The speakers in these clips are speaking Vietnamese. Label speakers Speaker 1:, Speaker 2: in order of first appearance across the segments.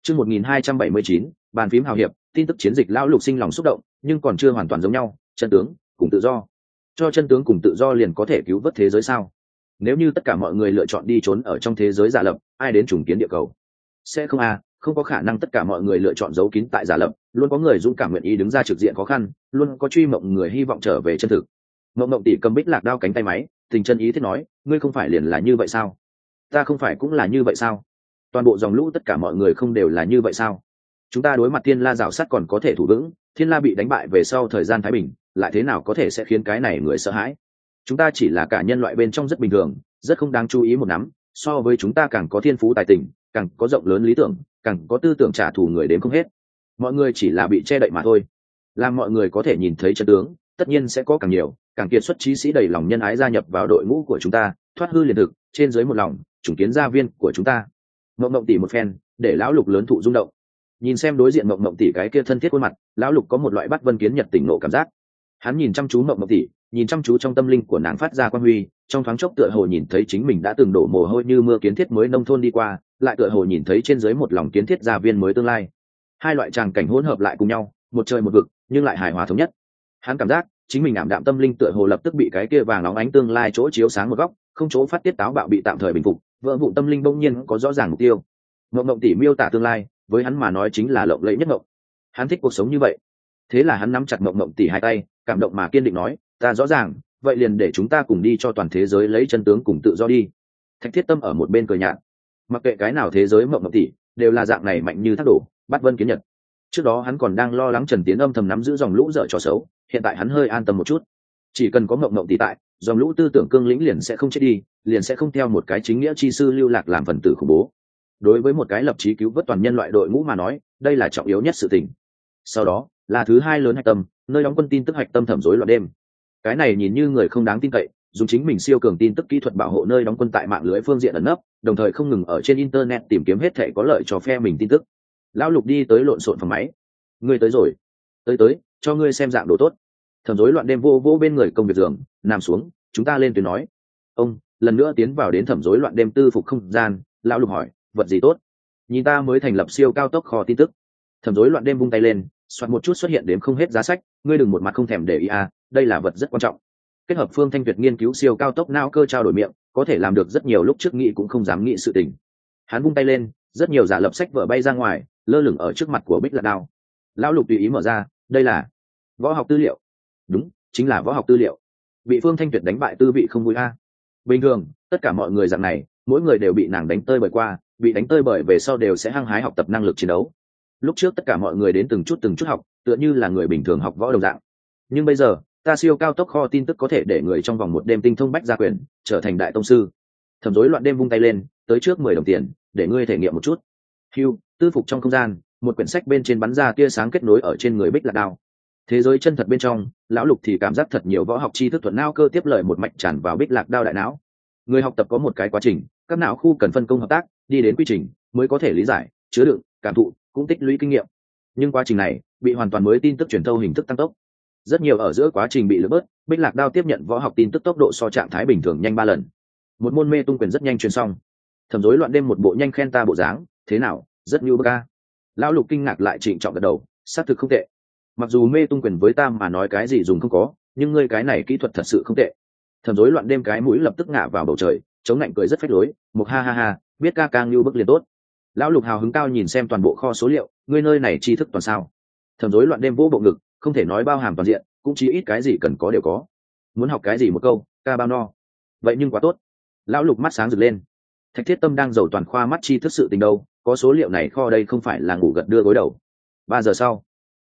Speaker 1: Chương 1279, bàn phím hào hiệp, tin tức chiến dịch. Lão Lục sinh lòng xúc động, nhưng còn chưa hoàn toàn giống nhau, chân tướng cùng tự do. Cho chân tướng cùng tự do liền có thể cứu vớt thế giới sao? Nếu như tất cả mọi người lựa chọn đi trốn ở trong thế giới giả lập, ai đến trùng kiến địa cầu? Sẽ không không có khả năng tất cả mọi người lựa chọn giấu kín tại giả lập, luôn có người dũng cảm nguyện ý đứng ra trực diện khó khăn, luôn có truy mộng người hy vọng trở về chân thực. Mộng Mộng tỷ cầm Bích Lạc đao cánh tay máy, tình chân ý thiết nói, ngươi không phải liền là như vậy sao? Ta không phải cũng là như vậy sao? Toàn bộ dòng lũ tất cả mọi người không đều là như vậy sao? Chúng ta đối mặt Thiên La rào sắt còn có thể thủ vững, Thiên La bị đánh bại về sau thời gian thái bình, lại thế nào có thể sẽ khiến cái này người sợ hãi? Chúng ta chỉ là cả nhân loại bên trong rất bình thường, rất không đáng chú ý một nắm, so với chúng ta càng có thiên phú tài tình, càng có rộng lớn lý tưởng, càng có tư tưởng trả thù người đến không hết. Mọi người chỉ là bị che đậy mà thôi. Làm mọi người có thể nhìn thấy chân tướng, tất nhiên sẽ có càng nhiều, càng kiệt xuất trí sĩ đầy lòng nhân ái gia nhập vào đội ngũ của chúng ta, thoát hư liền thực, trên dưới một lòng, chủng kiến gia viên của chúng ta. Mộng Mộng tỷ một phen, để lão Lục lớn thụ rung động. Nhìn xem đối diện Mộng Mộng tỷ cái kia thân thiết khuôn mặt, lão Lục có một loại bắt vân kiến nhật tỉnh nộ cảm giác. Hắn nhìn chăm chú Mộng Mộng tỷ, nhìn chăm chú trong tâm linh của nàng phát ra quang huy, trong thoáng chốc tựa hồ nhìn thấy chính mình đã từng đổ mồ hôi như mưa kiến thiết mới nông thôn đi qua, lại tựa hồ nhìn thấy trên dưới một lòng kiến thiết gia viên mới tương lai. Hai loại tràng cảnh hỗn hợp lại cùng nhau, một trời một vực, nhưng lại hài hòa thống nhất. Hắn cảm giác chính mình ảm đạm tâm linh tựa hồ lập tức bị cái kia vàng óng ánh tương lai chỗ chiếu sáng một góc, không chỗ phát tiết táo bạo bị tạm thời bình phục, vỡ vụn tâm linh bỗng nhiên có rõ ràng mục tiêu. Mộng Mộng tỷ miêu tả tương lai, với hắn mà nói chính là lộng lẫy nhất mộng. Hắn thích cuộc sống như vậy, thế là hắn nắm chặt Mộng Mộng tỷ hai tay, cảm động mà kiên định nói, ta rõ ràng, vậy liền để chúng ta cùng đi cho toàn thế giới lấy chân tướng cùng tự do đi. Thạch Thiết Tâm ở một bên cười nhạt, mặc kệ cái nào thế giới Mộng Mộng tỷ đều là dạng này mạnh như thác đổ, bắt vân kiến nhật. Trước đó hắn còn đang lo lắng Trần Tiến âm thầm nắm giữ dòng lũ dở trò xấu, hiện tại hắn hơi an tâm một chút. Chỉ cần có Mộng Mộng tỷ tại, dòng lũ tư tưởng cương lĩnh liền sẽ không chết đi, liền sẽ không theo một cái chính nghĩa chi sư lưu lạc làm phần tử khủng bố. Đối với một cái lập chí cứu vớt toàn nhân loại đội ngũ mà nói, đây là trọng yếu nhất sự tình. Sau đó là thứ hai lớn hạch tâm, nơi đóng quân tin tức hạch tâm thẩm rối loạn đêm. Cái này nhìn như người không đáng tin cậy, dùng chính mình siêu cường tin tức kỹ thuật bảo hộ nơi đóng quân tại mạng lưới phương diện ẩn nấp, đồng thời không ngừng ở trên internet tìm kiếm hết thể có lợi cho phe mình tin tức. Lão Lục đi tới lộn xộn phòng máy. Ngươi tới rồi. Tới, cho ngươi xem dạng đồ tốt. Thẩm rối loạn đêm vô vô bên người công việc giường, nằm xuống, chúng ta lên tuyến nói. Ông lần nữa tiến vào đến thẩm rối loạn đêm tư phục không gian. Lão Lục hỏi, vật gì tốt? Nhìn ta mới thành lập siêu cao tốc kho tin tức. Thẩm rối loạn đêm vung tay lên, soạt một chút xuất hiện đến không hết giá sách. Ngươi đừng một mặt không thèm để ý đây là vật rất quan trọng. Kết hợp Phương Thanh Việt nghiên cứu siêu cao tốc não cơ trao đổi miệng, có thể làm được rất nhiều lúc trước nghĩ cũng không dám nghĩ sự tình. Hắn vung tay lên, rất nhiều giả lập sách vở bay ra ngoài, lơ lửng ở trước mặt của Bích Lạc Đao. Lão Lục tùy ý mở ra, đây là võ học tư liệu. Đúng, chính là võ học tư liệu. Bị Phương Thanh Việt đánh bại tư vị không vui Bình thường, tất cả mọi người dạng này, mỗi người đều bị nàng đánh tơi bởi qua, bị đánh tơi bởi về sau đều sẽ hăng hái học tập năng lực chiến đấu. Lúc trước tất cả mọi người đến từng chút học, tựa như là người bình thường học võ đồng dạng. Nhưng bây giờ, ta siêu cao tốc kho tin tức có thể để người trong vòng một đêm tinh thông bách gia quyền, trở thành đại tông sư. Thẩm rối loạn đêm vung tay lên, tới trước 10 đồng tiền, để ngươi thể nghiệm một chút. Hưu, tư phục trong không gian, một quyển sách bên trên bắn ra tia sáng kết nối ở trên người Bích Lạc Đao. Thế giới chân thật bên trong, lão Lục thì cảm giác thật nhiều võ học tri thức thuận não cơ tiếp lời một mạch tràn vào Bích Lạc Đao đại não. Người học tập có một cái quá trình, các não khu cần phân công hợp tác, đi đến quy trình mới có thể lý giải, chứa đựng, cảm thụ, cũng tích lũy kinh nghiệm. Nhưng quá trình này bị hoàn toàn mới tin tức truyền thâu hình thức tăng tốc. Rất nhiều ở giữa quá trình bị lỡ bớt, Bích Lạc Đao tiếp nhận võ học tin tức tốc độ so trạng thái bình thường nhanh 3 lần. Một môn mê tung quyền rất nhanh truyền xong. Thẩm rối loạn đêm một bộ nhanh khen ta bộ dáng, thế nào, rất như bức Lão Lục kinh ngạc lại trịnh trọng gật đầu, xác thực không tệ. Mặc dù mê tung quyền với ta mà nói cái gì dùng không có, nhưng ngươi cái này kỹ thuật thật sự không tệ. Thẩm rối loạn đêm cái mũi lập tức ngả vào bầu trời, chống lạnh cười rất phách lối, một ha ha ha, biết ca ca như bức liền tốt. Lão Lục hào hứng cao nhìn xem toàn bộ kho số liệu, ngươi nơi này tri thức toàn sao? Thẩm rối loạn đêm vỗ bộ ngực, không thể nói bao hàm toàn diện, cũng chỉ ít cái gì cần có đều có. Muốn học cái gì một câu, ca bao no. Vậy nhưng quá tốt. Lão Lục mắt sáng rực lên. Thạch Thiết Tâm đang giàu toàn khoa mắt tri thức sự tình đâu, có số liệu này kho đây không phải là ngủ gật đưa gối đầu. 3 giờ sau.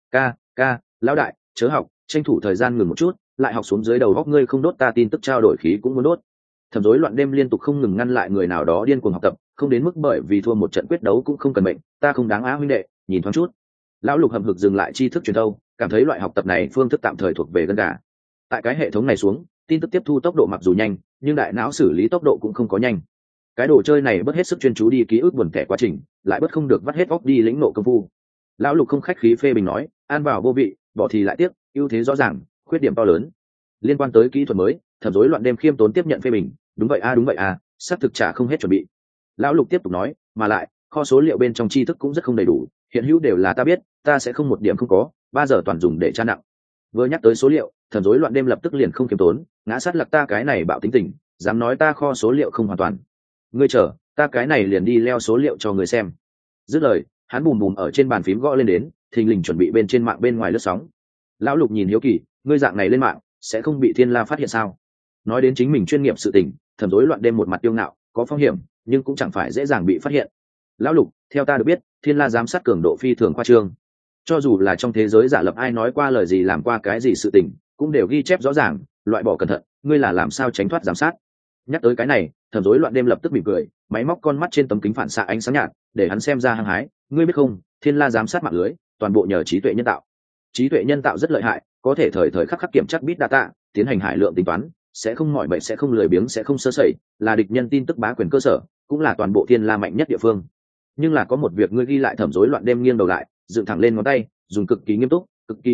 Speaker 1: Ca, lão đại, chớ học, tranh thủ thời gian ngừng một chút, lại học xuống dưới đầu góc ngươi không đốt ta tin tức trao đổi khí cũng muốn đốt. Thẩm rối loạn đêm liên tục không ngừng ngăn lại người nào đó điên cuồng học tập, không đến mức bởi vì thua một trận quyết đấu cũng không cần mệnh, ta không đáng huynh đệ, nhìn thoáng chút. Lão Lục hậm hực dừng lại tri thức truyền thâu, cảm thấy loại học tập này phương thức tạm thời thuộc về gân gà. Tại cái hệ thống này xuống, tin tức tiếp thu tốc độ mặc dù nhanh, nhưng đại não xử lý tốc độ cũng không có nhanh. Cái đồ chơi này bất hết sức chuyên chú đi ký ức buồn tẻ quá trình, lại bất không được vắt hết óc đi lĩnh nộ công phu. Lão Lục không khách khí phê bình nói, an vào vô vị, bỏ thì lại tiếc, ưu thế rõ ràng, khuyết điểm to lớn. Liên quan tới kỹ thuật mới, Thẩm rối loạn đêm khiêm tốn tiếp nhận phê bình, đúng vậy đúng vậy xác thực trả không hết chuẩn bị. Lão Lục tiếp tục nói, mà lại kho số liệu bên trong tri thức cũng rất không đầy đủ, hiện hữu đều là ta biết, ta sẽ không một điểm không có, 3 giờ toàn dùng để tra nặng. Vừa nhắc tới số liệu, Thẩm Rối Loạn Đêm lập tức liền không kiềm tốn, ngã sát lặc ta cái này bạo tính tình, dám nói ta kho số liệu không hoàn toàn. Ngươi chờ, ta cái này liền đi leo số liệu cho ngươi xem. Dứt lời, hắn bùm bùm ở trên bàn phím gõ lên đến, thình lình chuẩn bị bên trên mạng bên ngoài lướt sóng. Lão Lục nhìn hiếu kỳ, ngươi dạng này lên mạng sẽ không bị Thiên La phát hiện sao? Nói đến chính mình chuyên nghiệp sự tình, Thẩm Rối Loạn Đêm một mặt tiêu ngạo, có phong hiểm nhưng cũng chẳng phải dễ dàng bị phát hiện. Lão Lục, theo ta được biết, Thiên La giám sát cường độ phi thường khoa trương, cho dù là trong thế giới giả lập ai nói qua lời gì làm qua cái gì sự tình cũng đều ghi chép rõ ràng, loại bỏ cẩn thận, ngươi là làm sao tránh thoát giám sát? Nhắc tới cái này, Thẩm Rối Loạn Đêm lập tức mỉm cười, máy móc con mắt trên tấm kính phản xạ ánh sáng nhạt để hắn xem ra hăng hái. Ngươi biết không, Thiên La giám sát mạng lưới toàn bộ nhờ trí tuệ nhân tạo. Trí tuệ nhân tạo rất lợi hại, có thể thời thời khắc khắc kiểm tra bit data, tiến hành hải lượng tính toán, sẽ không mỏi mệt, sẽ không lười biếng, sẽ không sơ sẩy, là địch nhân tin tức bá quyền cơ sở, cũng là toàn bộ Thiên La mạnh nhất địa phương. Nhưng là có một việc ngươi ghi lại. Thẩm Rối Loạn Đêm nghiêng đầu lại, dựng thẳng lên ngón tay, dùng cực kỳ nghiêm túc,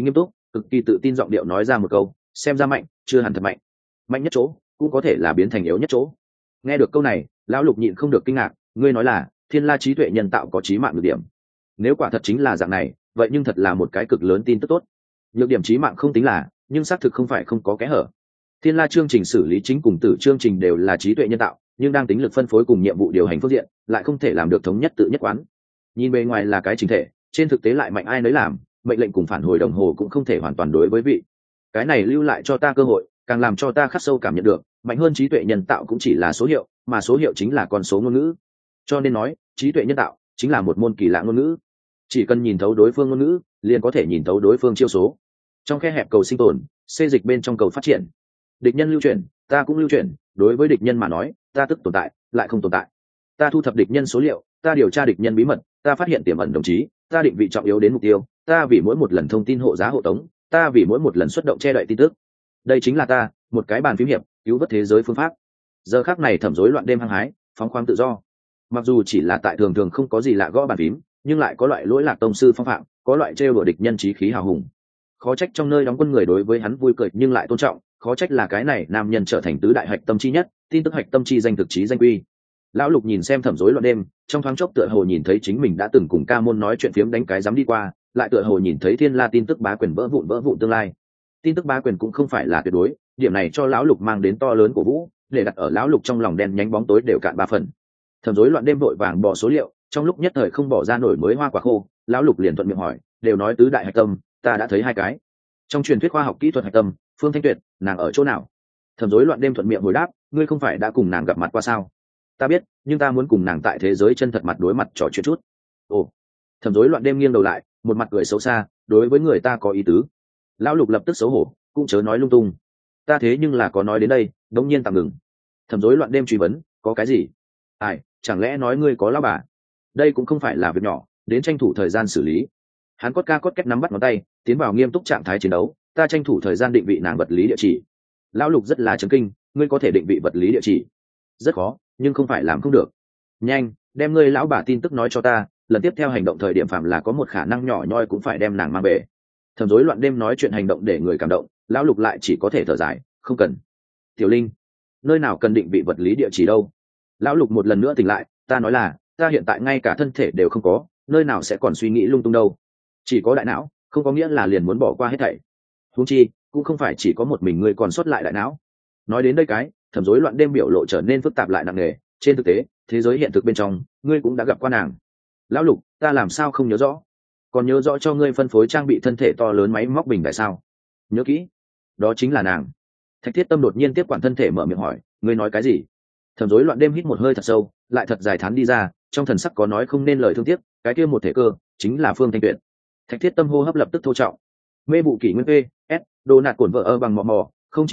Speaker 1: cực kỳ tự tin giọng điệu nói ra một câu, xem ra mạnh, chưa hẳn thật mạnh. Mạnh nhất chỗ cũng có thể là biến thành yếu nhất chỗ. Nghe được câu này, lão Lục nhịn không được kinh ngạc, ngươi nói là Thiên La trí tuệ nhân tạo có chí mạng nhược điểm? Nếu quả thật chính là dạng này, vậy nhưng thật là một cái cực lớn tin tức tốt. Nhược điểm chí mạng không tính là, nhưng xác thực không phải không có kẽ hở. Thiên La chương trình xử lý chính cùng tử chương trình đều là trí tuệ nhân tạo, nhưng đang tính lực phân phối cùng nhiệm vụ điều hành phương diện lại không thể làm được thống nhất tự nhất quán. Nhìn bề ngoài là cái chỉnh thể, trên thực tế lại mạnh ai nấy làm, mệnh lệnh cùng phản hồi đồng hồ cũng không thể hoàn toàn đối với vị. Cái này lưu lại cho ta cơ hội, càng làm cho ta khắc sâu cảm nhận được, mạnh hơn trí tuệ nhân tạo cũng chỉ là số hiệu, mà số hiệu chính là con số ngôn ngữ. Cho nên nói, trí tuệ nhân tạo chính là một môn kỳ lạ ngôn ngữ. Chỉ cần nhìn thấu đối phương ngôn ngữ, liền có thể nhìn thấu đối phương chiêu số. Trong khe hẹp cầu sinh tồn, xê dịch bên trong cầu phát triển. Địch nhân lưu chuyển, ta cũng lưu chuyển, đối với địch nhân mà nói, ta tức tồn tại, lại không tồn tại. Ta thu thập địch nhân số liệu, ta điều tra địch nhân bí mật, ta phát hiện tiềm ẩn đồng chí, ta định vị trọng yếu đến mục tiêu, ta vì mỗi một lần thông tin hộ giá hộ tống, ta vì mỗi một lần xuất động che đậy tin tức. Đây chính là ta, một cái bàn phím hiệp, cứu vớt thế giới phương pháp. Giờ khắc này Thẩm Rối Loạn Đêm hăng hái, phóng khoáng tự do. Mặc dù chỉ là tại thường thường không có gì lạ gõ bàn phím, nhưng lại có loại lỗi lạc tông sư phong phạm, có loại trêu đùa địch nhân chí khí hào hùng. Khó trách trong nơi đóng quân người đối với hắn vui cười nhưng lại tôn trọng, khó trách là cái này nam nhân trở thành tứ đại hạch tâm chi nhất, tin tức hạch tâm chi danh thực chí danh quy. Lão Lục nhìn xem Thẩm Rối Loạn Đêm, trong thoáng chốc tựa hồ nhìn thấy chính mình đã từng cùng ca môn nói chuyện phiếm đánh cái dám đi qua, lại tựa hồ nhìn thấy Thiên La tin tức bá quyền vỡ vụn tương lai. Tin tức bá quyền cũng không phải là tuyệt đối, điểm này cho lão Lục mang đến to lớn của vũ, để đặt ở lão Lục trong lòng đen nhánh bóng tối đều cạn 3 phần. Thẩm Rối Loạn Đêm vội vàng bỏ số liệu, trong lúc nhất thời không bỏ ra nổi mới hoa quả khô, lão Lục liền thuận miệng hỏi, đều nói tứ đại hạch tâm, ta đã thấy 2 cái. Trong truyền thuyết khoa học kỹ thuật hạch tâm, Phương Thanh Tuyệt, nàng ở chỗ nào? Thẩm Rối Loạn Đêm thuận miệng hồi đáp, ngươi không phải đã cùng nàng gặp mặt qua sao? Ta biết, nhưng ta muốn cùng nàng tại thế giới chân thật mặt đối mặt trò chuyện chút. Ồ. Thẩm Rối Loạn Đêm nghiêng đầu lại, một mặt cười xấu xa, đối với người ta có ý tứ. Lão Lục lập tức xấu hổ, cũng chớ nói lung tung. Ta thế nhưng là có nói đến đây, đống nhiên tạm ngừng. Thẩm Rối Loạn Đêm truy vấn, có cái gì? Ai, chẳng lẽ nói ngươi có lão bà? Đây cũng không phải là việc nhỏ, đến tranh thủ thời gian xử lý. Hắn cốt két nắm bắt ngón tay, tiến vào nghiêm túc trạng thái chiến đấu, ta tranh thủ thời gian định vị nàng vật lý địa chỉ. Lão Lục rất là chấn kinh, ngươi có thể định vị vật lý địa chỉ? Rất khó, nhưng không phải làm không được. Nhanh, đem ngươi lão bà tin tức nói cho ta, lần tiếp theo hành động thời điểm phạm là có một khả năng nhỏ nhoi cũng phải đem nàng mang về. Thẩm Rối Loạn Đêm nói chuyện hành động để người cảm động, lão Lục lại chỉ có thể thở dài, không cần. Tiểu Linh, nơi nào cần định vị vật lý địa chỉ đâu? Lão Lục một lần nữa tỉnh lại, ta nói là, ta hiện tại ngay cả thân thể đều không có, nơi nào sẽ còn suy nghĩ lung tung đâu. Chỉ có đại não, không có nghĩa là liền muốn bỏ qua hết thảy. Huống chi, cũng không phải chỉ có một mình ngươi còn sót lại đại não. Nói đến đây cái, Thẩm Rối Loạn Đêm biểu lộ trở nên phức tạp lại nặng nề, trên thực tế, thế giới hiện thực bên trong, ngươi cũng đã gặp qua nàng. Lão Lục, ta làm sao không nhớ rõ? Còn nhớ rõ cho ngươi phân phối trang bị thân thể to lớn máy móc bình đại sao? Nhớ kỹ, đó chính là nàng. Thạch Thiết Tâm đột nhiên tiếp quản thân thể mở miệng hỏi, ngươi nói cái gì? Thẩm Rối Loạn Đêm hít một hơi thật sâu, lại thật dài thán đi ra, trong thần sắc có nói không nên lời thương tiếc, cái kia một thể cơ, chính là Phương Thanh Tuyệt. Thạch Thiết Tâm hô hấp lập tức thô trọng. Mê vụ kỷ nguyên P.S. Đồ nạt cổn vợ bằng mò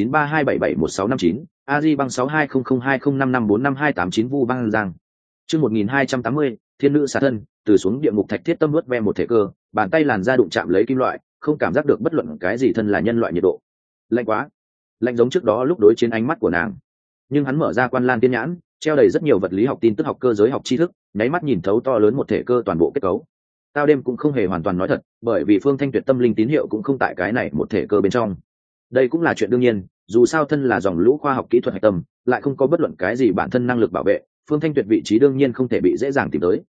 Speaker 1: 0932771659, AG băng 62002055455289 Vu băng giang. Chương 1280, Thiên nữ xả thân, từ xuống địa ngục. Thạch Thiết Tâm nuốt ve một thể cơ, bàn tay làn da đụng chạm lấy kim loại, không cảm giác được bất luận cái gì thân là nhân loại nhiệt độ. Lạnh quá, lạnh giống trước đó lúc đối chiến ánh mắt của nàng. Nhưng hắn mở ra Quan Lan Tiên nhãn, treo đầy rất nhiều vật lý học tin tức học cơ giới học tri thức, nháy mắt nhìn thấu to lớn một thể cơ toàn bộ kết cấu. Tao đêm cũng không hề hoàn toàn nói thật, bởi vì Phương Thanh Tuyệt tâm linh tín hiệu cũng không tại cái này một thể cơ bên trong. Đây cũng là chuyện đương nhiên, dù sao thân là dòng lũ khoa học kỹ thuật hạch tâm, lại không có bất luận cái gì bản thân năng lực bảo vệ, Phương Thanh Tuyệt vị trí đương nhiên không thể bị dễ dàng tìm tới.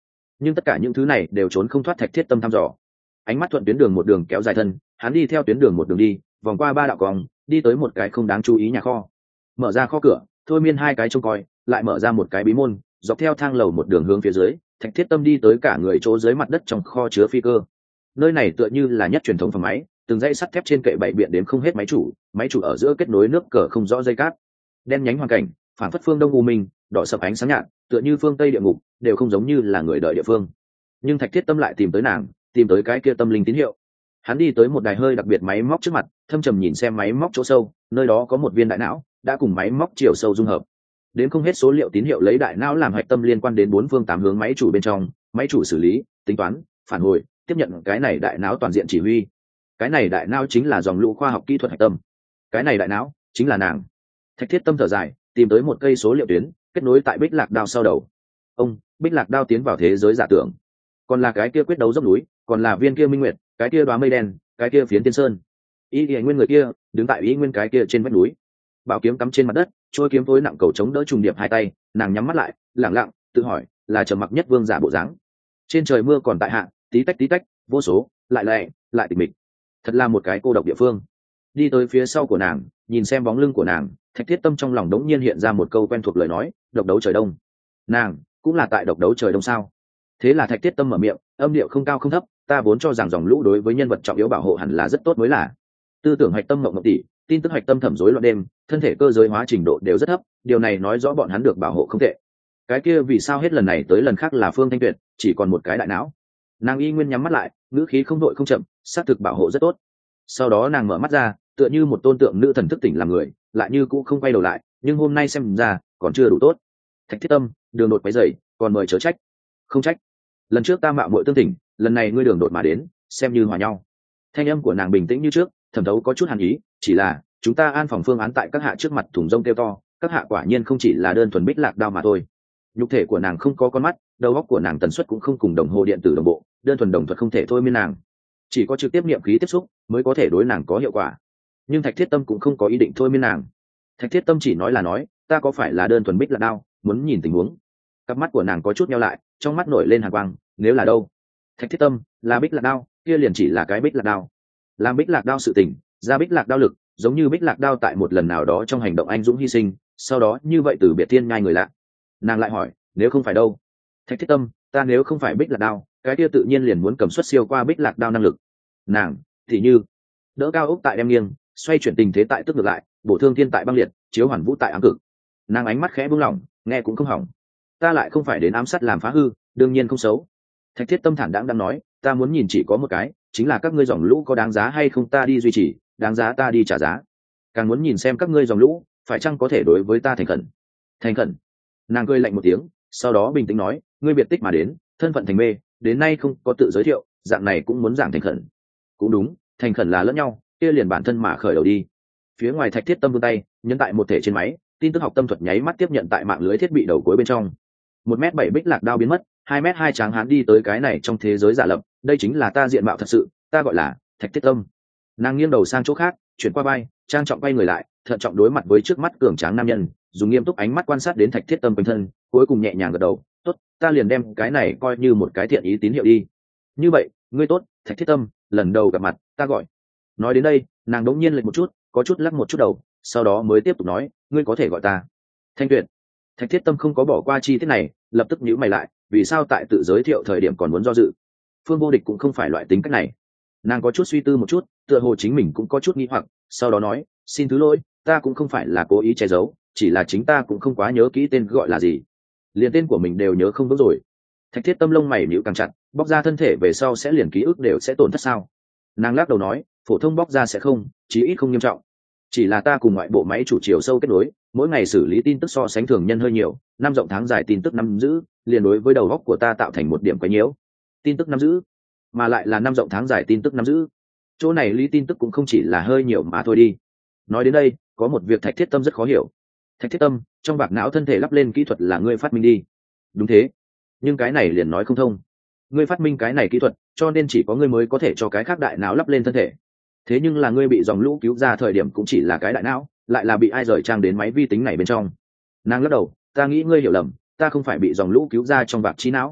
Speaker 1: nhưng tất cả những thứ này đều trốn không thoát Thạch Thiết Tâm thăm dò. Ánh mắt thuận tuyến đường một đường kéo dài thân, hắn đi theo tuyến đường một đường đi, vòng qua 3 đạo cong, đi tới một cái không đáng chú ý nhà kho. Mở ra kho cửa, thôi miên 2 cái trông coi, lại mở ra một cái bí môn, dọc theo thang lầu một đường hướng phía dưới, Thạch Thiết Tâm đi tới cả người chỗ dưới mặt đất trong kho chứa phi cơ. Nơi này tựa như là nhất truyền thống phòng máy, từng dãy sắt thép trên kệ bày biện đến không hết máy chủ ở giữa kết nối nước cờ không rõ dây cáp. Đen nhánh hoàn cảnh, phản phất phương đông u minh, đỏ sập ánh sáng nhạt, tựa như phương tây địa ngục, đều không giống như là người đợi địa phương. Nhưng Thạch Thiết Tâm lại tìm tới nàng, tìm tới cái kia tâm linh tín hiệu. Hắn đi tới một đài hơi đặc biệt máy móc trước mặt, thâm trầm nhìn xem máy móc chỗ sâu, nơi đó có một viên đại não đã cùng máy móc chiều sâu dung hợp. Đến không hết số liệu tín hiệu lấy đại não làm hạch tâm liên quan đến 4 phương 8 hướng máy chủ bên trong, máy chủ xử lý, tính toán, phản hồi, tiếp nhận cái này đại não toàn diện chỉ huy. Cái này đại não chính là dòng lũ khoa học kỹ thuật hạch tâm. Cái này đại não chính là nàng. Thạch Thiết Tâm thở dài, tìm tới một cây số liệu tuyến, kết nối tại Bích Lạc Đao sau đầu. Ông, Bích Lạc Đao tiến vào thế giới giả tưởng. Còn là cái kia quyết đấu dốc núi, còn là viên kia minh nguyệt, cái kia đóa mây đen, cái kia phiến tiên sơn. Y nguyên người kia đứng tại y nguyên cái kia trên vách núi, bảo kiếm cắm trên mặt đất, trôi kiếm tối nặng cầu chống đỡ trùng điệp 2 tay, nàng nhắm mắt lại, lặng lặng tự hỏi, là trầm mặc nhất vương giả bộ dáng. Trên trời mưa còn tại hạ, tí tách, vô số, lại lẹ, lại tịch mịch. Thật là một cái cô độc địa phương. Đi tới phía sau của nàng, nhìn xem bóng lưng của nàng, Thạch Thiết Tâm trong lòng đống nhiên hiện ra một câu quen thuộc lời nói, độc đấu trời đông. Nàng cũng là tại độc đấu trời đông sao? Thế là Thạch Thiết Tâm mở miệng, âm điệu không cao không thấp, ta vốn cho rằng dòng lũ đối với nhân vật trọng yếu bảo hộ hẳn là rất tốt mới là. Tư tưởng hạch tâm mộng tỉ, tin tức hạch tâm thẩm rối loạn đêm, thân thể cơ giới hóa trình độ đều rất thấp, điều này nói rõ bọn hắn được bảo hộ không tệ. Cái kia vì sao hết lần này tới lần khác là Phương Thanh Tuyệt chỉ còn một cái đại não? Nàng y nguyên nhắm mắt lại, ngữ khí không đội không chậm, xác thực bảo hộ rất tốt. Sau đó nàng mở mắt ra, tựa như một tôn tượng nữ thần thức tỉnh làm người, lại như cũ không quay đầu lại, nhưng hôm nay xem ra còn chưa đủ tốt. Thạch Thiết Tâm, đường đột quấy rầy, còn mời chớ trách. Không trách. Lần trước ta mạo muội tương tỉnh, lần này ngươi đường đột mà đến, xem như hòa nhau. Thanh âm của nàng bình tĩnh như trước, thẩm thấu có chút hàn ý, chỉ là chúng ta an phòng phương án tại các hạ trước mặt thùng rông kêu to, các hạ quả nhiên không chỉ là đơn thuần Bích Lạc Đao mà thôi. Nhục thể của nàng không có con mắt, đầu óc của nàng tần suất cũng không cùng đồng hồ điện tử đồng bộ, đơn thuần đồng thuật không thể thôi miên nàng. Chỉ có trực tiếp niệm khí tiếp xúc mới có thể đối nàng có hiệu quả. Nhưng Thạch Thiết Tâm cũng không có ý định thôi miên nàng. Thạch Thiết Tâm chỉ nói là nói, ta có phải là đơn thuần Bích Lạc Đao, muốn nhìn tình huống. Cặp mắt của nàng có chút nheo lại, trong mắt nổi lên hàn quang, nếu là đâu? Thạch Thiết Tâm, là Bích Lạc Đao, kia liền chỉ là cái Bích Lạc Đao. Làm Bích Lạc Đao sự tình, ra Bích Lạc Đao lực, giống như Bích Lạc Đao tại một lần nào đó trong hành động anh dũng hy sinh, sau đó như vậy từ biệt thiên nhai người lạ. Nàng lại hỏi, nếu không phải đâu? Thạch Thiết Tâm, ta nếu không phải Bích Lạc Đao, cái kia tự nhiên liền muốn cầm suất siêu qua Bích Lạc Đao năng lực. Nàng thì như đỡ cao ốc tại đem nghiêng, xoay chuyển tình thế tại tức ngược lại, bổ thương thiên tại băng liệt, chiếu hoàn vũ tại ám cực. Nàng ánh mắt khẽ buông lỏng, nghe cũng không hỏng. Ta lại không phải đến ám sát làm phá hư, đương nhiên không xấu. Thạch Thiết Tâm thản đang nói, ta muốn nhìn chỉ có một cái, chính là các ngươi dòng lũ có đáng giá hay không ta đi duy trì, đáng giá ta đi trả giá. Càng muốn nhìn xem các ngươi dòng lũ phải chăng có thể đối với ta thành khẩn. Thành khẩn? Nàng cười lạnh một tiếng, sau đó bình tĩnh nói, ngươi biệt tích mà đến, thân phận thành mê, đến nay không có tự giới thiệu, dạng này cũng muốn giảng thành khẩn. Cũng đúng, thành khẩn là lẫn nhau, kia liền bản thân mà khởi đầu đi. Phía ngoài Thạch Thiết Tâm vươn tay, nhấn tại một thể trên máy, tin tức học tâm thuật nháy mắt tiếp nhận tại mạng lưới thiết bị đầu cuối bên trong. 1m7 Bích Lạc Đao biến mất, 2m2 tráng hán đi tới cái này trong thế giới giả lập, đây chính là ta diện mạo thật sự, ta gọi là Thạch Thiết Tâm. Nàng nghiêng đầu sang chỗ khác, chuyển qua vai, trang trọng quay người lại, thận trọng đối mặt với trước mắt cường tráng nam nhân, dùng nghiêm túc ánh mắt quan sát đến Thạch Thiết Tâm quanh thân, cuối cùng nhẹ nhàng gật đầu, tốt, ta liền đem cái này coi như một cái thiện ý tín hiệu đi. Như vậy, ngươi tốt, Thạch Thiết Tâm, lần đầu gặp mặt, ta gọi. Nói đến đây, nàng đống nhiên lệch một chút, có chút lắc một chút đầu, sau đó mới tiếp tục nói, ngươi có thể gọi ta Thanh Tuyệt. Thạch Thiết Tâm không có bỏ qua chi tiết này, lập tức nhíu mày lại, vì sao tại tự giới thiệu thời điểm còn muốn do dự? Phương Vô Địch cũng không phải loại tính cách này. Nàng có chút suy tư một chút, tựa hồ chính mình cũng có chút nghi hoặc, sau đó nói, xin thứ lỗi, ta cũng không phải là cố ý che giấu, chỉ là chính ta cũng không quá nhớ kỹ tên gọi là gì, liền tên của mình đều nhớ không vững rồi. Thạch Thiết Tâm lông mày nhíu càng chặt, bóc ra thân thể về sau sẽ liền ký ức đều sẽ tổn thất sao? Nàng lắc đầu nói, phổ thông bóc ra sẽ không, chí ít không nghiêm trọng. Chỉ là ta cùng ngoại bộ máy chủ chiều sâu kết nối, mỗi ngày xử lý tin tức so sánh thường nhân hơi nhiều, năm rộng tháng dài tin tức nắm giữ, liền đối với đầu óc của ta tạo thành một điểm quấy nhiễu. Tin tức nắm giữ, mà lại là năm rộng tháng dài tin tức nắm giữ. Chỗ này lý tin tức cũng không chỉ là hơi nhiều mà thôi đi. Nói đến đây, có một việc Thạch Thiết Tâm rất khó hiểu. Thạch Thiết Tâm, trong bạc não thân thể lắp lên kỹ thuật là ngươi phát minh đi? Đúng thế, nhưng cái này liền nói không thông. Ngươi phát minh cái này kỹ thuật, cho nên chỉ có ngươi mới có thể cho cái khác đại não lắp lên thân thể. Thế nhưng là ngươi bị dòng lũ cứu ra thời điểm cũng chỉ là cái đại não, lại là bị ai rời trang đến máy vi tính này bên trong. Nàng lắc đầu, ta nghĩ ngươi hiểu lầm, ta không phải bị dòng lũ cứu ra trong bạc trí não.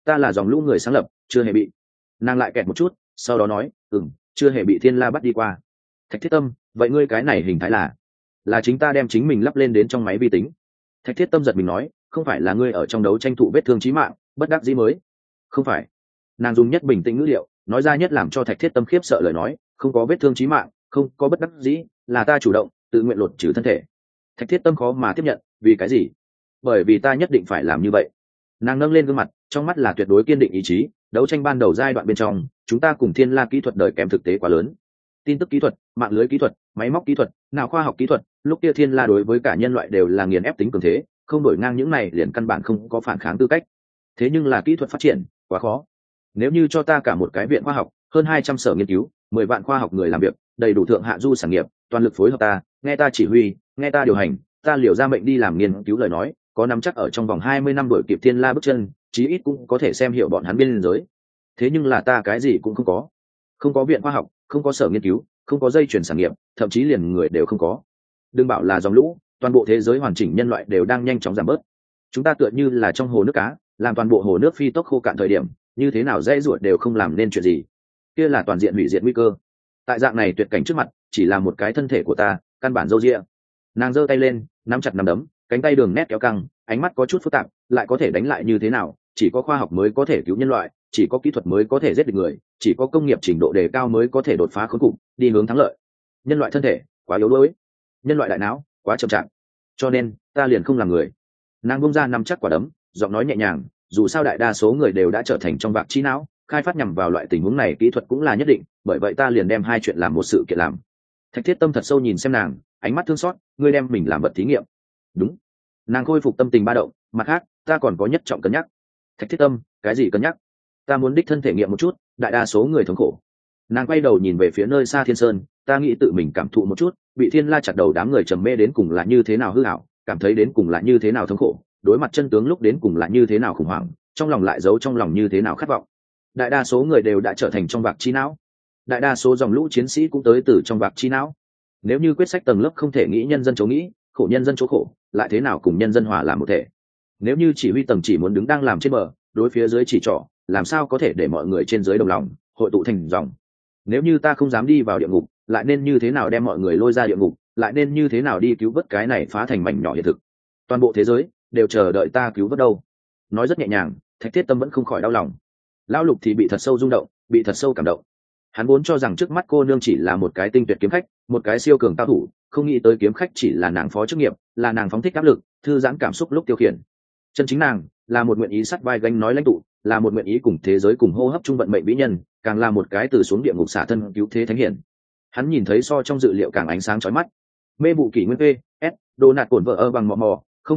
Speaker 1: ta là dòng lũ người sáng lập, chưa hề bị. Nàng lại kẹt một chút, sau đó nói, chưa hề bị thiên la bắt đi qua. Thạch Thiết Tâm, vậy ngươi cái này hình thái là chính ta đem chính mình lắp lên đến trong máy vi tính. Thạch Thiết Tâm giật mình nói, không phải là ngươi ở trong đấu tranh thụ vết thương chí mạng, bất đắc dĩ mới. Không phải. Nàng dùng nhất bình tĩnh ngữ liệu, nói ra nhất làm cho Thạch Thiết Tâm khiếp sợ lời nói, không có vết thương chí mạng, không có bất đắc dĩ, là ta chủ động tự nguyện lột trừ thân thể. Thạch Thiết Tâm khó mà tiếp nhận, vì cái gì? Bởi vì ta nhất định phải làm như vậy. Nàng nâng lên gương mặt, trong mắt là tuyệt đối kiên định ý chí. Đấu tranh ban đầu giai đoạn bên trong, chúng ta cùng thiên la kỹ thuật đời kém thực tế quá lớn. Tin tức kỹ thuật, mạng lưới kỹ thuật, máy móc kỹ thuật, nào khoa học kỹ thuật, lúc kia thiên la đối với cả nhân loại đều là nghiền ép tính cường thế, không đổi ngang những này liền căn bản không có phản kháng tư cách. Thế nhưng là kỹ thuật phát triển quá khó. Nếu như cho ta cả một cái viện khoa học, hơn 200 sở nghiên cứu, 10 vạn khoa học người làm việc, đầy đủ thượng hạ du sản nghiệp, toàn lực phối hợp ta, nghe ta chỉ huy, nghe ta điều hành, ta liều ra mệnh đi làm nghiên cứu lời nói, có nắm chắc ở trong vòng 20 năm đuổi kịp thiên la bước chân, chí ít cũng có thể xem hiểu bọn hắn biên giới. Thế nhưng là ta cái gì cũng không có. Không có viện khoa học, không có sở nghiên cứu, không có dây chuyển sản nghiệp, thậm chí liền người đều không có. Đừng bảo là dòng lũ, toàn bộ thế giới hoàn chỉnh nhân loại đều đang nhanh chóng giảm bớt. Chúng ta tựa như là trong hồ nước cá, làm toàn bộ hồ nước phi tốc khô cạn thời điểm, như thế nào dễ ruột đều không làm nên chuyện gì. Kia là toàn diện hủy diệt nguy cơ. Tại dạng này tuyệt cảnh trước mặt, chỉ là một cái thân thể của ta, căn bản dâu dịa. Nàng giơ tay lên, nắm chặt nắm đấm, cánh tay đường nét kéo căng, ánh mắt có chút phức tạp, lại có thể đánh lại như thế nào? Chỉ có khoa học mới có thể cứu nhân loại, chỉ có kỹ thuật mới có thể giết được người, chỉ có công nghiệp trình độ đề cao mới có thể đột phá khốn cục, đi hướng thắng lợi. Nhân loại thân thể quá yếu đuối, nhân loại đại não quá chậm chạp, cho nên ta liền không làm người. Nàng bung ra nắm chắc quả đấm, giọng nói nhẹ nhàng, dù sao đại đa số người đều đã trở thành trong vạc trí não, khai phát nhằm vào loại tình huống này kỹ thuật cũng là nhất định, bởi vậy ta liền đem hai chuyện làm một sự kiện làm. Thạch Thiết Tâm thật sâu nhìn xem nàng, ánh mắt thương xót, ngươi đem mình làm vật thí nghiệm. Đúng. Nàng khôi phục tâm tình ba động, mặt khác ta còn có nhất trọng cân nhắc. Thạch Thiết Tâm, cái gì cân nhắc? Ta muốn đích thân thể nghiệm một chút, đại đa số người thống khổ. Nàng quay đầu nhìn về phía nơi xa Thiên Sơn, ta nghĩ tự mình cảm thụ một chút, bị thiên la chặt đầu đám người trầm mê đến cùng là như thế nào hư ảo, cảm thấy đến cùng là như thế nào thống khổ, đối mặt chân tướng lúc đến cùng là như thế nào khủng hoảng, trong lòng lại giấu trong lòng như thế nào khát vọng. Đại đa số người đều đã trở thành trong vạc chi não, đại đa số dòng lũ chiến sĩ cũng tới từ trong vạc chi não. Nếu như quyết sách tầng lớp không thể nghĩ nhân dân chỗ nghĩ, khổ nhân dân chỗ khổ, lại thế nào cùng nhân dân hòa làm một thể? Nếu như chỉ huy tầng chỉ muốn đứng đang làm trên bờ, đối phía dưới chỉ trỏ, làm sao có thể để mọi người trên dưới đồng lòng hội tụ thành dòng? Nếu như ta không dám đi vào địa ngục, lại nên như thế nào đem mọi người lôi ra địa ngục, lại nên như thế nào đi cứu vớt cái này phá thành mảnh nhỏ hiện thực? Toàn bộ thế giới đều chờ đợi ta cứu vớt đâu. Nói rất nhẹ nhàng, Thạch Thiết Tâm vẫn không khỏi đau lòng. Lão Lục thì bị thật sâu rung động, bị thật sâu cảm động. Hắn vốn cho rằng trước mắt cô nương chỉ là một cái tinh tuyệt kiếm khách, một cái siêu cường cao thủ, không nghĩ tới kiếm khách chỉ là nàng phó chức nghiệp, là nàng phóng thích áp lực, thư giãn cảm xúc lúc tiêu khiển. Chân chính nàng là một nguyện ý sắt vai gánh nói lãnh tụ, là một nguyện ý cùng thế giới cùng hô hấp chung vận mệnh vĩ nhân, càng là một cái từ xuống địa ngục xả thân cứu thế thánh hiển. Hắn nhìn thấy so trong dự liệu càng ánh sáng chói mắt. Mê vụ kỷ nguyên V, S, đồ nạt cổn vợ ơ bằng mò mò,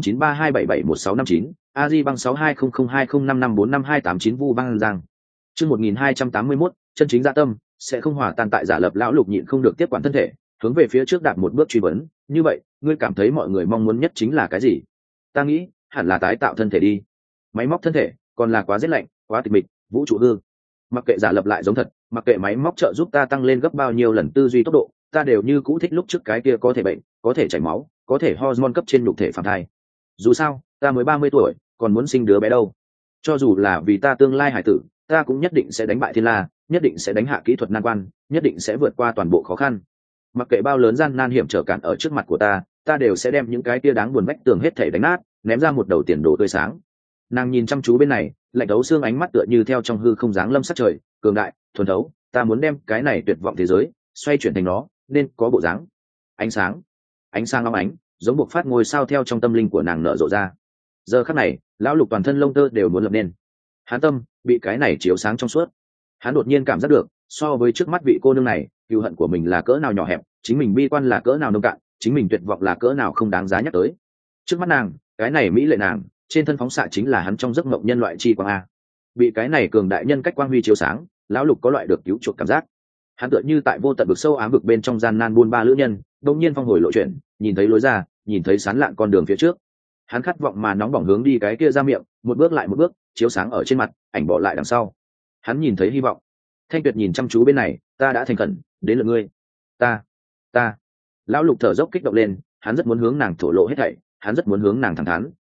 Speaker 1: 0932771659, AZ băng 62002055455289 Vu Băng Giang. Chương 1281, chân chính dạ tâm, sẽ không hòa tan tại giả lập. Lão Lục nhịn không được tiếp quản thân thể, hướng về phía trước đạp một bước truy vấn, như vậy, ngươi cảm thấy mọi người mong muốn nhất chính là cái gì? Ta nghĩ, hẳn là tái tạo thân thể đi. Máy móc thân thể, còn là quá rét lạnh, quá tịch mịch, vũ trụ hư. Mặc kệ giả lập lại giống thật, mặc kệ máy móc trợ giúp ta tăng lên gấp bao nhiêu lần tư duy tốc độ, ta đều như cũ thích lúc trước cái kia có thể bệnh, có thể chảy máu, có thể hormone cấp trên nhục thể phản thai. Dù sao, ta mới 30 tuổi, còn muốn sinh đứa bé đâu. Cho dù là vì ta tương lai hải tử, ta cũng nhất định sẽ đánh bại thiên la, nhất định sẽ đánh hạ kỹ thuật nan quan, nhất định sẽ vượt qua toàn bộ khó khăn. Mặc kệ bao lớn gian nan hiểm trở cản ở trước mặt của ta đều sẽ đem những cái kia đáng buồn vách tường hết thảy đánh nát, ném ra một đầu tiền đồ tươi sáng. Nàng nhìn chăm chú bên này, lạnh thấu xương ánh mắt tựa như theo trong hư không dáng lâm sát trời, cường đại, thuần thấu, ta muốn đem cái này tuyệt vọng thế giới xoay chuyển thành nó nên có bộ dáng. Ánh sáng long ánh, giống buộc phát ngôi sao theo trong tâm linh của nàng nở rộ ra. Giờ khắc này, Lão Lục toàn thân lông tơ đều muốn lập nên. Hắn tâm bị cái này chiếu sáng trong suốt. Hắn đột nhiên cảm giác được, so với trước mắt vị cô nương này, cừu hận của mình là cỡ nào nhỏ hẹp, chính mình bi quan là cỡ nào nông cạn, chính mình tuyệt vọng là cỡ nào không đáng giá nhắc tới. Trước mắt nàng, cái này mỹ lệ nàng, trên thân phóng xạ chính là hắn trong giấc mộng nhân loại chi quang a. Bị cái này cường đại nhân cách quang huy chiếu sáng, Lão Lục có loại được cứu chuộc cảm giác. Hắn tựa như tại vô tận vực sâu ám vực bên trong gian nan buôn ba lữ nhân, đột nhiên phong hồi lộ chuyển, nhìn thấy lối ra, nhìn thấy sán lạn con đường phía trước. Hắn khát vọng mà nóng bỏng hướng đi cái kia ra miệng, một bước lại một bước, chiếu sáng ở trên mặt, ảnh bỏ lại đằng sau. Hắn nhìn thấy hy vọng. Thanh Tuyệt nhìn chăm chú bên này, ta đã thành khẩn, đến lượt ngươi. Ta. Lão Lục thở dốc kích động lên, hắn rất muốn hướng nàng thổ lộ hết thảy, hắn rất muốn hướng nàng thẳng thắn,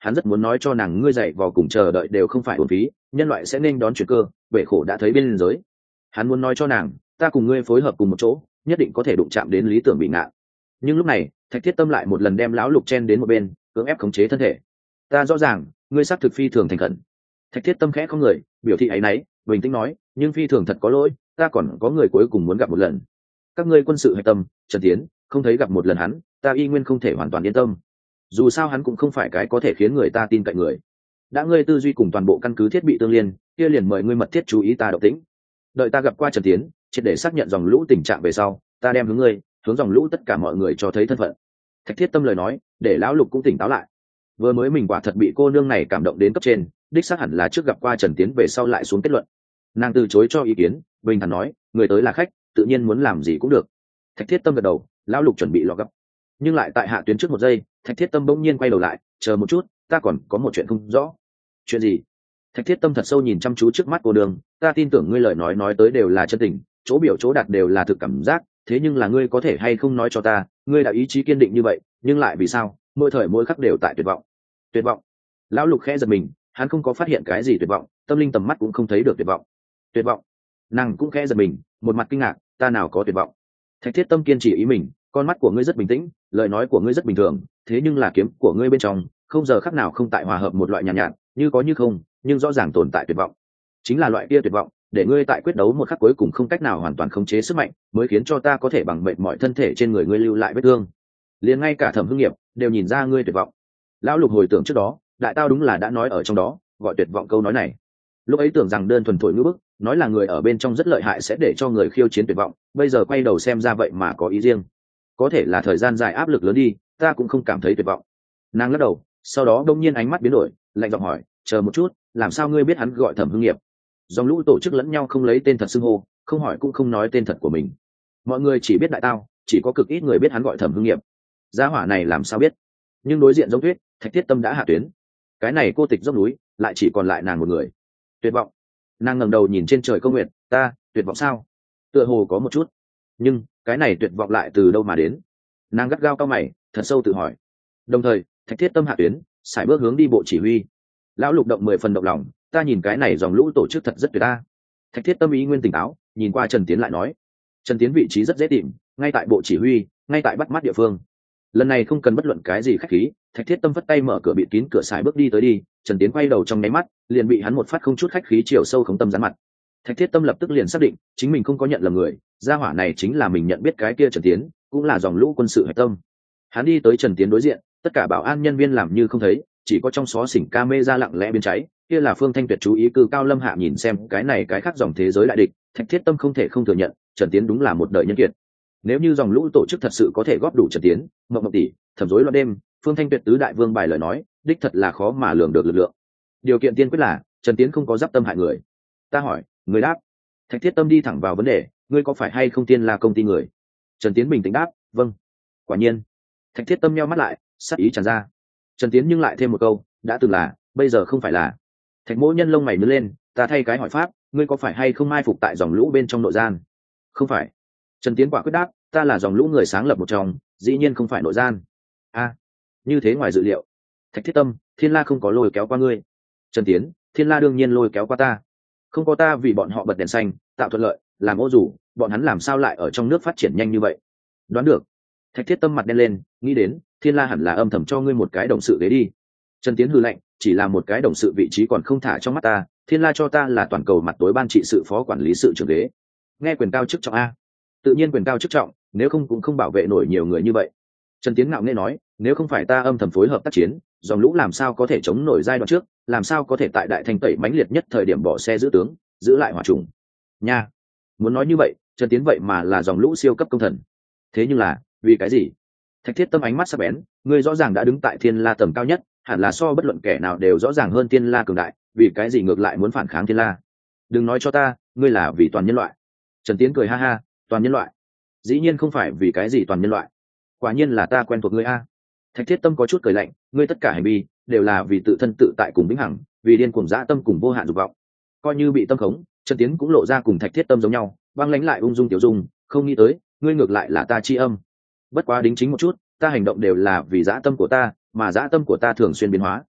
Speaker 1: hắn rất muốn nói cho nàng ngươi dậy vào cùng chờ đợi đều không phải uổng phí, nhân loại sẽ nên đón chuyển cơ, bể khổ đã thấy bên giới. Hắn muốn nói cho nàng, ta cùng ngươi phối hợp cùng một chỗ, nhất định có thể đụng chạm đến lý tưởng bị ngạn. Nhưng lúc này, Thạch Thiết Tâm lại một lần đem lão lục chen đến một bên, cưỡng ép khống chế thân thể. Ta rõ ràng, ngươi xác thực phi thường thành khẩn. Thạch Thiết Tâm khẽ không người, biểu thị áy náy, bình tĩnh nói, nhưng phi thường thật có lỗi, ta còn có người cuối cùng muốn gặp một lần. Các ngươi quân sự hạch tâm, Trần Tiến, không thấy gặp một lần hắn, ta y nguyên không thể hoàn toàn yên tâm. Dù sao hắn cũng không phải cái có thể khiến người ta tin cậy người. Đã ngươi tư duy cùng toàn bộ căn cứ thiết bị tương liên, kia liền mời ngươi mật thiết chú ý ta động tĩnh. Đợi ta gặp qua Trần Tiến, triệt để xác nhận dòng lũ tình trạng về sau, ta đem hướng ngươi, hướng dòng lũ tất cả mọi người cho thấy thân phận. Thạch Thiết Tâm lời nói, để lão lục cũng tỉnh táo lại. Vừa mới mình quả thật bị cô nương này cảm động đến cấp trên, đích xác hẳn là trước gặp qua Trần Tiến về sau lại xuống kết luận. Nàng từ chối cho ý kiến, bình thản nói, người tới là khách, tự nhiên muốn làm gì cũng được. Thạch Thiết Tâm gật đầu, lão lục chuẩn bị lọ gấp, nhưng lại tại hạ tuyến trước một giây, Thạch Thiết Tâm bỗng nhiên quay đầu lại, chờ một chút, ta còn có một chuyện không rõ. Chuyện gì? Thạch Thiết Tâm thật sâu nhìn chăm chú trước mắt cô đường, ta tin tưởng ngươi lời nói tới đều là chân tình, chỗ biểu chỗ đạt đều là thực cảm giác, thế nhưng là ngươi có thể hay không nói cho ta, ngươi đã ý chí kiên định như vậy, nhưng lại vì sao, mỗi thời mỗi khắc đều tại tuyệt vọng. Tuyệt vọng? Lão lục khẽ giật mình, hắn không có phát hiện cái gì tuyệt vọng, tâm linh tầm mắt cũng không thấy được tuyệt vọng. Tuyệt vọng? Nàng cũng khẽ giật mình, một mặt kinh ngạc, ta nào có tuyệt vọng? Thạch Thiết Tâm kiên trì ý mình, con mắt của ngươi rất bình tĩnh, lời nói của ngươi rất bình thường, thế nhưng là kiếm của ngươi bên trong không giờ khắc nào không tại hòa hợp một loại nhàn nhạt, như có như không, nhưng rõ ràng tồn tại tuyệt vọng. Chính là loại kia tuyệt vọng, để ngươi tại quyết đấu một khắc cuối cùng không cách nào hoàn toàn khống chế sức mạnh, mới khiến cho ta có thể bằng mệt mọi thân thể trên người ngươi lưu lại vết thương. Liền ngay cả Thẩm Hưng Nghiệp đều nhìn ra ngươi tuyệt vọng. Lão lục hồi tưởng trước đó, đại tao đúng là đã nói ở trong đó, gọi tuyệt vọng câu nói này. Lúc ấy tưởng rằng đơn thuần thổi ngữ bức, nói là người ở bên trong rất lợi hại sẽ để cho người khiêu chiến tuyệt vọng, bây giờ quay đầu xem ra vậy mà có ý riêng. Có thể là thời gian dài áp lực lớn đi, ta cũng không cảm thấy tuyệt vọng. Nàng lắc đầu, sau đó đông nhiên ánh mắt biến đổi, lạnh giọng hỏi, chờ một chút, làm sao ngươi biết hắn gọi Thẩm Hưng Nghiệp? Dòng lũ tổ chức lẫn nhau không lấy tên thật xưng hô, không hỏi cũng không nói tên thật của mình. Mọi người chỉ biết đại tao, chỉ có cực ít người biết hắn gọi Thẩm Hưng Nghiệp. Gia hỏa này làm sao biết? Nhưng đối diện giống tuyết, Thạch Thiết Tâm đã hạ tuyến. Cái này cô tịch dốc núi, lại chỉ còn lại nàng một người. Tuyệt vọng. Nàng ngẩng đầu nhìn trên trời câu nguyện, ta tuyệt vọng sao? Tựa hồ có một chút, nhưng cái này tuyệt vọng lại từ đâu mà đến? Nàng gắt gao cao mày, thật sâu tự hỏi. Đồng thời, Thạch Thiết Tâm hạ tuyến, sải bước hướng đi bộ chỉ huy. Lão lục động 10 phần động lòng, ta nhìn cái này dòng lũ tổ chức thật rất tuyệt ta. Thạch Thiết Tâm ý nguyên tỉnh táo, nhìn qua Trần Tiến lại nói, Trần Tiến vị trí rất dễ tìm, ngay tại bộ chỉ huy, ngay tại bắt mắt địa phương. Lần này không cần bất luận cái gì khách khí, Thạch Thiết Tâm vất tay mở cửa bịt kín cửa sải bước đi tới đi. Trần Tiến quay đầu trong nháy mắt, liền bị hắn một phát không chút khách khí chiều sâu khống tâm gián mặt. Thạch Thiết Tâm lập tức liền xác định, chính mình không có nhận lầm người, gia hỏa này chính là mình nhận biết cái kia Trần Tiến, cũng là dòng lũ quân sự hạch tâm. Hắn đi tới Trần Tiến đối diện, tất cả bảo an nhân viên làm như không thấy, chỉ có trong xó xỉnh camera lặng lẽ biến cháy, kia là Phương Thanh Tuyệt chú ý cư cao lâm hạ nhìn xem cái này cái khác dòng thế giới đại địch. Thạch Thiết Tâm không thể không thừa nhận, Trần Tiến đúng là một đời nhân kiệt. Nếu như dòng lũ tổ chức thật sự có thể góp đủ Trần Tiến, Mộng tỷ, Thẩm Rối loạn đêm, Phương Thanh Tuyệt tứ đại vương bài lời nói, đích thật là khó mà lường được lực lượng. Điều kiện tiên quyết là Trần Tiến không có giáp tâm hại người. Ta hỏi, người đáp. Thạch Thiết Tâm đi thẳng vào vấn đề, ngươi có phải hay không Tiên La công ty người? Trần Tiến bình tĩnh đáp, vâng. Quả nhiên. Thạch Thiết Tâm nheo mắt lại, sắc ý tràn ra. Trần Tiến nhưng lại thêm một câu, đã từng là, bây giờ không phải là. Thạch Mỗ Nhân lông mày nhướng lên, ta thay cái hỏi pháp, ngươi có phải hay không mai phục tại dòng lũ bên trong nội gian? Không phải. Trần Tiến quả quyết đáp, ta là dòng lũ người sáng lập một trong, dĩ nhiên không phải nội gian. A, như thế ngoài dự liệu. Thạch Thiết Tâm, Thiên La không có lôi kéo qua ngươi. Trần Tiến, Thiên La đương nhiên lôi kéo qua ta. Không có ta vì bọn họ bật đèn xanh, tạo thuận lợi, làm ô dù, bọn hắn làm sao lại ở trong nước phát triển nhanh như vậy? Đoán được. Thạch Thiết Tâm mặt đen lên, nghĩ đến, Thiên La hẳn là âm thầm cho ngươi một cái đồng sự ghế đi. Trần Tiến hừ lạnh, chỉ là một cái đồng sự vị trí còn không thả trong mắt ta, Thiên La cho ta là toàn cầu mặt tối ban trị sự phó quản lý sự trưởng ghế. Nghe quyền cao chức trọng a. Tự nhiên quyền cao chức trọng, nếu không cũng không bảo vệ nổi nhiều người như vậy. Trần Tiến ngạo nghễ nói, nếu không phải ta âm thầm phối hợp tác chiến, dòng lũ làm sao có thể chống nổi giai đoạn trước, làm sao có thể tại đại thanh tẩy mãnh liệt nhất thời điểm bỏ xe giữ tướng, giữ lại hỏa trùng. Nha, muốn nói như vậy, Trần Tiến vậy mà là dòng lũ siêu cấp công thần. Thế nhưng là, vì cái gì? Thạch Thiết Tâm ánh mắt sắc bén, ngươi rõ ràng đã đứng tại Thiên La tầm cao nhất, hẳn là so bất luận kẻ nào đều rõ ràng hơn Thiên La cường đại, vì cái gì ngược lại muốn phản kháng Thiên La? Đừng nói cho ta, ngươi là vì toàn nhân loại. Trần Tiến cười ha ha, toàn nhân loại? Dĩ nhiên không phải vì cái gì toàn nhân loại. Quả nhiên là ta quen thuộc ngươi a. Thạch Thiết Tâm có chút cười lạnh, ngươi tất cả hành vi đều là vì tự thân tự tại cùng vĩnh hằng, vì điên cuồng dã tâm cùng vô hạn dục vọng. Coi như bị tâm khống, Trần Tiến cũng lộ ra cùng Thạch Thiết Tâm giống nhau, băng lãnh lại ung dung tiểu dung, không nghĩ tới, ngươi ngược lại là ta chi âm. Bất quá đính chính một chút, ta hành động đều là vì dã tâm của ta, mà dã tâm của ta thường xuyên biến hóa.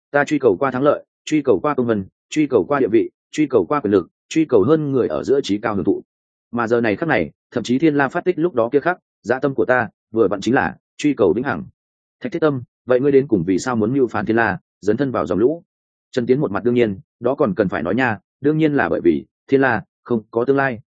Speaker 1: Ta truy cầu qua thắng lợi, truy cầu qua công vân, truy cầu qua địa vị, truy cầu qua quyền lực, truy cầu hơn người ở giữa trí cao hưởng thụ. Mà giờ này khắc này, thậm chí thiên la phát tích lúc đó kia khắc, dạ tâm của ta vừa vặn chính là truy cầu vĩnh hằng. Thạch Thiết Tâm, vậy ngươi đến cùng vì sao muốn mưu phản thiên la, dấn thân vào dòng lũ? Trần Tiến một mặt đương nhiên, đó còn cần phải nói nha, đương nhiên là bởi vì thiên la không có tương lai.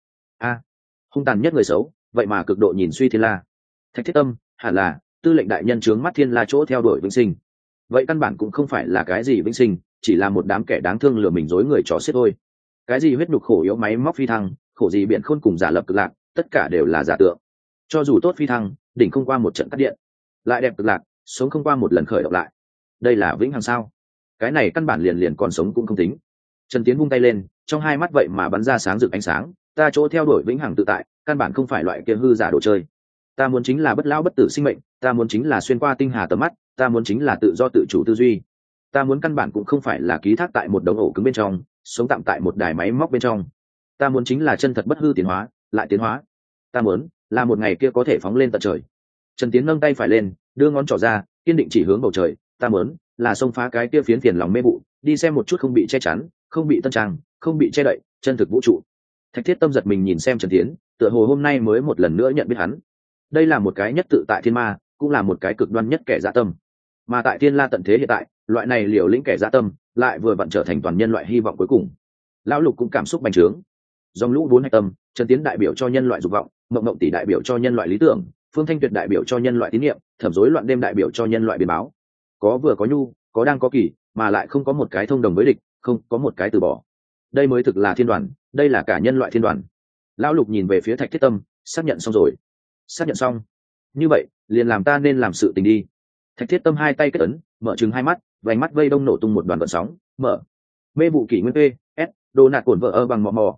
Speaker 1: Hung tàn nhất người xấu, vậy mà cực độ nhìn suy thiên la. Thạch Thiết Tâm, hẳn là tư lệnh đại nhân trướng mắt thiên la chỗ theo đuổi vĩnh sinh. Vậy căn bản cũng không phải là cái gì vĩnh sinh, chỉ là một đám kẻ đáng thương lừa mình dối người chó xiết thôi. Cái gì huyết nhục khổ yếu máy móc phi thăng, khổ gì biển khôn cùng giả lập cực lạc, tất cả đều là giả tượng. Cho dù tốt phi thăng, đỉnh không qua một trận cắt điện, lại đẹp cực lạc, sống không qua một lần khởi động lại. Đây là vĩnh hằng sao? Cái này căn bản liền còn sống cũng không tính. Trần Tiến vung tay lên, trong hai mắt vậy mà bắn ra sáng rực ánh sáng. Ta chỗ theo đuổi vĩnh hằng tự tại, căn bản không phải loại kia hư giả đồ chơi. Ta muốn chính là bất lão bất tử sinh mệnh, ta muốn chính là xuyên qua tinh hà tầm mắt, ta muốn chính là tự do tự chủ tư duy. Ta muốn căn bản cũng không phải là ký thác tại một đống ổ cứng bên trong, sống tạm tại một đài máy móc bên trong. Ta muốn chính là chân thật bất hư tiến hóa, lại tiến hóa. Ta muốn là một ngày kia có thể phóng lên tận trời. Trần Tiến nâng tay phải lên, đưa ngón trỏ ra, kiên định chỉ hướng bầu trời. Ta muốn là xông phá cái kia phiến phiền lòng mê vụ, đi xem một chút không bị che chắn, không bị tân trang, không bị che đậy, chân thực vũ trụ. Thạch Thiết Tâm giật mình nhìn xem Trần Tiến, tựa hồ hôm nay mới một lần nữa nhận biết hắn. Đây là một cái nhất tự tại thiên ma, cũng là một cái cực đoan nhất kẻ dã tâm. Mà tại Thiên La tận thế hiện tại, loại này liều lĩnh kẻ dã tâm, lại vừa vặn trở thành toàn nhân loại hy vọng cuối cùng. Lão Lục cũng cảm xúc bành trướng. Dòng lũ 4 hạch tâm, Trần Tiến đại biểu cho nhân loại dục vọng, Mộng Mộng tỷ đại biểu cho nhân loại lý tưởng, Phương Thanh Tuyệt đại biểu cho nhân loại tín nhiệm, Thẩm Rối Loạn Đêm đại biểu cho nhân loại biến báo. Có vừa có nhu, có đang có kỳ, mà lại không có một cái thông đồng với địch, không có một cái từ bỏ. Đây mới thực là thiên đoàn, đây là cả nhân loại thiên đoàn. Lão Lục nhìn về phía Thạch Thiết Tâm, xác nhận xong rồi. Xác nhận xong. Như vậy, liền làm ta nên làm sự tình đi. Thạch Thiết Tâm hai tay kết ấn, mở trừng hai mắt, vành mắt vây đông nổ tung một đoàn gợn sóng, mở. Mê vụ kỷ nguyên P, S, đồ nạt cổn vợ ơ bằng mò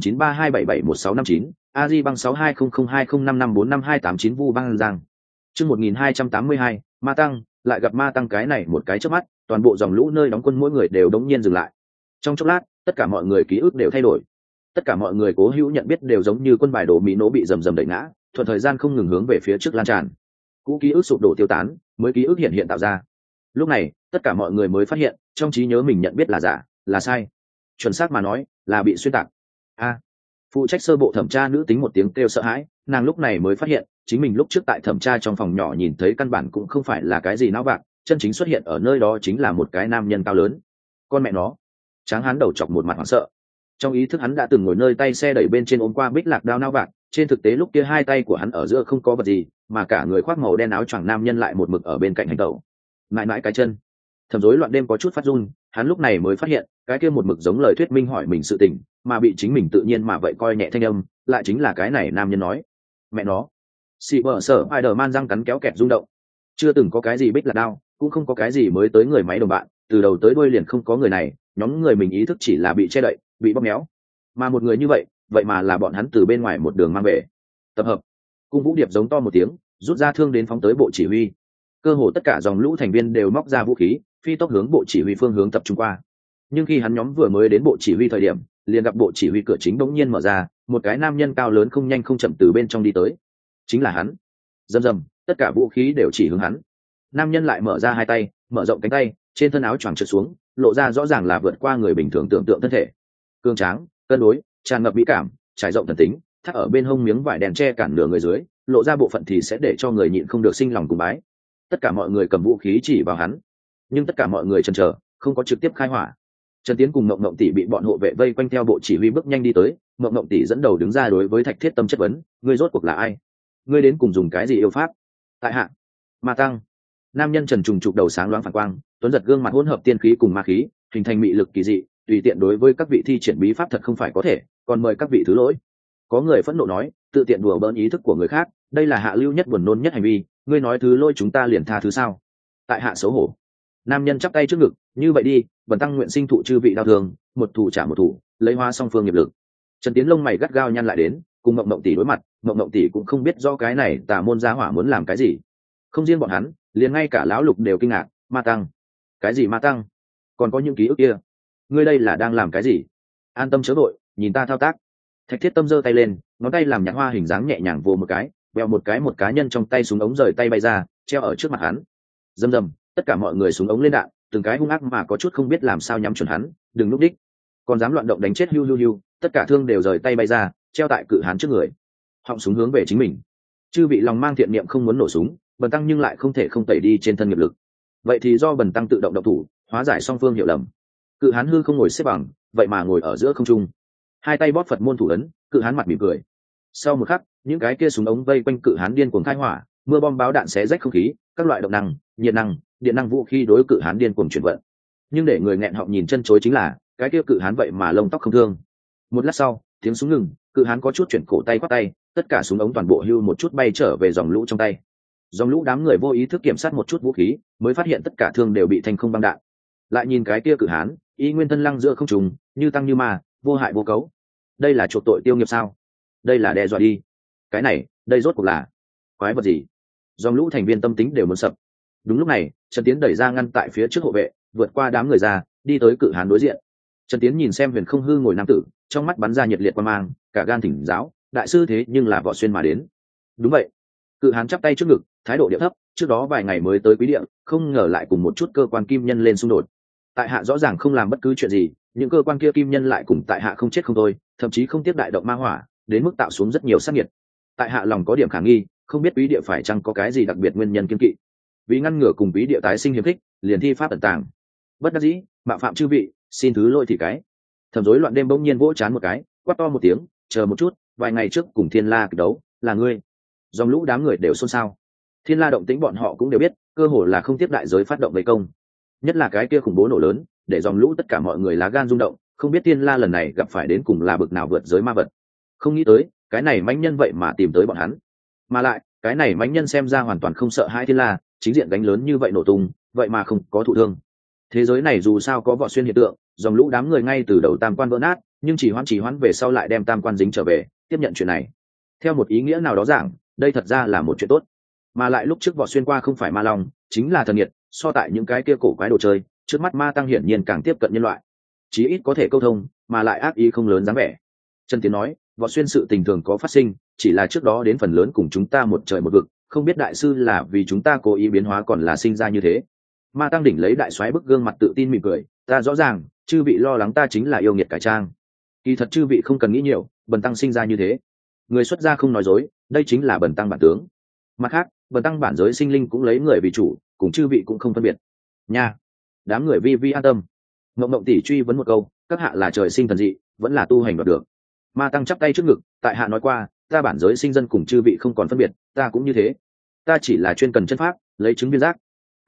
Speaker 1: 0932771659, AZ băng 62002055455289 Vu băng giang. Chương 1282, Ma Tăng, lại gặp Ma Tăng cái này một cái chớp mắt, toàn bộ dòng lũ nơi đóng quân mỗi người đều đống nhiên dừng lại. Trong chốc lát, tất cả mọi người ký ức đều thay đổi. Tất cả mọi người cố hữu nhận biết đều giống như quân bài đồ mỹ nổ bị rầm rầm đẩy ngã, thuận thời gian không ngừng hướng về phía trước lan tràn. Cũ ký ức sụp đổ tiêu tán, mới ký ức hiện tạo ra. Lúc này, tất cả mọi người mới phát hiện, trong trí nhớ mình nhận biết là giả, là sai. Chuẩn xác mà nói, là bị xuyên tạc. Phụ trách sơ bộ thẩm tra nữ tính một tiếng kêu sợ hãi, nàng lúc này mới phát hiện, chính mình lúc trước tại thẩm tra trong phòng nhỏ nhìn thấy căn bản cũng không phải là cái gì não bạc, chân chính xuất hiện ở nơi đó chính là một cái nam nhân cao lớn. Con mẹ nó! Tráng hán đầu chọc một mặt hoảng sợ. Trong ý thức hắn đã từng ngồi nơi tay xe đẩy bên trên ôm qua bích lạc đao não bạc, trên thực tế lúc kia hai tay của hắn ở giữa không có vật gì, mà cả người khoác màu đen áo choàng nam nhân lại một mực ở bên cạnh hành tẩu. Mãi mãi cái chân. Thẩm Rối Loạn Đêm có chút phát run, hắn lúc này mới phát hiện, cái kia một mực giống lời thuyết minh hỏi mình sự tình, mà bị chính mình tự nhiên mà vậy coi nhẹ thanh âm, lại chính là cái này nam nhân nói. Mẹ nó. Xì bờ sở Spider-Man răng cắn kéo kẹt rung động. Chưa từng có cái gì bích lạc đao, cũng không có cái gì mới tới người máy đồng bạn, từ đầu tới đuôi liền không có người này, nhóm người mình ý thức chỉ là bị che đậy, bị bóp méo. Mà một người như vậy, vậy mà là bọn hắn từ bên ngoài một đường mang về. Tập hợp. Cung Vũ Điệp giống to một tiếng, rút ra thương đến phóng tới bộ chỉ huy. Cơ hồ tất cả dòng lũ thành viên đều móc ra vũ khí, phi tốc hướng bộ chỉ huy phương hướng tập trung qua. Nhưng khi hắn nhóm vừa mới đến bộ chỉ huy thời điểm, liền gặp bộ chỉ huy cửa chính bỗng nhiên mở ra, một cái nam nhân cao lớn không nhanh không chậm từ bên trong đi tới. Chính là hắn. Rầm rầm, tất cả vũ khí đều chỉ hướng hắn. Nam nhân lại mở ra hai tay, mở rộng cánh tay, trên thân áo choàng trượt xuống, lộ ra rõ ràng là vượt qua người bình thường tưởng tượng thân thể. Cương tráng, cân đối, tràn ngập mỹ cảm, trải rộng thần tính, thắt ở bên hông miếng vải đèn che cản nửa người dưới, lộ ra bộ phận thì sẽ để cho người nhịn không được sinh lòng cùng bái. Tất cả mọi người cầm vũ khí chỉ vào hắn, nhưng tất cả mọi người chần chờ, không có trực tiếp khai hỏa. Trần Tiến cùng Mộng Mộng tỷ bị bọn hộ vệ vây quanh theo bộ chỉ huy bước nhanh đi tới, Mộng Mộng tỷ dẫn đầu đứng ra đối với Thạch Thiết Tâm chất vấn, ngươi rốt cuộc là ai? Ngươi đến cùng dùng cái gì yêu pháp? Tại hạ, Ma Tăng. Nam nhân trần trùng trục đầu sáng loáng phản quang, tuấn giật gương mặt hỗn hợp tiên khí cùng ma khí, hình thành mị lực kỳ dị, tùy tiện đối với các vị thi triển bí pháp thật không phải có thể, còn mời các vị thứ lỗi. Có người phẫn nộ nói, tự tiện đùa bỡn ý thức của người khác, đây là hạ lưu nhất buồn nôn nhất hành vi, ngươi nói thứ lỗi chúng ta liền tha thứ sao? Tại hạ xấu hổ. Nam nhân chắp tay trước ngực, như vậy đi, bần tăng nguyện sinh thụ chư vị đau thương, một thủ trả một thủ, lấy hoa song phương nghiệp lực. Trần Tiến lông mày gắt gao nhăn lại đến, cùng Mộng Mộng tỷ đối mặt, Mộng Mộng tỷ cũng không biết do cái này tà môn gia hỏa muốn làm cái gì. Không riêng bọn hắn, liền ngay cả lão Lục đều kinh ngạc, Ma Tăng? Cái gì Ma Tăng? Còn có những ký ức kia? Ngươi đây là đang làm cái gì? An tâm chớ vội, nhìn ta thao tác. Thạch Thiết Tâm giơ tay lên, ngón tay làm nhạt hoa hình dáng nhẹ nhàng vồ một cái, vèo một cái một cá nhân trong tay súng ống rời tay bay ra, treo ở trước mặt hắn. Rầm rầm, tất cả mọi người súng ống lên đạn, từng cái hung ác mà có chút không biết làm sao nhắm chuẩn hắn, đừng núp đích, còn dám loạn động đánh chết hiu, tất cả thương đều rời tay bay ra, treo tại cự hán trước người, họng súng hướng về chính mình. Chư vị lòng mang thiện niệm không muốn nổ súng, bần tăng nhưng lại không thể không tẩy đi trên thân nghiệp lực, vậy thì do bần tăng tự động động thủ, hóa giải song phương hiểu lầm. Cự hán hư không ngồi xếp bằng, vậy mà ngồi ở giữa không trung, hai tay bóp Phật môn thủ ấn, cự hán mặt mỉm cười. Sau một khắc, những cái kia súng ống vây quanh cự hán điên cuồng khai hỏa, mưa bom báo đạn xé rách không khí, các loại động năng, nhiệt năng, điện năng vũ khí đối cự hán điên cuồng chuyển vận. Nhưng để người nghẹn họng nhìn chân chối chính là, cái kia cự hán vậy mà lông tóc không thương. Một lát sau, tiếng súng ngừng, cự hán có chút chuyển cổ tay quát tay, tất cả súng ống toàn bộ hưu một chút bay trở về dòng lũ trong tay. Dòng lũ đám người vô ý thức kiểm soát một chút vũ khí, mới phát hiện tất cả thương đều bị thành không băng đạn. Lại nhìn cái kia cự hán, y nguyên thân lăng giữa không trùng, như tăng như ma, vô hại vô cấu. Đây là chuộc tội tiêu nghiệp sao? Đây là đe dọa đi. Cái này, đây rốt cuộc là quái vật gì? Dòng lũ thành viên tâm tính đều muốn sập. Đúng lúc này, Trần Tiến đẩy ra ngăn tại phía trước hộ vệ, vượt qua đám người ra, đi tới cự hán đối diện. Trần Tiến nhìn xem Huyền Không Hư ngồi nam tử, trong mắt bắn ra nhiệt liệt quan mang, cả gan thỉnh giáo, đại sư thế nhưng là Võ Xuyên mà đến. Đúng vậy. Cự hán chắp tay trước ngực, thái độ điệu thấp, trước đó vài ngày mới tới quý địa, không ngờ lại cùng một chút cơ quan kim nhân lên xung đột. Tại hạ rõ ràng không làm bất cứ chuyện gì, những cơ quan kia kim nhân lại cùng tại hạ không chết không thôi, thậm chí không tiếp đại động ma hỏa, đến mức tạo xuống rất nhiều sát nhiệt. Tại hạ lòng có điểm khả nghi, không biết quý địa phải chăng có cái gì đặc biệt nguyên nhân kiên kỵ. Vì ngăn ngừa cùng quý địa tái sinh hiếm khích, liền thi pháp tận tàng. Bất đắc dĩ, mạo phạm chư vị, xin thứ lỗi thì cái. Thẩm rối loạn đêm bỗng nhiên vỗ chán một cái, quát to một tiếng, chờ một chút, vài ngày trước cùng Thiên La kịch đấu, là ngươi. Dòng lũ đám người đều xôn xao. Thiên La động tĩnh bọn họ cũng đều biết, cơ hồ là không tiếp đại giới phát động vây công. Nhất là cái kia khủng bố nổ lớn, để dòng lũ tất cả mọi người lá gan rung động, không biết Thiên La lần này gặp phải đến cùng là bực nào vượt giới ma vật. Không nghĩ tới, cái này mãnh nhân vậy mà tìm tới bọn hắn. Mà lại, cái này mãnh nhân xem ra hoàn toàn không sợ hãi Thiên La, chính diện đánh lớn như vậy nổ tung, vậy mà không có thụ thương. Thế giới này dù sao có Võ Xuyên hiện tượng, dòng lũ đám người ngay từ đầu tam quan vỡ nát, nhưng chỉ hoãn về sau lại đem tam quan dính trở về, tiếp nhận chuyện này. Theo một ý nghĩa nào đó giảng, đây thật ra là một chuyện tốt. Mà lại lúc trước Võ Xuyên qua không phải ma long, chính là thần nhiệt, so tại những cái kia cổ quái đồ chơi, trước mắt ma tăng hiển nhiên càng tiếp cận nhân loại, chí ít có thể câu thông, mà lại ác ý không lớn dáng vẻ. Trần Tiến nói, Võ Xuyên sự tình thường có phát sinh, chỉ là trước đó đến phần lớn cùng chúng ta một trời một vực, không biết đại sư là vì chúng ta cố ý biến hóa còn là sinh ra như thế. Ma tăng đỉnh lấy đại soái bức gương mặt tự tin mỉm cười, ta rõ ràng, chư vị lo lắng ta chính là yêu nghiệt cải trang. Kỳ thật chư vị không cần nghĩ nhiều, bần tăng sinh ra như thế. Người xuất gia không nói dối, đây chính là bần tăng bản tướng. Mặt khác, bần tăng bản giới sinh linh cũng lấy người vì chủ, cùng chư vị cũng không phân biệt. Nha, đám người vi an tâm. Ngộng tỷ truy vấn một câu, các hạ là trời sinh thần dị, vẫn là tu hành đoạt được. Ma tăng chắp tay trước ngực, tại hạ nói qua, ta bản giới sinh dân cùng chư vị không còn phân biệt, ta cũng như thế. Ta chỉ là chuyên cần chân pháp, lấy chứng biên giác.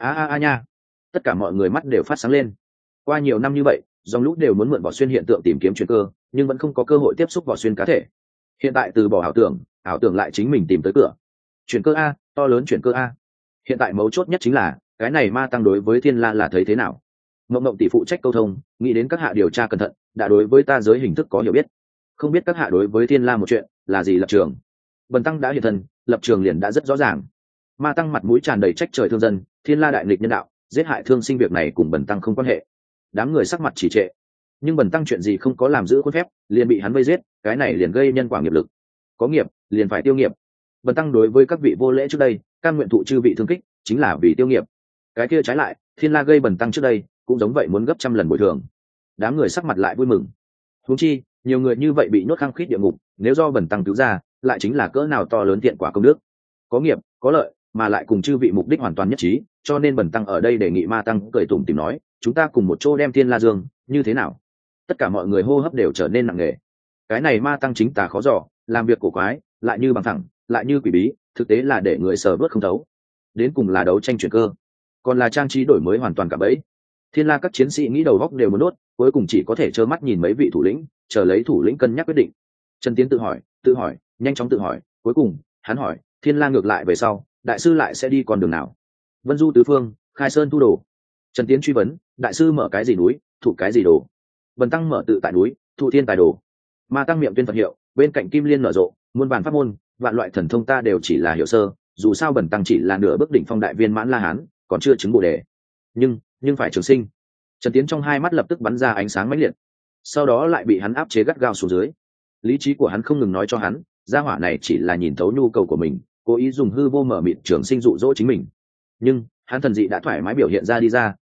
Speaker 1: A nha. Tất cả mọi người mắt đều phát sáng lên. Qua nhiều năm như vậy, dòng lũ đều muốn mượn Võ Xuyên hiện tượng tìm kiếm chuyển cơ, nhưng vẫn không có cơ hội tiếp xúc Võ Xuyên cá thể. Hiện tại từ bỏ ảo tưởng lại chính mình tìm tới cửa. Chuyển cơ a, to lớn chuyển cơ a. Hiện tại mấu chốt nhất chính là, cái này ma tăng đối với Thiên La là thấy thế nào? Ngộng tỷ phụ trách câu thông, nghĩ đến các hạ điều tra cẩn thận, đã đối với ta giới hình thức có hiểu biết. Không biết các hạ đối với Thiên La một chuyện, là gì lập trường? Bần tăng đã hiện thân, lập trường liền đã rất rõ ràng. Ma tăng mặt mũi tràn đầy trách trời thương dân, Thiên La đại nghịch nhân đạo, giết hại thương sinh việc này cùng bần tăng không quan hệ. Đám người sắc mặt chỉ trệ. Nhưng bần tăng chuyện gì không có làm giữ khuôn phép, liền bị hắn vây giết, cái này liền gây nhân quả nghiệp lực. Có nghiệp, liền phải tiêu nghiệp. Bần tăng đối với các vị vô lễ trước đây, cam nguyện thụ chư vị thương kích, chính là vì tiêu nghiệp. Cái kia trái lại, Thiên La gây bần tăng trước đây, cũng giống vậy muốn gấp trăm lần bồi thường. Đám người sắc mặt lại vui mừng. Huống chi, nhiều người như vậy bị nhốt khăng khít địa ngục, nếu do bần tăng cứu ra, lại chính là cỡ nào to lớn thiện quả công đức. Có nghiệp, có lợi, mà lại cùng chư vị mục đích hoàn toàn nhất trí, cho nên bần tăng ở đây đề nghị ma tăng cười tủm tỉm nói, chúng ta cùng một chỗ đem Thiên La Dương, như thế nào? Tất cả mọi người hô hấp đều trở nên nặng nề. Cái này ma tăng chính tà khó dò, làm việc cổ quái, lại như bằng thẳng, lại như quỷ bí, thực tế là để người sờ vớt không thấu. Đến cùng là đấu tranh chuyển cơ, còn là trang trí đổi mới hoàn toàn cả bẫy. Thiên La các chiến sĩ nghĩ đầu góc đều muốn đốt, cuối cùng chỉ có thể trơ mắt nhìn mấy vị thủ lĩnh, chờ lấy thủ lĩnh cân nhắc quyết định. Trần Tiến tự hỏi, nhanh chóng tự hỏi, cuối cùng hắn hỏi, Thiên La ngược lại về sau, đại sư lại sẽ đi con đường nào? Vân du tứ phương, khai sơn thu đồ. Trần Tiến truy vấn, đại sư mở cái gì núi, thủ cái gì đồ? Bần tăng mở tự tại núi, thụ thiên tài đồ. Ma tăng miệng tuyên Phật hiệu, bên cạnh kim liên nở rộ, muôn vàn pháp môn, vạn loại thần thông ta đều chỉ là hiểu sơ, dù sao bần tăng chỉ là nửa bước đỉnh phong đại viên mãn La Hán, còn chưa chứng bồ đề. Nhưng phải trường sinh. Trần Tiến trong hai mắt lập tức bắn ra ánh sáng mãnh liệt, sau đó lại bị hắn áp chế gắt gao xuống dưới. Lý trí của hắn không ngừng nói cho hắn, gia hỏa này chỉ là nhìn thấu nhu cầu của mình, cố ý dùng hư vô mở mịt trường sinh dụ dỗ chính mình. Nhưng hắn thần dị đã thoải mái biểu hiện ra đi ra,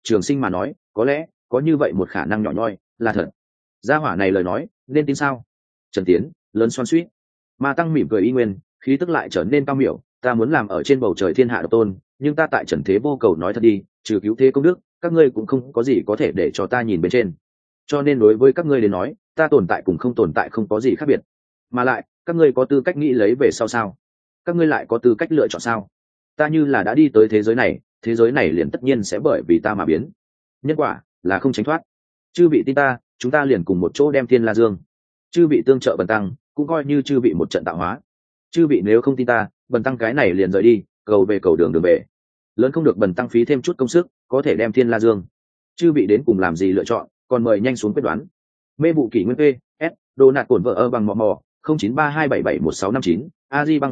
Speaker 1: Trường Sinh mà nói, có lẽ có như vậy một khả năng nhỏ nhoi là thật. Gia hỏa này lời nói nên tin sao? Trần Tiến lớn xoan xuýt. Ma Tăng mỉm cười y nguyên, khí tức lại trở nên cao miểu. Ta muốn làm ở trên bầu trời thiên hạ độc tôn, nhưng ta tại trần thế vô cầu, nói thật đi, trừ cứu thế công đức, các ngươi cũng không có gì có thể để cho ta nhìn bên trên. Cho nên đối với các ngươi đến nói, ta tồn tại cùng không tồn tại không có gì khác biệt. Mà lại, các ngươi có tư cách nghĩ lấy về sau sao? Các ngươi lại có tư cách lựa chọn sao? Ta như là đã đi tới thế giới này liền tất nhiên sẽ bởi vì ta mà biến. Nhân quả là không tránh thoát. Chư vị tin ta, chúng ta liền cùng một chỗ đem thiên la dương. Chư vị tương trợ bần tăng, cũng coi như chư vị một trận tạo hóa. Chư vị nếu không tin ta, bần tăng cái này liền rời đi, cầu về cầu đường đường về. Lớn không được bần tăng phí thêm chút công sức, có thể đem thiên la dương. Chư vị đến cùng làm gì lựa chọn, còn mời nhanh xuống quyết đoán. Mê vụ kỷ nguyên p s đồ nạt cổn vợ ơ bằng mò mò 0932771659 a di bằng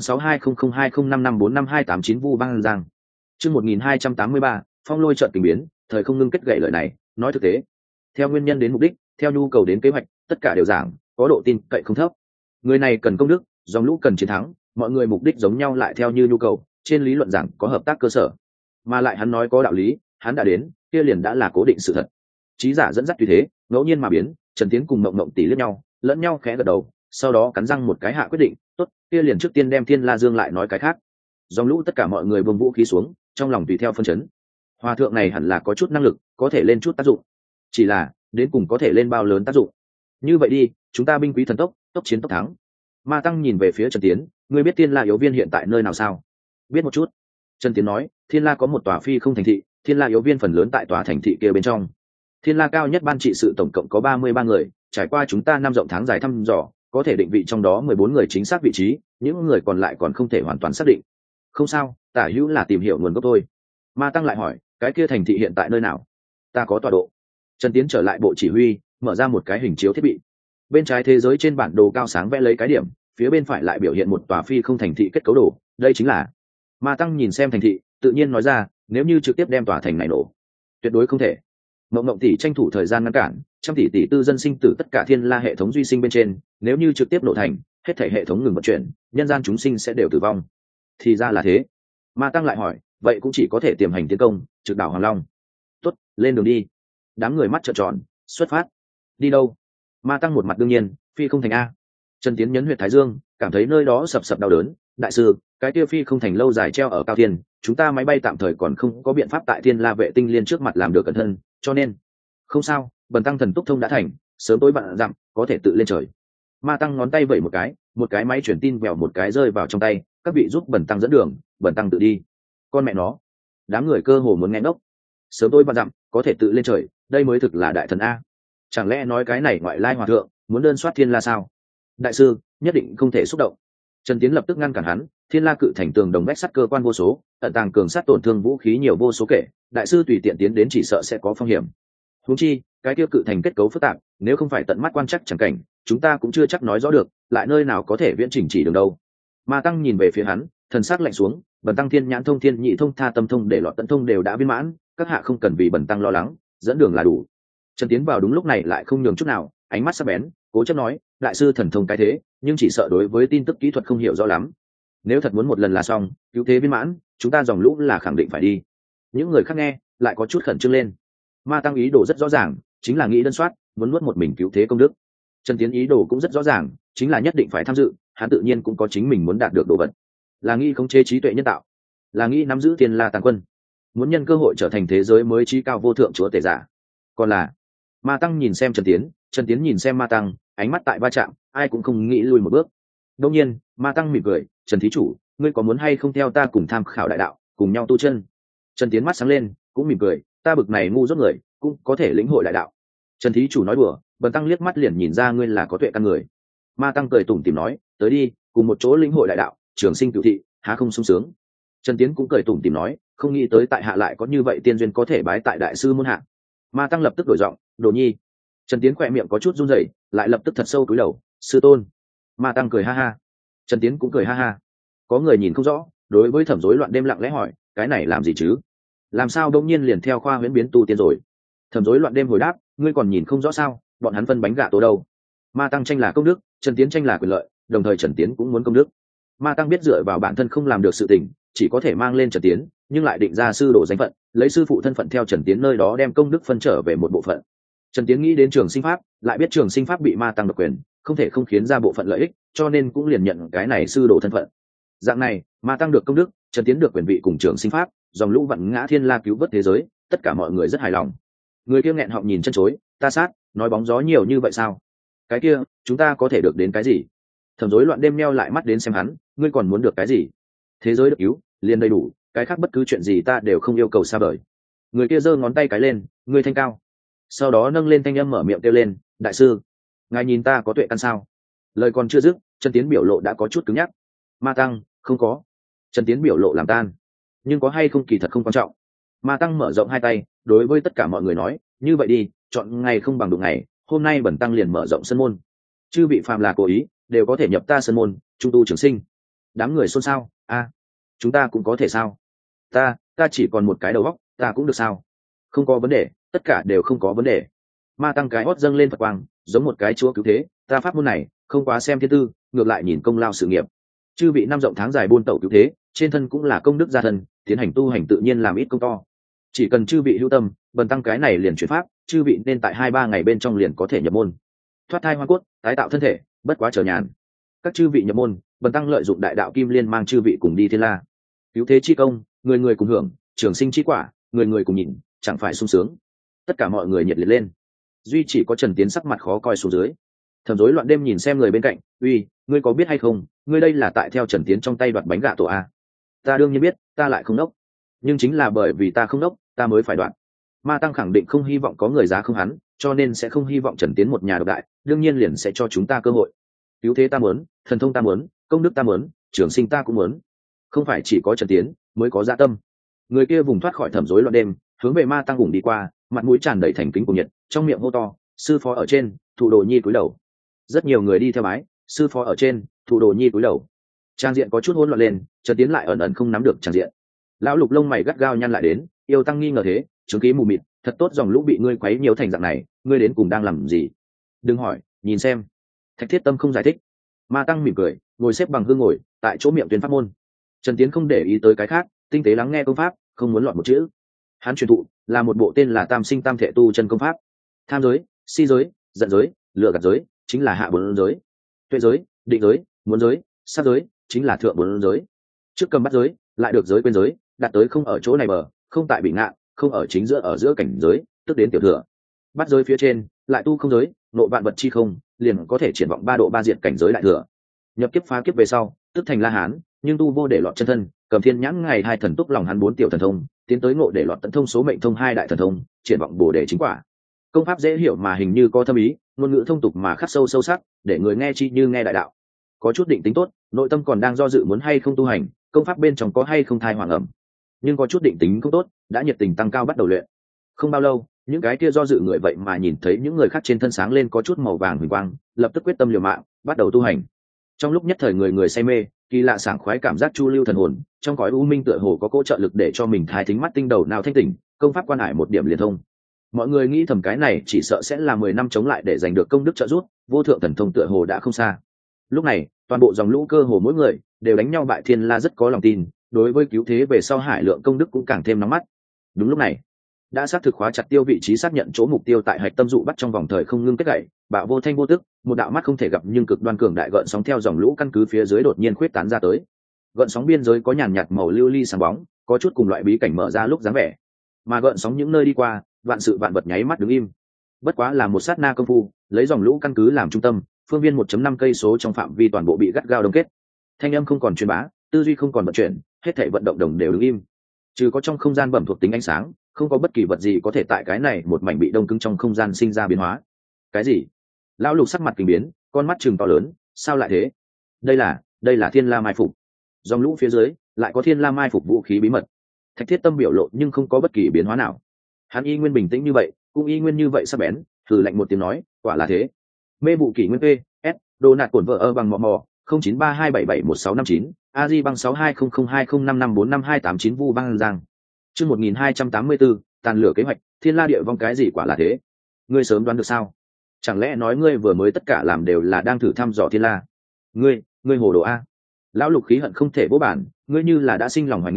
Speaker 1: 62002055455289 vu băng giang. Chương 1283, phong lôi trận tình biến, thời không ngưng kết gậy lời này, nói thực tế. Theo nguyên nhân đến mục đích, theo nhu cầu đến kế hoạch, tất cả đều giảng, có độ tin cậy không thấp. Người này cần công đức, dòng lũ cần chiến thắng, mọi người mục đích giống nhau lại theo như nhu cầu, trên lý luận giảng có hợp tác cơ sở. Mà lại hắn nói có đạo lý, hắn đã đến, kia liền đã là cố định sự thật. Trí giả dẫn dắt tùy thế, ngẫu nhiên mà biến, Trần Tiến cùng Mộng Mộng tỷ liếc nhau, lẫn nhau khẽ gật đầu, sau đó cắn răng một cái hạ quyết định, tốt, kia liền trước tiên đem Thiên La Dương lại nói cái khác. Dòng lũ tất cả mọi người buông vũ khí xuống, trong lòng tùy theo phân chấn. Hòa thượng này hẳn là có chút năng lực, có thể lên chút tác dụng. Chỉ là, đến cùng có thể lên bao lớn tác dụng. Như vậy đi, chúng ta binh quý thần tốc, tốc chiến tốc thắng. Ma Tăng nhìn về phía Trần Tiến, ngươi biết Thiên La yếu viên hiện tại nơi nào sao? Biết một chút. Trần Tiến nói, Thiên La có một tòa phi không thành thị, Thiên La yếu viên phần lớn tại tòa thành thị kia bên trong. Thiên La cao nhất ban trị sự tổng cộng có 33 người, trải qua chúng ta 5 rộng tháng dài thăm dò, có thể định vị trong đó 14 người chính xác vị trí, những người còn lại còn không thể hoàn toàn xác định. Không sao, tả hữu là tìm hiểu nguồn gốc thôi. Ma Tăng lại hỏi, cái kia thành thị hiện tại nơi nào? Ta có tọa độ. Trần Tiến trở lại bộ chỉ huy, mở ra một cái hình chiếu thiết bị. Bên trái thế giới trên bản đồ cao sáng vẽ lấy cái điểm, phía bên phải lại biểu hiện một tòa phi không thành thị kết cấu đồ, đây chính là. Ma Tăng nhìn xem thành thị, tự nhiên nói ra, nếu như trực tiếp đem tòa thành này nổ, tuyệt đối không thể. Mộng Mộng tỷ tranh thủ thời gian ngăn cản, trăm tỷ tỷ tư dân sinh tử tất cả Thiên La hệ thống duy sinh bên trên, nếu như trực tiếp nổ thành, hết thảy hệ thống ngừng vận chuyển, nhân gian chúng sinh sẽ đều tử vong. Thì ra là thế. Ma Tăng lại hỏi, vậy cũng chỉ có thể tiềm hành tiến công, trực đảo Hoàng Long. Tốt, lên đường đi. Đám người mắt trợn tròn, xuất phát. Đi đâu? Ma Tăng một mặt đương nhiên, phi không thành a. Trần Tiến nhấn huyệt thái dương, cảm thấy nơi đó sập sập đau đớn. Đại sư, cái tiêu phi không thành lâu dài treo ở cao thiên, chúng ta máy bay tạm thời còn không có biện pháp tại Thiên La vệ tinh liên trước mặt làm được cẩn thân, cho nên không sao, bần tăng thần túc thông đã thành, sớm tối bạn dặm có thể tự lên trời. Ma Tăng ngón tay vẩy một cái máy truyền tin vèo một cái rơi vào trong tay, các vị giúp bần tăng dẫn đường, bần tăng tự đi. Con mẹ nó, đám người cơ hồ muốn nghe ngốc. Sớm tối bạn dặm có thể tự lên trời, đây mới thực là đại thần a. Chẳng lẽ nói cái này ngoại lai hòa thượng muốn đơn soát Thiên La sao? Đại sư, nhất định không thể xúc động. Trần Tiến lập tức ngăn cản hắn, Thiên La cự thành tường đồng vách sắt cơ quan vô số, ẩn tàng cường sát tổn thương vũ khí nhiều vô số kể, đại sư tùy tiện tiến đến chỉ sợ sẽ có phong hiểm. Huống chi, cái tiêu cự thành kết cấu phức tạp, nếu không phải tận mắt quan chắc chẳng cảnh, chúng ta cũng chưa chắc nói rõ được, lại nơi nào có thể viễn chỉnh chỉ đường đâu. Ma Tăng nhìn về phía hắn, thần sắc lạnh xuống, bần tăng thiên nhãn thông thiên nhị thông tha tâm thông để lọt tận thông đều đã viên mãn, các hạ không cần vì bần tăng lo lắng, dẫn đường là đủ. Trần Tiến vào đúng lúc này lại không nhường chút nào, ánh mắt sắc bén, cố chấp nói, đại sư thần thông cái thế, nhưng chỉ sợ đối với tin tức kỹ thuật không hiểu rõ lắm. Nếu thật muốn một lần là xong, cứu thế viên mãn, chúng ta dòng lũ là khẳng định phải đi. Những người khác nghe lại có chút khẩn trương lên. Ma Tăng ý đồ rất rõ ràng, chính là nghĩ đơn soát, muốn nuốt một mình cứu thế công đức. Trần Tiến ý đồ cũng rất rõ ràng, chính là nhất định phải tham dự, hắn tự nhiên cũng có chính mình muốn đạt được đồ vật, là nghĩ khống chế trí tuệ nhân tạo, là nghĩ nắm giữ Thiên La tàn quân, muốn nhân cơ hội trở thành thế giới mới trí cao vô thượng chúa tể giả. Còn là Ma Tăng nhìn xem Trần Tiến nhìn xem Ma Tăng, ánh mắt tại va chạm, ai cũng không nghĩ lui một bước. Đương nhiên, Ma Tăng mỉm cười, Trần thí chủ, ngươi có muốn hay không theo ta cùng tham khảo đại đạo, cùng nhau tu chân? Trần Tiến mắt sáng lên, cũng mỉm cười, ta bực này ngu dốt người, cũng có thể lĩnh hội đại đạo. Trần thí chủ nói đùa, bần tăng liếc mắt liền nhìn ra ngươi là có tuệ căn người. Ma Tăng cười tủm tỉm nói, tới đi, cùng một chỗ lĩnh hội đại đạo, trường sinh cửu thị, há không sung sướng? Trần Tiến cũng cười tủm tỉm nói, không nghĩ tới tại hạ lại có như vậy tiên duyên có thể bái tại đại sư môn hạ. Ma Tăng lập tức đổi giọng, Đồ Nhi. Trần Tiến khỏe miệng có chút run rẩy, lại lập tức thật sâu cúi đầu, sư tôn. Ma Tăng cười ha ha. Trần Tiến cũng cười ha ha. Có người nhìn không rõ, đối với Thẩm Rối Loạn đêm lặng lẽ hỏi, cái này làm gì chứ? Làm sao đông nhiên liền theo khoa huyễn biến tu tiên rồi? Thẩm Rối Loạn đêm hồi đáp, ngươi còn nhìn không rõ sao, bọn hắn phân bánh gà tổ đâu. Ma Tăng tranh là công đức, Trần Tiến tranh là quyền lợi, đồng thời Trần Tiến cũng muốn công đức. Ma Tăng biết dựa vào bản thân không làm được sự tình, chỉ có thể mang lên Trần Tiến, nhưng lại định ra sư đồ danh phận, lấy sư phụ thân phận theo Trần Tiến nơi đó đem công đức phân trở về một bộ phận. Trần Tiến nghĩ đến Trường Sinh Pháp, lại biết Trường Sinh Pháp bị ma tăng độc quyền, không thể không khiến ra bộ phận lợi ích, cho nên cũng liền nhận cái này sư đồ thân phận. Dạng này, ma tăng được công đức, Trần Tiến được quyền vị cùng Trường Sinh Pháp, dòng lũ vặn ngã thiên la cứu vớt thế giới, tất cả mọi người rất hài lòng. Người kia nghẹn họng nhìn chân chối, ta sát, nói bóng gió nhiều như vậy sao? Cái kia, chúng ta có thể được đến cái gì? Thẩm Rối Loạn đêm meo lại mắt đến xem hắn, ngươi còn muốn được cái gì? Thế giới được cứu, liền đầy đủ, cái khác bất cứ chuyện gì ta đều không yêu cầu xa vời. Người kia giơ ngón tay cái lên, ngươi thanh cao. Sau đó nâng lên thanh âm mở miệng kêu lên, đại sư, ngài nhìn ta có tuệ căn sao? Lời còn chưa dứt, Trần Tiến biểu lộ đã có chút cứng nhắc. Ma tăng, không có. Trần Tiến biểu lộ làm tan. Nhưng có hay không kỳ thật không quan trọng. Ma tăng mở rộng hai tay, đối với tất cả mọi người nói, như vậy đi, chọn ngày không bằng đụng ngày, hôm nay bẩn tăng liền mở rộng sân môn. Chư vị phàm là cố ý, đều có thể nhập ta sân môn, trung tu trường sinh. Đám người xôn xao, a, chúng ta cũng có thể sao? Ta chỉ còn một cái đầu óc, ta cũng được sao? Không có vấn đề, tất cả đều không có vấn đề. Ma tăng cái hót dâng lên Phật quang, giống một cái chúa cứu thế, ta pháp môn này không quá xem thiên tư, ngược lại nhìn công lao sự nghiệp. Chư vị năm rộng tháng dài buôn tẩu cứu thế, trên thân cũng là công đức gia thân, tiến hành tu hành tự nhiên làm ít công to. Chỉ cần chư vị hữu tâm, bần tăng cái này liền chuyển pháp, chư vị nên tại 2-3 ngày bên trong liền có thể nhập môn, thoát thai hoa cốt, tái tạo thân thể, bất quá chờ nhàn. Các chư vị nhập môn, bần tăng lợi dụng đại đạo kim liên mang chư vị cùng đi thiên la, cứu thế chi công, người người cùng hưởng, trường sinh chi quả, người người cùng nhìn, chẳng phải sung sướng? Tất cả mọi người nhiệt liệt lên, duy chỉ có Trần Tiến sắc mặt khó coi xuống dưới. Thẩm Rối Loạn đêm nhìn xem người bên cạnh, uy, ngươi có biết hay không, ngươi đây là tại theo Trần Tiến trong tay đoạt bánh gạ tổ a? Ta đương nhiên biết, ta lại không đốc, nhưng chính là bởi vì ta không đốc, ta mới phải đoạt. Ma tăng khẳng định không hy vọng có người giá không hắn, cho nên sẽ không hy vọng Trần Tiến một nhà độc đại, đương nhiên liền sẽ cho chúng ta cơ hội. Cứu thế ta muốn, thần thông ta muốn, công đức ta muốn, trường sinh ta cũng muốn. Không phải chỉ có Trần Tiến mới có dạ tâm. Người kia vùng thoát khỏi Thẩm Rối Loạn đêm, hướng về Ma tăng ủng đi qua, mặt mũi tràn đầy thành kính cùng nhiệt, trong miệng hô to, sư phó ở trên, thủ đồ nhi cúi đầu. Rất nhiều người đi theo bái, sư phó ở trên, thủ đồ nhi cúi đầu. Trang diện có chút hỗn loạn lên, Trần Tiến lại ẩn ẩn không nắm được trang diện. Lão Lục lông mày gắt gao nhăn lại đến, yêu tăng nghi ngờ thế, chứng khí mù mịt, thật tốt dòng lũ bị ngươi quấy nhiều thành dạng này, ngươi đến cùng đang làm gì? Đừng hỏi, nhìn xem. Thạch Thiết Tâm không giải thích. Ma tăng mỉm cười, ngồi xếp bằng hương ngồi, tại chỗ miệng tuyên pháp môn. Trần Tiến không để ý tới cái khác, tinh tế lắng nghe công pháp, không muốn loạn một chữ. Hắn truyền thụ là một bộ tên là Tam Sinh Tam Thể tu chân công pháp. Tham giới, si giới, giận giới, lựa gạt giới, chính là hạ bốn giới. Tuệ giới, định giới, muốn giới, sát giới, chính là thượng bốn giới. Trước cầm bắt giới, lại được giới quên giới, đạt tới không ở chỗ này bờ, không tại bị ngạn, không ở chính giữa ở giữa cảnh giới, tức đến tiểu thừa. Bắt giới phía trên, lại tu không giới, nộ vạn vật chi không, liền có thể triển vọng 3 độ 3 diện cảnh giới đại thừa. Nhập kiếp phá kiếp về sau, tức thành La Hán, nhưng tu vô để lọt chân thân, cầm thiên nhãn ngày 2 thần túc lòng hắn 4 tiểu thần thông, tiến tới ngộ để lọt tận thông số mệnh thông 2 đại thần thông, triển vọng bổ để chính quả. Công pháp dễ hiểu mà hình như có thâm ý, ngôn ngữ thông tục mà khắc sâu sâu sắc, để người nghe chi như nghe đại đạo. Có chút định tính tốt, nội tâm còn đang do dự muốn hay không tu hành, công pháp bên trong có hay không thai hoàng ẩm. Nhưng có chút định tính không tốt, đã nhiệt tình tăng cao bắt đầu luyện. Không bao lâu, những cái kia do dự người vậy mà nhìn thấy những người khác trên thân sáng lên có chút màu vàng huỳnh quang, lập tức quyết tâm liều mạng, bắt đầu tu hành. Trong lúc nhất thời người người say mê, kỳ lạ sảng khoái cảm giác chu lưu thần hồn, trong cõi u minh tựa hồ có cỗ trợ lực để cho mình thái thính mắt tinh đầu nào thanh tỉnh, công pháp quan hải một điểm liền thông. Mọi người nghĩ thầm cái này chỉ sợ sẽ là 10 năm chống lại để giành được công đức trợ giúp, vô thượng thần thông tựa hồ đã không xa. Lúc này, toàn bộ dòng lũ cơ hồ mỗi người đều đánh nhau bại thiên la rất có lòng tin, đối với cứu thế về sau hải lượng công đức cũng càng thêm nóng mắt. Đúng lúc này, đã xác thực khóa chặt tiêu vị trí xác nhận chỗ mục tiêu tại hạch tâm dụ bắt trong vòng thời không ngưng kết gậy, bạo vô thanh vô tức, một đạo mắt không thể gặp nhưng cực đoan cường đại gợn sóng theo dòng lũ căn cứ phía dưới đột nhiên khuyết tán ra tới. Gợn sóng biên giới có nhàn nhạt màu lưu ly sáng bóng, có chút cùng loại bí cảnh mở ra lúc dáng vẻ. Mà gợn sóng những nơi đi qua, vạn sự vạn vật nháy mắt đứng im. Bất quá là một sát na công phu, lấy dòng lũ căn cứ làm trung tâm, phương viên 1.5 cây số trong phạm vi toàn bộ bị gắt gao đông kết. Thanh âm không còn truyền bá, tư duy không còn vận chuyển, hết thảy vận động đồng đều đứng im. Trừ có trong không gian bẩm thuộc tính ánh sáng, không có bất kỳ vật gì có thể tại cái này một mảnh bị đông cứng trong không gian sinh ra biến hóa. Cái gì? Lão Lục sắc mặt kinh biến, con mắt trừng to lớn, sao lại thế? Đây là Thiên La Mai phục. Dòng lũ phía dưới lại có Thiên La Mai phục vũ khí bí mật. Thạch Thiết Tâm biểu lộ nhưng không có bất kỳ biến hóa nào. Hắn y nguyên bình tĩnh như vậy, cũng y nguyên như vậy sắc bén, thử lạnh một tiếng nói, quả là thế. Mê vụ kỷ nguyên P, S, đồ nạt cổn vợ ơ bằng mò 0932771659, AG bằng 62002055455289 Vu Băng Giang. Chương 1284, tàn lửa kế hoạch, Thiên La địa vong cái gì quả là thế? Ngươi sớm đoán được sao? Chẳng lẽ nói ngươi vừa mới tất cả làm đều là đang thử thăm dò Thiên La? Ngươi hồ đồ a. Lão Lục khí hận không thể bố bản, ngươi như là đã sinh lòng hoài nghi,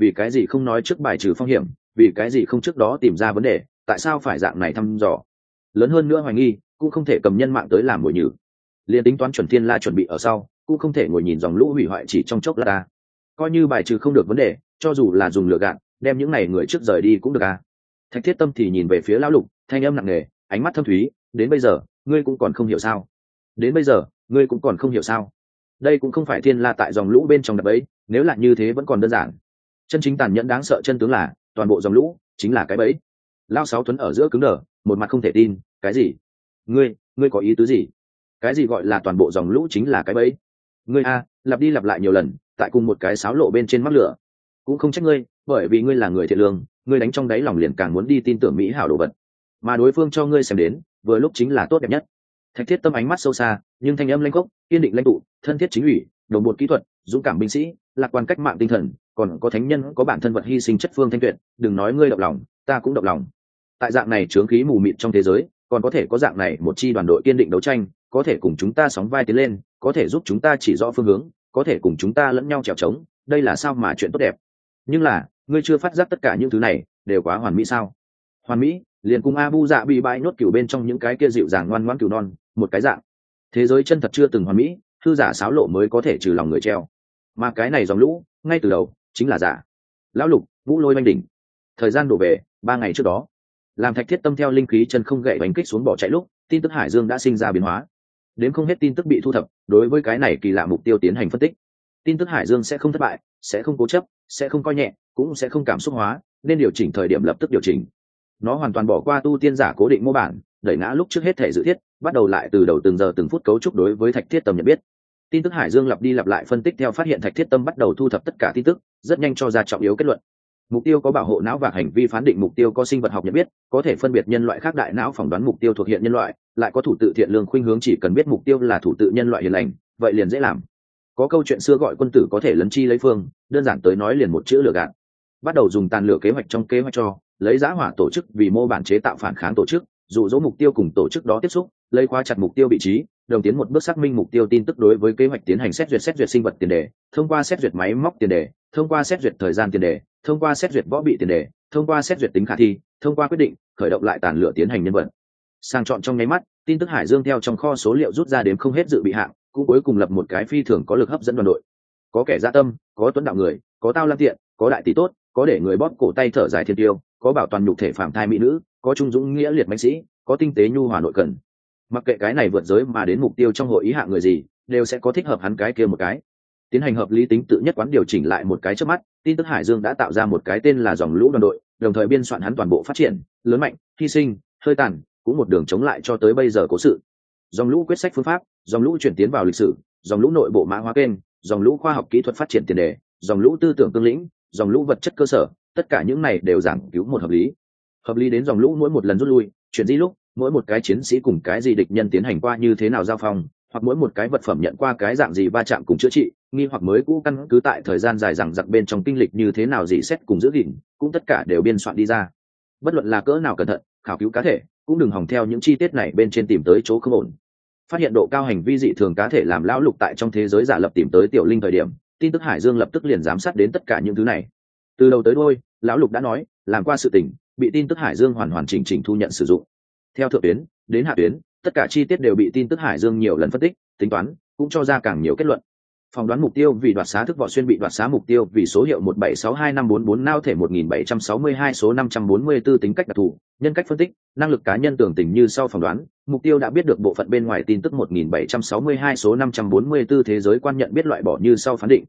Speaker 1: vì cái gì không nói trước bài trừ phong hiểm, vì cái gì không trước đó tìm ra vấn đề, tại sao phải dạng này thăm dò. Lớn hơn nữa hoài nghi cũng không thể cầm nhân mạng tới làm mồi nhử. Liên tính toán chuẩn thiên la chuẩn bị ở sau, cũng không thể ngồi nhìn dòng lũ hủy hoại chỉ trong chốc lát ta. Coi như bài trừ không được vấn đề, cho dù là dùng lửa gạt đem những này người trước rời đi cũng được à. Thạch Thiết Tâm thì nhìn về phía lão lục, thanh âm nặng nề, ánh mắt thâm thúy, đến bây giờ ngươi cũng còn không hiểu sao? Đến bây giờ ngươi cũng còn không hiểu sao? Đây cũng không phải thiên la tại dòng lũ bên trong đập ấy, nếu là như thế vẫn còn đơn giản. Chân chính tàn nhẫn đáng sợ chân tướng là toàn bộ dòng lũ chính là cái bẫy. Lão Sáu Tuấn ở giữa cứng đờ, một mặt không thể tin, cái gì? Ngươi có ý tứ gì? Cái gì gọi là toàn bộ dòng lũ chính là cái bẫy? Ngươi a, lặp đi lặp lại nhiều lần, tại cùng một cái sáo lộ bên trên mắc lửa. Cũng không trách ngươi, bởi vì ngươi là người thiện lương, ngươi đánh trong đáy lòng liền càng muốn đi tin tưởng mỹ hảo đồ vật, mà đối phương cho ngươi xem đến, vừa lúc chính là tốt đẹp nhất. Thạch Thiết Tâm ánh mắt sâu xa, nhưng thanh âm lãnh khốc, kiên định lãnh tụ, thân thiết chính ủy, đồng bộ kỹ thuật, dũng cảm binh sĩ, lạc quan cách mạng tinh thần, còn có thánh nhân có bản thân vật hy sinh chất phương thanh tuyệt, đừng nói ngươi động lòng, ta cũng động lòng. Tại dạng này chướng khí mù mịt trong thế giới, còn có thể có dạng này một chi đoàn đội kiên định đấu tranh, có thể cùng chúng ta sóng vai tiến lên, có thể giúp chúng ta chỉ rõ phương hướng, có thể cùng chúng ta lẫn nhau trèo trống, đây là sao mà chuyện tốt đẹp. Nhưng là, ngươi chưa phát giác tất cả những thứ này đều quá hoàn mỹ sao? Hoàn mỹ, liền cùng Abu Dạ bị bãi nốt cừu bên trong những cái kia dịu dàng ngoan ngoãn cừu non, một cái dạng. Thế giới chân thật chưa từng hoàn mỹ, hư giả xáo lộ mới có thể trừ lòng người treo. Mà cái này dòng lũ, ngay từ đầu chính là giả. Lão Lục, Vũ Lôi Oanh đỉnh. Thời gian đổ về 3 ngày trước đó, làm Thạch Thiết Tâm theo linh khí chân không gậy đánh kích xuống bỏ chạy lúc, tin tức Hải Dương đã sinh ra biến hóa. Đến không hết tin tức bị thu thập, đối với cái này kỳ lạ mục tiêu tiến hành phân tích. Tin tức Hải Dương sẽ không thất bại, sẽ không cố chấp, sẽ không coi nhẹ, cũng sẽ không cảm xúc hóa, nên điều chỉnh thời điểm lập tức điều chỉnh. Nó hoàn toàn bỏ qua tu tiên giả cố định mô bản, đẩy ngã lúc trước hết thể dự thiết, bắt đầu lại từ đầu từng giờ từng phút cấu trúc đối với Thạch Thiết Tâm nhận biết. Tin tức Hải Dương lặp đi lặp lại phân tích theo phát hiện Thạch Thiết Tâm bắt đầu thu thập tất cả tin tức, rất nhanh cho ra trọng yếu kết luận. Mục tiêu có bảo hộ não và hành vi phán định mục tiêu có sinh vật học nhận biết, có thể phân biệt nhân loại khác đại não phỏng đoán mục tiêu thuộc hiện nhân loại, lại có thủ tự thiện lương khuynh hướng, chỉ cần biết mục tiêu là thủ tự nhân loại hiền lành, vậy liền dễ làm. Có câu chuyện xưa gọi quân tử có thể lấn chi lấy phương, đơn giản tới nói liền một chữ lừa gạt. Bắt đầu dùng tàn lửa kế hoạch trong kế hoạch cho lấy giá hỏa tổ chức vì mô bản chế tạo phản kháng tổ chức, dụ dỗ mục tiêu cùng tổ chức đó tiếp xúc, lấy khóa chặt mục tiêu vị trí, đồng tiến một bước xác minh mục tiêu tin tức, đối với kế hoạch tiến hành xét duyệt sinh vật tiền đề, thông qua xét duyệt máy móc tiền đề, thông qua xét duyệt thời gian tiền đề, thông qua xét duyệt võ bị tiền đề, thông qua xét duyệt tính khả thi, thông qua quyết định khởi động lại tàn lửa tiến hành nhân vật sang chọn. Trong nháy mắt, tin tức Hải Dương theo trong kho số liệu rút ra đến không hết dự bị hạng, cũng cuối cùng lập một cái phi thường có lực hấp dẫn đoàn đội. Có kẻ dạ tâm, có tuấn đạo người, có tao lăng tiện, có đại tỷ tốt, có để người bóp cổ tay thở dài thiên tiêu, có bảo toàn nhục thể phạm thai mỹ nữ, có trung dũng nghĩa liệt mạnh sĩ, có tinh tế nhu hòa nội cần. Mặc kệ cái này vượt giới mà đến mục tiêu trong hội ý hạng người gì, đều sẽ có thích hợp hắn cái kia một cái. Tiến hành hợp lý tính tự nhất quán điều chỉnh lại một cái trước mắt, tin tức Hải Dương đã tạo ra một cái tên là dòng lũ đoàn đội, đồng thời biên soạn hắn toàn bộ phát triển, lớn mạnh, hy sinh, hơi tàn, cũng một đường chống lại cho tới bây giờ cố sự. Dòng lũ quyết sách phương pháp, dòng lũ chuyển tiến vào lịch sử, dòng lũ nội bộ mã hóa kênh, dòng lũ khoa học kỹ thuật phát triển tiền đề, dòng lũ tư tưởng cương lĩnh, dòng lũ vật chất cơ sở, tất cả những này đều giảng cứu một hợp lý đến dòng lũ mỗi một lần rút lui chuyển di lúc, mỗi một cái chiến sĩ cùng cái gì địch nhân tiến hành qua như thế nào giao phong, hoặc mỗi một cái vật phẩm nhận qua cái dạng gì va chạm cùng chữa trị, nghi hoặc mới cũ căn cứ tại thời gian dài rằng giặc bên trong kinh lịch như thế nào gì xét cùng giữ gìn, cũng tất cả đều biên soạn đi ra. Bất luận là cỡ nào cẩn thận khảo cứu cá thể, cũng đừng hòng theo những chi tiết này bên trên tìm tới chỗ không ổn. Phát hiện độ cao hành vi dị thường cá thể làm lão Lục tại trong thế giới giả lập tìm tới tiểu linh thời điểm, tin tức Hải Dương lập tức liền giám sát đến tất cả những thứ này. Từ đầu tới đuôi, lão Lục đã nói làm qua sự tình, bị tin tức Hải Dương hoàn chỉnh thu nhận sử dụng. Theo thượng tuyến đến hạ tuyến, tất cả chi tiết đều bị tin tức Hải Dương nhiều lần phân tích, tính toán, cũng cho ra càng nhiều kết luận. Phỏng đoán mục tiêu vì đoạt xá thức võ xuyên bị đoạt xá mục tiêu vì số hiệu 1762544 nao thể 1762 số 544 tính cách đặc thù, nhân cách phân tích, năng lực cá nhân tưởng tình như sau phỏng đoán, mục tiêu đã biết được bộ phận bên ngoài tin tức 1762 số 544 thế giới quan nhận biết loại bỏ như sau phán định,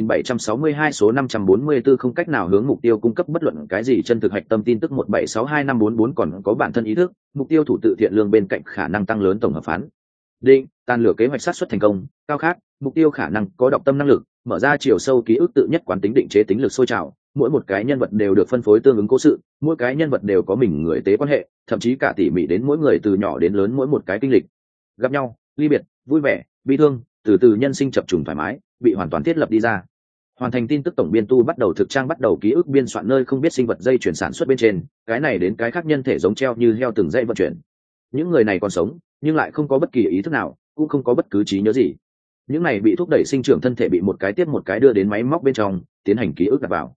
Speaker 1: 1762 số 544 không cách nào hướng mục tiêu cung cấp bất luận cái gì chân thực hạch tâm tin tức 1762544 còn có bản thân ý thức, mục tiêu thủ tự thiện lương bên cạnh khả năng tăng lớn tổng hợp phán định, tàn lửa kế hoạch sát xuất thành công cao khác, mục tiêu khả năng có đọc tâm năng lực, mở ra chiều sâu ký ức tự nhất quán tính định chế tính lực sôi trào, mỗi một cái nhân vật đều được phân phối tương ứng cố sự, mỗi cái nhân vật đều có mình người tế quan hệ, thậm chí cả tỉ mỉ đến mỗi người từ nhỏ đến lớn mỗi một cái kinh lịch, gặp nhau, ly biệt, vui vẻ, bi thương, từ từ nhân sinh chập trùng thoải mái, bị hoàn toàn thiết lập đi ra. Hoàn thành tin tức tổng biên tu bắt đầu thực trang, bắt đầu ký ức biên soạn nơi không biết sinh vật dây chuyển sản xuất bên trên, cái này đến cái khác nhân thể giống treo như heo từng dây vận chuyển. Những người này còn sống, nhưng lại không có bất kỳ ý thức nào, cũng không có bất cứ trí nhớ gì. Những này bị thúc đẩy sinh trưởng thân thể bị một cái tiếp một cái đưa đến máy móc bên trong tiến hành ký ức đặt vào.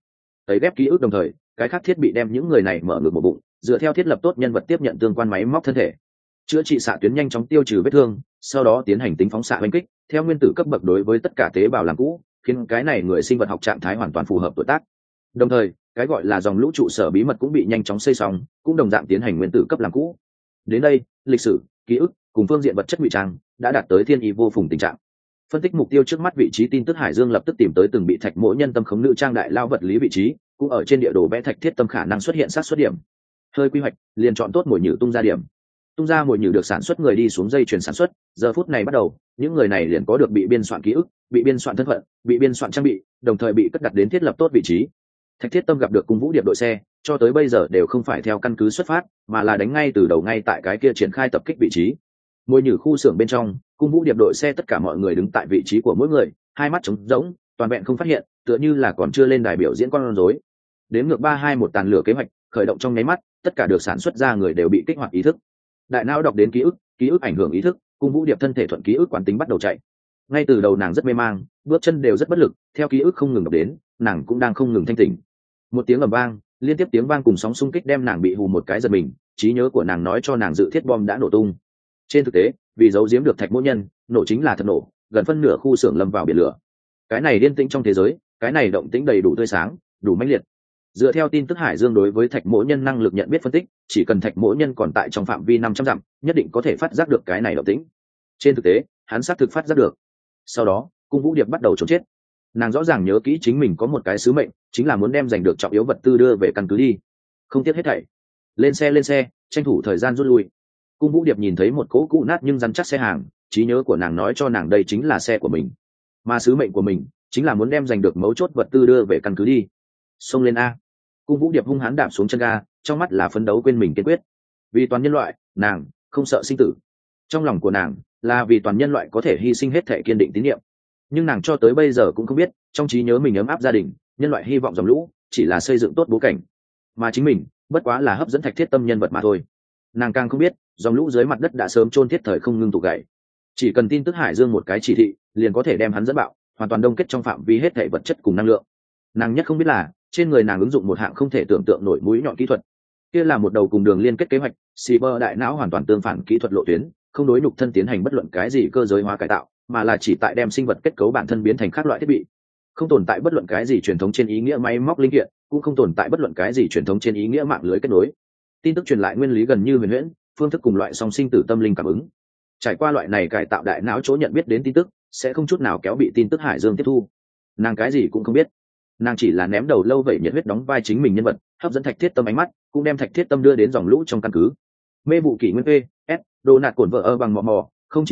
Speaker 1: tấy ghép ký ức đồng thời cái khác thiết bị đem những người này mở ngược một bụng, dựa theo thiết lập tốt nhân vật tiếp nhận tương quan máy móc thân thể, chữa trị xạ tuyến nhanh chóng tiêu trừ vết thương, sau đó tiến hành tính phóng xạ oanh kích theo nguyên tử cấp bậc đối với tất cả tế bào làm cũ, khiến cái này người sinh vật học trạng thái hoàn toàn phù hợp tuổi tác. Đồng thời cái gọi là dòng lũ trụ sở bí mật cũng bị nhanh chóng xây xong, cũng đồng dạng tiến hành nguyên tử cấp làm cũ. Đến đây lịch sử, ký ức cùng phương diện vật chất ngụy trang đã đạt tới thiên ý vô phùng tình trạng. Phân tích mục tiêu trước mắt vị trí tin tức, Hải Dương lập tức tìm tới từng bị thạch mỗi nhân tâm khống nữ trang đại lao vật lý vị trí, cũng ở trên địa đồ vẽ thạch thiết tâm khả năng xuất hiện sát xuất điểm. Hơi quy hoạch liền chọn tốt mồi nhử tung ra điểm. Tung ra mồi nhử được sản xuất người đi xuống dây chuyền sản xuất, giờ phút này bắt đầu những người này liền có được bị biên soạn ký ức, bị biên soạn thân phận, bị biên soạn trang bị, đồng thời bị cất đặt đến thiết lập tốt vị trí. Thạch thiết tâm gặp được cung vũ điệp đội xe cho tới bây giờ đều không phải theo căn cứ xuất phát, mà là đánh ngay từ đầu ngay tại cái kia triển khai tập kích vị trí. Mồi nhử khu xưởng bên trong, cung vũ điệp đội xe tất cả mọi người đứng tại vị trí của mỗi người, hai mắt trống rỗng, toàn vẹn không phát hiện, tựa như là còn chưa lên đài biểu diễn con rối. Đếm ngược 3-2-1 tàn lửa kế hoạch khởi động trong nháy mắt, tất cả được sản xuất ra người đều bị kích hoạt ý thức. Đại não đọc đến ký ức ảnh hưởng ý thức, cung vũ điệp thân thể thuận ký ức quán tính bắt đầu chạy. Ngay từ đầu nàng rất mê mang, bước chân đều rất bất lực, theo ký ức không ngừng đọc đến, nàng cũng đang không ngừng thanh tỉnh. Một tiếng ầm vang, liên tiếp tiếng vang cùng sóng xung kích đem nàng bị hù một cái giật mình, trí nhớ của nàng nói cho nàng dự thiết bom đã nổ tung. Trên thực tế, vì giấu giếm được thạch mỗi nhân, nổ chính là thật nổ, gần phân nửa khu xưởng lâm vào biển lửa. Cái này điên tĩnh trong thế giới, cái này động tĩnh đầy đủ tươi sáng, đủ mãnh liệt. Dựa theo tin tức Hải Dương đối với thạch mỗi nhân năng lực nhận biết phân tích, chỉ cần thạch mỗi nhân còn tại trong phạm vi 500 dặm, nhất định có thể phát giác được cái này động tĩnh. Trên thực tế, hắn xác thực phát giác được. Sau đó, cung vũ điệp bắt đầu trốn chết. Nàng rõ ràng nhớ kỹ chính mình có một cái sứ mệnh, chính là muốn đem giành được trọng yếu vật tư đưa về căn cứ đi. Không tiếc hết thảy. Lên xe, tranh thủ thời gian rút lui. Cung vũ điệp nhìn thấy một cỗ cũ nát nhưng rắn chắc xe hàng, trí nhớ của nàng nói cho nàng đây chính là xe của mình, mà sứ mệnh của mình chính là muốn đem giành được mấu chốt vật tư đưa về căn cứ đi. Xông lên a! Cung vũ điệp hung hãn đạp xuống chân ga, trong mắt là phấn đấu quên mình kiên quyết. Vì toàn nhân loại, nàng không sợ sinh tử. Trong lòng của nàng là vì toàn nhân loại có thể hy sinh hết thể kiên định tín nhiệm. Nhưng nàng cho tới bây giờ cũng không biết, trong trí nhớ mình ấm áp gia đình, nhân loại hy vọng dòng lũ chỉ là xây dựng tốt bối cảnh, mà chính mình bất quá là hấp dẫn thạch thiết tâm nhân vật mà thôi. Nàng càng không biết, dòng lũ dưới mặt đất đã sớm chôn thiết thời không ngưng tụ gậy. Chỉ cần tin tức Hải Dương một cái chỉ thị, liền có thể đem hắn dẫn bạo, hoàn toàn đông kết trong phạm vi hết thể vật chất cùng năng lượng. Nàng nhất không biết là, trên người nàng ứng dụng một hạng không thể tưởng tượng nổi mũi nhọn kỹ thuật. Kia là một đầu cùng đường liên kết kế hoạch, cyber đại não hoàn toàn tương phản kỹ thuật lộ tuyến, không đối nhục thân tiến hành bất luận cái gì cơ giới hóa cải tạo, mà là chỉ tại đem sinh vật kết cấu bản thân biến thành các loại thiết bị. Không tồn tại bất luận cái gì truyền thống trên ý nghĩa máy móc linh kiện, cũng không tồn tại bất luận cái gì truyền thống trên ý nghĩa mạng lưới kết nối. Tin tức truyền lại nguyên lý gần như huyền huyễn, phương thức cùng loại song sinh tử tâm linh cảm ứng. Trải qua loại này cải tạo đại não chỗ nhận biết đến tin tức, sẽ không chút nào kéo bị tin tức Hải Dương tiếp thu. Nàng cái gì cũng không biết, nàng chỉ là ném đầu lâu vậy nhiệt huyết đóng vai chính mình nhân vật, hấp dẫn thạch thiết tâm ánh mắt, cũng đem thạch thiết tâm đưa đến dòng lũ trong căn cứ. Mê vụ kỷ nguyên p s đồ nạt cổn vợ ơ bằng mò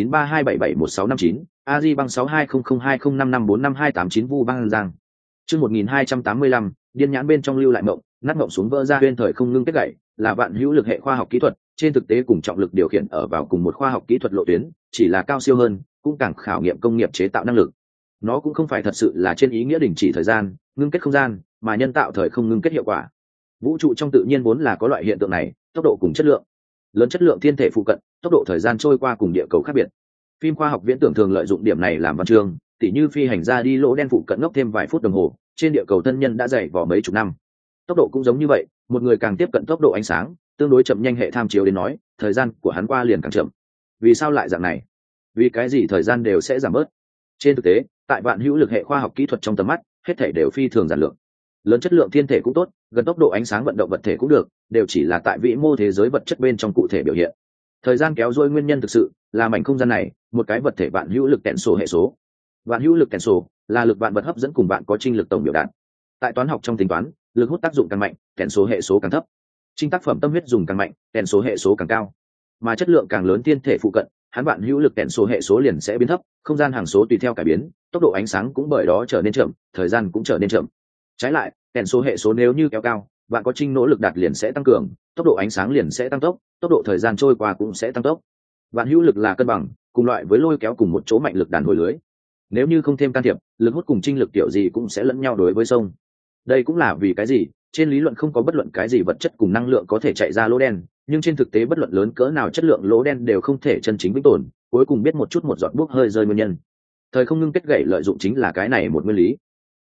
Speaker 1: 0932771659, AG bằng 62002055455289 Vu Bang Giang. Chương 1285, điên nhãn bên trong lưu lại mộng, nát mộng xuống vỡ ra huyên thời không ngưng kết gậy, là vạn hữu lực hệ khoa học kỹ thuật, trên thực tế cùng trọng lực điều khiển ở vào cùng một khoa học kỹ thuật lộ tuyến, chỉ là cao siêu hơn, cũng càng khảo nghiệm công nghiệp chế tạo năng lực. Nó cũng không phải thật sự là trên ý nghĩa đình chỉ thời gian, ngưng kết không gian, mà nhân tạo thời không ngưng kết hiệu quả. Vũ trụ trong tự nhiên vốn là có loại hiện tượng này, tốc độ cùng chất lượng. Lớn chất lượng thiên thể phụ cận, tốc độ thời gian trôi qua cùng địa cầu khác biệt. Phim khoa học viễn tưởng thường lợi dụng điểm này làm văn chương, tỉ như phi hành gia đi lỗ đen phụ cận ngốc thêm vài phút đồng hồ, trên địa cầu thân nhân đã dày vò mấy chục năm. Tốc độ cũng giống như vậy, một người càng tiếp cận tốc độ ánh sáng, tương đối chậm nhanh hệ tham chiếu đến nói, thời gian của hắn qua liền càng chậm. Vì sao lại dạng này? Vì cái gì thời gian đều sẽ giảm bớt? Trên thực tế, tại vạn hữu lực hệ khoa học kỹ thuật trong tầm mắt, hết thảy đều phi thường giản lược. Lớn chất lượng thiên thể cũng tốt, gần tốc độ ánh sáng vận động vật thể cũng được, đều chỉ là tại vĩ mô thế giới vật chất bên trong cụ thể biểu hiện. Thời gian kéo dôi nguyên nhân thực sự là mảnh không gian này, một cái vật thể vạn hữu lực tensor hệ số. Vạn hữu lực tensor là lực vạn vật hấp dẫn cùng bạn có trinh lực tổng biểu đạt. Tại toán học trong tính toán, lực hút tác dụng càng mạnh, tensor hệ số càng thấp. Trinh tác phẩm tâm huyết dùng càng mạnh, tensor hệ số càng cao. Mà chất lượng càng lớn thiên thể phụ cận, hắn vạn hữu lực tensor hệ số liền sẽ biến thấp, không gian hàng số tùy theo cải biến, tốc độ ánh sáng cũng bởi đó trở nên chậm, thời gian cũng trở nên chậm. Trái lại, tensor hệ số nếu như kéo cao, bạn có trinh nỗ lực đạt liền sẽ tăng cường, tốc độ ánh sáng liền sẽ tăng tốc, tốc độ thời gian trôi qua cũng sẽ tăng tốc. Vạn hữu lực là cân bằng, cùng loại với lôi kéo cùng một chỗ mạnh lực đàn hồi lưới. Nếu như không thêm can thiệp, lực hút cùng trinh lực kiểu gì cũng sẽ lẫn nhau đối với sông. Đây cũng là vì cái gì, trên lý luận không có bất luận cái gì vật chất cùng năng lượng có thể chạy ra lỗ đen, nhưng trên thực tế bất luận lớn cỡ nào chất lượng lỗ đen đều không thể chân chính vĩnh tồn, cuối cùng biết một chút một giọt bốc hơi rơi nguyên nhân. Thời không ngưng kết gậy lợi dụng chính là cái này một nguyên lý.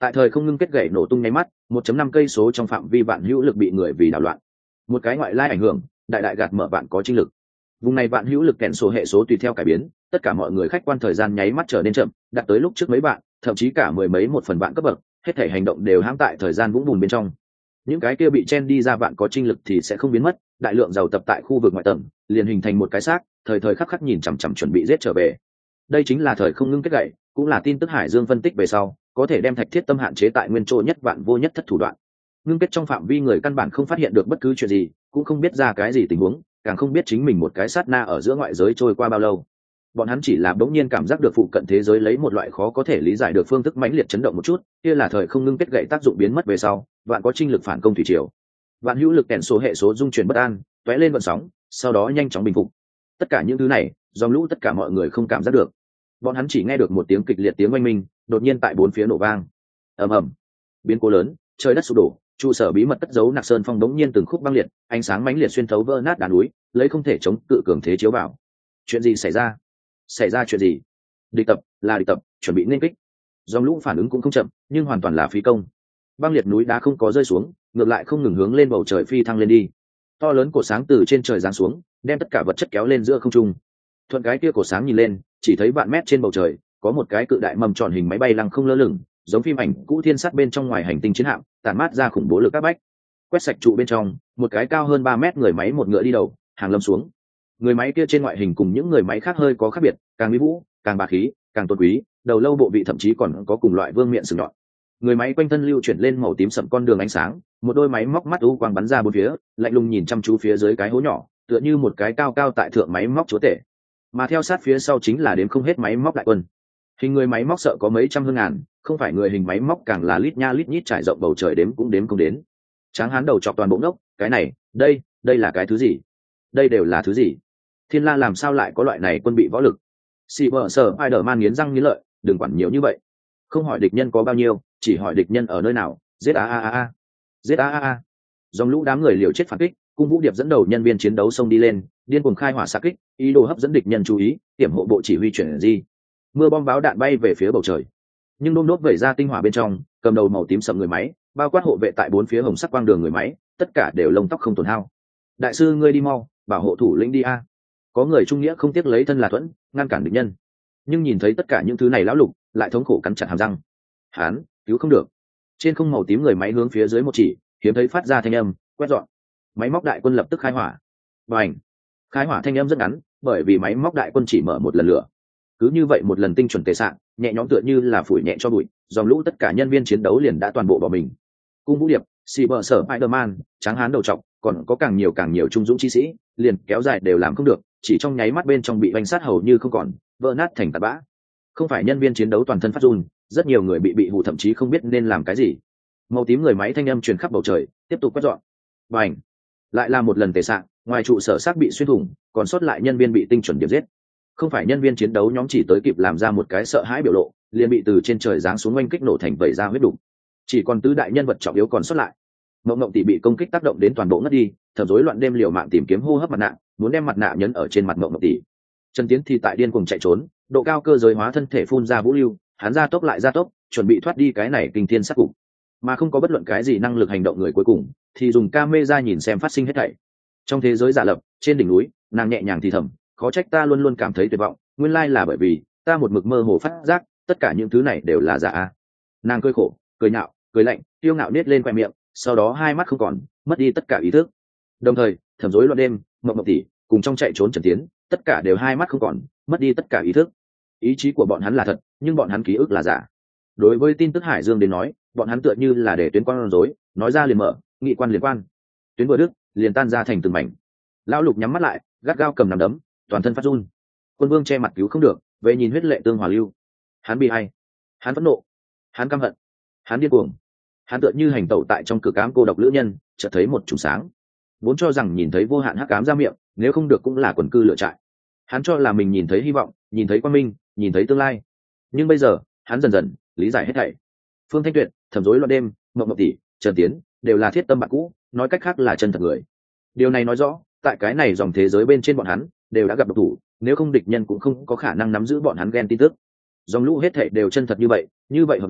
Speaker 1: Tại thời không ngưng kết gậy nổ tung nháy mắt, 1.5 cây số trong phạm vi vạn hữu lực bị người vì đảo loạn. Một cái ngoại lai ảnh hưởng, đại đại gạt mở vạn có chính lực. Vùng này vạn hữu lực kèn số hệ số tùy theo cải biến, tất cả mọi người khách quan thời gian nháy mắt trở nên chậm, đạt tới lúc trước mấy bạn, thậm chí cả mười mấy một phần vạn cấp bậc, hết thể hành động đều hãm tại thời gian vũng bùn bên trong. Những cái kia bị chen đi ra vạn có trinh lực thì sẽ không biến mất, đại lượng giàu tập tại khu vực ngoại tầng, liền hình thành một cái xác, thời thời khắc khắc nhìn chằm chằm chuẩn bị giết trở về. Đây chính là thời không ngưng kết gậy, cũng là tin tức Hải Dương phân tích về sau, có thể đem thạch thiết tâm hạn chế tại nguyên chỗ nhất vạn vô nhất thất thủ đoạn. Ngưng kết trong phạm vi người căn bản không phát hiện được bất cứ chuyện gì, cũng không biết ra cái gì tình huống, càng không biết chính mình một cái sát na ở giữa ngoại giới trôi qua bao lâu. Bọn hắn chỉ là bỗng nhiên cảm giác được phụ cận thế giới lấy một loại khó có thể lý giải được phương thức mãnh liệt chấn động một chút, kia là thời không ngưng kết gậy tác dụng biến mất về sau, vạn có trinh lực phản công thủy triều. Vạn hữu lực kèn số hệ số dung chuyển bất an, tóe lên vận sóng, sau đó nhanh chóng bình phục. Tất cả những thứ này, dòng lũ tất cả mọi người không cảm giác được. Bọn hắn chỉ nghe được một tiếng kịch liệt tiếng oanh minh, đột nhiên tại bốn phía nổ vang. Ầm ầm. Biến cố lớn, trời đất sụp đổ, trụ sở bí mật cất giấu Nặc Sơn Phong đống nhiên từng khúc băng liệt, ánh sáng mãnh liệt xuyên thấu vỡ nát đá núi, lấy không thể chống cự cường thế chiếu vào. Chuyện gì xảy ra? Xảy ra chuyện gì? Địch tập, là địch tập, chuẩn bị nên kích. Dòng lũ phản ứng cũng không chậm, nhưng hoàn toàn là phí công. Băng liệt núi đá không có rơi xuống, ngược lại không ngừng hướng lên bầu trời phi thăng lên đi. To lớn cột sáng từ trên trời giáng xuống, đem tất cả vật chất kéo lên giữa không trung. Thuận cái kia cột sáng nhìn lên, chỉ thấy vạn mét trên bầu trời có một cái cự đại mầm tròn hình máy bay lăng không lơ lửng, giống phim ảnh cũ thiên sát bên trong ngoài hành tinh chiến hạm, tản mát ra khủng bố lực áp bách. Quét sạch trụ bên trong, một cái cao hơn 3 mét người máy một ngựa đi đầu, hàng lâm xuống. Người máy kia trên ngoại hình cùng những người máy khác hơi có khác biệt, càng mỹ vũ, càng bá khí, càng tôn quý, đầu lâu bộ vị thậm chí còn có cùng loại vương miện sừng nhọn. Người máy quanh thân lưu chuyển lên màu tím sậm con đường ánh sáng, một đôi máy móc mắt u quang bắn ra bốn phía, lạnh lùng nhìn chăm chú phía dưới cái hố nhỏ, tựa như một cái cao cao tại thượng máy móc chúa tể. Mà theo sát phía sau chính là đếm không hết máy móc đại quân. Hình người máy móc sợ có mấy trăm hơn ngàn, không phải người hình máy móc càng là lít nha lít nhít trải rộng bầu trời đếm cũng đếm không đến. Tráng hán đầu chọc toàn bộ ngốc, cái này, đây là cái thứ gì? Đây đều là thứ gì? Thiên La làm sao lại có loại này quân bị võ lực? Sĩ vợ sở Spider-Man nghiến răng nghiến lợi, đừng quản nhiều như vậy. Không hỏi địch nhân có bao nhiêu, chỉ hỏi địch nhân ở nơi nào. Giết a. Giết a. Dòng lũ đám người liều chết phản kích, cung vũ điệp dẫn đầu nhân viên chiến đấu xông đi lên, điên cuồng khai hỏa xạ kích, ý đồ hấp dẫn địch nhân chú ý, tiểm hộ bộ chỉ huy chuyển di. Mưa bom báo đạn bay về phía bầu trời, nhưng đôm đốt vẩy ra tinh hỏa bên trong, cầm đầu màu tím sậm người máy, bao quát hộ vệ tại bốn phía hồng sắc quang đường người máy, tất cả đều lông tóc không tổn hao. Đại sư ngươi đi mau, bảo hộ thủ lĩnh đi a. Có người trung nghĩa không tiếc lấy thân là thuẫn, ngăn cản địch nhân. Nhưng nhìn thấy tất cả những thứ này lão lục, lại thống khổ cắn chặt hàm răng. Hán, cứu không được. Trên không màu tím người máy hướng phía dưới một chỉ, hiếm thấy phát ra thanh âm, quét dọn. Máy móc đại quân lập tức khai hỏa. Bành. Khai hỏa thanh âm rất ngắn, bởi vì máy móc đại quân chỉ mở một lần lửa. Cứ như vậy một lần tinh chuẩn tề sạn, nhẹ nhõm tựa như là phủi nhẹ cho bụi, dòng lũ tất cả nhân viên chiến đấu liền đã toàn bộ bỏ mình. Cung vũ điệp, xì bờ sở Spider-Man, tráng hán đầu trọc, còn có càng nhiều trung dũng chi sĩ, liền kéo dài đều làm không được, chỉ trong nháy mắt bên trong bị vành sát hầu như không còn, vỡ nát thành tạt bã. Không phải nhân viên chiến đấu toàn thân phát run, rất nhiều người bị hù thậm chí không biết nên làm cái gì. Màu tím người máy thanh âm truyền khắp bầu trời, tiếp tục quét dọn. Bành. Lại là một lần tề sạn, ngoài trụ sở xác bị xuyên thủng, còn sót lại nhân viên bị tinh chuẩn điểm giết. Không phải nhân viên chiến đấu nhóm chỉ tới kịp làm ra một cái sợ hãi biểu lộ, liền bị từ trên trời giáng xuống oanh kích nổ thành vẩy ra huyết đục. Chỉ còn tứ đại nhân vật trọng yếu còn sót lại. Mộng Mộng tỷ bị công kích tác động đến toàn bộ ngất đi, thở rối loạn đêm liều mạng tìm kiếm hô hấp mặt nạ, muốn đem mặt nạ nhấn ở trên mặt Mộng Mộng tỷ. Trần Tiến thì tại điên cuồng chạy trốn, độ cao cơ giới hóa thân thể phun ra vũ lưu, hắn ra tốc lại ra tốc, chuẩn bị thoát đi cái này kinh thiên sát cục. Mà không có bất luận cái gì năng lực hành động người cuối cùng, thì dùng camera nhìn xem phát sinh hết thảy. Trong thế giới giả lập, trên đỉnh núi, nàng nhẹ nhàng thì thầm, khó trách ta luôn luôn cảm thấy tuyệt vọng, nguyên lai là bởi vì ta một mực mơ hồ phát giác, tất cả những thứ này đều là giả. Nàng cười khổ, cười nhạo, cười lạnh, tiêu ngạo nết lên khoe miệng, sau đó hai mắt không còn, mất đi tất cả ý thức. Đồng thời, thẩm rối loạn đêm, Mộng Mộng tỷ cùng trong chạy trốn Trần Tiến, tất cả đều hai mắt không còn, mất đi tất cả ý thức. Ý chí của bọn hắn là thật, nhưng bọn hắn ký ức là giả. Đối với tin tức Hải Dương đến nói, bọn hắn tựa như là để tuyến quan rối, nói ra liền mở, nghị quan liền quan. Tuyến vừa đứt, liền tan ra thành từng mảnh. Lão Lục nhắm mắt lại, gắt gao cầm nắm đấm, toàn thân phát run. Quân Vương che mặt cứu không được, về nhìn huyết lệ tương hòa lưu. Hắn bị hay, hắn phẫn nộ, hắn căm hận, hắn điên cuồng. Hắn tựa như hành tẩu tại trong cửa cám cô độc lữ nhân, chợt thấy một trùng sáng. Vốn cho rằng nhìn thấy vô hạn hắc ám ra miệng, nếu không được cũng là quần cư lựa trại. Hắn cho là mình nhìn thấy hy vọng, nhìn thấy quang minh, nhìn thấy tương lai. Nhưng bây giờ, hắn dần dần lý giải hết thảy. Phương Thanh Tuyệt, thẩm rối loạn đêm, Mộng Mộng tỷ, Trần Tiến, đều là thiết tâm bạn cũ, nói cách khác là chân thật người. Điều này nói rõ, tại cái này dòng thế giới bên trên bọn hắn đều đã gặp độc thủ, nếu không địch nhân cũng không có khả năng nắm giữ bọn hắn gen tin tức. Dòng lũ hết thảy đều chân thật như vậy hợp lý,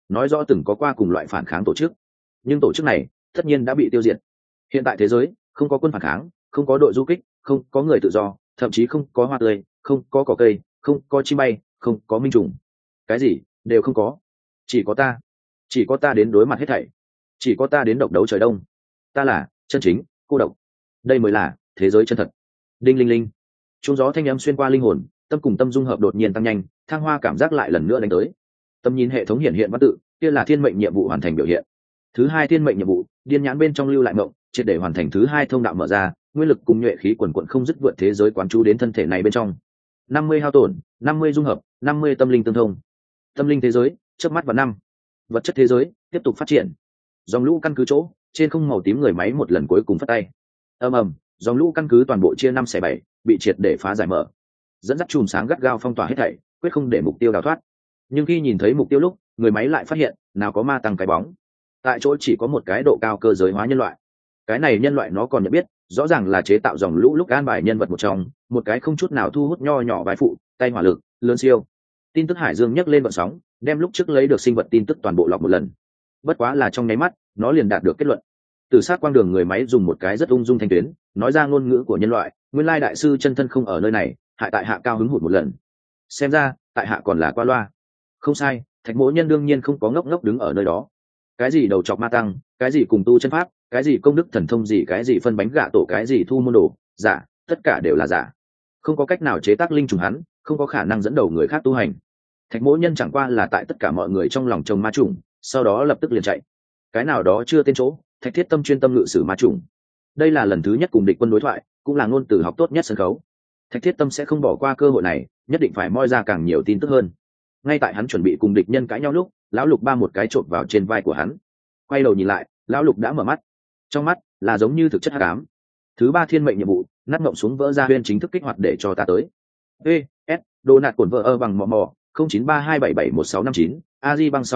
Speaker 1: nói rõ từng có qua cùng loại phản kháng tổ chức, nhưng tổ chức này tất nhiên đã bị tiêu diệt. Hiện tại thế giới không có quân phản kháng, không có đội du kích, không có người tự do, thậm chí không có hoa tươi, không có cỏ cây, không có chim bay, không có minh trùng, cái gì đều không có. Chỉ có ta đến đối mặt hết thảy, chỉ có ta đến độc đấu trời đông. Ta là chân chính cô độc, đây mới là thế giới chân thật. Đinh linh linh, chuông gió thanh âm xuyên qua linh hồn, tâm cùng tâm dung hợp đột nhiên tăng nhanh, thăng hoa cảm giác lại lần nữa đánh tới. Tâm nhìn hệ thống hiện hiện văn tự, kia là thiên mệnh nhiệm vụ hoàn thành biểu hiện. Thứ hai thiên mệnh nhiệm vụ, điên nhãn bên trong lưu lại mộng, triệt để hoàn thành thứ hai thông đạo mở ra, nguyên lực cùng nhuệ khí quần quận không dứt vượt thế giới quán chú đến thân thể này bên trong. 50 hao tổn, 50 dung hợp, 50 tâm linh tương thông. Tâm linh thế giới, chớp mắt vào năm. Vật chất thế giới tiếp tục phát triển. Dòng lũ căn cứ chỗ, trên không màu tím người máy một lần cuối cùng phát tay. Ầm ầm, dòng lũ căn cứ toàn bộ chia 5/7, bị triệt để phá giải mở. Dẫn dắt chùm sáng gắt gao phong tỏa hết thảy, quyết không để mục tiêu đào thoát. Nhưng khi nhìn thấy mục tiêu lúc, người máy lại phát hiện, nào có ma tăng cái bóng. Tại chỗ chỉ có một cái độ cao cơ giới hóa nhân loại. Cái này nhân loại nó còn nhận biết, rõ ràng là chế tạo dòng lũ lúc an bài nhân vật một trong, một cái không chút nào thu hút nho nhỏ vai phụ, tay hỏa lực, lớn siêu. Tin tức hải dương nhấc lên vận sóng, đem lúc trước lấy được sinh vật tin tức toàn bộ lọc một lần. Bất quá là trong nháy mắt, nó liền đạt được kết luận. Từ sát quang đường người máy dùng một cái rất ung dung thanh tuyến, nói ra ngôn ngữ của nhân loại, nguyên lai đại sư chân thân không ở nơi này, hại tại hạ cao hứng hụt một lần. Xem ra, tại hạ còn là qua loa. Không sai, Thạch Mỗ Nhân đương nhiên không có ngốc ngốc đứng ở nơi đó. Cái gì đầu chọc ma tăng, cái gì cùng tu chân pháp, cái gì công đức thần thông gì, cái gì phân bánh gạ tổ, cái gì thu môn đồ, giả, tất cả đều là giả. Không có cách nào chế tác linh trùng hắn, không có khả năng dẫn đầu người khác tu hành. Thạch Mỗ Nhân chẳng qua là tại tất cả mọi người trong lòng trồng ma trùng, sau đó lập tức liền chạy. Cái nào đó chưa tên chỗ, Thạch Thiết Tâm chuyên tâm ngự sử ma trùng. Đây là lần thứ nhất cùng địch quân đối thoại, cũng là ngôn từ học tốt nhất sân khấu. Thạch Thiết Tâm sẽ không bỏ qua cơ hội này, nhất định phải moi ra càng nhiều tin tức hơn. Ngay tại hắn chuẩn bị cùng địch nhân cãi nhau lúc, lão Lục ba một cái chộp vào trên vai của hắn. Quay đầu nhìn lại, lão Lục đã mở mắt. Trong mắt là giống như thực chất hắc ám. Thứ ba thiên mệnh nhiệm vụ, nát ngộng xuống vỡ ra huyên chính thức kích hoạt để cho ta tới. S, đồ nạt cổn vợ bằng mò mò, 0932771659, AZ bằng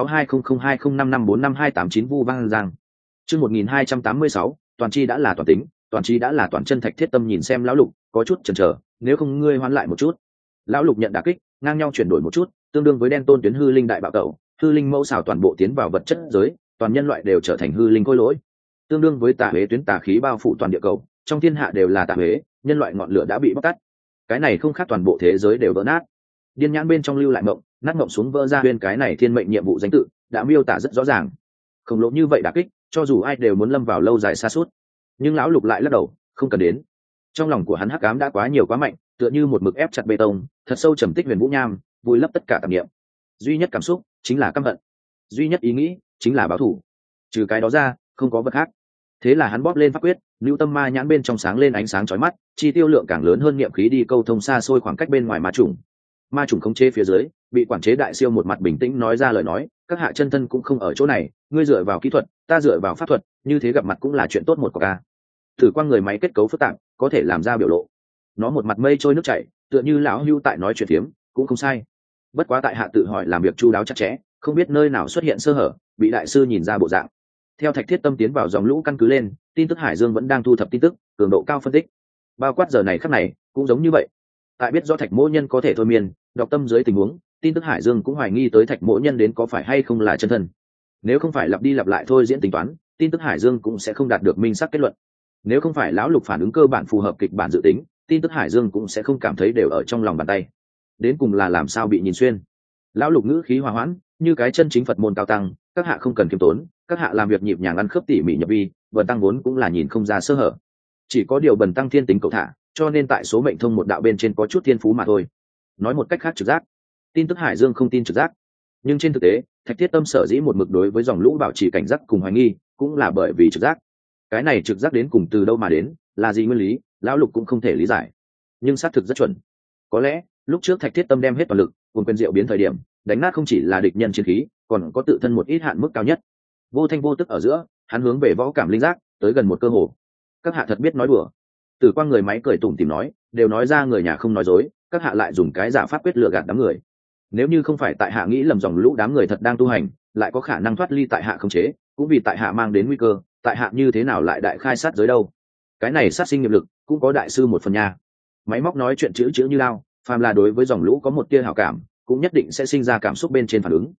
Speaker 1: 62002055455289 Vu Văn Giang. Chương 1286, toàn chi đã là toàn tính, toàn chi đã là toàn chân. Thạch Thiết Tâm nhìn xem lão Lục, có chút chần chờ, nếu không ngươi hoán lại một chút. Lão Lục nhận đả kích, ngang nhau chuyển đổi một chút, tương đương với đen tôn tuyến hư linh đại bạo tẩu, hư linh mẫu xảo toàn bộ tiến vào vật chất giới, toàn nhân loại đều trở thành hư linh khôi lỗi, tương đương với tà huế tuyến tà khí bao phủ toàn địa cầu, trong thiên hạ đều là tà huế, nhân loại ngọn lửa đã bị bóc tắt. Cái này không khác toàn bộ thế giới đều vỡ nát. Điên nhãn bên trong lưu lại mộng, nát mộng xuống vỡ ra bên cái này thiên mệnh nhiệm vụ danh tự đã miêu tả rất rõ ràng. Khổng lồ như vậy đả kích, cho dù ai đều muốn lâm vào lâu dài xa suốt. Nhưng lão Lục lại lắc đầu, không cần đến. Trong lòng của hắn hắc ám đã quá nhiều quá mạnh, tựa như một mực ép chặt bê tông, thật sâu trầm tích huyền vũ nham, vùi lấp tất cả tạp niệm. Duy nhất cảm xúc chính là căm hận, duy nhất ý nghĩ chính là báo thù. Trừ cái đó ra, không có vật khác. Thế là hắn bóp lên pháp quyết, lưu tâm ma nhãn bên trong sáng lên ánh sáng chói mắt, chi tiêu lượng càng lớn hơn niệm khí đi câu thông xa xôi khoảng cách bên ngoài ma trùng. Ma trùng khống chế phía dưới, bị quản chế đại siêu một mặt bình tĩnh nói ra lời nói, các hạ chân thân cũng không ở chỗ này, ngươi dựa vào kỹ thuật, ta dựa vào pháp thuật, như thế gặp mặt cũng là chuyện tốt một ca. Thử qua người máy kết cấu phức tạp, có thể làm ra biểu lộ. Nó một mặt mây trôi nước chảy, tựa như lão hưu tại nói chuyện phiếm, cũng không sai. Bất quá tại hạ tự hỏi làm việc chu đáo chặt chẽ, không biết nơi nào xuất hiện sơ hở, bị đại sư nhìn ra bộ dạng. Theo Thạch Thiết Tâm tiến vào dòng lũ căn cứ lên, tin tức hải dương vẫn đang thu thập tin tức, cường độ cao phân tích. Bao quát giờ này khắc này cũng giống như vậy. Tại biết do Thạch Mỗ Nhân có thể thôi miên, đọc tâm dưới tình huống, tin tức hải dương cũng hoài nghi tới Thạch Mỗ Nhân đến có phải hay không là chân thân. Nếu không phải lặp đi lặp lại thôi diễn tính toán, tin tức hải dương cũng sẽ không đạt được minh xác kết luận. Nếu không phải lão Lục phản ứng cơ bản phù hợp kịch bản dự tính, tin tức hải dương cũng sẽ không cảm thấy đều ở trong lòng bàn tay. Đến cùng là làm sao bị nhìn xuyên. Lão Lục ngữ khí hòa hoãn, như cái chân chính Phật môn cao tăng, các hạ không cần kiêm tốn, các hạ làm việc nhịp nhàng ăn khớp tỉ mỉ nhập vi, Bần tăng vốn cũng là nhìn không ra sơ hở. Chỉ có điều Bần tăng thiên tính cầu thả, cho nên tại số mệnh thông một đạo bên trên có chút thiên phú mà thôi. Nói một cách khác trực giác. Tin tức hải dương không tin trực giác, nhưng trên thực tế, Thạch Thiết Tâm sở dĩ một mực đối với dòng lũ bảo trì cảnh giác cùng hoài nghi, cũng là bởi vì trực giác. Cái này trực giác đến cùng từ đâu mà đến, là gì nguyên lý, lão Lục cũng không thể lý giải, nhưng xác thực rất chuẩn. Có lẽ lúc trước Thạch Thiết Tâm đem hết toàn lực, cùng quyền diệu biến thời điểm, đánh nát không chỉ là địch nhân chiến khí, còn có tự thân một ít hạn mức cao nhất. Vô thanh vô tức ở giữa, hắn hướng về võ cảm linh giác, tới gần một cơ hồ. Các hạ thật biết nói đùa. Tử Quang người máy cười tủm tỉm nói, đều nói ra người nhà không nói dối, các hạ lại dùng cái giả pháp quyết lừa gạt đám người. Nếu như không phải tại hạ nghĩ lầm dòng lũ đám người thật đang tu hành, lại có khả năng thoát ly tại hạ khống chế, cũng vì tại hạ mang đến nguy cơ, tại hạ như thế nào lại đại khai sát giới đâu? Cái này sát sinh nghiệp lực, cũng có đại sư một phần nha. Máy móc nói chuyện chữ chữ như lao, phàm là đối với dòng lũ có một tia hảo cảm, cũng nhất định sẽ sinh ra cảm xúc bên trên phản ứng.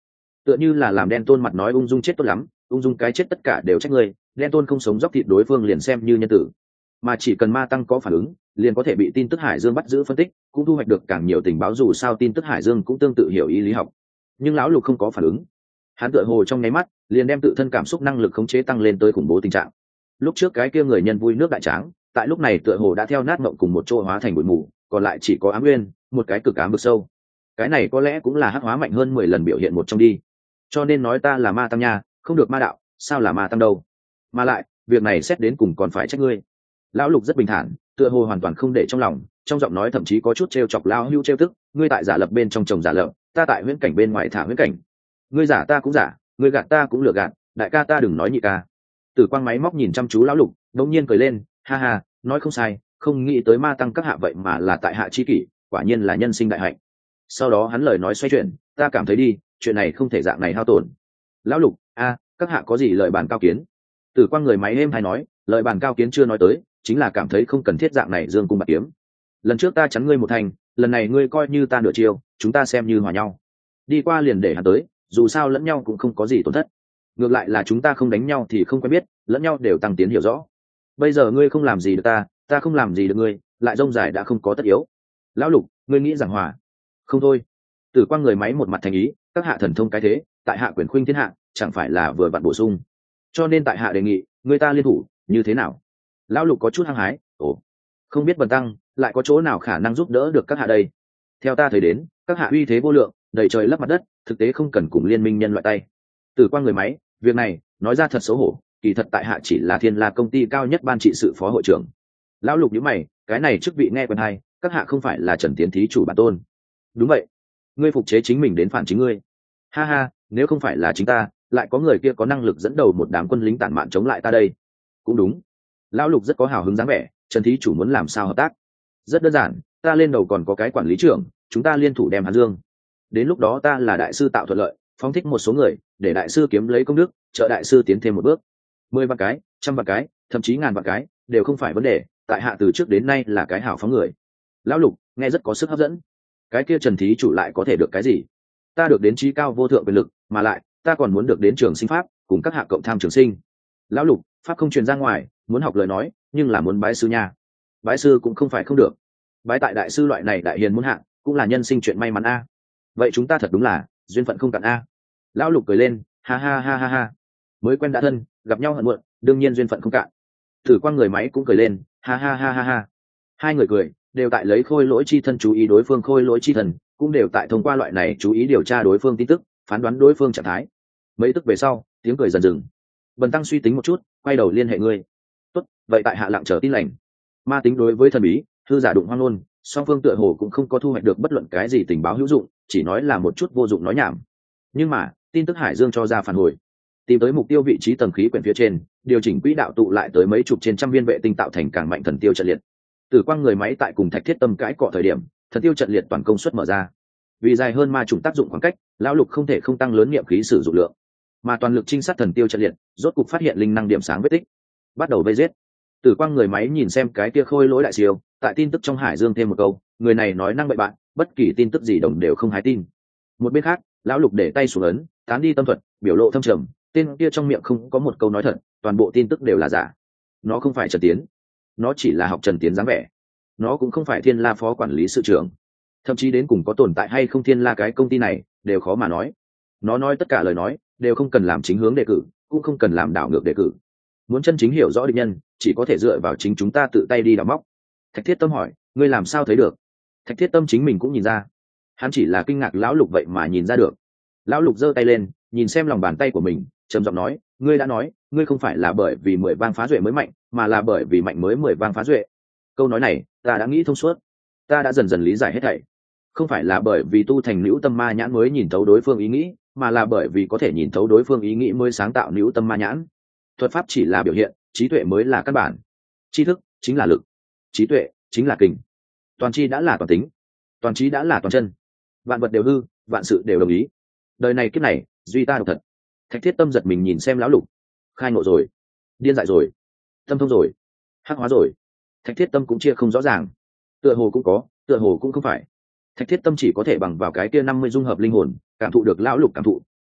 Speaker 1: tựa như là làm đen tôn mặt nói ung dung chết tốt lắm, ung dung cái chết tất cả đều trách ngươi, đen tôn không sống dốc thịt đối phương liền xem như nhân tử, mà chỉ cần ma tăng có phản ứng liền có thể bị tin tức Hải Dương bắt giữ phân tích, cũng thu hoạch được càng nhiều tình báo, dù sao tin tức Hải Dương cũng tương tự hiểu ý lý học. Nhưng lão lục không có phản ứng, hắn tựa hồ trong nháy mắt liền đem tự thân cảm xúc năng lực khống chế tăng lên tới khủng bố tình trạng. Lúc trước cái kia người nhân vui nước đại tráng, tại lúc này tựa hồ đã theo nát mộng cùng một chỗ hóa thành bụi mù, còn lại chỉ có ám nguyên, một cái cực ám vực sâu. Cái này có lẽ cũng là hắc hóa mạnh hơn 10 lần biểu hiện một trong đi. Cho nên nói ta là ma tăng nha, không được ma đạo, sao là ma tăng đâu? Mà lại, việc này xét đến cùng còn phải trách ngươi. Lão lục rất bình thản, tựa hồ hoàn toàn không để trong lòng, trong giọng nói thậm chí có chút trêu chọc lao hưu trêu tức, ngươi tại giả lập bên trong chồng giả lập, ta tại huyễn cảnh bên ngoài thả huyễn cảnh. Ngươi giả ta cũng giả, ngươi gạt ta cũng lừa gạt, đại ca ta đừng nói nhị ca. Tử quang máy móc nhìn chăm chú lão lục, đột nhiên cười lên, ha ha, nói không sai, không nghĩ tới ma tăng các hạ vậy mà là tại hạ chi kỷ, quả nhiên là nhân sinh đại hạnh. Sau đó hắn lời nói xoay chuyển, ta cảm thấy đi, chuyện này không thể dạng này hao tổn. Lão lục, a, các hạ có gì lời bàn cao kiến? Tử quang người máy êm hay nói, lời bàn cao kiến chưa nói tới, chính là cảm thấy không cần thiết dạng này dương cung bạc kiếm. Lần trước ta chắn ngươi một thành, lần này ngươi coi như ta nửa chiều, chúng ta xem như hòa nhau. Đi qua liền để hắn tới, dù sao lẫn nhau cũng không có gì tổn thất. Ngược lại là chúng ta không đánh nhau thì không quen biết, lẫn nhau đều tăng tiến hiểu rõ. Bây giờ ngươi không làm gì được ta, ta không làm gì được ngươi, lại rông dài đã không có tất yếu. Lão lục, ngươi nghĩ giảng hòa? Không thôi. Tử quang người máy một mặt thành ý, các hạ thần thông cái thế, tại hạ quyền khuynh thiên hạ, chẳng phải là vừa vặn bổ sung. Cho nên tại hạ đề nghị, người ta liên thủ, như thế nào? Lão lục có chút hăng hái, ồ, không biết bần tăng lại có chỗ nào khả năng giúp đỡ được các hạ đây? Theo ta thấy đến, các hạ uy thế vô lượng, đầy trời lấp mặt đất, thực tế không cần cùng liên minh nhân loại tay. Tử quang người máy, việc này nói ra thật xấu hổ, kỳ thật tại hạ chỉ là Thiên La công ty cao nhất ban trị sự phó hội trưởng. Lão lục nhíu mày, cái này chức vị nghe quen hay, các hạ không phải là Trần Tiến thí chủ bản tôn? Đúng vậy, ngươi phục chế chính mình đến phản chính ngươi. Ha ha, nếu không phải là chính ta, lại có người kia có năng lực dẫn đầu một đám quân lính tản mạn chống lại ta đây. Cũng đúng. Lão lục rất có hào hứng dáng vẻ, Trần thí chủ muốn làm sao hợp tác? Rất đơn giản, ta lên đầu còn có cái quản lý trưởng, chúng ta liên thủ đem hắn dương. Đến lúc đó ta là đại sư tạo thuận lợi, phóng thích một số người, để đại sư kiếm lấy công đức, trợ đại sư tiến thêm một bước. 10 vạn cái, 100 vạn cái, thậm chí ngàn vạn cái, đều không phải vấn đề, tại hạ từ trước đến nay là cái hảo phóng người. Lão lục nghe rất có sức hấp dẫn. Cái kia Trần thí chủ lại có thể được cái gì? Ta được đến trí cao vô thượng quyền lực, mà lại ta còn muốn được đến trường sinh pháp, cùng các hạ cộng tham trường sinh. Lão lục, pháp không truyền ra ngoài, muốn học lời nói, nhưng là muốn bái sư nha. Bái sư cũng không phải không được. Bái tại đại sư loại này đại hiền muốn hạng, cũng là nhân sinh chuyện may mắn a. Vậy chúng ta thật đúng là duyên phận không cạn a. Lão lục cười lên, ha ha ha ha ha. Mới quen đã thân, gặp nhau hận muộn, đương nhiên duyên phận không cạn. Thử quang người máy cũng cười lên, ha ha ha ha ha. Hai người cười, đều tại lấy khôi lỗi chi thân chú ý đối phương khôi lỗi chi thần, cũng đều tại thông qua loại này chú ý điều tra đối phương tin tức, phán đoán đối phương trạng thái. Mấy tức về sau, tiếng cười dần dừng. Bần tăng suy tính một chút, quay đầu liên hệ ngươi. Tốt, vậy tại hạ lặng chờ tin lành. Ma tính đối với thần bí, thư giả đụng hoang ngôn, song phương tựa hồ cũng không có thu hoạch được bất luận cái gì tình báo hữu dụng, chỉ nói là một chút vô dụng nói nhảm. Nhưng mà, tin tức Hải Dương cho ra phản hồi, tìm tới mục tiêu vị trí tầng khí quyển phía trên, điều chỉnh quỹ đạo tụ lại tới mấy chục trên trăm viên vệ tinh tạo thành càng mạnh thần tiêu trận liệt. Tử quang người máy tại cùng Thạch Thiết Tâm cãi cọ thời điểm, thần tiêu trận liệt toàn công suất mở ra. Vì dài hơn ma trùng tác dụng khoảng cách, lão lục không thể không tăng lớn nghiệm khí sử dụng lượng, mà toàn lực trinh sát thần tiêu trận liệt, rốt cục phát hiện linh năng điểm sáng vết tích, bắt đầu vây giết. Tử quang người máy nhìn xem cái kia khôi lỗi đại siêu, tại tin tức trong Hải Dương thêm một câu, người này nói năng bậy bạn, bất kỳ tin tức gì đồng đều không hái tin. Một bên khác, lão lục để tay xuống ấn, tán đi tâm thuật, biểu lộ thâm trầm, tên kia trong miệng không có một câu nói thật, toàn bộ tin tức đều là giả. Nó không phải Trần Tiến, nó chỉ là học Trần Tiến dáng vẻ. Nó cũng không phải Thiên La phó quản lý sự trưởng, thậm chí đến cùng có tồn tại hay không Thiên La cái công ty này đều khó mà nói. Nó nói tất cả lời nói đều không cần làm chính hướng đề cử, cũng không cần làm đảo ngược đề cử. Muốn chân chính hiểu rõ địch nhân, chỉ có thể dựa vào chính chúng ta tự tay đi đào móc. Thạch Thiết Tâm hỏi, ngươi làm sao thấy được? Thạch Thiết Tâm chính mình cũng nhìn ra, hắn chỉ là kinh ngạc lão lục vậy mà nhìn ra được. Lão lục giơ tay lên, nhìn xem lòng bàn tay của mình, trầm giọng nói, ngươi đã nói, ngươi không phải là bởi vì 10 vang phá duệ mới mạnh, mà là bởi vì mạnh mới 10 vang phá duệ. Câu nói này, ta đã nghĩ thông suốt, ta đã dần dần lý giải hết thảy. Không phải là bởi vì tu thành Nữu Tâm Ma Nhãn mới nhìn thấu đối phương ý nghĩ, mà là bởi vì có thể nhìn thấu đối phương ý nghĩ mới sáng tạo Nữu Tâm Ma Nhãn. Thuật pháp chỉ là biểu hiện, trí tuệ mới là căn bản. Tri thức chính là lực, trí tuệ chính là kình. Toàn chi đã là toàn tính, toàn trí đã là toàn chân. Vạn vật đều hư, vạn sự đều đồng ý. Đời này kiếp này, duy ta độc thật. Thạch Thiết Tâm giật mình nhìn xem lão lục, khai ngộ rồi, điên dại rồi, tâm thông rồi, hắc hóa rồi. Thạch Thiết Tâm cũng chia không rõ ràng, tựa hồ cũng có, tựa hồ cũng không phải. Thạch Thiết Tâm chỉ có thể bằng vào cái kia 50 dung hợp linh hồn, cảm thụ được lão lục cảm thụ,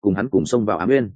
Speaker 1: cùng hắn cùng xông vào ám nguyên.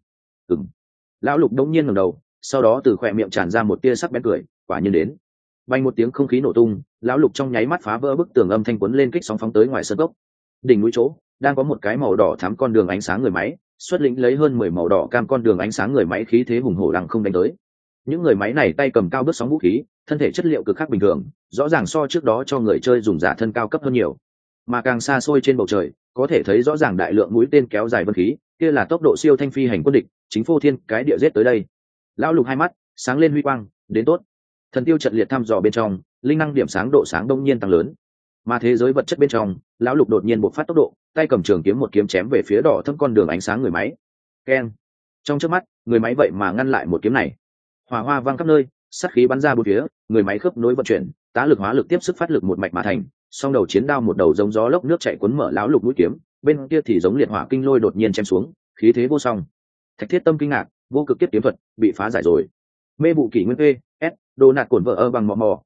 Speaker 1: Lão Lục đống nhiên ngẩng đầu, sau đó từ khỏe miệng tràn ra một tia sắc bén cười, quả nhiên đến. Vang một tiếng không khí nổ tung, lão Lục trong nháy mắt phá vỡ bức tường âm thanh cuốn lên kích sóng phóng tới ngoài sân gốc. Đỉnh núi chỗ đang có một cái màu đỏ thắm con đường ánh sáng người máy, xuất lĩnh lấy hơn 10 màu đỏ cam con đường ánh sáng người máy khí thế hùng hổ đằng không đánh tới. Những người máy này tay cầm cao bước sóng vũ khí, thân thể chất liệu cực khác bình thường, rõ ràng so trước đó cho người chơi dùng giả thân cao cấp hơn nhiều. Mà càng xa xôi trên bầu trời, có thể thấy rõ ràng đại lượng mũi tên kéo dài vân khí, kia là tốc độ siêu thanh phi hành quân địch, chính phô thiên cái địa giết tới đây. Lão Lục hai mắt sáng lên huy quang, đến tốt. Thần tiêu trận liệt thăm dò bên trong, linh năng điểm sáng độ sáng đông nhiên tăng lớn. Mà thế giới vật chất bên trong, lão Lục đột nhiên bộc phát tốc độ, tay cầm trường kiếm một kiếm chém về phía đỏ thâm con đường ánh sáng người máy. Keng! Trong chớp mắt, người máy vậy mà ngăn lại một kiếm này. Hỏa hoa vang khắp nơi, sát khí bắn ra bốn phía, người máy khớp nối vận chuyển, tá lực hóa lực tiếp sức phát lực một mạch mà thành, song đầu chiến đao một đầu giống gió lốc nước chạy cuốn mở lão Lục mũi kiếm, bên kia thì giống liệt hỏa kinh lôi đột nhiên chém xuống, khí thế vô song. Thạch Thiết Tâm kinh ngạc, vô cực kiếp kiếm thuật bị phá giải rồi. Mê vụ kỷ nguyên s đồ nạt cổn vợ ơ bằng mò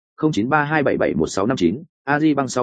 Speaker 1: 0932771659, aji bằng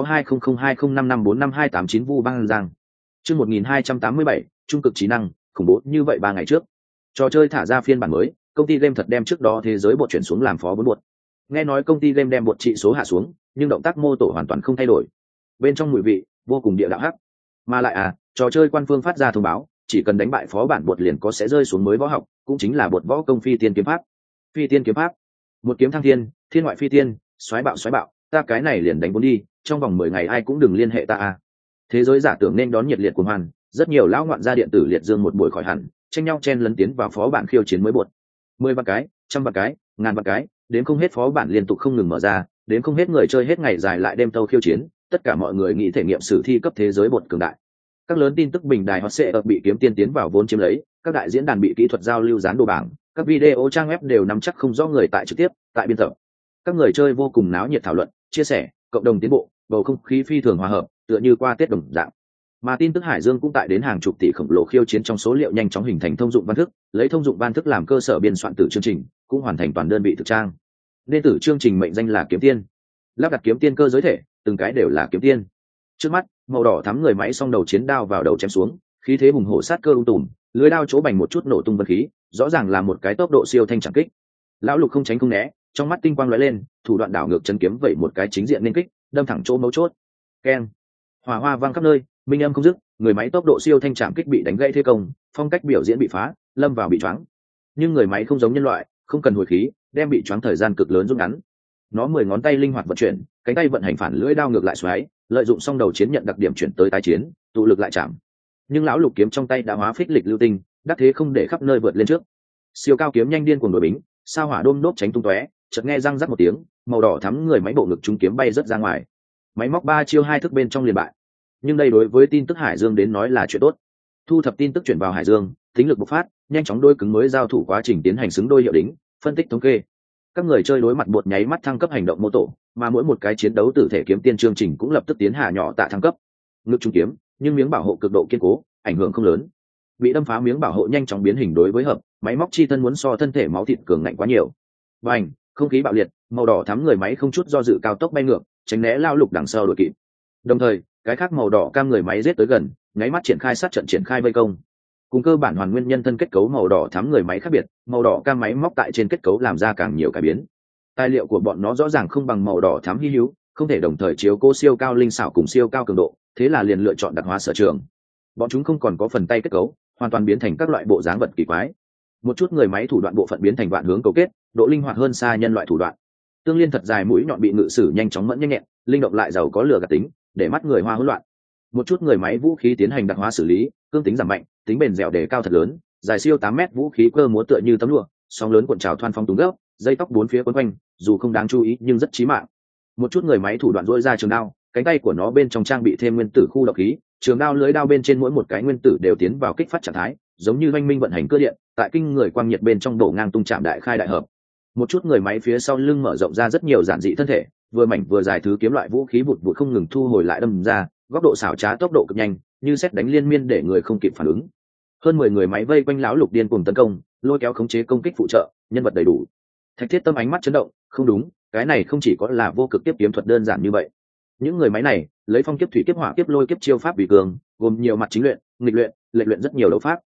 Speaker 1: 62002055455289 vu băng giang. Chương 1287, trung cực trí năng, khủng bố như vậy 3 ngày trước. Trò chơi thả ra phiên bản mới, công ty game thật đem trước đó thế giới bột chuyển xuống làm phó 4 bột. Nghe nói công ty game đem bột trị số hạ xuống, nhưng động tác mô tổ hoàn toàn không thay đổi. Bên trong mùi vị vô cùng địa đạo hắc. Mà lại trò chơi quan phương phát ra thông báo, chỉ cần đánh bại phó bản bột liền có sẽ rơi xuống mới võ học, cũng chính là bột võ công phi tiên kiếm pháp. Phi tiên kiếm pháp, một kiếm thăng thiên, thiên ngoại phi tiên, xoáy bạo, ta cái này liền đánh vốn đi, trong vòng 10 ngày ai cũng đừng liên hệ ta Thế giới giả tưởng nên đón nhiệt liệt cuồng hoan, rất nhiều lão ngoạn gia điện tử liệt dương một buổi khỏi hẳn, tranh nhau chen lấn tiến vào phó bản khiêu chiến mới bột. 10 vạn cái, 100 vạn cái, ngàn vạn cái, đến không hết phó bản liên tục không ngừng mở ra, đến không hết người chơi hết ngày dài lại đêm tâu khiêu chiến, tất cả mọi người nghĩ thể nghiệm sử thi cấp thế giới bột cường đại. Các lớn tin tức bình đài hot sẽ bị kiếm tiên tiến vào vốn chiếm lấy, các đại diễn đàn bị kỹ thuật giao lưu dán đồ bảng, các video trang web đều nắm chắc không rõ người tại trực tiếp, tại biên tập. Các người chơi vô cùng náo nhiệt thảo luận, chia sẻ, cộng đồng tiến bộ, bầu không khí phi thường hòa hợp, tựa như qua Tết đồng dạng. Mà tin tức Hải Dương cũng tại đến hàng chục tỷ khổng lồ khiêu chiến trong số liệu nhanh chóng hình thành thông dụng văn thức, lấy thông dụng văn thức làm cơ sở biên soạn tử chương trình, cũng hoàn thành toàn đơn vị thực trang. Nên tử chương trình mệnh danh là kiếm tiên. Lắp đặt kiếm tiên cơ giới thể, từng cái đều là kiếm tiên. Trước mắt, màu đỏ thắm người máy song đầu chiến đao vào đầu chém xuống, khí thế hùng hổ sát cơ tùm, lưới đao chỗ bành một chút nổ tung vân khí, rõ ràng là một cái tốc độ siêu thanh chẳng kích. Lão Lục không tránh không né, trong mắt tinh quang lóe lên, thủ đoạn đảo ngược chân kiếm vậy một cái chính diện nên kích, đâm thẳng chỗ mấu chốt. Keng! Hỏa hoa vang khắp nơi, minh âm không dứt, người máy tốc độ siêu thanh chạm kích bị đánh gãy thế công, phong cách biểu diễn bị phá, lâm vào bị choáng. Nhưng người máy không giống nhân loại, không cần hồi khí, đem bị choáng thời gian cực lớn rút ngắn. Nó 10 ngón tay linh hoạt vận chuyển, cánh tay vận hành phản lưỡi đao ngược lại xoáy, lợi dụng song đầu chiến nhận đặc điểm chuyển tới tái chiến, tụ lực lại chạm. Nhưng lão Lục kiếm trong tay đã hóa phích lịch lưu tinh, đắc thế không để khắp nơi vượt lên trước. Siêu cao kiếm nhanh điên cuồng đuổi bính, sao hỏa đôm đốp tránh tung tóe, chợt nghe răng rắc một tiếng, màu đỏ thắm người máy bộ ngực trúng kiếm bay rất ra ngoài. Máy móc 3 chiêu 2 thức bên trong liền bại. Nhưng đây đối với tin tức Hải Dương đến nói là chuyện tốt. Thu thập tin tức chuyển vào Hải Dương, tính lực bộc phát, nhanh chóng đôi cứng mới giao thủ quá trình tiến hành xứng đôi hiệu đính, phân tích thống kê. Các người chơi đối mặt bột nháy mắt thăng cấp hành động mô tổ, mà mỗi một cái chiến đấu tử thể kiếm tiên chương trình cũng lập tức tiến hạ nhỏ tạ thăng cấp. Ngực trung kiếm, nhưng miếng bảo hộ cực độ kiên cố, ảnh hưởng không lớn. Bị đâm phá miếng bảo hộ nhanh chóng biến hình đối với hợp, máy móc chi thân muốn so thân thể máu thịt cường ngạnh quá nhiều. Bành, không khí bạo liệt, màu đỏ thắm người máy không chút do dự cao tốc bay ngược, tránh né lao Lục đằng sau đuổi kịp. Đồng thời, cái khác màu đỏ cam người máy giết tới gần, nháy mắt triển khai sát trận triển khai vây công. Cùng cơ bản hoàn nguyên nhân thân kết cấu màu đỏ thắm người máy khác biệt, màu đỏ cam máy móc tại trên kết cấu làm ra càng nhiều cải biến. Tài liệu của bọn nó rõ ràng không bằng màu đỏ thắm hi hữu, không thể đồng thời chiếu cố siêu cao linh xảo cùng siêu cao cường độ, thế là liền lựa chọn đặc hóa sở trường. Bọn chúng không còn có phần tay kết cấu, hoàn toàn biến thành các loại bộ dáng vật kỳ quái. Một chút người máy thủ đoạn bộ phận biến thành vạn hướng cấu kết, độ linh hoạt hơn xa nhân loại thủ đoạn. Tương liên thật dài mũi nhọn bị ngự sử nhanh chóng mẫn nhanh nhẹn, linh động lại giàu có lửa gạt tính, để mắt người hoa hỗn loạn. Một chút người máy vũ khí tiến hành đặc hóa xử lý, cương tính giảm mạnh, tính bền dẻo đề cao thật lớn, dài siêu 8 mét vũ khí cơ múa tựa như tấm lụa, sóng lớn cuộn trào thoăn phong túng gấp, dây tóc bốn phía quấn quanh, dù không đáng chú ý nhưng rất chí mạng. Một chút người máy thủ đoạn rỗi ra trường đao, cánh tay của nó bên trong trang bị thêm nguyên tử khu độc khí, trường đao lưới đao bên trên mỗi một cái nguyên tử đều tiến vào kích phát trạng thái, giống như oanh minh vận hành cơ điện, tại kinh người quang nhiệt bên trong đổ ngang tung chạm đại khai đại hợp. Một chút người máy phía sau lưng mở rộng ra rất nhiều giản dị thân thể, vừa mảnh vừa dài thứ kiếm loại vũ khí vụt vụt không ngừng thu hồi lại đâm ra, góc độ xảo trá tốc độ cực nhanh, như sét đánh liên miên để người không kịp phản ứng. Hơn 10 người máy vây quanh lão Lục điên cuồng tấn công, lôi kéo khống chế công kích phụ trợ, nhân vật đầy đủ. Thạch Thiết Tâm ánh mắt chấn động, không đúng, cái này không chỉ có là vô cực tiếp kiếm thuật đơn giản như vậy. Những người máy này lấy phong kiếp thủy kiếp hỏa kiếp lôi kiếp chiêu pháp vì cường, gồm nhiều mặt chính luyện, nghịch luyện, lệ luyện rất nhiều đấu pháp.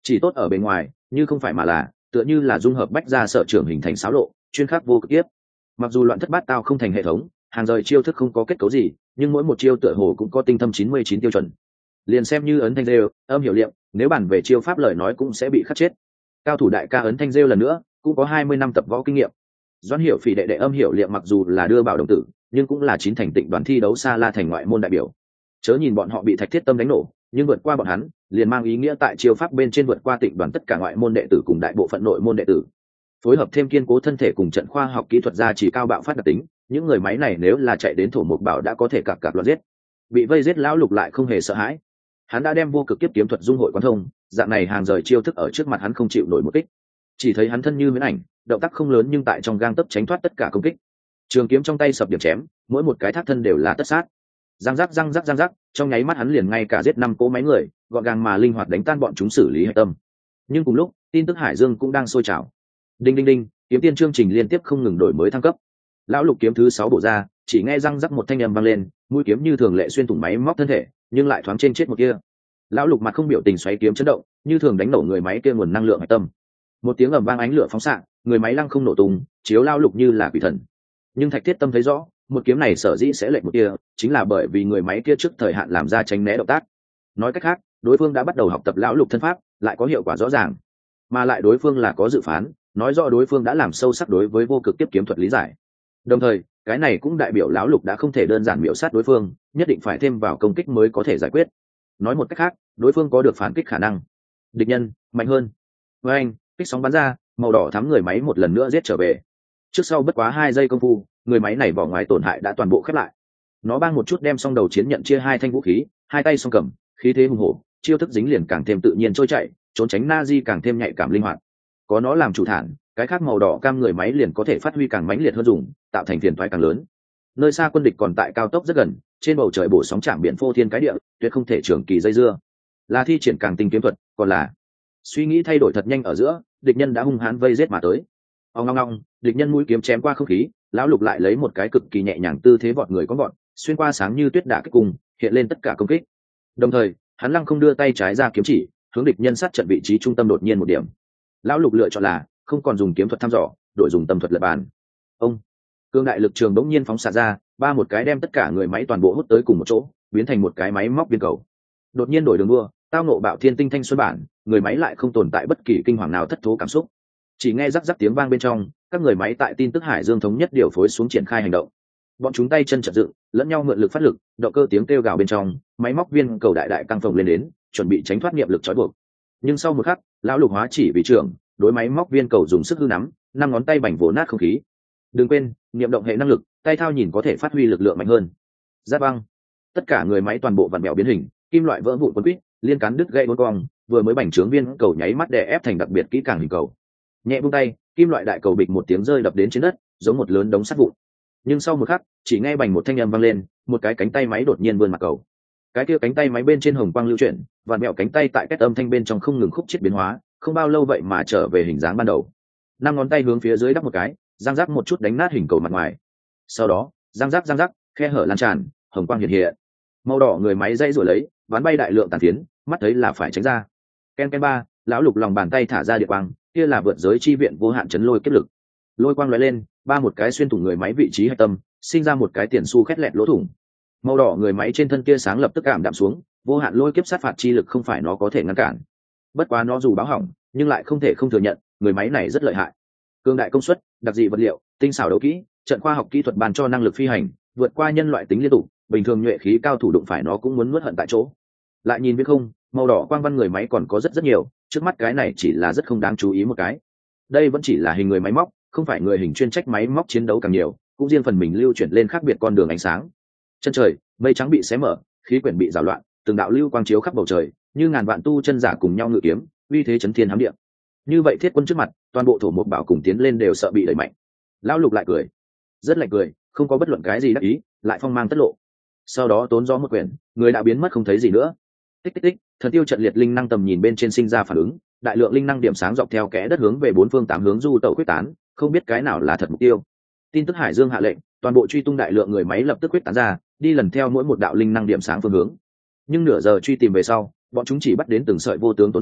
Speaker 1: chỉ tốt ở bề ngoài, như không phải mà là tựa như là dung hợp bách gia sở trường hình thành xáo lộ, chuyên khắc vô cực tiếp. Mặc dù loạn thất bát tao không thành hệ thống, hàng rời chiêu thức không có kết cấu gì, nhưng mỗi một chiêu tựa hồ cũng có tinh thâm 99 tiêu chuẩn. Liền xem như ấn thanh rêu, âm hiểu liệm, nếu bàn về chiêu pháp lời nói cũng sẽ bị khắc chết. Cao thủ đại ca ấn thanh rêu lần nữa, cũng có 20 năm tập võ kinh nghiệm. Doãn Hiểu Phỉ đệ đệ âm hiểu liệm mặc dù là đưa bảo đồng tử, nhưng cũng là chín thành tịnh đoàn thi đấu xa la thành ngoại môn đại biểu. Chớ nhìn bọn họ bị Thạch Thiết Tâm đánh nổ, nhưng vượt qua bọn hắn, liền mang ý nghĩa tại chiêu pháp bên trên vượt qua tịnh đoàn tất cả ngoại môn đệ tử cùng đại bộ phận nội môn đệ tử. Phối hợp thêm kiên cố thân thể cùng trận khoa học kỹ thuật ra chỉ cao bạo phát đặc tính, những người máy này nếu là chạy đến thổ mục bảo đã có thể cặp loạt giết. Bị vây giết lão Lục lại không hề sợ hãi. Hắn đã đem vô cực kiếp kiếm thuật dung hội quán thông, dạng này hàng rời chiêu thức ở trước mặt hắn không chịu nổi một kích. Chỉ thấy hắn thân như miễn ảnh, động tác không lớn nhưng tại trong gang tấc tránh thoát tất cả công kích. Trường kiếm trong tay sập điểm chém, mỗi một cái thác thân đều là tất sát. Răng rắc, trong nháy mắt hắn liền ngay cả giết 5 cỗ máy người, gọn gàng mà linh hoạt đánh tan bọn chúng xử lý hệ tâm. Nhưng cùng lúc, tin tức Hải Dương cũng đang sôi trào. Đinh đinh đinh, kiếm tiên chương trình liên tiếp không ngừng đổi mới thăng cấp. Lão Lục kiếm thứ 6 bổ ra, chỉ nghe răng rắc một thanh âm vang lên, mũi kiếm như thường lệ xuyên thủng máy móc thân thể, nhưng lại thoáng trên chết một kia. Lão Lục mặt không biểu tình xoáy kiếm chấn động, như thường đánh nổ người máy kia nguồn năng lượng hải tâm. Một tiếng ầm vang ánh lửa phóng xạ, người máy lăng không nổ tung, chiếu Lão Lục như là quỷ thần. Nhưng Thạch Thiết Tâm thấy rõ, một kiếm này sở dĩ sẽ lệch một kia, chính là bởi vì người máy kia trước thời hạn làm ra tránh né động tác. Nói cách khác, đối phương đã bắt đầu học tập Lão Lục thân pháp, lại có hiệu quả rõ ràng. Mà lại đối phương là có dự phán, nói rõ đối phương đã làm sâu sắc đối với vô cực tiếp kiếm thuật lý giải. Đồng thời, cái này cũng đại biểu Lão Lục đã không thể đơn giản miểu sát đối phương, nhất định phải thêm vào công kích mới có thể giải quyết. Nói một cách khác, đối phương có được phản kích khả năng. Địch nhân mạnh hơn. Với anh, kích sóng bắn ra, màu đỏ thắm người máy một lần nữa giết trở về. Trước sau bất quá 2 giây công phu, người máy này vỏ ngoài tổn hại đã toàn bộ khép lại. Nó bang một chút đem song đầu chiến nhận chia 2 thanh vũ khí, 2 tay song cầm, khí thế hùng hổ, chiêu thức dính liền càng thêm tự nhiên trôi chảy, trốn tránh Nazi càng thêm nhạy cảm linh hoạt. Có nó làm chủ thản, cái khác màu đỏ cam người máy liền có thể phát huy càng mãnh liệt hơn dùng, tạo thành phiền toái càng lớn. Nơi xa quân địch còn tại cao tốc rất gần, trên bầu trời bổ sóng chạm biển phô thiên cái địa, tuyệt không thể trường kỳ dây dưa. Là thi triển càng tinh kiếm thuật, còn là suy nghĩ thay đổi thật nhanh ở giữa, địch nhân đã hung hãn vây giết mà tới. Ong ong ong, địch nhân mũi kiếm chém qua không khí, Lão Lục lại lấy một cái cực kỳ nhẹ nhàng tư thế vọt người có gọn, xuyên qua sáng như tuyết đả kích cùng, hiện lên tất cả công kích. Đồng thời, hắn lăng không đưa tay trái ra kiếm chỉ, hướng địch nhân sát trận vị trí trung tâm đột nhiên một điểm. Lão Lục lựa chọn là không còn dùng kiếm thuật thăm dò, đổi dùng tâm thuật lật bàn. Ông cương đại lực trường bỗng nhiên phóng xạ ra, ba một cái đem tất cả người máy toàn bộ hút tới cùng một chỗ, biến thành một cái máy móc viên cầu. Đột nhiên đổi đường đua, tao ngộ bạo thiên tinh thanh xuân bản, người máy lại không tồn tại bất kỳ kinh hoàng nào thất thố cảm xúc. Chỉ nghe rắc rắc tiếng vang bên trong, các người máy tại tin tức Hải Dương thống nhất điều phối xuống triển khai hành động. Bọn chúng tay chân chợt dựng, lẫn nhau mượn lực phát lực, động cơ tiếng kêu gào bên trong, máy móc viên cầu đại đại căng phồng lên đến, chuẩn bị tránh thoát niệm lực trói buộc. Nhưng sau một khắc, Lão Lục hóa chỉ vì trưởng, đối máy móc viên cầu dùng sức hư nắm, 5 ngón tay bành vồ nát không khí. Đừng quên, niệm động hệ năng lực, tay thao nhìn có thể phát huy lực lượng mạnh hơn. Giáp băng, tất cả người máy toàn bộ vặn mèo biến hình, kim loại vỡ vụn quấn quýt, liên cán đứt gãy uốn cong, vừa mới bành trướng viên cầu nháy mắt đè ép thành đặc biệt kỹ càng hình cầu. Nhẹ buông tay, kim loại đại cầu bịch một tiếng rơi đập đến trên đất, giống một lớn đống sắt vụn. Nhưng sau một khắc, chỉ nghe bành một thanh âm vang lên, một cái cánh tay máy đột nhiên vươn mặt cầu. Cái kia cánh tay máy bên trên hồng quang lưu chuyển, vặn mèo cánh tay tại kết âm thanh bên trong không ngừng khúc chiết biến hóa, không bao lâu vậy mà trở về hình dáng ban đầu. 5 ngón tay hướng phía dưới đắp một cái, răng rắc một chút đánh nát hình cầu mặt ngoài. Sau đó, răng rắc, khe hở lan tràn, hồng quang hiện hiện. Màu đỏ người máy dây rồi lấy, bắn bay đại lượng tàn phiến, mắt thấy là phải tránh ra. Ken ba, Lão Lục lòng bàn tay thả ra địa quang, kia là vượt giới chi viện vô hạn chấn lôi kết lực. Lôi quang lóe lên, ba một cái xuyên thủng người máy vị trí hạch tâm, sinh ra một cái tiền xu khét lẹt lỗ thủng. Màu đỏ người máy trên thân kia sáng lập tức cảm đạm xuống, vô hạn lôi kiếp sát phạt chi lực không phải nó có thể ngăn cản. Bất quá nó dù báo hỏng, nhưng lại không thể không thừa nhận, người máy này rất lợi hại. Cường đại công suất, đặc dị vật liệu, tinh xảo đấu kỹ, trận khoa học kỹ thuật bàn cho năng lực phi hành, vượt qua nhân loại tính liên tục, bình thường nhuệ khí cao thủ đụng phải nó cũng muốn nuốt hận tại chỗ. Lại nhìn biết không, màu đỏ quang văn người máy còn có rất nhiều, trước mắt cái này chỉ là rất không đáng chú ý một cái. Đây vẫn chỉ là hình người máy móc, không phải người hình chuyên trách máy móc chiến đấu càng nhiều, cũng riêng phần mình lưu chuyển lên khác biệt con đường ánh sáng. Chân trời, mây trắng bị xé mở, khí quyển bị rào loạn, từng đạo lưu quang chiếu khắp bầu trời, như ngàn vạn tu chân giả cùng nhau ngự kiếm, uy thế chấn thiên hám địa. Như vậy thiết quân trước mặt, toàn bộ thổ một bảo cùng tiến lên đều sợ bị đẩy mạnh. Lão Lục lại cười, rất lạnh cười, không có bất luận cái gì đắc ý, lại phong mang tất lộ. Sau đó tốn gió một quyển, người đã biến mất không thấy gì nữa. Tích tích tích, thần tiêu trận liệt linh năng tầm nhìn bên trên sinh ra phản ứng, đại lượng linh năng điểm sáng dọc theo kẽ đất hướng về 4 phương 8 hướng du tẩu quyết tán, không biết cái nào là thật mục tiêu. Tin tức Hải Dương hạ lệnh, toàn bộ truy tung đại lượng người máy lập tức quyết tán ra, đi lần theo mỗi một đạo linh năng điểm sáng phương hướng. Nhưng nửa giờ truy tìm về sau, bọn chúng chỉ bắt đến từng sợi vô tướng tố gió,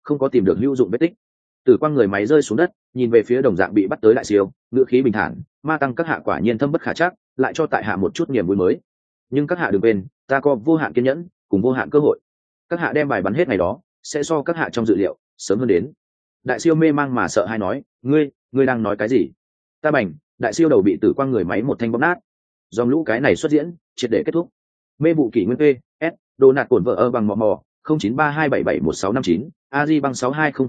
Speaker 1: không có tìm được hữu dụng vết tích. Tử quang người máy rơi xuống đất, nhìn về phía đồng dạng bị bắt tới đại siêu, ngữ khí bình thản, ma tăng các hạ quả nhiên thâm bất khả trắc, lại cho tại hạ một chút niềm vui mới. Nhưng các hạ đừng quên, ta có vô hạn kiên nhẫn cùng vô hạn cơ hội. Các hạ đem bài bắn hết ngày đó, sẽ so các hạ trong dự liệu sớm hơn đến. Đại siêu mê mang mà sợ hai nói, ngươi đang nói cái gì? Ta bành, đại siêu đầu bị tử quang người máy một thanh bóp nát. Dòng lũ cái này xuất diễn triệt để kết thúc. Mê vụ kỷ nguyên p s đồ nạt cổn vợ bằng mò mò 0932771659, Aji băng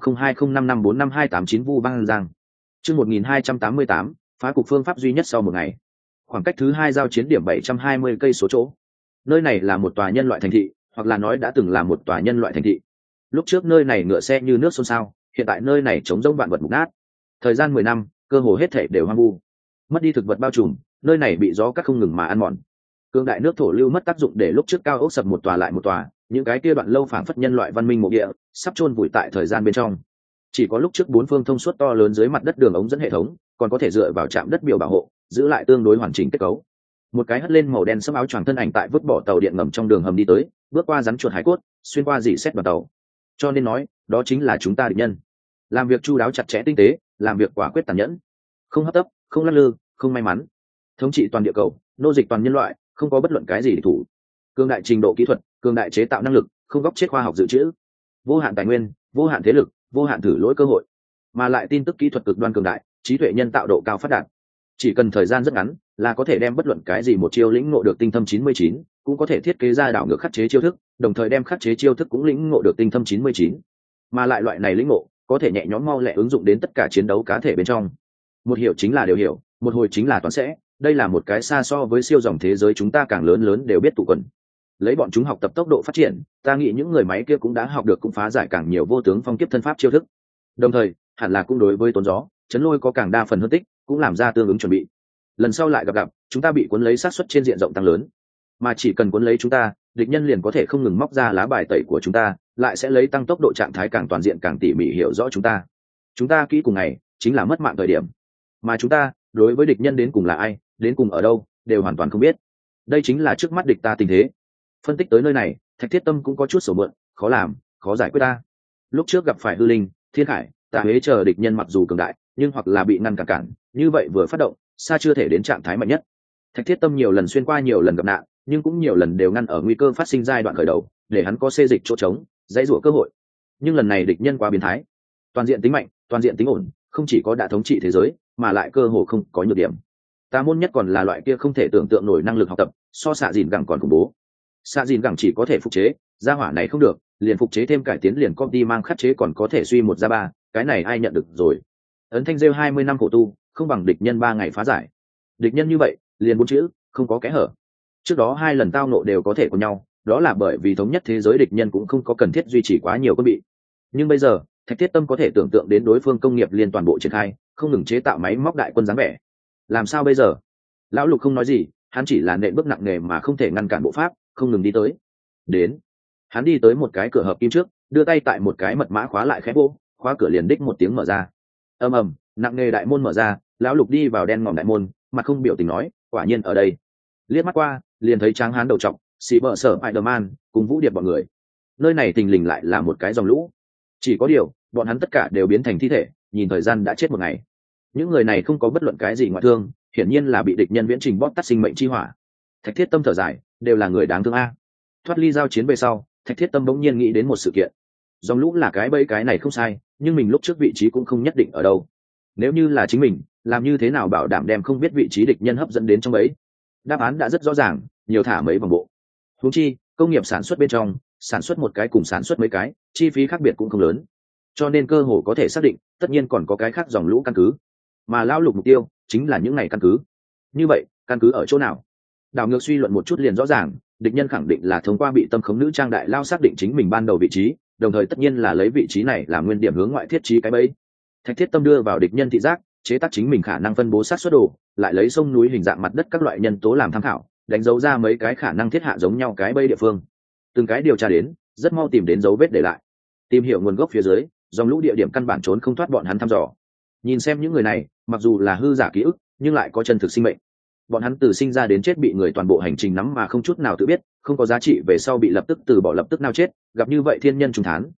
Speaker 1: 62002055455289 Vu băng Giang. Chương 1288, phá cục phương pháp duy nhất sau một ngày. Khoảng cách thứ hai giao chiến điểm 720 cây số chỗ. Nơi này là một tòa nhân loại thành thị, hoặc là nói đã từng là một tòa nhân loại thành thị. Lúc trước nơi này ngựa xe như nước xôn xao, hiện tại nơi này trống rỗng vạn vật mục nát. Thời gian 10 năm, cơ hồ hết thảy đều hoang vu. Mất đi thực vật bao trùm, nơi này bị gió cắt không ngừng mà ăn mòn. Cương đại nước thổ lưu mất tác dụng để lúc trước cao ốc sập một tòa lại một tòa, những cái kia đoạn lâu phảng phất nhân loại văn minh mộ địa, sắp chôn vùi tại thời gian bên trong. Chỉ có lúc trước bốn phương thông suốt to lớn dưới mặt đất đường ống dẫn hệ thống, còn có thể dựa vào trạm đất biểu bảo hộ, giữ lại tương đối hoàn chỉnh kết cấu. Một cái hất lên màu đen sẫm áo choàng thân ảnh tại vứt bỏ tàu điện ngầm trong đường hầm đi tới, bước qua rắn chuột hải cốt, xuyên qua dỉ xét đoàn tàu. Cho nên nói, đó chính là chúng ta địch nhân. Làm việc chu đáo chặt chẽ tinh tế, làm việc quả quyết tàn nhẫn, không hấp tấp, không lắc lư, không may mắn. Thống trị toàn địa cầu, nô dịch toàn nhân loại, không có bất luận cái gì địch thủ. Cường đại trình độ kỹ thuật, cường đại chế tạo năng lực, không góc chết khoa học dự trữ, vô hạn tài nguyên, vô hạn thế lực, vô hạn thử lỗi cơ hội, mà lại tin tức kỹ thuật cực đoan cường đại, trí tuệ nhân tạo độ cao phát đạt. Chỉ cần thời gian rất ngắn là có thể đem bất luận cái gì một chiêu lĩnh ngộ được tinh thâm 99, cũng có thể thiết kế ra đảo ngược khắc chế chiêu thức, đồng thời đem khắc chế chiêu thức cũng lĩnh ngộ được tinh thâm 99. Mà lại loại này lĩnh ngộ có thể nhẹ nhõm mau lẹ ứng dụng đến tất cả chiến đấu cá thể bên trong. Một hiểu chính là đều hiểu, một hồi chính là toán sẽ, đây là một cái xa so với siêu dòng thế giới chúng ta càng lớn đều biết tụ quần. Lấy bọn chúng học tập tốc độ phát triển, ta nghĩ những người máy kia cũng đã học được cũng phá giải càng nhiều vô tướng phong kiếp thân pháp chiêu thức. Đồng thời, hẳn là cũng đối với tốn gió, chấn lôi có càng đa phần hơn tích, cũng làm ra tương ứng chuẩn bị. Lần sau lại gặp, chúng ta bị cuốn lấy sát suất trên diện rộng tăng lớn. Mà chỉ cần cuốn lấy chúng ta, địch nhân liền có thể không ngừng móc ra lá bài tẩy của chúng ta, lại sẽ lấy tăng tốc độ trạng thái càng toàn diện càng tỉ mỉ hiểu rõ chúng ta. Chúng ta kỹ cùng ngày chính là mất mạng thời điểm. Mà chúng ta, đối với địch nhân đến cùng là ai, đến cùng ở đâu, đều hoàn toàn không biết. Đây chính là trước mắt địch ta tình thế. Phân tích tới nơi này, Thạch Thiết Tâm cũng có chút sầu mượn, khó làm, khó giải quyết ta. Lúc trước gặp phải hư linh, thiên khải, tạ huế chờ địch nhân mặc dù cường đại, nhưng hoặc là bị ngăn cản, như vậy vừa phát động, xa chưa thể đến trạng thái mạnh nhất. Thạch Thiết Tâm nhiều lần xuyên qua nhiều lần gặp nạn, nhưng cũng nhiều lần đều ngăn ở nguy cơ phát sinh giai đoạn khởi đầu, để hắn có xê dịch chỗ trống, dãy rủa cơ hội. Nhưng lần này địch nhân quá biến thái, toàn diện tính mạnh, toàn diện tính ổn, không chỉ có đã thống trị thế giới, mà lại cơ hồ không có nhược điểm. Tà môn nhất còn là loại kia không thể tưởng tượng nổi năng lực học tập, so xạ dìn gẳng còn khủng bố. Xạ dìn gẳng chỉ có thể phục chế, gia hỏa này không được, liền phục chế thêm cải tiến liền copy mang khắc chế còn có thể suy một ra ba, cái này ai nhận được rồi. Ấn Thanh rêu 20 năm khổ tu, không bằng địch nhân 3 ngày phá giải. Địch nhân như vậy, liền 4 chữ, không có kẽ hở. Trước đó 2 lần tao nộ đều có thể của nhau, đó là bởi vì thống nhất thế giới địch nhân cũng không có cần thiết duy trì quá nhiều quân bị. Nhưng bây giờ, Thạch Thiết Tâm có thể tưởng tượng đến đối phương công nghiệp liên toàn bộ triển khai, không ngừng chế tạo máy móc đại quân dáng vẻ. Làm sao bây giờ? Lão Lục không nói gì, hắn chỉ là nện bước nặng nề mà không thể ngăn cản bộ pháp, không ngừng đi tới. Đến, hắn đi tới một cái cửa hợp kim trước, đưa tay tại một cái mật mã khóa lại khép vô, khóa cửa liền đích một tiếng mở ra. Ầm ầm, nặng nề đại môn mở ra, lão Lục đi vào đen ngòm đại môn, mặt không biểu tình nói, quả nhiên ở đây. Liếc mắt qua, liền thấy tráng hán đầu trọc, xì bợ sở Spider-Man cùng Vũ Điệp bọn người. Nơi này thình lình lại là một cái dòng lũ. Chỉ có điều, bọn hắn tất cả đều biến thành thi thể, nhìn thời gian đã chết một ngày. Những người này không có bất luận cái gì ngoại thương, hiển nhiên là bị địch nhân viễn trình bóp tắt sinh mệnh chi hỏa. Thạch Thiết Tâm thở dài, đều là người đáng thương a. Thoát ly giao chiến về sau, Thạch Thiết Tâm bỗng nhiên nghĩ đến một sự kiện. Dòng lũ là cái bẫy cái này không sai, nhưng mình lúc trước vị trí cũng không nhất định ở đâu. Nếu như là chính mình, làm như thế nào bảo đảm đem không biết vị trí địch nhân hấp dẫn đến trong bẫy? Đáp án đã rất rõ ràng, nhiều thả mấy vòng bộ. Huống chi, công nghiệp sản xuất bên trong, sản xuất một cái cùng sản xuất mấy cái, chi phí khác biệt cũng không lớn. Cho nên cơ hồ có thể xác định, tất nhiên còn có cái khác dòng lũ căn cứ. Mà lão Lục mục tiêu chính là những này căn cứ. Như vậy, căn cứ ở chỗ nào? Đảo ngược suy luận một chút liền rõ ràng, địch nhân khẳng định là thông qua bị tâm khống nữ trang đại lao xác định chính mình ban đầu vị trí, đồng thời tất nhiên là lấy vị trí này làm nguyên điểm hướng ngoại thiết trí cái bẫy. Thạch Thiết Tâm đưa vào địch nhân thị giác, chế tác chính mình khả năng phân bố sát xuất đồ, lại lấy sông núi hình dạng mặt đất các loại nhân tố làm tham khảo, đánh dấu ra mấy cái khả năng thiết hạ giống nhau cái bẫy địa phương. Từng cái điều tra đến, rất mau tìm đến dấu vết để lại. Tìm hiểu nguồn gốc phía dưới, dòng lũ địa điểm căn bản trốn không thoát bọn hắn thăm dò. Nhìn xem những người này, mặc dù là hư giả ký ức, nhưng lại có chân thực sinh mệnh. Bọn hắn từ sinh ra đến chết bị người toàn bộ hành trình nắm mà không chút nào tự biết, không có giá trị về sau bị lập tức từ bỏ lập tức nào chết, gặp như vậy thiên nhân trùng thán,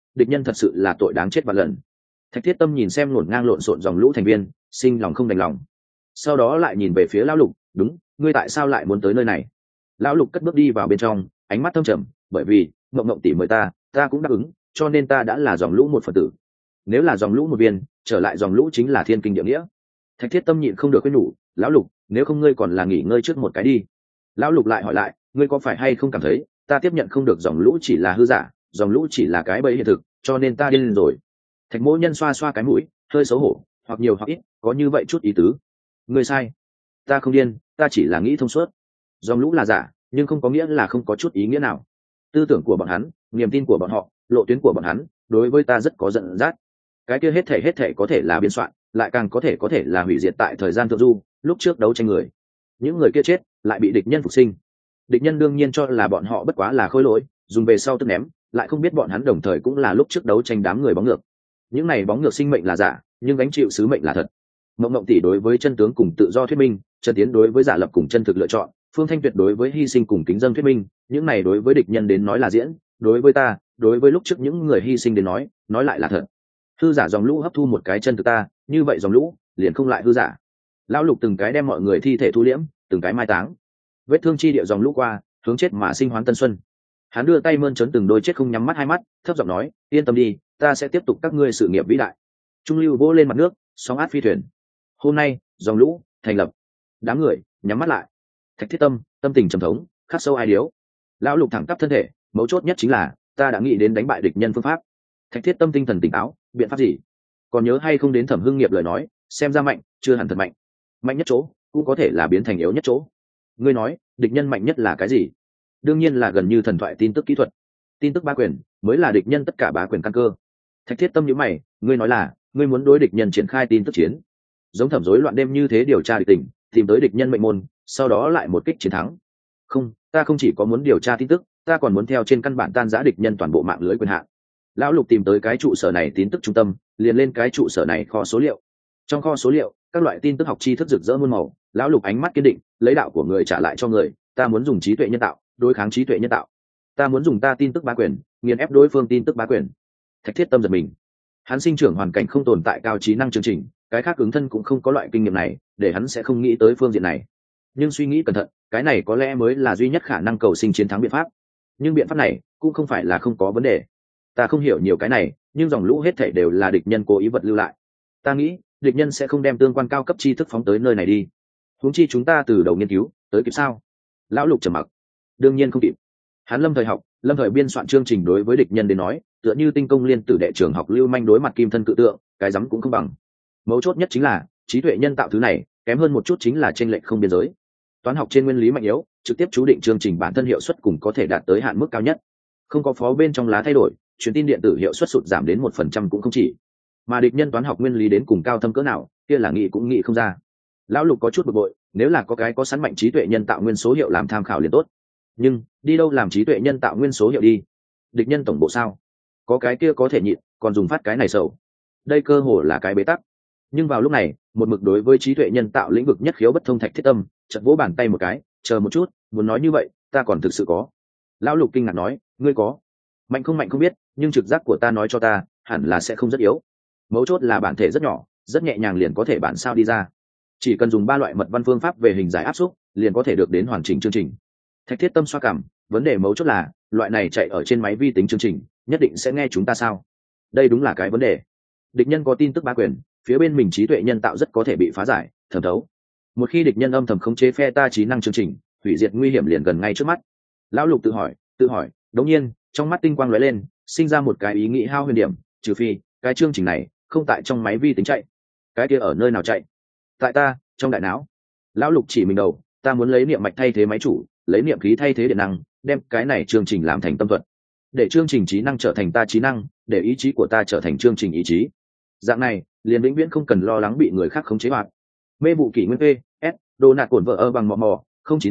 Speaker 1: địch nhân thật sự là tội đáng chết vạn lần. Thạch Thiết Tâm nhìn xem ngổn ngang lộn xộn dòng lũ thành viên, sinh lòng không đành lòng. Sau đó lại nhìn về phía lão lục, đúng, ngươi tại sao lại muốn tới nơi này? Lão lục cất bước đi vào bên trong, ánh mắt thâm trầm, bởi vì Mộng Mộng tỷ mời ta cũng đáp ứng, cho nên ta đã là dòng lũ một phần tử. Nếu là dòng lũ một viên, trở lại dòng lũ chính là thiên kinh địa nghĩa. Thạch Thiết Tâm nhịn không được khuyên nhủ, lão lục, nếu không ngươi còn là nghỉ ngơi trước một cái đi. Lão lục lại hỏi lại, ngươi có phải hay không cảm thấy ta tiếp nhận không được dòng lũ chỉ là hư giả, dòng lũ chỉ là cái bẫy hiện thực, cho nên ta điên rồi. Thạch Mỗ Nhân xoa xoa cái mũi, hơi xấu hổ, hoặc nhiều hoặc ít có như vậy chút ý tứ. Ngươi sai, ta không điên, ta chỉ là nghĩ thông suốt. Dòng lũ là giả, nhưng không có nghĩa là không có chút ý nghĩa nào. Tư tưởng của bọn hắn, niềm tin của bọn họ, lộ tuyến của bọn hắn, đối với ta rất có giận dắt. Cái kia hết thể có thể là biên soạn, lại càng có thể là hủy diệt tại thời gian thượng du, lúc trước đấu tranh người. Những người kia chết, lại bị địch nhân phục sinh. Địch nhân đương nhiên cho là bọn họ bất quá là khôi lỗi, dùng về sau tức ném, lại không biết bọn hắn đồng thời cũng là lúc trước đấu tranh đám người bóng ngược. Những này bóng ngược sinh mệnh là giả, nhưng gánh chịu sứ mệnh là thật. Mộng Mộng tỷ đối với chân tướng cùng tự do thuyết minh, Trần Tiến đối với giả lập cùng chân thực lựa chọn, Phương Thanh Tuyệt đối với hy sinh cùng kính dâng thuyết minh, những này đối với địch nhân đến nói là diễn, đối với ta, đối với lúc trước những người hy sinh đến nói lại là thật. Hư giả dòng lũ hấp thu một cái chân thực ta, như vậy dòng lũ liền không lại hư giả. Lão lục từng cái đem mọi người thi thể thu liễm, từng cái mai táng. Vết thương chi địa dòng lũ qua, hướng chết mà sinh hoán tân xuân. Hắn đưa tay mơn trớn từng đôi chết không nhắm mắt hai mắt, thấp giọng nói, yên tâm đi, ta sẽ tiếp tục các ngươi sự nghiệp vĩ đại. Trung lưu vỗ lên mặt nước, sóng át phi thuyền. Hôm nay dòng lũ thành lập. Đám người nhắm mắt lại. Thạch Thiết Tâm tâm tình trầm thống, khắc sâu ai điếu. Lão lục thẳng tắp thân thể, mấu chốt nhất chính là ta đã nghĩ đến đánh bại địch nhân phương pháp. Thạch Thiết Tâm tinh thần tỉnh táo, biện pháp gì? Còn nhớ hay không đến Thẩm Hưng Nghiệp lời nói, xem ra mạnh chưa hẳn thật mạnh, mạnh nhất chỗ cũng có thể là biến thành yếu nhất chỗ. Ngươi nói địch nhân mạnh nhất là cái gì? Đương nhiên là gần như thần thoại tin tức kỹ thuật. Tin tức bá quyền mới là địch nhân tất cả bá quyền căn cơ. Thạch Thiết Tâm nhíu mày, ngươi nói là ngươi muốn đối địch nhân triển khai tin tức chiến, giống Thẩm rối loạn đêm như thế điều tra địch tình, tìm tới địch nhân mệnh môn, sau đó lại một kích chiến thắng. Không, ta không chỉ có muốn điều tra tin tức, ta còn muốn theo trên căn bản tan rã địch nhân toàn bộ mạng lưới quyền hạn. Lão lục tìm tới cái trụ sở này tin tức trung tâm, liền lên cái trụ sở này kho số liệu. Trong kho số liệu, các loại tin tức học tri thức rực rỡ muôn màu. Lão lục ánh mắt kiên định, lấy đạo của người trả lại cho người. Ta muốn dùng trí tuệ nhân tạo đối kháng trí tuệ nhân tạo. Ta muốn dùng ta tin tức bá quyền nghiền ép đối phương tin tức bá quyền. Thạch Thiết Tâm giật mình. Hắn sinh trưởng hoàn cảnh không tồn tại cao trí năng chương trình, cái khác ứng thân cũng không có loại kinh nghiệm này, để hắn sẽ không nghĩ tới phương diện này. Nhưng suy nghĩ cẩn thận, cái này có lẽ mới là duy nhất khả năng cầu sinh chiến thắng biện pháp. Nhưng biện pháp này cũng không phải là không có vấn đề. Ta không hiểu nhiều cái này, nhưng dòng lũ hết thảy đều là địch nhân cố ý vật lưu lại. Ta nghĩ địch nhân sẽ không đem tương quan cao cấp tri thức phóng tới nơi này đi. Huống chi chúng ta từ đầu nghiên cứu tới kịp sao? Lão lục trầm mặc. Đương nhiên không kịp. Hắn lâm thời học, lâm thời biên soạn chương trình đối với địch nhân đến nói, tựa như tinh công liên tử đệ trường học lưu manh đối mặt kim thân cự tượng, cái rắm cũng không bằng. Mấu chốt nhất chính là trí tuệ nhân tạo thứ này kém hơn một chút chính là chênh lệch không biên giới. Toán học trên nguyên lý mạnh yếu, trực tiếp chú định chương trình bản thân hiệu suất cùng có thể đạt tới hạn mức cao nhất. Không có phó bên trong lá thay đổi, truyền tin điện tử hiệu suất sụt giảm đến 1% cũng không chỉ. Mà địch nhân toán học nguyên lý đến cùng cao thâm cỡ nào, kia là nghĩ cũng nghĩ không ra. Lão lục có chút bực bội, nếu là có cái có sẵn mạnh trí tuệ nhân tạo nguyên số hiệu làm tham khảo liền tốt. Nhưng đi đâu làm trí tuệ nhân tạo nguyên số hiệu đi? Địch nhân tổng bộ sao? Có cái kia có thể nhịn, còn dùng phát cái này sầu. Đây cơ hồ là cái bế tắc. Nhưng vào lúc này, một mực đối với trí tuệ nhân tạo lĩnh vực nhất khiếu bất thông Thạch Thiết Tâm chợt vỗ bàn tay một cái, chờ một chút, muốn nói như vậy, ta còn thực sự có. Lão lục kinh ngạc nói, ngươi có? Mạnh không biết, nhưng trực giác của ta nói cho ta, hẳn là sẽ không rất yếu. Mấu chốt là bản thể rất nhỏ, rất nhẹ nhàng liền có thể bản sao đi ra. Chỉ cần dùng 3 loại mật văn phương pháp về hình giải áp xúc, liền có thể được đến hoàn chỉnh chương trình. Thạch Thiết Tâm xoa cảm, vấn đề mấu chốt là, loại này chạy ở trên máy vi tính chương trình, nhất định sẽ nghe chúng ta sao? Đây đúng là cái vấn đề. Địch nhân có tin tức bá quyền, phía bên mình trí tuệ nhân tạo rất có thể bị phá giải, thẩm thấu. Một khi địch nhân âm thầm khống chế phe ta trí năng chương trình, hủy diệt nguy hiểm liền gần ngay trước mắt. Lão lục tự hỏi, đống nhiên, trong mắt tinh quang lóe lên, sinh ra một cái ý nghĩ hao huyền điểm, trừ phi cái chương trình này không tại trong máy vi tính chạy. Cái kia ở nơi nào chạy? Tại ta, trong đại não. Lão lục chỉ mình đầu, ta muốn lấy niệm mạch thay thế máy chủ, lấy niệm khí thay thế điện năng, đem cái này chương trình làm thành tâm thuật, để chương trình trí năng trở thành ta trí năng, để ý chí của ta trở thành chương trình ý chí. Dạng này liền vĩnh viễn không cần lo lắng bị người khác khống chế hoạt. Mê vụ kỷ nguyên p s đồ nạt cổn vợ ơ bằng mò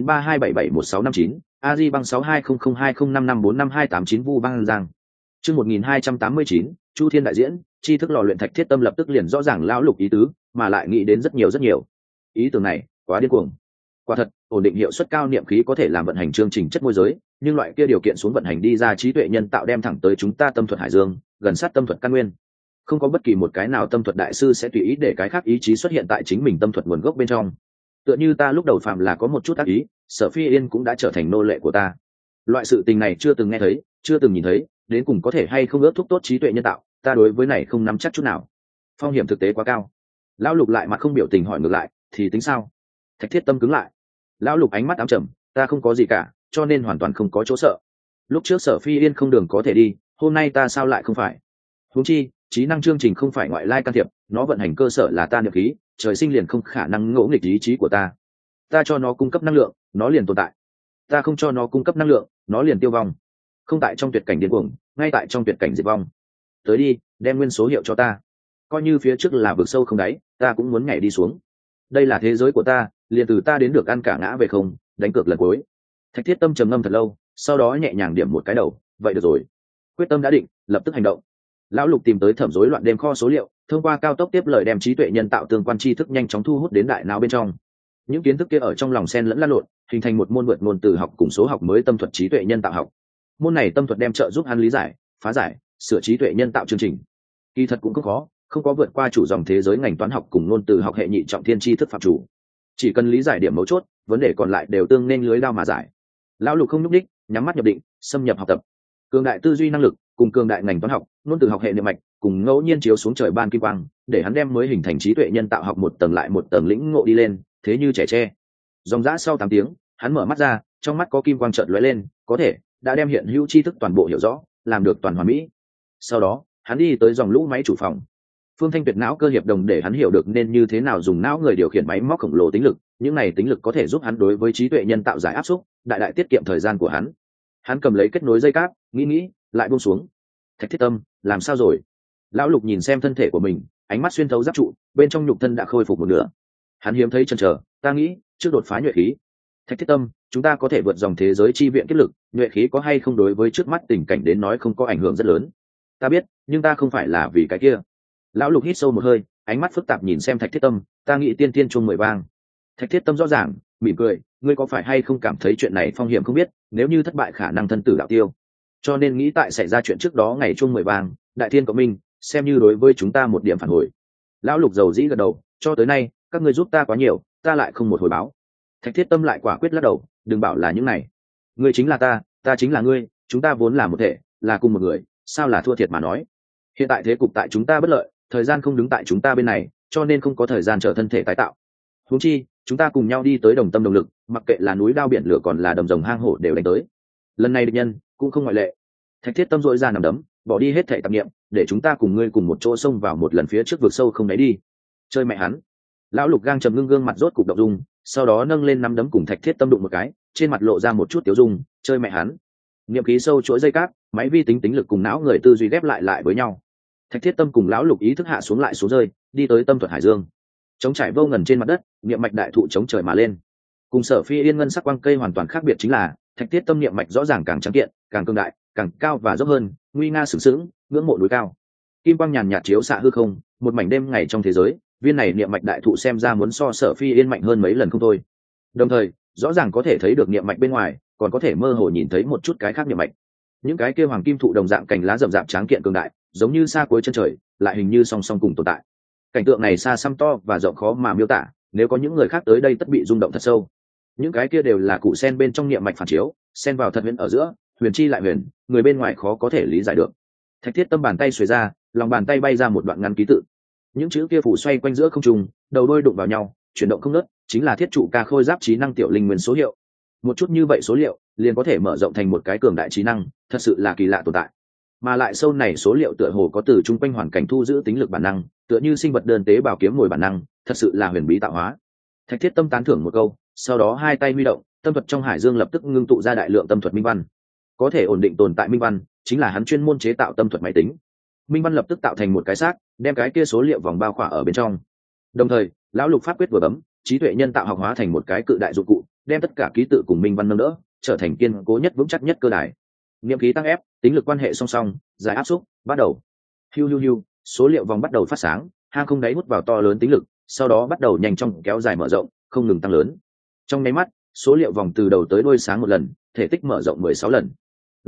Speaker 1: 0932771659 aji bằng 62002055455289 vu băng giang. Chương 1289, Chu Thiên đại diễn, tri thức lò luyện Thạch Thiết Tâm lập tức liền rõ ràng lão lục ý tứ, mà lại nghĩ đến rất nhiều. Ý tưởng này quá điên cuồng. Quả thật, ổn định hiệu suất cao niệm khí có thể làm vận hành chương trình chất môi giới, nhưng loại kia điều kiện xuống vận hành đi ra trí tuệ nhân tạo đem thẳng tới chúng ta tâm thuật hải dương, gần sát tâm thuật căn nguyên. Không có bất kỳ một cái nào tâm thuật đại sư sẽ tùy ý để cái khác ý chí xuất hiện tại chính mình tâm thuật nguồn gốc bên trong. Tựa như ta lúc đầu phạm là có một chút ác ý, Sở Phi Yên cũng đã trở thành nô lệ của ta. Loại sự tình này chưa từng nghe thấy, chưa từng nhìn thấy, đến cùng có thể hay không ước thúc tốt trí tuệ nhân tạo, ta đối với này không nắm chắc chút nào. Phong hiểm thực tế quá cao. Lão Lục lại mặt không biểu tình hỏi ngược lại, thì tính sao? Thạch Thiết Tâm cứng lại. Lão Lục ánh mắt ám trầm, ta không có gì cả, cho nên hoàn toàn không có chỗ sợ. Lúc trước Sở Phi Yên không đường có thể đi, hôm nay ta sao lại không phải? Huống chi, trí năng chương trình không phải ngoại lai can thiệp, nó vận hành cơ sở là ta niệm khí, trời sinh liền không khả năng ngỗ nghịch ý chí của ta. Ta cho nó cung cấp năng lượng, nó liền tồn tại. Ta không cho nó cung cấp năng lượng, nó liền tiêu vong. Không tại trong tuyệt cảnh điên cuồng, ngay tại trong tuyệt cảnh diệt vong. Tới đi, đem nguyên số hiệu cho ta. Coi như phía trước là vực sâu không đáy, ta cũng muốn nhảy đi xuống. Đây là thế giới của ta, liền từ ta đến được ăn cả ngã về không, đánh cược lần cuối. Thạch Thiết Tâm trầm ngâm thật lâu, sau đó nhẹ nhàng điểm một cái đầu, vậy được rồi. Quyết tâm đã định, lập tức hành động. Lão Lục tìm tới thẩm rối loạn đêm kho số liệu, thông qua cao tốc tiếp lời đem trí tuệ nhân tạo tương quan tri thức nhanh chóng thu hút đến đại não bên trong. Những kiến thức kia ở trong lòng xen lẫn lăn lộn, hình thành một môn vượt ngôn từ học cùng số học mới tâm thuật trí tuệ nhân tạo học. Môn này tâm thuật đem trợ giúp hắn lý giải, phá giải, sửa trí tuệ nhân tạo chương trình. Kỳ thật cũng không khó, không có vượt qua chủ dòng thế giới ngành toán học cùng ngôn từ học hệ nhị trọng thiên tri thức phạm chủ. Chỉ cần lý giải điểm mấu chốt, vấn đề còn lại đều tương nên lưới đao mà giải. Lão Lục không nhúc đích, nhắm mắt nhập định, xâm nhập học tập. Cường đại tư duy năng lực, cùng cường đại ngành toán học, ngôn từ học hệ niệm mạch, cùng ngẫu nhiên chiếu xuống trời ban kim quang, để hắn đem mới hình thành trí tuệ nhân tạo học một tầng lại một tầng lĩnh ngộ đi lên, thế như trẻ tre. Dòng dã sau 8 tiếng, hắn mở mắt ra, trong mắt có kim quang chợt lóe lên, có thể đã đem hiện hữu tri thức toàn bộ hiểu rõ, làm được toàn hoàn mỹ. Sau đó, hắn đi tới dòng lũ máy chủ phòng. Phương Thanh Tuyệt não cơ hiệp đồng để hắn hiểu được nên như thế nào dùng não người điều khiển máy móc khổng lồ tính lực, những này tính lực có thể giúp hắn đối với trí tuệ nhân tạo giải áp suất, đại đại tiết kiệm thời gian của hắn. Hắn cầm lấy kết nối dây cáp, nghĩ, lại buông xuống. Thạch Thiết Tâm, làm sao rồi? Lão Lục nhìn xem thân thể của mình, ánh mắt xuyên thấu giáp trụ, bên trong nhục thân đã khôi phục một nửa. Hắn hiếm thấy chần chờ, ta nghĩ, trước đột phá nhuệ khí. Thạch Thiết Tâm, chúng ta có thể vượt dòng thế giới chi viện kết lực, nhuệ khí có hay không đối với trước mắt tình cảnh đến nói không có ảnh hưởng rất lớn. Ta biết, nhưng ta không phải là vì cái kia. Lão Lục hít sâu một hơi, ánh mắt phức tạp nhìn xem Thạch Thiết Tâm, ta nghĩ tiên tiên chuông 10 vang. Thạch Thiết Tâm rõ ràng, mỉm cười, ngươi có phải hay không cảm thấy chuyện này phong hiểm không biết, nếu như thất bại khả năng thân tử đạo tiêu. Cho nên nghĩ tại xảy ra chuyện trước đó ngày chuông 10 vang, đại thiên cộng minh, xem như đối với chúng ta một điểm phản hồi. Lão Lục dầu dĩ gật đầu, cho tới nay, các ngươi giúp ta quá nhiều, ta lại không một hồi báo. Thạch Thiết Tâm lại quả quyết lắc đầu, đừng bảo là những này. Ngươi chính là ta chính là ngươi, chúng ta vốn là một thể, là cùng một người, sao là thua thiệt mà nói. Hiện tại thế cục tại chúng ta bất lợi, thời gian không đứng tại chúng ta bên này, cho nên không có thời gian chờ thân thể tái tạo. Huống chi, chúng ta cùng nhau đi tới đồng tâm đồng lực, mặc kệ là núi đao biển lửa còn là đầm rồng hang hổ đều đánh tới. Lần này địch nhân cũng không ngoại lệ. Thạch Thiết Tâm dội ra nằm đấm, bỏ đi hết thảy tạp niệm, để chúng ta cùng ngươi cùng một chỗ xông vào một lần phía trước vực sâu không đáy đi. Chơi mẹ hắn. Lão Lục gang trầm ngưng gương mặt rốt cục động dung, sau đó nâng lên nắm đấm cùng Thạch Thiết Tâm đụng một cái, trên mặt lộ ra một chút tiểu dung, chơi mẹ hắn. Niệm khí sâu chuỗi dây cáp, máy vi tính tính lực cùng não người tư duy ghép lại với nhau. Thạch Thiết Tâm cùng Lão Lục ý thức hạ xuống lại xuống rơi, đi tới tâm thuật hải dương. Chống trải vô ngần trên mặt đất, niệm mạch đại thụ chống trời mà lên. Cùng Sở Phi Yên ngân sắc quang cây hoàn toàn khác biệt chính là, Thạch Thiết Tâm niệm mạch rõ ràng càng trắng kiện, càng cương đại, càng cao và dốc hơn, nguy nga sừng sững, ngưỡng mộ núi cao. Kim quang nhàn nhạt chiếu xạ hư không, một mảnh đêm ngày trong thế giới, viên này niệm mạch đại thụ xem ra muốn so Sở Phi Yên mạnh hơn mấy lần không thôi. Đồng thời, rõ ràng có thể thấy được niệm mạch bên ngoài, còn có thể mơ hồ nhìn thấy một chút cái khác niệm mạch. Những cái kia hoàng kim thụ đồng dạng cành lá rậm rạp tráng kiện cường đại, giống như xa cuối chân trời, lại hình như song song cùng tồn tại. Cảnh tượng này xa xăm to và rộng khó mà miêu tả, nếu có những người khác tới đây tất bị rung động thật sâu. Những cái kia đều là cụ sen bên trong niệm mạch phản chiếu, xen vào thật huyền ở giữa, huyền chi lại huyền, người bên ngoài khó có thể lý giải được. Thạch Thiết Tâm bàn tay xuề ra, lòng bàn tay bay ra một đoạn ngắn ký tự. Những chữ kia phủ xoay quanh giữa không trung, đầu đôi đụng vào nhau, chuyển động không ngớt, chính là thiết trụ ca khôi giáp trí năng tiểu linh nguyên số hiệu. Một chút như vậy số liệu, liền có thể mở rộng thành một cái cường đại trí năng, thật sự là kỳ lạ tồn tại. Mà lại sâu này số liệu tựa hồ có từ trung quanh hoàn cảnh thu giữ tính lực bản năng, tựa như sinh vật đơn tế bào kiếm ngồi bản năng, thật sự là huyền bí tạo hóa. Thạch Thiết Tâm tán thưởng một câu, sau đó hai tay huy động, tâm thuật trong hải dương lập tức ngưng tụ ra đại lượng tâm thuật minh văn. Có thể ổn định tồn tại minh văn, chính là hắn chuyên môn chế tạo tâm thuật máy tính. Minh văn lập tức tạo thành một cái xác, đem cái kia số liệu vòng bao khỏa ở bên trong. Đồng thời, Lão Lục pháp quyết vừa bấm, trí tuệ nhân tạo học hóa thành một cái cự đại dụng cụ, đem tất cả ký tự cùng minh văn nâng đỡ, trở thành kiên cố nhất vững chắc nhất cơ đài. Niệm khí tăng ép, tính lực quan hệ song song, giải áp xúc, bắt đầu. Hiu, số liệu vòng bắt đầu phát sáng, hang không đáy hút vào to lớn tính lực, sau đó bắt đầu nhanh chóng kéo dài mở rộng, không ngừng tăng lớn. Trong nháy mắt, số liệu vòng từ đầu tới đuôi sáng một lần, thể tích mở rộng 16 lần.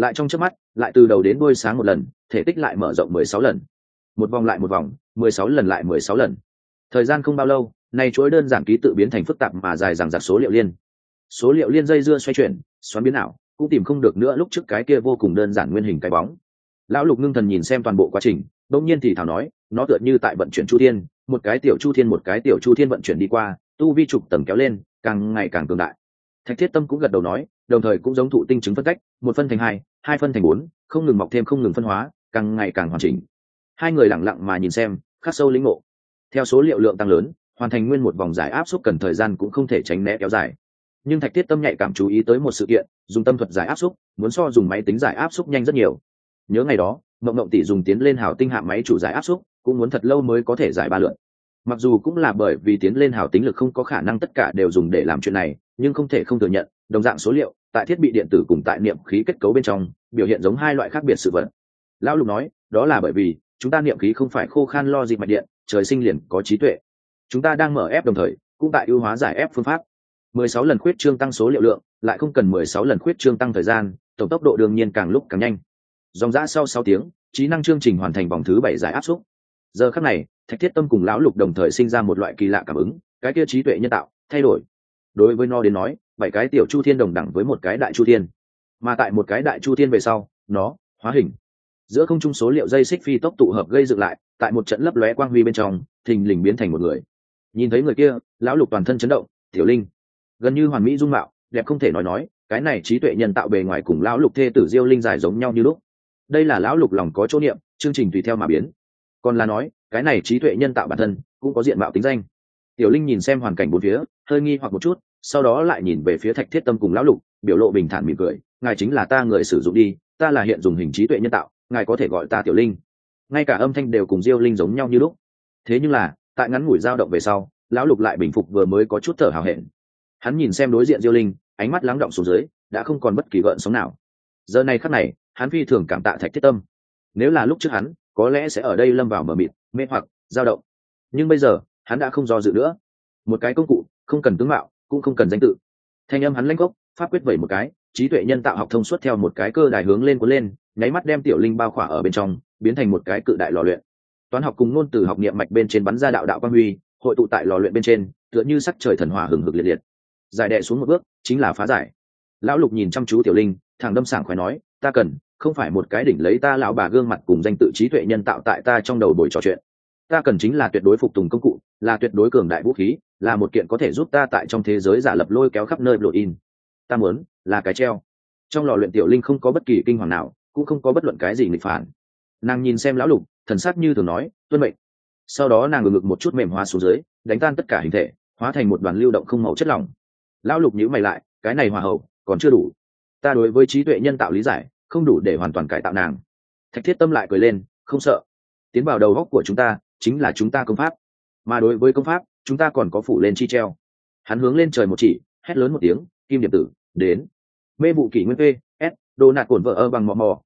Speaker 1: lại trong chớp mắt lại từ đầu đến đuôi sáng một lần, thể tích lại mở rộng 16 lần, một vòng lại một vòng, 16 lần lại 16 lần. Thời gian không bao lâu, này chuỗi đơn giản ký tự biến thành phức tạp mà dài dằng dặc số liệu liên. Số liệu liên dây dưa xoay chuyển, xoắn biến ảo, cũng tìm không được nữa lúc trước cái kia vô cùng đơn giản nguyên hình cái bóng. Lão Lục ngưng thần nhìn xem toàn bộ quá trình, đột nhiên thì thảo nói, nó tựa như tại vận chuyển chu thiên, một cái tiểu chu thiên một cái tiểu chu thiên vận chuyển đi qua, tu vi trục tầng kéo lên, càng ngày càng cường đại. Thạch Thiết Tâm cũng gật đầu nói, đồng thời cũng giống thụ tinh chứng phân cách, một phân thành hai, hai phân thành bốn, không ngừng mọc thêm không ngừng phân hóa, càng ngày càng hoàn chỉnh. Hai người lặng lặng mà nhìn xem, khắc sâu lĩnh ngộ. Theo số liệu lượng tăng lớn, hoàn thành nguyên một vòng giải áp xúc cần thời gian cũng không thể tránh né kéo dài. Nhưng Thạch Thiết Tâm nhạy cảm chú ý tới một sự kiện, dùng tâm thuật giải áp xúc, muốn so dùng máy tính giải áp xúc nhanh rất nhiều. Nhớ ngày đó, Mộng Mộng tỷ dùng tiến lên hào tinh hạng máy chủ giải áp xúc, cũng muốn thật lâu mới có thể giải 3 lượt. Mặc dù cũng là bởi vì tiến lên hào tính lực không có khả năng tất cả đều dùng để làm chuyện này, nhưng không thể không thừa nhận, đồng dạng số liệu, tại thiết bị điện tử cùng tại niệm khí kết cấu bên trong, biểu hiện giống hai loại khác biệt sự vật. Lão Lục nói, đó là bởi vì chúng ta niệm khí không phải khô khan logic mạch điện, trời sinh liền có trí tuệ. Chúng ta đang mở ép đồng thời, cũng tại ưu hóa giải ép phương pháp. 16 lần khuyết trương tăng số liệu lượng, lại không cần 16 lần khuyết trương tăng thời gian, tổng tốc độ đương nhiên càng lúc càng nhanh. Dòng dã sau 6 tiếng, trí năng chương trình hoàn thành vòng thứ 7 giải áp xúc. Giờ khắc này, Thạch Thiết Tâm cùng Lão Lục đồng thời sinh ra một loại kỳ lạ cảm ứng, cái kia trí tuệ nhân tạo thay đổi. Đối với nó đến nói, 7 cái tiểu chu thiên đồng đẳng với một cái đại chu thiên, mà tại một cái đại chu thiên về sau, nó hóa hình. Giữa không trung số liệu dây xích phi tốc tụ hợp gây dựng lại, tại một trận lấp lóe quang huy bên trong, thình lình biến thành một người. Nhìn thấy người kia, Lão Lục toàn thân chấn động, Tiểu Linh, gần như hoàn mỹ dung mạo, đẹp không thể nói, cái này trí tuệ nhân tạo bề ngoài cùng Lão Lục thê tử Diêu Linh dài giống nhau như lúc. Đây là Lão Lục lòng có chỗ niệm, chương trình tùy theo mà biến. Còn là nói, cái này trí tuệ nhân tạo bản thân cũng có diện mạo tính danh. Tiểu Linh nhìn xem hoàn cảnh bốn phía, hơi nghi hoặc một chút, sau đó lại nhìn về phía Thạch Thiết Tâm cùng Lão Lục, biểu lộ bình thản mỉm cười, ngài chính là ta người sử dụng đi, ta là hiện dùng hình trí tuệ nhân tạo, ngài có thể gọi ta Tiểu Linh. Ngay cả âm thanh đều cùng Diêu Linh giống nhau như lúc. Thế nhưng là, tại ngắn ngủi dao động về sau, Lão Lục lại bình phục vừa mới có chút thở hào hẹn. Hắn nhìn xem đối diện Diêu Linh, ánh mắt lắng động xuống dưới, đã không còn bất kỳ gợn sóng nào. Giờ này khắc này, hắn phi thường cảm tạ Thạch Thiết Tâm. Nếu là lúc trước hắn, có lẽ sẽ ở đây lâm vào mờ mịt, mê hoặc, dao động. Nhưng bây giờ, hắn đã không do dự nữa. Một cái công cụ, không cần tướng mạo, cũng không cần danh tự. Thanh âm hắn lãnh gốc, pháp quyết vẩy một cái, trí tuệ nhân tạo học thông suốt theo một cái cơ đài hướng lên cuốn lên, nháy mắt đem Tiểu Linh bao khỏa ở bên trong, biến thành một cái cự đại lò luyện. Toán học cùng ngôn từ học niệm mạch bên trên bắn ra đạo đạo quang huy, hội tụ tại lò luyện bên trên, tựa như sắc trời thần hỏa hừng hực liệt liệt. Giải đệ xuống một bước, chính là phá giải. Lão Lục nhìn chăm chú Tiểu Linh, thẳng đâm sảng khoái nói, ta cần, không phải một cái đỉnh lấy ta lão bà gương mặt cùng danh tự trí tuệ nhân tạo tại ta trong đầu buổi trò chuyện. Ta cần chính là tuyệt đối phục tùng công cụ, là tuyệt đối cường đại vũ khí, là một kiện có thể giúp ta tại trong thế giới giả lập lôi kéo khắp nơi lộ in. Ta muốn là cái treo. Trong lò luyện Tiểu Linh không có bất kỳ kinh hoàng nào, cũng không có bất luận cái gì nghịch phản. Nàng nhìn xem Lão Lục, thần sắc như thường nói, tuân mệnh. Sau đó nàng ngực một chút mềm hóa xuống dưới, đánh tan tất cả hình thể, hóa thành một đoàn lưu động không màu chất lỏng. Lão Lục nhíu mày lại, cái này hòa hậu còn chưa đủ. Ta đối với trí tuệ nhân tạo lý giải không đủ để hoàn toàn cải tạo nàng. Thạch Thiết Tâm lại cười lên, không sợ. Tiến vào đầu góc của chúng ta chính là chúng ta công pháp, mà đối với công pháp chúng ta còn có phủ lên chi treo. Hắn hướng lên trời một chỉ, hét lớn một tiếng, kim điểm tử đến. Mê vụ kỷ nguyên p s đồ nạt cổn vợ ơ bằng mò mò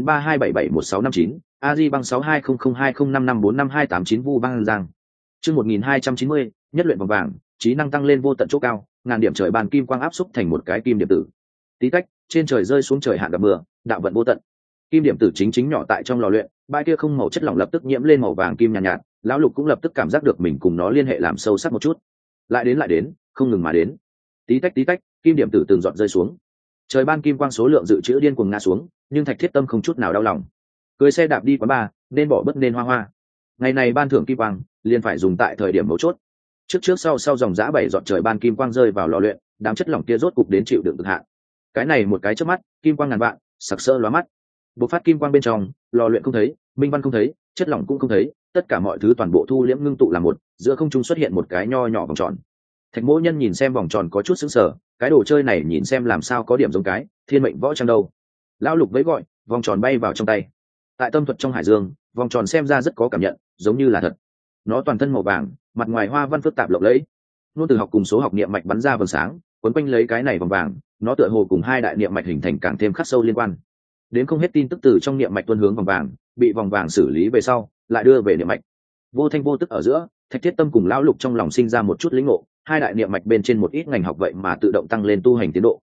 Speaker 1: 0932771659 a di bằng 62002055455289 vu băng giang. Chương 1290, nhất luyện vòng vàng, trí năng tăng lên vô tận chỗ cao, ngàn điểm trời bàn kim quang áp xúc thành một cái kim điểm tử. Tí tách, trên trời rơi xuống trời hạn gặp mưa, đạo vận vô tận. Kim điểm tử chính nhỏ tại trong lò luyện, bãi kia không màu chất lỏng lập tức nhiễm lên màu vàng kim nhàn nhạt, Lão Lục cũng lập tức cảm giác được mình cùng nó liên hệ làm sâu sắc một chút. Lại đến, không ngừng mà đến. Tí tách, kim điểm tử từng giọt rơi xuống. Trời ban kim quang số lượng dự trữ điên cuồng ngã xuống, nhưng Thạch Thiết Tâm không chút nào đau lòng. Cưới xe đạp đi quán bar, nên bỏ bất nên hoa. Ngày này ban thưởng kim quang, liền phải dùng tại thời điểm mấu chốt. Trước sau dòng dã 7 giọt trời ban kim quang rơi vào lò luyện, đám chất lỏng kia rốt cục đến chịu đựng cực hạn. Cái này một cái chớp mắt, kim quang ngàn vạn, sặc sỡ lóa mắt. Bộc phát kim quang bên trong, lò luyện không thấy, minh văn không thấy, chất lỏng cũng không thấy, tất cả mọi thứ toàn bộ thu liễm ngưng tụ làm một, giữa không trung xuất hiện một cái nho nhỏ vòng tròn. Thạch Mỗ Nhân nhìn xem vòng tròn có chút sững sờ, cái đồ chơi này nhìn xem làm sao có điểm giống cái thiên mệnh võ trang đâu. Lão Lục vẫy gọi, vòng tròn bay vào trong tay. Tại tâm thuật trong hải dương, vòng tròn xem ra rất có cảm nhận, giống như là thật. Nó toàn thân màu vàng, mặt ngoài hoa văn phức tạp lộng lẫy. Nôn từ học cùng số học niệm mạch bắn ra vầng sáng, quấn quanh lấy cái này vòng vàng, nó tựa hồ cùng hai đại niệm mạch hình thành càng thêm khắc sâu liên quan. Đến không hết tin tức từ trong niệm mạch tuôn hướng vòng vàng, bị vòng vàng xử lý về sau, lại đưa về niệm mạch. Vô thanh vô tức ở giữa, Thạch Thiết Tâm cùng Lão Lục trong lòng sinh ra một chút lĩnh ngộ, hai đại niệm mạch bên trên một ít ngành học vậy mà tự động tăng lên tu hành tiến độ.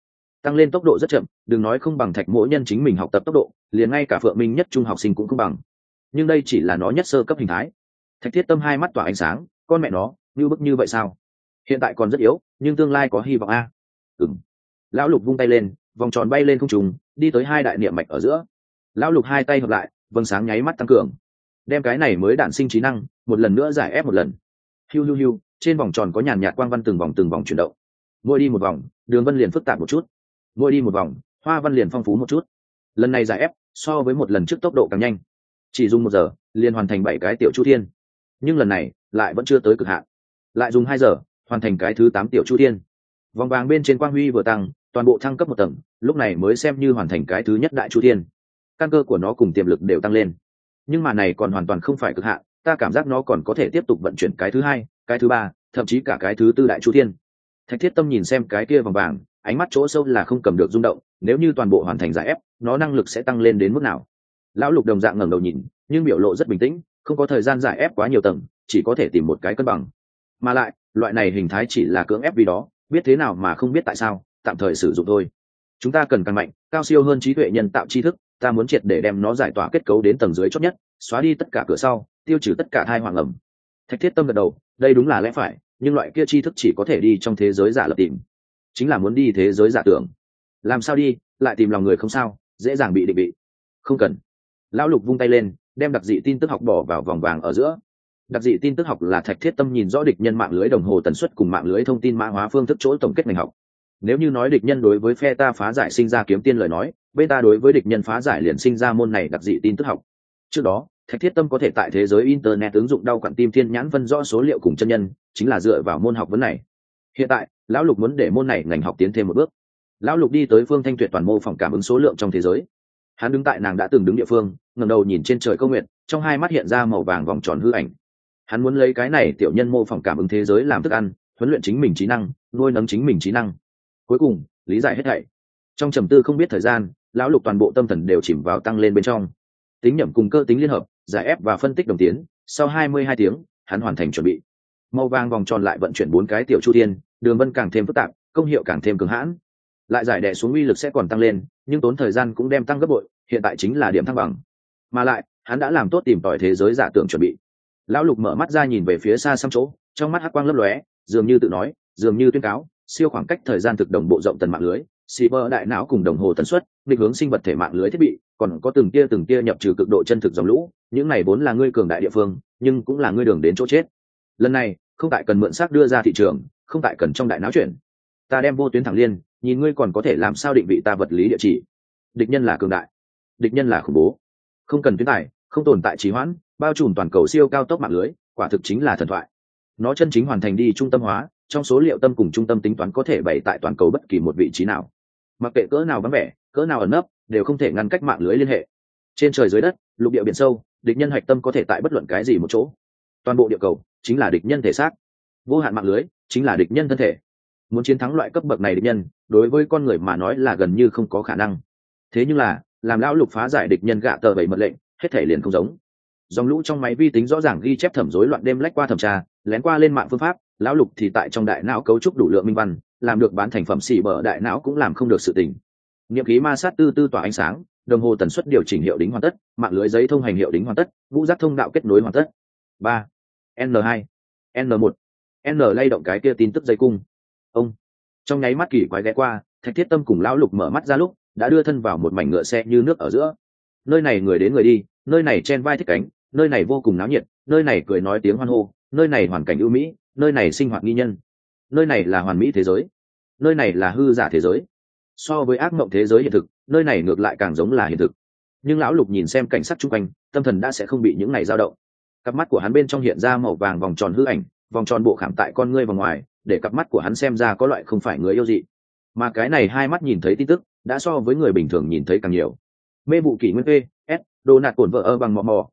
Speaker 1: tăng lên tốc độ rất chậm, đừng nói không bằng Thạch Mỗ Nhân chính mình học tập tốc độ, liền ngay cả Phượng Minh nhất trung học sinh cũng không bằng. Nhưng đây chỉ là nó nhất sơ cấp hình thái. Thạch Thiết Tâm hai mắt tỏa ánh sáng, con mẹ nó, như bức như vậy sao? Hiện tại còn rất yếu, nhưng tương lai có hy vọng a. Ừm. Lão Lục vung tay lên, vòng tròn bay lên không trung, đi tới hai đại niệm mạch ở giữa. Lão Lục hai tay hợp lại, vầng sáng nháy mắt tăng cường, đem cái này mới đản sinh trí năng một lần nữa giải ép một lần. Hiu hiu hiu, trên vòng tròn có nhàn nhạt quang văn từng vòng chuyển động. Mỗi đi một vòng, đường vân liền phức tạp một chút. Mỗi đi một vòng, hoa văn liền phong phú một chút. Lần này giải ép so với một lần trước tốc độ càng nhanh, chỉ dùng 1 giờ liền hoàn thành 7 cái tiểu chu thiên. Nhưng lần này lại vẫn chưa tới cực hạn, lại dùng 2 giờ hoàn thành cái thứ 8 tiểu chu thiên. Vòng vàng bên trên quang huy vừa tăng, toàn bộ thăng cấp 1 tầng, lúc này mới xem như hoàn thành cái thứ nhất đại chu thiên. Căn cơ của nó cùng tiềm lực đều tăng lên, nhưng mà này còn hoàn toàn không phải cực hạn, ta cảm giác nó còn có thể tiếp tục vận chuyển cái thứ 2, cái thứ 3, thậm chí cả cái thứ 4 đại chu thiên. Thạch Thiết Tâm nhìn xem cái kia vòng vàng, ánh mắt chỗ sâu là không cầm được rung động, nếu như toàn bộ hoàn thành giải ép, nó năng lực sẽ tăng lên đến mức nào? Lão Lục đồng dạng ngẩng đầu nhìn, nhưng biểu lộ rất bình tĩnh, không có thời gian giải ép quá nhiều tầng, chỉ có thể tìm một cái cân bằng. Mà lại, loại này hình thái chỉ là cưỡng ép vì đó, biết thế nào mà không biết tại sao, tạm thời sử dụng thôi. Chúng ta cần càng mạnh, cao siêu hơn trí tuệ nhân tạo tri thức, ta muốn triệt để đem nó giải tỏa kết cấu đến tầng dưới chót nhất, xóa đi tất cả cửa sau, tiêu trừ tất cả thai hoàng ẩm. Thạch Thiết Tâm gật đầu, đây đúng là lẽ phải, nhưng loại kia tri thức chỉ có thể đi trong thế giới giả lập tìm, chính là muốn đi thế giới giả tưởng. Làm sao đi, lại tìm lòng người không sao, dễ dàng bị định vị. Không cần. Lão Lục vung tay lên, đem đặc dị tin tức học bỏ vào vòng vàng ở giữa. Đặc dị tin tức học là Thạch Thiết Tâm nhìn rõ địch nhân mạng lưới đồng hồ tần suất cùng mạng lưới thông tin mã hóa phương thức chỗ tổng kết ngành học. Nếu như nói địch nhân đối với phe ta phá giải sinh ra kiếm tiên lời nói, bên ta đối với địch nhân phá giải liền sinh ra môn này đặc dị tin tức học. Trước đó, Thạch Thiết Tâm có thể tại thế giới internet ứng dụng đau quặn tim thiên nhãn phân rõ số liệu cùng chân nhân, chính là dựa vào môn học vấn này. Hiện tại, lão Lục muốn để môn này ngành học tiến thêm một bước. Lão Lục đi tới Phương Thanh Tuyệt toàn mô phỏng cảm ứng số lượng trong thế giới. Hắn đứng tại nàng đã từng đứng địa phương, ngẩng đầu nhìn trên trời câu nguyện, trong hai mắt hiện ra màu vàng vòng tròn hư ảnh. Hắn muốn lấy cái này tiểu nhân mô phỏng cảm ứng thế giới làm thức ăn, huấn luyện chính mình trí năng, nuôi nấng chính mình trí năng. Cuối cùng, lý giải hết thảy. Trong trầm tư không biết thời gian, lão Lục toàn bộ tâm thần đều chìm vào tăng lên bên trong. Tính nhẩm cùng cơ tính liên hợp, giải ép và phân tích đồng tiến, sau 22 tiếng, hắn hoàn thành chuẩn bị. Màu vàng vòng tròn lại vận chuyển 4 cái tiểu chu thiên, đường vân càng thêm phức tạp, công hiệu càng thêm cường hãn. Lại giải đè xuống uy lực sẽ còn tăng lên, nhưng tốn thời gian cũng đem tăng gấp bội, hiện tại chính là điểm thăng bằng. Mà lại, hắn đã làm tốt tìm tòi thế giới giả tưởng chuẩn bị. Lão Lục mở mắt ra nhìn về phía xa xăm chỗ, trong mắt hắc quang lấp lóe, dường như tự nói, dường như tuyên cáo, siêu khoảng cách thời gian thực đồng bộ rộng tần mạng lưới, cyber đại não cùng đồng hồ tần suất, định hướng sinh vật thể mạng lưới thiết bị, còn có từng tia nhập trừ cực độ chân thực dòng lũ, những này vốn là ngươi cường đại địa phương, nhưng cũng là ngươi đường đến chỗ chết. Lần này, không tại cần mượn xác đưa ra thị trường, không tại cần trong đại não chuyển. Ta đem vô tuyến thẳng liên, nhìn ngươi còn có thể làm sao định vị ta vật lý địa chỉ. Địch nhân là cường đại, địch nhân là khủng bố. Không cần tuyến tải, không tồn tại trì hoãn, bao trùm toàn cầu siêu cao tốc mạng lưới, quả thực chính là thần thoại. Nó chân chính hoàn thành đi trung tâm hóa, trong số liệu tâm cùng trung tâm tính toán có thể bày tại toàn cầu bất kỳ một vị trí nào. Mặc kệ cỡ nào vắng vẻ, cỡ nào ẩn nấp, đều không thể ngăn cách mạng lưới liên hệ. Trên trời dưới đất, lục địa biển sâu, địch nhân hạch tâm có thể tại bất luận cái gì một chỗ. Toàn bộ địa cầu chính là địch nhân thể xác, vô hạn mạng lưới chính là địch nhân thân thể. Muốn chiến thắng loại cấp bậc này địch nhân, đối với con người mà nói là gần như không có khả năng. Thế nhưng là, làm lão Lục phá giải địch nhân gạ tờ 7 mật lệnh, hết thể liền không giống. Dòng lũ trong máy vi tính rõ ràng ghi chép thẩm rối loạn đêm lách qua thẩm tra, lén qua lên mạng phương pháp, lão Lục thì tại trong đại não cấu trúc đủ lượng minh văn, làm được bán thành phẩm xỉ bở đại não cũng làm không được sự tình. Niệm khí ma sát tư tư tỏa ánh sáng, đồng hồ tần suất điều chỉnh hiệu đính hoàn tất, mạng lưới giấy thông hành hiệu đính hoàn tất, ngũ giác thông đạo kết nối hoàn tất. 3. N2, N1, N lay động cái kia tin tức dây cung. Ông. Trong nháy mắt kỳ quái ghé qua, Thạch Thiết Tâm cùng lão Lục mở mắt ra lúc, đã đưa thân vào một mảnh ngựa xe như nước ở giữa. Nơi này người đến người đi, nơi này chen vai thích cánh, nơi này vô cùng náo nhiệt, nơi này cười nói tiếng hoan hô, nơi này hoàn cảnh ưu mỹ, nơi này sinh hoạt nghi nhân, nơi này là hoàn mỹ thế giới, nơi này là hư giả thế giới. So với ác mộng thế giới hiện thực, nơi này ngược lại càng giống là hiện thực. Nhưng lão Lục nhìn xem cảnh sắc chung quanh, tâm thần đã sẽ không bị những này dao động. Cặp mắt của hắn bên trong hiện ra màu vàng vòng tròn hư ảnh, vòng tròn bộ khảm tại con ngươi vào ngoài, để cặp mắt của hắn xem ra có loại không phải người yêu dị. Mà cái này hai mắt nhìn thấy tin tức, đã so với người bình thường nhìn thấy càng nhiều. Mê vụ kỷ nguyên p s đồ nạt cổn vợ ơ bằng mò mò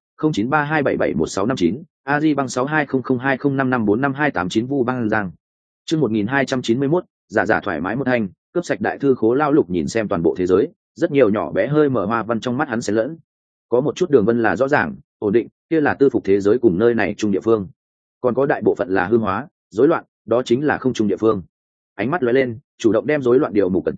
Speaker 1: 0932771659, Aji băng 62002055455289 Vu băng Giang. Chương 1291, giả thoải mái một hành, cướp sạch đại thư khố. Lão Lục nhìn xem toàn bộ thế giới, rất nhiều nhỏ bé hơi mở hoa văn trong mắt hắn xen lẫn. Có một chút đường vân là rõ ràng, ổn định, kia là tư phục thế giới cùng nơi này chung địa phương. Còn có đại bộ phận là hư hóa, rối loạn, đó chính là không chung địa phương. Ánh mắt lóe lên, chủ động đem rối loạn điều mục cẩn tàng,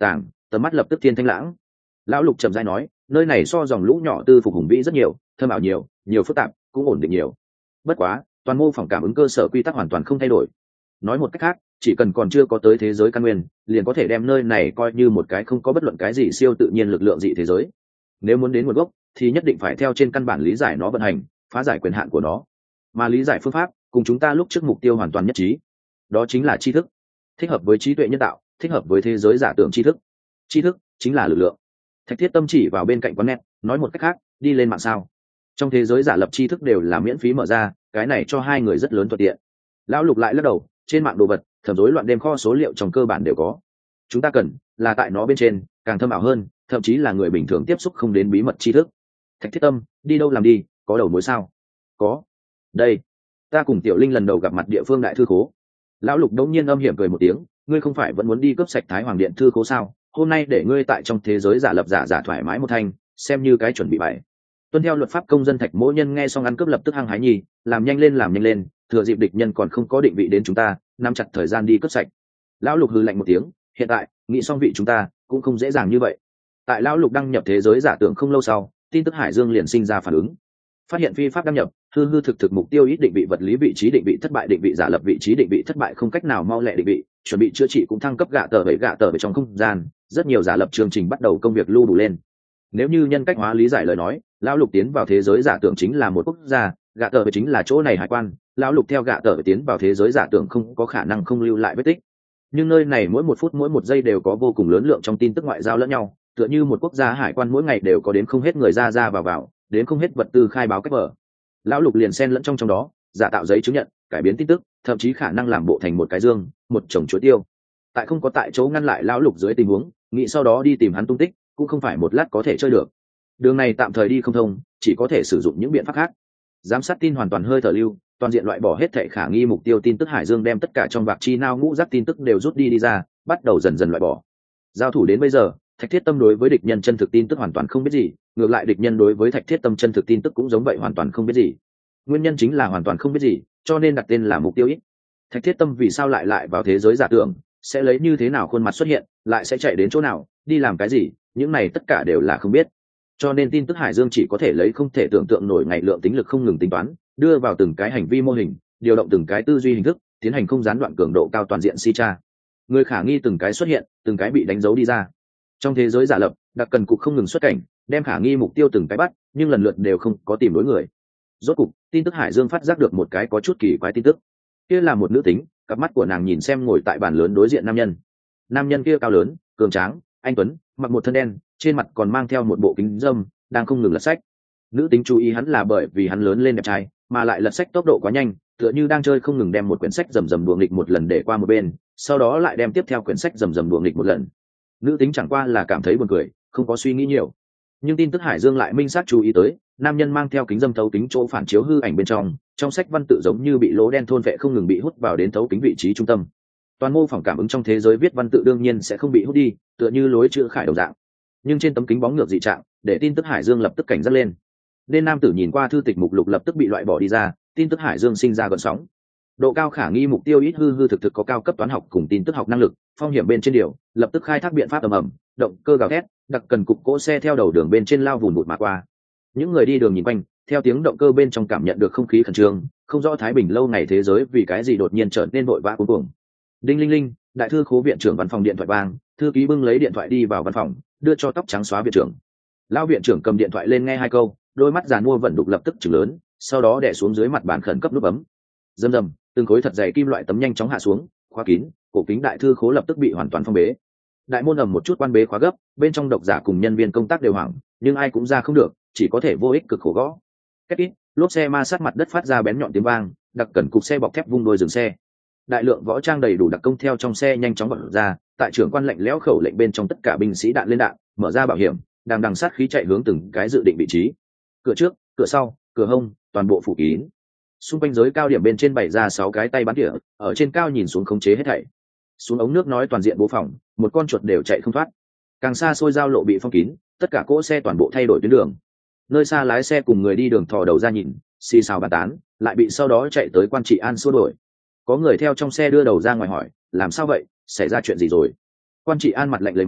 Speaker 1: tầm mắt lập tức thiên thanh lãng. Lão Lục trầm dai nói, nơi này so dòng lũ nhỏ tư phục hùng vĩ rất nhiều, thâm ảo nhiều, nhiều phức tạp, cũng ổn định nhiều. Bất quá toàn mô phỏng cảm ứng cơ sở quy tắc hoàn toàn không thay đổi. Nói một cách khác, chỉ cần còn chưa có tới thế giới căn nguyên, liền có thể đem nơi này coi như một cái không có bất luận cái gì siêu tự nhiên lực lượng dị thế giới. Nếu muốn đến nguồn gốc thì nhất định phải theo trên căn bản lý giải nó vận hành, phá giải quyền hạn của nó. Mà lý giải phương pháp cùng chúng ta lúc trước mục tiêu hoàn toàn nhất trí, đó chính là tri thức, thích hợp với trí tuệ nhân tạo, thích hợp với thế giới giả tưởng tri thức. Tri thức chính là lực lượng. Thạch Thiết Tâm chỉ vào bên cạnh quán net, nói một cách khác, đi lên mạng sao. Trong thế giới giả lập tri thức đều là miễn phí mở ra, cái này cho hai người rất lớn thuận tiện. Lão Lục lại lắc đầu, trên mạng đồ vật thẩm rối loạn đêm kho số liệu trong cơ bản đều có. Chúng ta cần là tại nó bên trên càng thâm ảo hơn, thậm chí là người bình thường tiếp xúc không đến bí mật tri thức. Thạch Thiết Tâm, đi đâu làm đi, có đầu mối sao? Có. Đây, ta cùng Tiểu Linh lần đầu gặp mặt địa phương đại thư khố. Lão Lục đống nhiên âm hiểm cười một tiếng, ngươi không phải vẫn muốn đi cướp sạch Thái Hoàng Điện thư khố sao? Hôm nay để ngươi tại trong thế giới giả lập giả thoải mái một thanh, xem như cái chuẩn bị bày. Tuân theo luật pháp công dân Thạch Mỗ Nhân nghe xong ăn cướp lập tức hăng hái nhì, làm nhanh lên, thừa dịp địch nhân còn không có định vị đến chúng ta, nắm chặt thời gian đi cướp sạch. Lão Lục hừ lạnh một tiếng, hiện tại nghĩ xong vị chúng ta cũng không dễ dàng như vậy. Tại Lão Lục đăng nhập thế giới giả tưởng không lâu sau, tin tức Hải Dương liền sinh ra phản ứng. Phát hiện phi pháp đăng nhập, hư thực mục tiêu ít định vị vật lý vị trí định vị thất bại, định vị giả lập vị trí định vị thất bại, không cách nào mau lẹ định vị, chuẩn bị chữa trị cũng thăng cấp gạ tờ về trong không gian, rất nhiều giả lập chương trình bắt đầu công việc lưu đủ lên. Nếu như nhân cách hóa lý giải lời nói, Lão Lục tiến vào thế giới giả tưởng chính là một quốc gia, gạ tờ về chính là chỗ này hải quan. Lão Lục theo gạ tờ về tiến vào thế giới giả tưởng không có khả năng không lưu lại vết tích, nhưng nơi này mỗi một phút mỗi một giây đều có vô cùng lớn lượng trong tin tức ngoại giao lẫn nhau, tựa như một quốc gia hải quan mỗi ngày đều có đến không hết người ra vào, đến không hết vật tư khai báo cách mở. Lão Lục liền xen lẫn trong đó, giả tạo giấy chứng nhận, cải biến tin tức, thậm chí khả năng làm bộ thành một cái dương, một chồng chuối tiêu. Tại không có tại chỗ ngăn lại Lão Lục dưới tình huống, nghĩ sau đó đi tìm hắn tung tích cũng không phải một lát có thể chơi được. Đường này tạm thời đi không thông, chỉ có thể sử dụng những biện pháp khác. Giám sát tin hoàn toàn hơi thở lưu, toàn diện loại bỏ hết thảy khả nghi mục tiêu tin tức. Hải Dương đem tất cả trong vạc chi nao ngũ rác tin tức đều rút đi ra, bắt đầu dần dần loại bỏ. Giao thủ đến bây giờ, Thạch Thiết Tâm đối với địch nhân chân thực tin tức hoàn toàn không biết gì, ngược lại địch nhân đối với Thạch Thiết Tâm chân thực tin tức cũng giống vậy, hoàn toàn không biết gì. Nguyên nhân chính là hoàn toàn không biết gì, cho nên đặt tên là mục tiêu ít. Thạch Thiết Tâm vì sao lại vào thế giới giả tưởng, sẽ lấy như thế nào khuôn mặt xuất hiện, lại sẽ chạy đến chỗ nào, đi làm cái gì, những này tất cả đều là không biết. Cho nên tin tức Hải Dương chỉ có thể lấy không thể tưởng tượng nổi ngày lượng tính lực không ngừng tính toán, đưa vào từng cái hành vi mô hình, điều động từng cái tư duy hình thức, tiến hành không gián đoạn cường độ cao toàn diện si tra. Người khả nghi từng cái xuất hiện, từng cái bị đánh dấu đi ra. Trong thế giới giả lập, đặc cần cục không ngừng xuất cảnh, đem khả nghi mục tiêu từng cái bắt, nhưng lần lượt đều không có tìm đối người. Rốt cục, tin tức Hải Dương phát giác được một cái có chút kỳ quái tin tức. Kia là một nữ tính, cặp mắt của nàng nhìn xem ngồi tại bàn lớn đối diện nam nhân. Nam nhân kia cao lớn, cường tráng, anh tuấn, mặc một thân đen, trên mặt còn mang theo một bộ kính râm, đang không ngừng lật sách. Nữ tính chú ý hắn là bởi vì hắn lớn lên đẹp trai, mà lại lật sách tốc độ quá nhanh, tựa như đang chơi không ngừng đem một quyển sách rầm đùa nghịch một lần để qua một bên, sau đó lại đem tiếp theo quyển sách rầm đùa nghịch một lần. Nữ tính chẳng qua là cảm thấy buồn cười, không có suy nghĩ nhiều. Nhưng tin tức Hải Dương lại minh xác chú ý tới, nam nhân mang theo kính râm thấu kính chỗ phản chiếu hư ảnh bên trong sách văn tự giống như bị lỗ đen thôn vệ không ngừng bị hút vào đến thấu kính vị trí trung tâm. Toàn mô phỏng cảm ứng trong thế giới viết văn tự đương nhiên sẽ không bị hút đi, tựa như lối chữ khải đồng dạng. Nhưng trên tấm kính bóng ngược dị trạng, để tin tức Hải Dương lập tức cảnh giác lên. Nên nam tử nhìn qua thư tịch mục lục lập tức bị loại bỏ đi ra, tin tức Hải Dương sinh ra gợn sóng. Độ cao khả nghi mục tiêu ít hư thực có cao cấp toán học cùng tin tức học năng lực, phong hiểm bên trên điều, lập tức khai thác biện pháp ầm, động cơ gào thét, đặc cần cục cỗ xe theo đầu đường bên trên lao vùn vụt mà qua. Những người đi đường nhìn quanh, theo tiếng động cơ bên trong cảm nhận được không khí khẩn trương, không rõ thái bình lâu ngày thế giới vì cái gì đột nhiên trở nên vội vã cuống cuồng. Đinh linh linh, đại thư khố viện trưởng văn phòng điện thoại vang, thư ký bưng lấy điện thoại đi vào văn phòng, đưa cho tóc trắng xóa viện trưởng. Lão viện trưởng cầm điện thoại lên nghe hai câu, đôi mắt giàn mua vận đục lập tức chừng lớn, sau đó đè xuống dưới mặt bàn khẩn cấp nút bấm. Rầm, từng khối thật dày kim loại tấm nhanh chóng hạ xuống, khóa kín, cổ kính đại thư khố lập tức bị hoàn toàn phong bế. Đại môn ầm một chút quan bế khóa gấp, bên trong độc giả cùng nhân viên công tác đều hoảng, nhưng ai cũng ra không được, chỉ có thể vô ích cực khổ gõ. Két ít, lốp xe ma sát mặt đất phát ra bén nhọn tiếng vang, đặc cẩn cục xe bọc thép vung đôi dừng xe. Đại lượng võ trang đầy đủ đặc công theo trong xe nhanh chóng bật ra, tại trưởng quan lệnh lẽo khẩu lệnh bên trong tất cả binh sĩ đạn lên đạn, mở ra bảo hiểm, đằng sát khí chạy hướng từng cái dự định vị trí. Cửa trước, cửa sau, cửa hông, toàn bộ phủ kín. Xung quanh giới cao điểm bên trên bày ra 6 cái tay bắn tỉa, ở trên cao nhìn xuống khống chế hết thảy. Xuống ống nước nói toàn diện bố phòng, một con chuột đều chạy không thoát. Càng xa xôi giao lộ bị phong kín, tất cả cỗ xe toàn bộ thay đổi tuyến đường. Nơi xa lái xe cùng người đi đường thò đầu ra nhìn, xì xào bàn tán, lại bị sau đó chạy tới quan trị an xua đuổi. Có người theo trong xe đưa đầu ra ngoài hỏi, làm sao vậy, xảy ra chuyện gì rồi? Quan trị an mặt lạnh lấy mắng,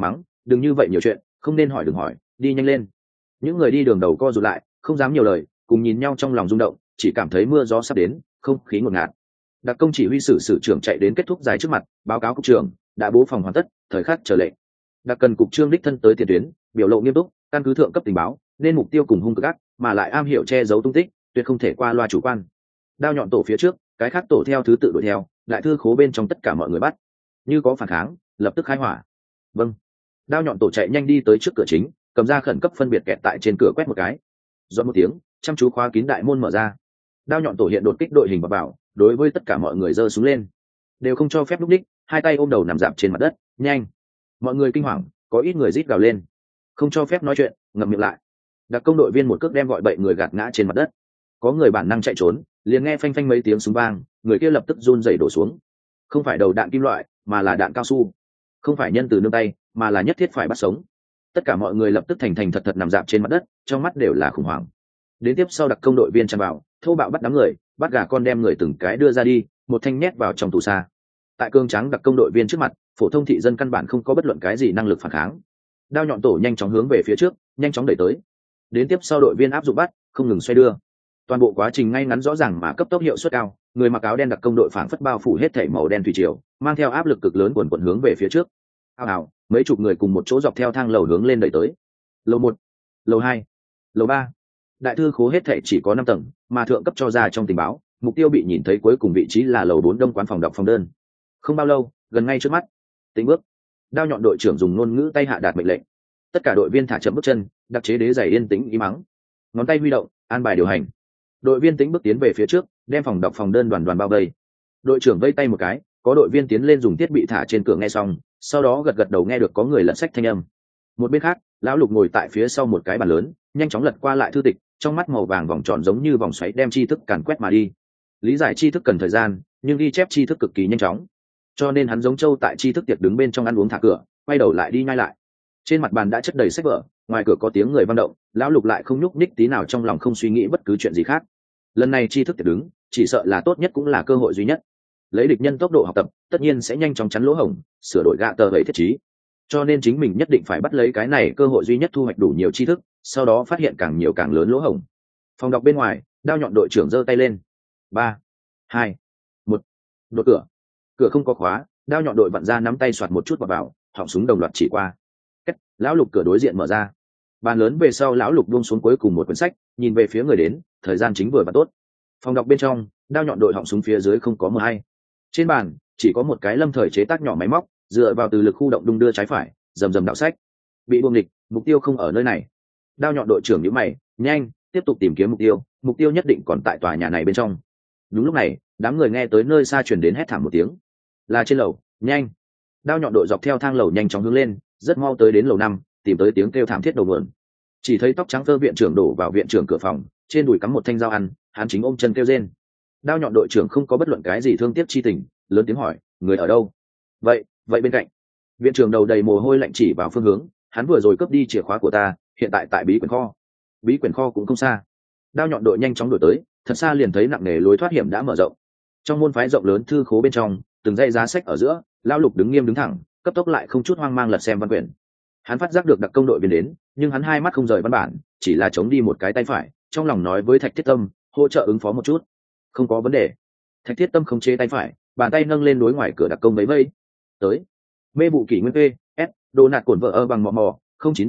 Speaker 1: đừng như vậy nhiều chuyện, không nên hỏi đừng hỏi, đi nhanh lên. Những người đi đường đầu co rụt lại, không dám nhiều lời, cùng nhìn nhau trong lòng rung động, chỉ cảm thấy mưa gió sắp đến, không khí ngột ngạt. Đặc công chỉ huy sử trưởng chạy đến kết thúc dài trước mặt, báo cáo cục trưởng đã bố phòng hoàn tất, thời khắc chờ lệnh. Đặc cần cục trương đích thân tới tiền tuyến, biểu lộ nghiêm túc, căn cứ thượng cấp tình báo nên mục tiêu cùng hung cực ác, mà lại am hiểu che giấu tung tích, tuyệt không thể qua loa chủ quan. Đao nhọn tổ phía trước, cái khác tổ theo thứ tự đuổi theo, đại thư khố bên trong tất cả mọi người bắt, như có phản kháng lập tức khai hỏa. Vâng. Đao nhọn tổ chạy nhanh đi tới trước cửa chính, cầm ra khẩn cấp phân biệt kẹt tại trên cửa quét một cái. Dọn một tiếng, chăm chú khóa kín đại môn mở ra. Đao nhọn tổ hiện đột kích đội hình vào, đối với tất cả mọi người giơ súng lên, đều không cho phép lúc đích, hai tay ôm đầu nằm dạp trên mặt đất. Nhanh. Mọi người kinh hoàng, có ít người rít gào lên, không cho phép nói chuyện, ngậm miệng lại. Đặc công đội viên một cước đem gọi bậy người gạt ngã trên mặt đất. Có người bản năng chạy trốn, liền nghe phanh phanh mấy tiếng súng vang, người kia lập tức run rẩy đổ xuống. Không phải đầu đạn kim loại, mà là đạn cao su. Không phải nhân từ nương tay, mà là nhất thiết phải bắt sống. Tất cả mọi người lập tức thành thành thật thật nằm dạp trên mặt đất, trong mắt đều là khủng hoảng. Đến tiếp sau đặc công đội viên tràn vào, thô bạo bắt đám người, bắt gà con đem người từng cái đưa ra đi, một thanh nhét vào trong tù xa. Tại cương trắng đặc công đội viên trước mặt, phổ thông thị dân căn bản không có bất luận cái gì năng lực phản kháng. Đao nhọn tổ nhanh chóng hướng về phía trước, nhanh chóng đẩy tới. Đến tiếp sau đội viên áp dụng bắt, không ngừng xoay đưa. Toàn bộ quá trình ngay ngắn rõ ràng mà cấp tốc hiệu suất cao, người mặc áo đen đặc công đội phảng phất bao phủ hết thảy màu đen thủy triều, mang theo áp lực cực lớn quần quần hướng về phía trước. Ào, mấy chục người cùng một chỗ dọc theo thang lầu hướng lên đẩy tới. Lầu 1, lầu 2, lầu 3. Đại thư khố hết thảy chỉ có 5 tầng, mà thượng cấp cho ra trong tình báo, mục tiêu bị nhìn thấy cuối cùng vị trí là lầu 4 đông quán phòng đọc phòng đơn. Không bao lâu, gần ngay trước mắt. Tính bước. Đao nhọn đội trưởng dùng ngôn ngữ tay hạ đạt mệnh lệnh. Tất cả đội viên thả chậm bước chân, đặc chế đế giày yên tĩnh im mắng. Ngón tay huy động, an bài điều hành. Đội viên tính bước tiến về phía trước, đem phòng đọc phòng đơn đoàn đoàn bao vây. Đội trưởng vây tay một cái, có đội viên tiến lên dùng thiết bị thả trên cửa nghe xong, sau đó gật gật đầu nghe được có người lật sách thanh âm. Một bên khác, lão lục ngồi tại phía sau một cái bàn lớn, nhanh chóng lật qua lại thư tịch, trong mắt màu vàng vòng tròn giống như vòng xoáy đem tri thức càn quét mà đi. Lý giải tri thức cần thời gian, nhưng ghi chép tri thức cực kỳ nhanh chóng, cho nên hắn giống trâu tại tri thức tiệc đứng bên trong ăn uống thả cửa, quay đầu lại đi nhai lại. Trên mặt bàn đã chất đầy sách vở, ngoài cửa có tiếng người vang động, lão lục lại không nhúc nhích tí nào, trong lòng không suy nghĩ bất cứ chuyện gì khác. Lần này tri thức tiệc đứng, chỉ sợ là tốt nhất cũng là cơ hội duy nhất. Lấy địch nhân tốc độ học tập, tất nhiên sẽ nhanh chóng chắn lỗ hổng, sửa đổi gạ tờ vậy thiết trí. Cho nên chính mình nhất định phải bắt lấy cái này cơ hội duy nhất thu hoạch đủ nhiều tri thức, sau đó phát hiện càng nhiều càng lớn lỗ hổng. Phòng đọc bên ngoài, Đao nhọn đội trưởng giơ tay lên. 3, 2, 1. Đột cửa. Cửa không có khóa, Đao nhọn đội vặn ra nắm tay xoạt một chút vào, họng súng đồng loạt chỉ qua. Cách, lão lục cửa đối diện mở ra. Bàn lớn về sau lão lục buông xuống cuối cùng một quyển sách, nhìn về phía người đến, thời gian chính vừa và tốt. Phòng đọc bên trong, Đao nhọn đội họng súng phía dưới không có mờ hay. Trên bàn chỉ có một cái lâm thời chế tác nhỏ máy móc, dựa vào từ lực khu động đung đưa trái phải, rầm rầm đạo sách. Bị buông địch, mục tiêu không ở nơi này. Đao nhọn đội trưởng nhíu mày, nhanh, tiếp tục tìm kiếm mục tiêu nhất định còn tại tòa nhà này bên trong. Đúng lúc này, đám người nghe tới nơi xa truyền đến hét thảm một tiếng. Là trên lầu, nhanh. Đao nhọn đội dọc theo thang lầu nhanh chóng hướng lên, rất mau tới đến lầu 5, tìm tới tiếng kêu thảm thiết đầu nguồn. Chỉ thấy tóc trắng phơ viện trưởng đổ vào viện trưởng cửa phòng, trên đùi cắm một thanh dao ăn, hắn chính ôm chân kêu rên. Đao nhọn đội trưởng không có bất luận cái gì thương tiếc chi tình, lớn tiếng hỏi, người ở đâu? Vậy bên cạnh. Viện trưởng đầu đầy mồ hôi lạnh chỉ vào phương hướng, hắn vừa rồi cướp đi chìa khóa của ta, hiện tại tại bí quyển kho. Bí quyển kho cũng không xa. Đao nhọn đội nhanh chóng đổi tới, thật xa liền thấy nặng nề lối thoát hiểm đã mở rộng. Trong môn phái rộng lớn thư khố bên trong, từng dãy giá sách ở giữa, lão lục đứng nghiêm đứng thẳng, cấp tốc lại không chút hoang mang lật xem văn quyển. Hắn phát giác được đặc công đội viên đến, nhưng hắn hai mắt không rời văn bản, chỉ là chống đi một cái tay phải, trong lòng nói với Thạch Thiết Tâm, hỗ trợ ứng phó một chút. Không có vấn đề. Thạch Thiết Tâm không chế tay phải, bàn tay nâng lên đối ngoài cửa đặc công mấy vây. Tới. Mê vụ kỷ nguyên P, S, đồ nạt cổn vợ bằng mò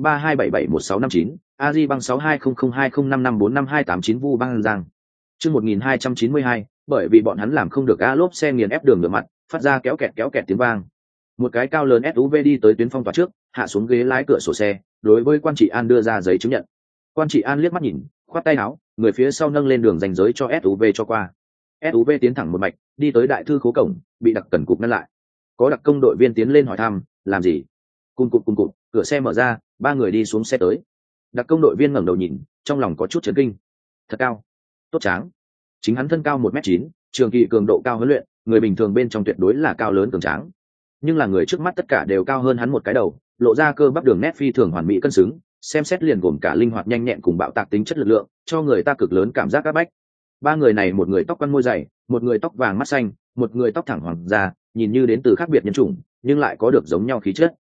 Speaker 1: 0932771659, AG băng 62002055455289 Vu băng giang. Chương 1292, bởi vì bọn hắn làm không được lốp xe nghiền ép đường ngửa mặt, phát ra kéo kẹt tiếng vang. Một cái cao lớn SUV đi tới tuyến phong tỏa trước, hạ xuống ghế lái cửa sổ xe, đối với quan trị an đưa ra giấy chứng nhận. Quan trị an liếc mắt nhìn, khoát tay áo, người phía sau nâng lên đường ranh giới cho SUV cho qua. SUV tiến thẳng một mạch, đi tới đại thư khố cổng, bị đặc cần cục ngăn lại. Có đặc công đội viên tiến lên hỏi thăm, làm gì? Cùng cụt, cửa xe mở ra, ba người đi xuống xe tới. Đặc công đội viên ngẩng đầu nhìn, trong lòng có chút chấn kinh. Thật cao, tốt tráng. Chính hắn thân cao 1m9, trường kỳ cường độ cao huấn luyện, người bình thường bên trong tuyệt đối là cao lớn cường tráng. Nhưng là người trước mắt tất cả đều cao hơn hắn một cái đầu, lộ ra cơ bắp đường nét phi thường hoàn mỹ cân xứng, xem xét liền gồm cả linh hoạt nhanh nhẹn cùng bạo tạc tính chất lực lượng, cho người ta cực lớn cảm giác áp bách. Ba người này, một người tóc quăn môi dày, một người tóc vàng mắt xanh, một người tóc thẳng hoàng da, nhìn như đến từ khác biệt nhân chủng, nhưng lại có được giống nhau khí chất.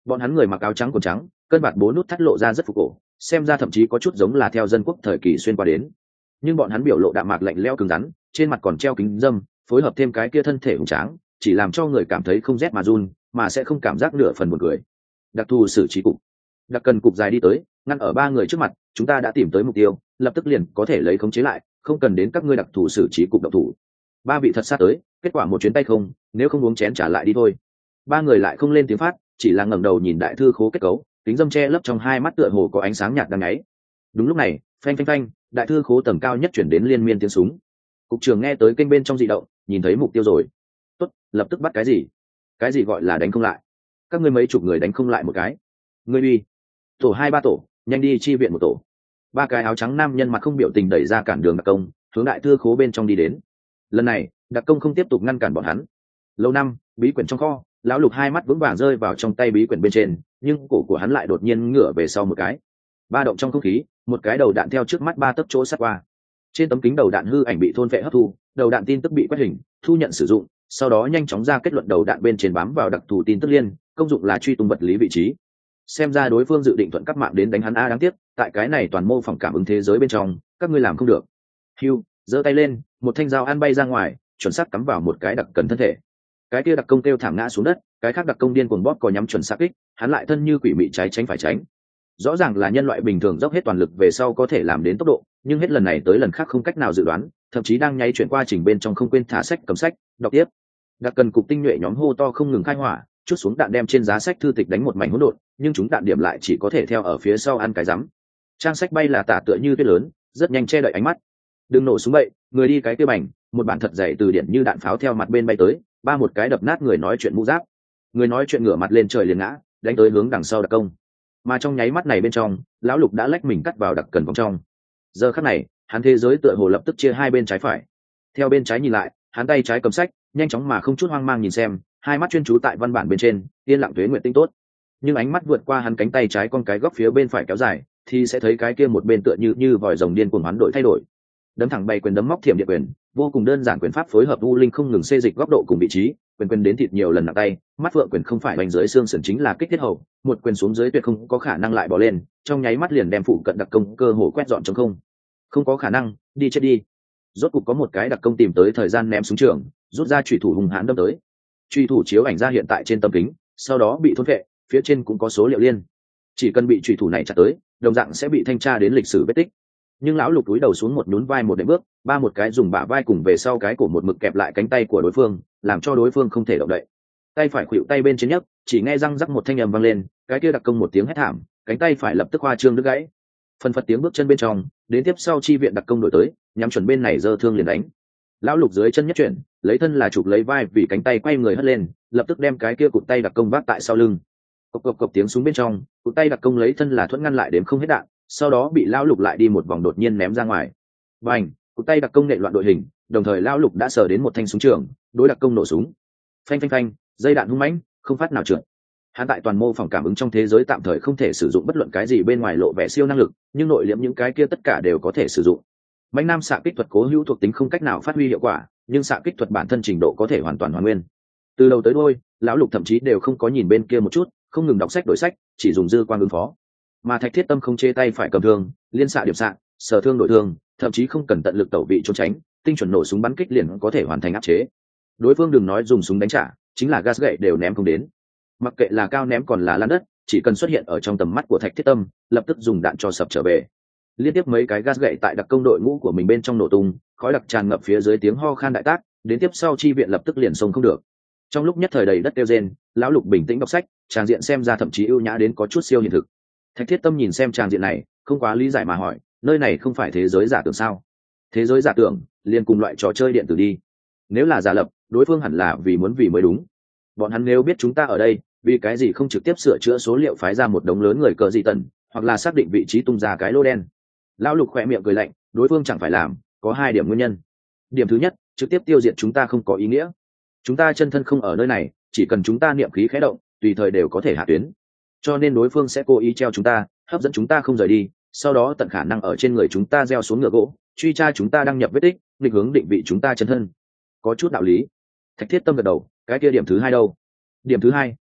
Speaker 1: Bọn hắn người mặc áo trắng quần trắng, cân vạt bố nút thắt lộ ra rất phục cổ, xem ra thậm chí có chút giống là theo dân quốc thời kỳ xuyên qua đến. Nhưng bọn hắn biểu lộ đạm mạc lạnh lẽo cứng rắn, trên mặt còn treo kính dâm, phối hợp thêm cái kia thân thể hùng tráng, chỉ làm cho người cảm thấy không rét mà run, mà sẽ không cảm giác nửa phần buồn cười. Đặc thù xử trí cục. Đặc cần cục dài đi tới, ngăn ở ba người trước mặt, chúng ta đã tìm tới mục tiêu, lập tức liền có thể lấy khống chế lại, không cần đến các ngươi đặc thù xử trí cục động thủ. Ba vị thật sát tới, kết quả một chuyến tay không, nếu không uống chén trả lại đi thôi. Ba người lại không lên tiếng phát, chỉ là ngẩng đầu nhìn đại thư khố kết cấu, kính dâm che lấp trong hai mắt tựa hồ có ánh sáng nhạt đang nháy. Đúng lúc này, phanh phanh phanh, đại thư khố tầng cao nhất chuyển đến liên miên tiếng súng. Cục trưởng nghe tới kênh bên trong dị động, nhìn thấy mục tiêu rồi. Tốt, lập tức bắt cái gì? Cái gì gọi là đánh không lại? Các ngươi mấy chục người đánh không lại một cái. Ngươi đi. Tổ 2-3 tổ, nhanh đi chi viện một tổ. Ba cái áo trắng nam nhân mặt không biểu tình đẩy ra cản đường đặc công, hướng đại thư khố bên trong đi đến. Lần này, đặc công không tiếp tục ngăn cản bọn hắn. Lâu năm, bí quyển trong kho, lão Lục hai mắt vững vàng rơi vào trong tay bí quyển bên trên, nhưng cổ của hắn lại đột nhiên ngửa về sau một cái. Ba động trong không khí, một cái đầu đạn theo trước mắt ba tấc chỗ sát qua. Trên tấm kính đầu đạn hư ảnh bị thôn vệ hấp thu, đầu đạn tin tức bị quét hình, thu nhận sử dụng, sau đó nhanh chóng ra kết luận đầu đạn bên trên bám vào đặc thù tin tức liên, công dụng là truy tung vật lý vị trí. Xem ra đối phương dự định thuận các mạng đến đánh hắn a, đáng tiếc, tại cái này toàn mô phỏng cảm ứng thế giới bên trong, các ngươi làm không được. Hugh giơ tay lên, một thanh dao ăn bay ra ngoài, chuẩn xác cắm vào một cái đặc cần thân thể. Cái kia đặc công kêu thảm ngã xuống đất, cái khác đặc công điên cuồng bóp cò nhắm chuẩn xác kích, hắn lại thân như quỷ mị trái tránh phải tránh. Rõ ràng là nhân loại bình thường dốc hết toàn lực về sau có thể làm đến tốc độ, nhưng hết lần này tới lần khác không cách nào dự đoán, thậm chí đang nháy chuyển qua trình bên trong không quên thả sách cầm sách, đọc tiếp. Đặc cần cục tinh nhuệ nhóm hô to không ngừng khai hỏa, chút xuống đạn đem trên giá sách thư tịch đánh một mảnh hỗn độn, nhưng chúng đạn điểm lại chỉ có thể theo ở phía sau ăn cái rắm. Trang sách bay là tả tựa như tuyết lớn, rất nhanh che đậy ánh mắt. Đừng nổ súng bậy, người đi cái kia bành, một bản thật dày từ điển như đạn pháo theo mặt bên bay tới, ba một cái đập nát người nói chuyện mũ giáp. Người nói chuyện ngửa mặt lên trời liền ngã, đánh tới hướng đằng sau đặc công. Mà trong nháy mắt này bên trong, lão Lục đã lách mình cắt vào đặc cần vòng trong. Giờ khắc này, hắn thế giới tựa hồ lập tức chia hai bên trái phải. Theo bên trái nhìn lại, hắn tay trái cầm sách, nhanh chóng mà không chút hoang mang nhìn xem, hai mắt chuyên chú tại văn bản bên trên, yên lặng tuế nguyện tinh tốt. Nhưng ánh mắt vượt qua hắn cánh tay trái con cái góc phía bên phải kéo dài, thì sẽ thấy cái kia một bên tựa như vòi rồng điên cuồng hoán đổi thay đổi. Đấm thẳng bay quyền đấm móc thiểm địa quyền, vô cùng đơn giản quyền pháp phối hợp u linh không ngừng xê dịch góc độ cùng vị trí, quyền đến thịt nhiều lần nặng tay, mắt vượng quyền không phải đánh dưới xương sườn chính là kích thiết hầu, một quyền xuống dưới tuyệt không có khả năng lại bỏ lên, trong nháy mắt liền đem phụ cận đặc công cơ hồ quét dọn trong không. Không có khả năng, đi chết đi. Rốt cục có một cái đặc công tìm tới thời gian ném súng trường, rút ra chủy thủ hung hãn đâm tới. Chủy thủ chiếu ảnh ra hiện tại trên tấm kính, sau đó bị thôn vệ, phía trên cũng có số liệu liên. Chỉ cần bị chủy thủ này chặt tới, đồng dạng sẽ bị thanh tra đến lịch sử vết tích. Nhưng lão Lục túi đầu xuống một nhún vai một đệm bước, ba một cái dùng bả vai cùng về sau cái cổ một mực kẹp lại cánh tay của đối phương, làm cho đối phương không thể động đậy. Tay phải khuỵu tay bên trên nhấc, chỉ nghe răng rắc một thanh âm vang lên, cái kia đặc công một tiếng hét thảm, cánh tay phải lập tức hoa trương đứt gãy. Phần phật tiếng bước chân bên trong, đến tiếp sau chi viện đặc công đổi tới, nhắm chuẩn bên này giơ thương liền đánh. Lão Lục dưới chân nhất chuyển, lấy thân là chụp lấy vai vì cánh tay quay người hất lên, lập tức đem cái kia cụt tay đặc công vác tại sau lưng. Cộc cộc cộc tiếng súng bên trong, cụt tay đặc công lấy thân là thuẫn ngăn lại đếm không hết đạn, sau đó bị Lão Lục lại đi một vòng đột nhiên ném ra ngoài. Bành, cụt tay đặc công nện loạn đội hình, đồng thời Lão Lục đã sờ đến một thanh súng trường, đối đặc công nổ súng. Phanh phanh phanh, dây đạn hung mãnh, không phát nào trượt. Hắn tại toàn mô phỏng cảm ứng trong thế giới tạm thời không thể sử dụng bất luận cái gì bên ngoài lộ vẻ siêu năng lực, nhưng nội liễm những cái kia tất cả đều có thể sử dụng. Mạnh nam xạ kích thuật cố hữu thuộc tính không cách nào phát huy hiệu quả, nhưng xạ kích thuật bản thân trình độ có thể hoàn toàn hoàn nguyên. Từ đầu tới đuôi, lão Lục thậm chí đều không có nhìn bên kia một chút, không ngừng đọc sách đổi sách, chỉ dùng dư quan ứng phó. Mà Thạch Thiết Tâm không chê tay phải cầm thương, liên xạ điểm xạ, sở thương đổi thương, thậm chí không cần tận lực tẩu vị trốn tránh, tinh chuẩn nổ súng bắn kích liền có thể hoàn thành áp chế. Đối phương đừng nói dùng súng đánh trả, chính là gas gậy đều ném không đến. Mặc kệ là cao ném còn là lan đất, chỉ cần xuất hiện ở trong tầm mắt của Thạch Thiết Tâm, lập tức dùng đạn cho sập trở về. Liên tiếp mấy cái gas gậy tại đặc công đội ngũ của mình bên trong nổ tung, khói đặc tràn ngập phía dưới tiếng ho khan đại tác, đến tiếp sau chi viện lập tức liền xông không được. Trong lúc nhất thời đầy đất kêu rên, lão Lục bình tĩnh đọc sách, tràng diện xem ra thậm chí ưu nhã đến có chút siêu hiện thực. Thạch Thiết Tâm nhìn xem tràng diện này, không quá lý giải mà hỏi, nơi này không phải thế giới giả tưởng sao? Thế giới giả tưởng liền cùng loại trò chơi điện tử đi. Nếu là giả lập, đối phương hẳn là vì muốn vì mới đúng. Bọn hắn nếu biết chúng ta ở đây, vì cái gì không trực tiếp sửa chữa số liệu phái ra một đống lớn người cờ dị tần, hoặc là xác định vị trí tung ra cái lô đen. Lão Lục khỏe miệng cười lạnh, đối phương chẳng phải làm, có hai điểm nguyên nhân. Điểm thứ nhất, trực tiếp tiêu diệt chúng ta không có ý nghĩa. Chúng ta chân thân không ở nơi này, chỉ cần chúng ta niệm khí khẽ động, tùy thời đều có thể hạ tuyến. Cho nên đối phương sẽ cố ý treo chúng ta, hấp dẫn chúng ta không rời đi, sau đó tận khả năng ở trên người chúng ta gieo xuống ngựa gỗ, truy tra chúng ta đăng nhập vết tích, định hướng định vị chúng ta chân thân. Có chút đạo lý. Thạch Thiết Tâm gật đầu, cái kia điểm thứ hai đâu? Điểm thứ hai,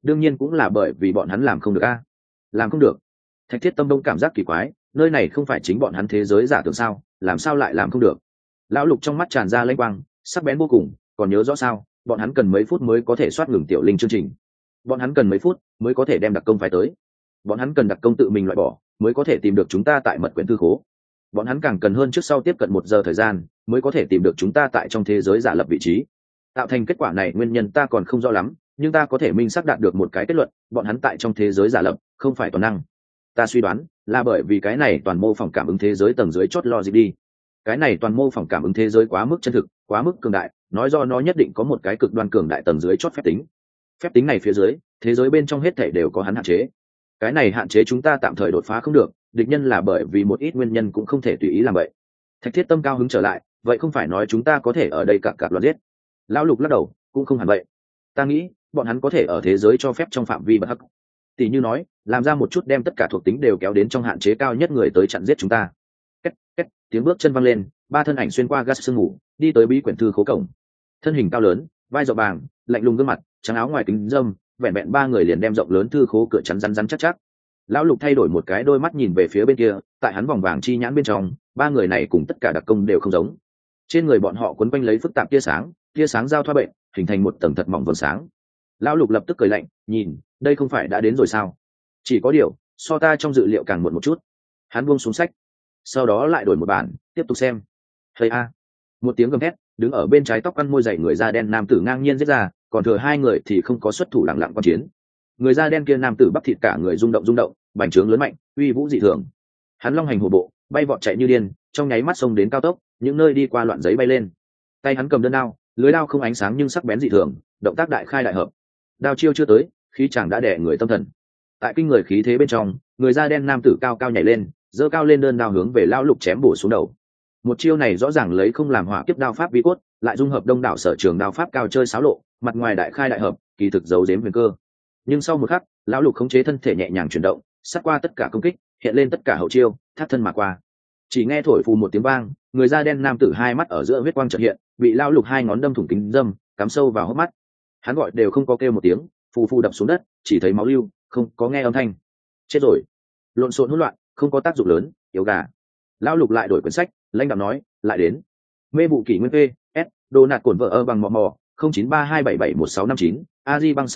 Speaker 1: đương nhiên cũng là bởi vì bọn hắn làm không được làm không được. Thạch Thiết Tâm đông cảm giác kỳ quái, nơi này không phải chính bọn hắn thế giới giả tưởng sao, làm sao lại làm không được? Lão Lục trong mắt tràn ra lanh quang, sắc bén vô cùng, còn nhớ rõ sao, bọn hắn cần mấy phút mới có thể soát ngừng tiểu linh chương trình, bọn hắn cần mấy phút mới có thể đem đặc công phái tới, bọn hắn cần đặc công tự mình loại bỏ mới có thể tìm được chúng ta tại mật quyển thư khố, bọn hắn càng cần hơn trước sau tiếp cận 1 giờ thời gian mới có thể tìm được chúng ta tại trong thế giới giả lập vị trí. Tạo thành kết quả này nguyên nhân ta còn không rõ lắm, nhưng ta có thể minh xác đạt được một cái kết luận, bọn hắn tại trong thế giới giả lập không phải toàn năng. Ta suy đoán là bởi vì cái này toàn mô phỏng cảm ứng thế giới tầng dưới chót logic đi. Cái này toàn mô phỏng cảm ứng thế giới quá mức chân thực, quá mức cường đại, nói do nó nhất định có một cái cực đoan cường đại tầng dưới chót phép tính. Phép tính này phía dưới, thế giới bên trong hết thảy đều có hắn hạn chế. Cái này hạn chế chúng ta tạm thời đột phá không được, địch nhân là bởi vì một ít nguyên nhân cũng không thể tùy ý làm vậy. Thạch Thiết Tâm cao hứng trở lại, vậy không phải nói chúng ta có thể ở đây cặp loạt giết? Lão Lục lắc đầu, cũng không hẳn vậy. Ta nghĩ bọn hắn có thể ở thế giới cho phép trong phạm vi bất hắc, tỷ như nói làm ra một chút đem tất cả thuộc tính đều kéo đến trong hạn chế cao nhất người tới chặn giết chúng ta. Két két, tiếng bước chân văng lên, 3 thân ảnh xuyên qua gas sương ngủ đi tới bí quyển thư khố cổng. Thân hình cao lớn, vai rộng bàng, lạnh lùng gương mặt, trắng áo ngoài kính dâm, vẹn vẹn 3 người liền đem rộng lớn thư khố cửa chắn rắn chắc chắc. Lão Lục thay đổi một cái đôi mắt nhìn về phía bên kia, tại hắn vòng vàng chi nhãn bên trong, 3 người này cùng tất cả đặc công đều không giống. Trên người bọn họ quấn quanh lấy phức tạp tia sáng giao thoa bệnh, hình thành một tầng thật mỏng vầng sáng. Lão Lục lập tức cười lạnh, nhìn, đây không phải đã đến rồi sao? Chỉ có điều, so ta trong dự liệu càng muộn một chút. Hắn buông xuống sách, sau đó lại đổi một bản, tiếp tục xem. Hey a! Một tiếng gầm thét, đứng ở bên trái tóc ăn môi dày người da đen nam tử ngang nhiên giết ra, còn thừa 2 người thì không có xuất thủ lặng lặng quan chiến. Người da đen kia nam tử bắp thịt cả người rung động, bành trướng lớn mạnh, uy vũ dị thường. Hắn long hành hổ bộ, bay vọt chạy như điên, trong nháy mắt xông đến cao tốc, những nơi đi qua loạn giấy bay lên. Tay hắn cầm đơn đao, lưới đao không ánh sáng nhưng sắc bén dị thường, động tác đại khai đại hợp. Đao chiêu chưa tới, khí chàng đã đè người tâm thần. Tại kinh người khí thế bên trong, người da đen nam tử cao cao nhảy lên, giơ cao lên đơn đao hướng về lão Lục chém bổ xuống đầu. Một chiêu này rõ ràng lấy không làm hỏa kiếp đao pháp vi cốt, lại dung hợp đông đảo sở trường đao pháp cao chơi xáo lộ, mặt ngoài đại khai đại hợp, kỳ thực giấu giếm huyền cơ. Nhưng sau một khắc, lão Lục khống chế thân thể nhẹ nhàng chuyển động, sát qua tất cả công kích, hiện lên tất cả hậu chiêu, thác thân mà qua. Chỉ nghe thổi phù một tiếng vang, người da đen nam tử 2 mắt ở giữa huyết quang chợt hiện, bị lão Lục 2 ngón đâm thủng kính dâm, cắm sâu vào hốc mắt. Hắn gọi đều không có kêu một tiếng, phù phù đập xuống đất, chỉ thấy máu lưu, không có nghe âm thanh. Chết rồi. Lộn xộn hỗn loạn, không có tác dụng lớn, yếu gà. Lão Lục lại đổi quyển sách, lãnh đạm nói, lại đến. Mê vụ kỷ nguyên s đồ nạt cổn vợ bằng mò 0932771659, AG băng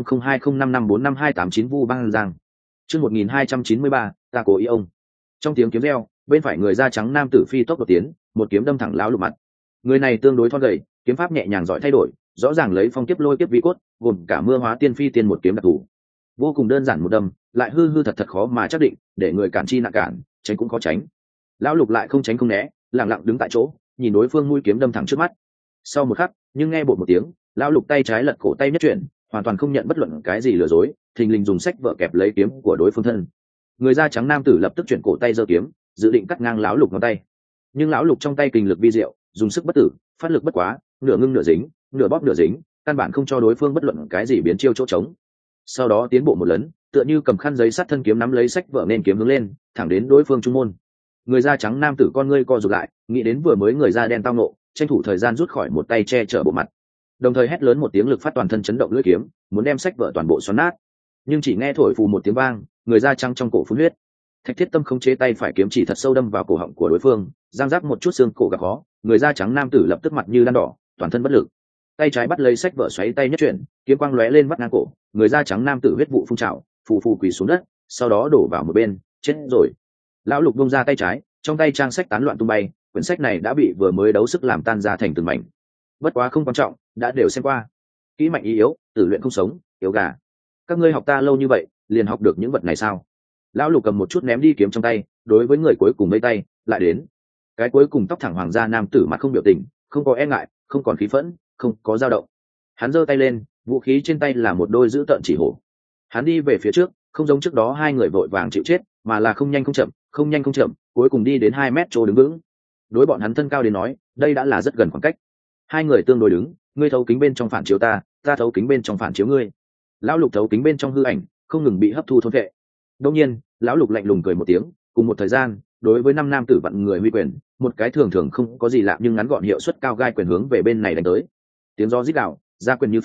Speaker 1: 62002055455289 Vu Băng Giang. Chương 1293, ta cố ý ông. Trong tiếng kiếm reo, bên phải người da trắng nam tử phi tốc đột tiến, một kiếm đâm thẳng lão Lục mặt. Người này tương đối thon gầy, kiếm pháp nhẹ nhàng giỏi thay đổi, rõ ràng lấy phong kiếp lôi kiếp vi cốt, gồm cả mưa hóa tiên phi tiên một kiếm đặc thủ. Vô cùng đơn giản một đâm, lại hư thật khó mà chắc định, để người cản chi nạ cản, tránh cũng khó tránh. Lão Lục lại không tránh không né, lặng lặng đứng tại chỗ, nhìn đối phương mũi kiếm đâm thẳng trước mắt. Sau một khắc, nhưng nghe bột một tiếng, lão Lục tay trái lật cổ tay nhất chuyển, hoàn toàn không nhận bất luận cái gì lừa dối, thình lình dùng sách vợ kẹp lấy kiếm của đối phương thân. Người da trắng nam tử lập tức chuyển cổ tay giơ kiếm, dự định cắt ngang lão Lục ngón tay. Nhưng lão Lục trong tay kình lực vi diệu, dùng sức bất tử, phát lực bất quá, nửa ngưng nửa dính, nửa bóp nửa dính, căn bản không cho đối phương bất luận cái gì biến chiêu chỗ trống. Sau đó tiến bộ một lần, tựa như cầm khăn giấy sắt thân kiếm nắm lấy sách vợ nên kiếm hướng lên, thẳng đến đối phương trung môn. Người da trắng nam tử con ngươi co rụt lại, nghĩ đến vừa mới người da đen tao nộ, tranh thủ thời gian rút khỏi một tay che chở bộ mặt, đồng thời hét lớn một tiếng lực phát toàn thân chấn động lưỡi kiếm, muốn đem sách vợ toàn bộ xoắn nát. Nhưng chỉ nghe thổi phù một tiếng vang, người da trắng trong cổ phun huyết. Thạch Thiết Tâm khống chế tay phải kiếm chỉ thật sâu đâm vào cổ họng của đối phương, giang rác một chút xương cổ gặp khó, người da trắng nam tử lập tức mặt như đan đỏ, toàn thân bất lực. Tay trái bắt lấy sách vợ xoáy tay nhất chuyển, kiếm quang lóe lên vắt ngang cổ, người da trắng nam tử huyết vụ phun trào, phù phù quỳ xuống đất, sau đó đổ vào một bên, chết rồi. Lão Lục buông ra tay trái, trong tay trang sách tán loạn tung bay, quyển sách này đã bị vừa mới đấu sức làm tan ra thành từng mảnh. Bất quá không quan trọng, đã đều xem qua. Kỹ mạnh ý yếu, tử luyện không sống, yếu gà. Các ngươi học ta lâu như vậy, liền học được những vật này sao? Lão Lục cầm một chút ném đi kiếm trong tay, đối với người cuối cùng mấy tay, lại đến. Cái cuối cùng tóc thẳng hoàng gia nam tử mặt không biểu tình, không có e ngại, không còn khí phẫn, không có dao động. Hắn giơ tay lên, vũ khí trên tay là một đôi dữ tợn chỉ hổ. Hắn đi về phía trước, không giống trước đó 2 người vội vàng chịu chết, mà là không nhanh không chậm, không nhanh không chậm, cuối cùng đi đến 2 mét chỗ đứng vững. Đối bọn hắn thân cao đến nói, đây đã là rất gần khoảng cách. 2 người tương đối đứng, ngươi thấu kính bên trong phản chiếu ta, ta thấu kính bên trong phản chiếu ngươi. Lão Lục thấu kính bên trong hư ảnh, không ngừng bị hấp thu thôn vệ. Đương nhiên, lão Lục lạnh lùng cười một tiếng, cùng một thời gian, đối với 5 nam tử vặn người huy quyền, một cái thường thường không có gì lạ nhưng ngắn gọn hiệu suất cao gai quyền hướng về bên này đánh tới. Tiếng gió rít gào, ra quyền như pháo,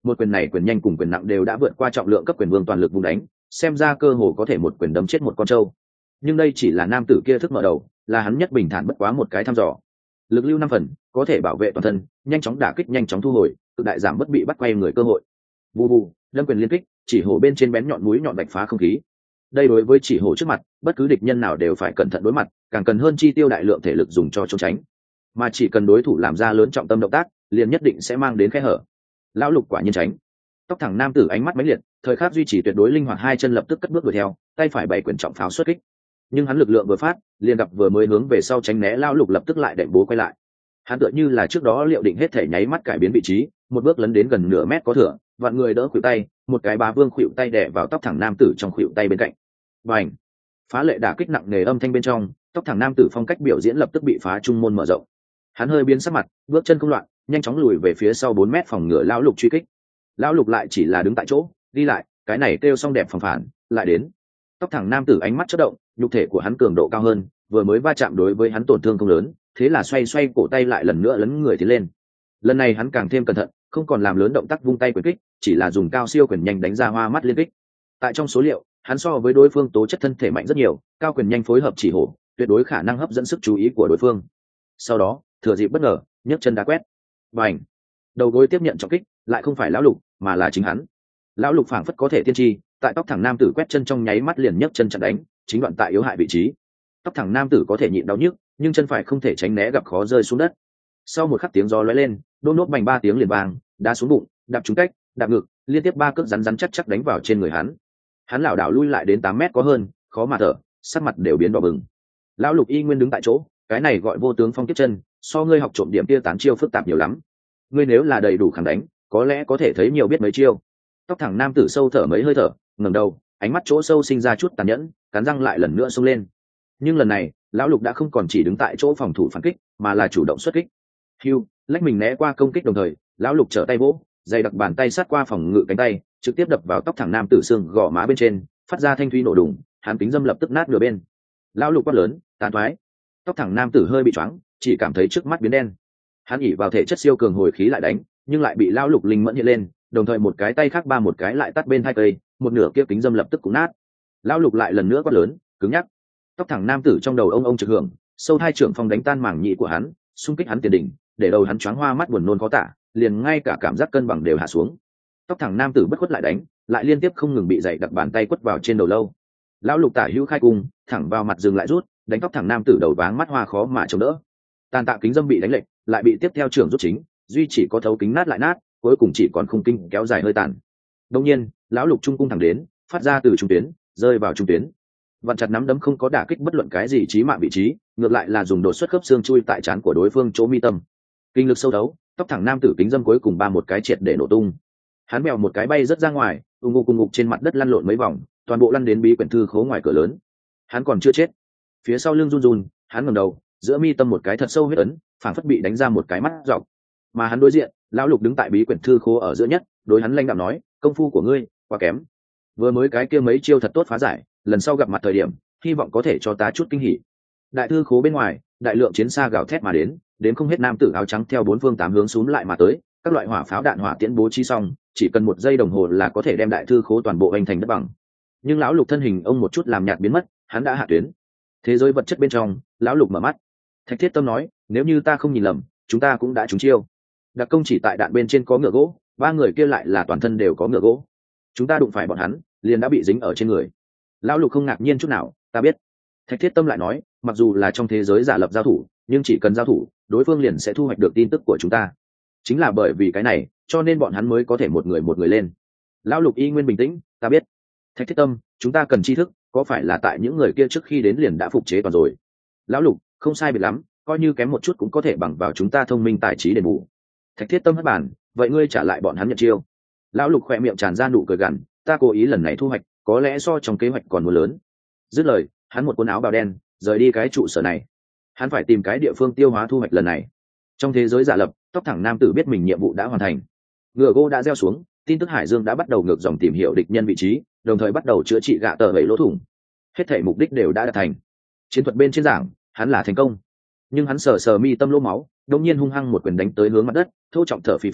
Speaker 1: một quyền này quyền nhanh cùng quyền nặng đều đã vượt qua trọng lượng cấp quyền vương toàn lực vùng đánh, xem ra cơ hồ có thể một quyền đấm chết một con trâu. Nhưng đây chỉ là nam tử kia thức mở đầu, là hắn nhất bình thản bất quá một cái thăm dò. Lực lưu 5 phần, có thể bảo vệ toàn thân, nhanh chóng đả kích, nhanh chóng thu hồi, cực đại giảm bất bị bắt quay người cơ hội. Vù vù, đâm quyền liên kích, chỉ hổ bên trên bén nhọn mũi nhọn vạch phá không khí. Đây đối với chỉ hổ trước mặt, bất cứ địch nhân nào đều phải cẩn thận đối mặt, càng cần hơn chi tiêu đại lượng thể lực dùng cho trốn tránh. Mà chỉ cần đối thủ làm ra lớn trọng tâm động tác, liền nhất định sẽ mang đến khe hở. Lão Lục quả nhiên tránh. Tóc thẳng nam tử ánh mắt mãnh liệt, thời khắc duy trì tuyệt đối linh hoạt, hai chân lập tức cất bước đuổi theo, tay phải bày quyền trọng pháo xuất kích. Nhưng hắn lực lượng vừa phát, liền gặp vừa mới hướng về sau tránh né Lão Lục lập tức lại đệm bố quay lại. Hắn tựa như là trước đó liệu định hết thể nháy mắt cải biến vị trí, một bước lấn đến gần nửa mét có thừa, vặn người đỡ khuỷu tay, một cái bá vương khuỷu tay đè vào tóc thẳng nam tử trong khuỷu tay bên cạnh. Bành! Phá lệ đả kích nặng nề âm thanh bên trong, tóc thẳng nam tử phong cách biểu diễn lập tức bị phá trung môn mở rộng. Hắn hơi biến sắc mặt, bước chân không loạn, nhanh chóng lùi về phía sau 4 mét phòng ngừa Lão Lục truy kích. Lão Lục lại chỉ là đứng tại chỗ, đi lại, cái này kêu xong đẹp phòng phản, lại đến. Tóc thẳng nam tử ánh mắt chớp động, nhục thể của hắn cường độ cao hơn, vừa mới va chạm đối với hắn tổn thương không lớn, thế là xoay xoay cổ tay lại lần nữa lấn người tiến lên. Lần này hắn càng thêm cẩn thận, không còn làm lớn động tác vung tay quyền kích, chỉ là dùng cao siêu quyền nhanh đánh ra hoa mắt liên kích. Tại trong số liệu, hắn so với đối phương tố chất thân thể mạnh rất nhiều, cao quyền nhanh phối hợp chỉ hổ, tuyệt đối khả năng hấp dẫn sức chú ý của đối phương. Sau đó, thừa dịp bất ngờ, nhấc chân đá quét. Bành! Đầu gối tiếp nhận trọng kích, lại không phải Lão Lục, mà là chính hắn. Lão Lục phảng phất có thể tiên tri, tại tóc thẳng nam tử quét chân trong nháy mắt liền nhấc chân chặn đánh, chính đoạn tại yếu hại vị trí. Tóc thẳng nam tử có thể nhịn đau nhức, nhưng chân phải không thể tránh né, gặp khó rơi xuống đất. Sau một khắc tiếng gió lóe lên, đôn nốt bành 3 tiếng liền vang, đá xuống bụng, đạp trúng cách, đạp ngực, liên tiếp 3 cước rắn rắn chắc chắc đánh vào trên người hắn. Hắn lảo đảo lui lại đến 8 mét có hơn, khó mà thở, sắc mặt đều biến đỏ bừng. Lão Lục y nguyên đứng tại chỗ, cái này gọi vô tướng phong kiếp chân, so ngươi học trộm điểm kia tán chiêu phức tạp nhiều lắm. Ngươi nếu là đầy đủ khẳng đánh, có lẽ có thể thấy nhiều biết mấy chiêu. Tóc thẳng nam tử sâu thở mấy hơi thở, ngẩng đầu, ánh mắt chỗ sâu sinh ra chút tàn nhẫn, cắn răng lại lần nữa xông lên. Nhưng lần này, Lão Lục đã không còn chỉ đứng tại chỗ phòng thủ phản kích, mà là chủ động xuất kích. Hưu, lách mình né qua công kích đồng thời, Lão Lục trở tay vỗ, dày đặc bàn tay sát qua phòng ngự cánh tay, trực tiếp đập vào tóc thẳng nam tử xương gò má bên trên, phát ra thanh thúy nổ đùng, hắn kính dâm lập tức nát nửa bên. Lão Lục quát lớn, tàn thoái. Tóc thẳng nam tử hơi bị choáng, chỉ cảm thấy trước mắt biến đen. Hắn ỉ vào thể chất siêu cường hồi khí lại đánh, nhưng lại bị Lão Lục linh mẫn hiện lên, đồng thời một cái tay khác ba một cái lại tắt bên hai cây, một nửa kia kính dâm lập tức cũng nát. Lão Lục lại lần nữa quát lớn, cứng nhắc. Tóc thẳng nam tử trong đầu ông trực hưởng, sâu hai trưởng phong đánh tan màng nhĩ của hắn, xung kích hắn tiền đỉnh, để đầu hắn choáng hoa mắt buồn nôn khó tả, liền ngay cả cảm giác cân bằng đều hạ xuống. Tóc thẳng nam tử bất khuất lại đánh, lại liên tiếp không ngừng bị dày đặc bàn tay quất vào trên đầu lâu. Lão Lục tả hữu khai cung, thẳng vào mặt dừng lại rút, đánh tóc thẳng nam tử đầu váng mắt hoa khó mà chống đỡ. Tàn tạ kính dâm bị đánh lệch, lại bị tiếp theo trưởng rút chính, duy chỉ có thấu kính nát lại nát, cuối cùng chỉ còn khung kinh kéo dài hơi tàn. Đương nhiên, Lão Lục trung cung thẳng đến, phát ra từ trung tuyến, rơi vào trung tuyến. Vặn chặt nắm đấm không có đả kích bất luận cái gì chí mạng vị trí, ngược lại là dùng đột xuất khớp xương chui tại trán của đối phương chỗ mi tâm. Kinh lực sâu đấu, tóc thẳng nam tử kính dâm cuối cùng ba một cái triệt để nổ tung. Hắn mèo một cái bay rất ra ngoài, cùng ngục trên mặt đất lăn lộn mấy vòng, toàn bộ lăn đến bí quyển thư khố ngoài cửa lớn. Hắn còn chưa chết. Phía sau lưng run run, hắn ngẩng đầu, giữa mi tâm một cái thật sâu huyết ấn, phảng phất bị đánh ra một cái mắt dọc. Mà hắn đối diện, Lão Lục đứng tại bí quyển thư khố ở giữa nhất, đối hắn lanh đạm nói, công phu của ngươi quá kém. Vừa mới cái kia mấy chiêu thật tốt phá giải, lần sau gặp mặt thời điểm, hy vọng có thể cho ta chút kinh hỉ. Đại thư khố bên ngoài, đại lượng chiến xa gào thét mà đến không hết nam tử áo trắng theo bốn phương tám hướng xúm lại mà tới, các loại hỏa pháo đạn hỏa tiễn bố trí xong, chỉ cần 1 giây đồng hồ là có thể đem đại thư khố toàn bộ anh thành đất bằng. Nhưng Lão Lục thân hình ông một chút làm nhạt biến mất, hắn đã hạ tuyến. Thế giới vật chất bên trong, Lão Lục mở mắt. Thạch Thiết Tâm nói, nếu như ta không nhìn lầm, chúng ta cũng đã trúng chiêu. Đặc công chỉ tại đạn bên trên có ngựa gỗ, 3 người kia lại là toàn thân đều có ngựa gỗ. Chúng ta đụng phải bọn hắn, liền đã bị dính ở trên người. Lão Lục không ngạc nhiên chút nào, ta biết. Thạch Thiết Tâm lại nói, mặc dù là trong thế giới giả lập giao thủ, nhưng chỉ cần giao thủ, đối phương liền sẽ thu hoạch được tin tức của chúng ta. Chính là bởi vì cái này, cho nên bọn hắn mới có thể một người lên. Lão Lục y nguyên bình tĩnh, ta biết. Thạch Thiết Tâm, chúng ta cần tri thức, có phải là tại những người kia trước khi đến liền đã phục chế toàn rồi? Lão Lục, không sai biệt lắm, coi như kém một chút cũng có thể bằng vào chúng ta thông minh tài trí đền bù. Thạch Thiết Tâm hất bàn, vậy ngươi trả lại bọn hắn nhận chiêu. Lão Lục khỏe miệng tràn ra nụ cười gằn, ta cố ý lần này thu hoạch, có lẽ so trong kế hoạch còn muốn lớn. Dứt lời, hắn một quần áo bào đen, rời đi cái trụ sở này. Hắn phải tìm cái địa phương tiêu hóa thu hoạch lần này. Trong thế giới giả lập, tóc thẳng nam tử biết mình nhiệm vụ đã hoàn thành. Ngựa gỗ đã gieo xuống, tin tức Hải Dương đã bắt đầu ngược dòng tìm hiểu địch nhân vị trí, đồng thời bắt đầu chữa trị gạ tờ 7 lỗ thủng. Hết thảy mục đích đều đã đạt thành. Chiến thuật bên trên giảng, hắn là thành công. Nhưng hắn sờ mi tâm lỗ máu, đột nhiên hung hăng một quyền đánh tới hướng mặt đất, thô trọng thở phì phò,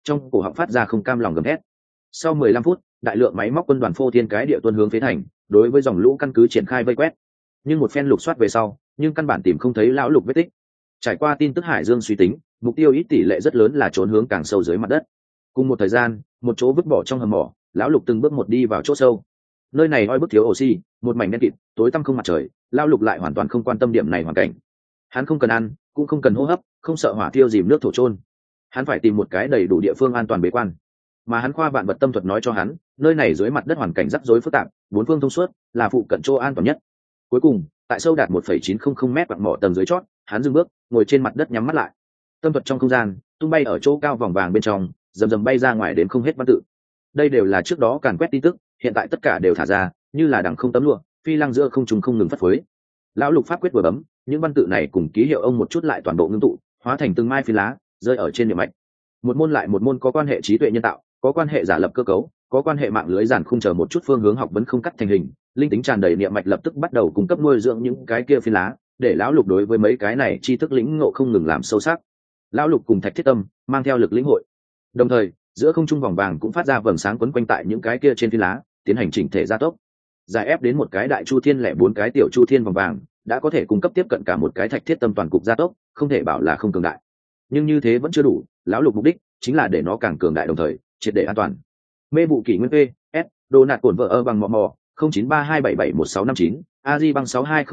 Speaker 1: trong cổ họng phát ra không cam lòng gầm thét. Sau 15 phút, đại lượng máy móc quân đoàn phô thiên cái địa tuân hướng phế thành, đối với dòng lũ căn cứ triển khai vây quét. Nhưng một phen lục soát về sau, nhưng căn bản tìm không thấy lão lục vết tích. Trải qua tin tức Hải Dương suy tính, mục tiêu ít tỷ lệ rất lớn là trốn hướng càng sâu dưới mặt đất. Cùng một thời gian, một chỗ vứt bỏ trong hầm mỏ, lão lục từng bước một đi vào chỗ sâu. Nơi này oi bức thiếu oxy, một mảnh đen kịt, tối tăm không mặt trời, lão lục lại hoàn toàn không quan tâm điểm này hoàn cảnh. Hắn không cần ăn, cũng không cần hô hấp, không sợ hỏa thiêu dìm nước thổ trôn. Hắn phải tìm một cái đầy đủ địa phương an toàn bế quan. Mà hắn khoa vạn vật tâm thuật nói cho hắn, nơi này dưới mặt đất hoàn cảnh rắc rối phức tạp, bốn phương thông suốt, là phụ cận chỗ an toàn nhất. Cuối cùng, tại sâu đạt 1,900 m quặng mỏ tầng dưới chót, hắn dừng bước, ngồi trên mặt đất nhắm mắt lại. Tâm thuật trong không gian, tung bay ở chỗ cao vòng vàng bên trong, rầm rầm bay ra ngoài đến không hết văn tự. Đây đều là trước đó càn quét tin tức, hiện tại tất cả đều thả ra, như là đằng không tấm lụa, phi lăng giữa không trùng không ngừng phất phới. Lão lục pháp quyết vừa bấm, những văn tự này cùng ký hiệu ông một chút lại toàn bộ ngưng tụ, hóa thành từng mai phi lá, rơi ở trên niệm mạch. Một môn lại một môn có quan hệ trí tuệ nhân tạo, có quan hệ giả lập cơ cấu, có quan hệ mạng lưới giản khung chờ một chút phương hướng học vấn không cắt thành hình, linh tính tràn đầy niệm mạch lập tức bắt đầu cung cấp nuôi dưỡng những cái kia phi lá, để lão lục đối với mấy cái này tri thức lĩnh ngộ không ngừng làm sâu sắc. Lão lục cùng Thạch Thiết Tâm mang theo lực lĩnh hội, đồng thời giữa không trung vòng vàng cũng phát ra vầng sáng quấn quanh tại những cái kia trên phi lá, tiến hành chỉnh thể gia tốc, giải ép đến một cái đại chu thiên lẻ 4 cái tiểu chu thiên vòng vàng đã có thể cung cấp tiếp cận cả một cái Thạch Thiết Tâm toàn cục gia tốc, không thể bảo là không cường đại. Nhưng như thế vẫn chưa đủ, lão lục mục đích chính là để nó càng cường đại đồng thời triệt để an toàn. Mê vụ kỷ nguyên p s đồ nạt cổn vợ ơ bằng mò mò 0932771659 aji bằng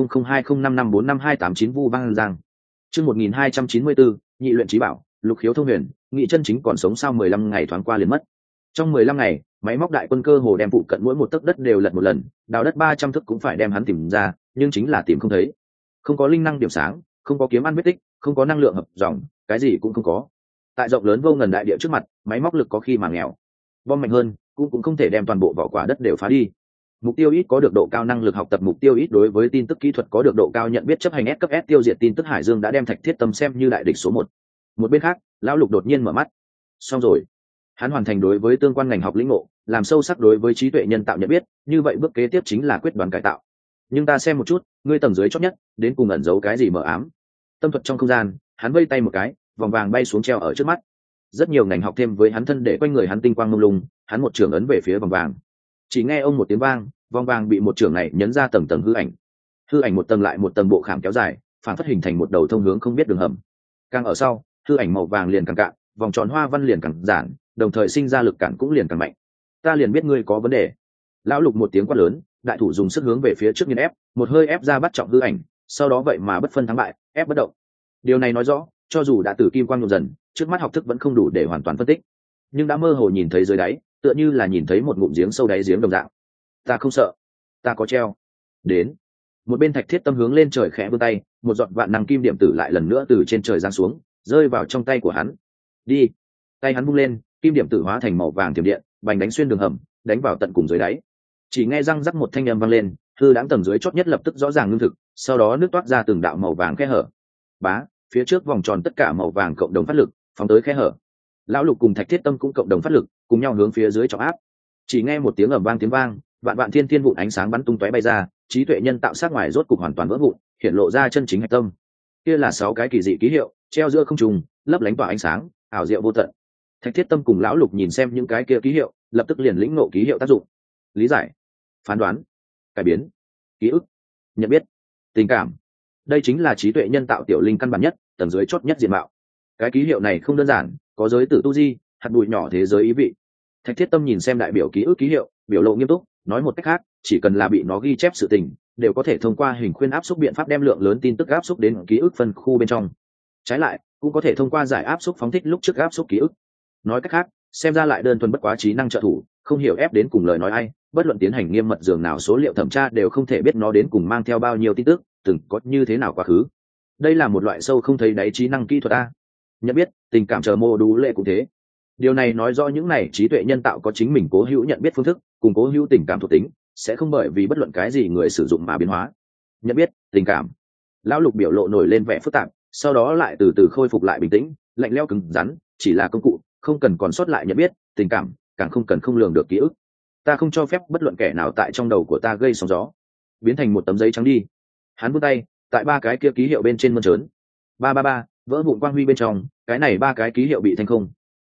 Speaker 1: 62002055455289 vu băng giang. Chương 1294, nhị luyện trí bảo, lục khiếu thông huyền, nghị chân chính còn sống sau 15 ngày thoáng qua liền mất. Trong 15 ngày, máy móc đại quân cơ hồ đem phụ cận mỗi một tấc đất đều lật một lần, đào đất 300 thước cũng phải đem hắn tìm ra, nhưng chính là tìm không thấy. Không có linh năng điểm sáng, không có kiếm ăn vết tích, không có năng lượng hợp dòng, cái gì cũng không có. Tại rộng lớn vô ngần đại địa trước mặt, máy móc lực có khi mà nghèo. Bom mạnh hơn, cũng không thể đem toàn bộ vỏ quả đất đều phá đi. Mục tiêu ít có được độ cao năng lực học tập, mục tiêu ít đối với tin tức kỹ thuật có được độ cao nhận biết chấp hành S cấp S tiêu diệt tin tức. Hải Dương đã đem Thạch Thiết Tâm xem như đại địch số 1. Một bên khác, lão lục đột nhiên mở mắt. Xong rồi. Hắn hoàn thành đối với tương quan ngành học lĩnh ngộ, làm sâu sắc đối với trí tuệ nhân tạo nhận biết, như vậy bước kế tiếp chính là quyết đoán cải tạo. Nhưng ta xem một chút, ngươi tầng dưới chót nhất, đến cùng ẩn giấu cái gì mờ ám. Tâm thuật trong không gian, hắn vây tay một cái, vòng vàng bay xuống treo ở trước mắt. Rất nhiều ngành học thêm với hắn thân để quanh người hắn tinh quang mông lung, hắn một trường ấn về phía vòng vàng. Chỉ nghe ông một tiếng vang, vòng vàng bị một trường này nhấn ra tầng tầng hư ảnh. Hư ảnh một tầng lại một tầng bộ khảm kéo dài, phản phất hình thành một đầu thông hướng không biết đường hầm. Càng ở sau, hư ảnh màu vàng liền càng cạn, vòng tròn hoa văn liền càng giản, đồng thời sinh ra lực cản cũng liền càng mạnh. Ta liền biết ngươi có vấn đề. Lão lục một tiếng quát lớn, đại thủ dùng sức hướng về phía trước nghiền ép, một hơi ép ra bắt trọng hư ảnh, sau đó vậy mà bất phân thắng bại, ép bất động. Điều này nói rõ, cho dù đã từ kim quang nhuộm dần, trước mắt học thức vẫn không đủ để hoàn toàn phân tích, nhưng đã mơ hồ nhìn thấy dưới đáy, tựa như là nhìn thấy một ngụm giếng sâu đáy giếng đồng dạng. Ta không sợ, ta có treo. Đến. Một bên Thạch Thiết Tâm hướng lên trời khẽ vươn tay, một giọt vạn năng kim điểm tử lại lần nữa từ trên trời giáng xuống, rơi vào trong tay của hắn. Đi. Tay hắn vung lên, kim điểm tử hóa thành màu vàng thiểm điện, bành đánh xuyên đường hầm, đánh vào tận cùng dưới đáy. Chỉ nghe răng rắc một thanh âm vang lên, hư đãng tầng dưới chót nhất lập tức rõ ràng ngưng thực, sau đó nước toát ra từng đạo màu vàng khe hở. Bá, phía trước vòng tròn tất cả màu vàng cộng đồng phát lực, phóng tới khe hở. Lão lục cùng Thạch Thiết Tâm cũng cộng đồng phát lực, cùng nhau hướng phía dưới trọng áp. Chỉ nghe một tiếng ầm vang tiếng vang, vạn vạn thiên thiên vụn ánh sáng bắn tung tóe bay ra, trí tuệ nhân tạo sát ngoài rốt cục hoàn toàn vỡ vụn, hiện lộ ra chân chính hạch tâm. Kia là 6 cái kỳ dị ký hiệu, treo giữa không trung, lấp lánh tỏa ánh sáng, ảo diệu vô tận. Thạch Thiết Tâm cùng lão lục nhìn xem những cái kia ký hiệu, lập tức liền lĩnh ngộ ký hiệu tác dụng. Lý giải, phán đoán, cải biến, ký ức, nhận biết, tình cảm. Đây chính là trí tuệ nhân tạo tiểu linh căn bản nhất, tầng dưới chót nhất diện mạo. Cái ký hiệu này không đơn giản, có giới tử tu di, hạt bụi nhỏ thế giới ý vị. Thạch Thiết Tâm nhìn xem đại biểu ký ức ký hiệu, biểu lộ nghiêm túc, nói một cách khác, chỉ cần là bị nó ghi chép sự tình, đều có thể thông qua hình khuyên áp xúc biện pháp đem lượng lớn tin tức áp xúc đến ký ức phân khu bên trong. Trái lại, cũng có thể thông qua giải áp xúc phóng thích lúc trước áp xúc ký ức. Nói cách khác, xem ra lại đơn thuần bất quá trí năng trợ thủ, không hiểu ép đến cùng lời nói ai, bất luận tiến hành nghiêm mật dường nào số liệu thẩm tra đều không thể biết nó đến cùng mang theo bao nhiêu tin tức, từng có như thế nào quá khứ. Đây là một loại sâu không thấy đáy trí năng kỹ thuật a. Nhận biết, tình cảm chờ mô đú lệ cũng thế. Điều này nói rõ những này trí tuệ nhân tạo có chính mình cố hữu nhận biết phương thức, cùng cố hữu tình cảm thuộc tính, sẽ không bởi vì bất luận cái gì người sử dụng mà biến hóa. Nhận biết, tình cảm. Lão lục biểu lộ nổi lên vẻ phức tạp, sau đó lại từ từ khôi phục lại bình tĩnh, lạnh lẽo cứng rắn, chỉ là công cụ, không cần còn sót lại nhận biết, tình cảm, càng không cần không lường được ký ức. Ta không cho phép bất luận kẻ nào tại trong đầu của ta gây sóng gió. Biến thành một tấm giấy trắng đi. Hắn vươn tay, tại 3 cái kia ký hiệu bên trên mơn trớn. 333, vỡ vụn quang huy bên trong, cái này 3 cái ký hiệu bị thành không.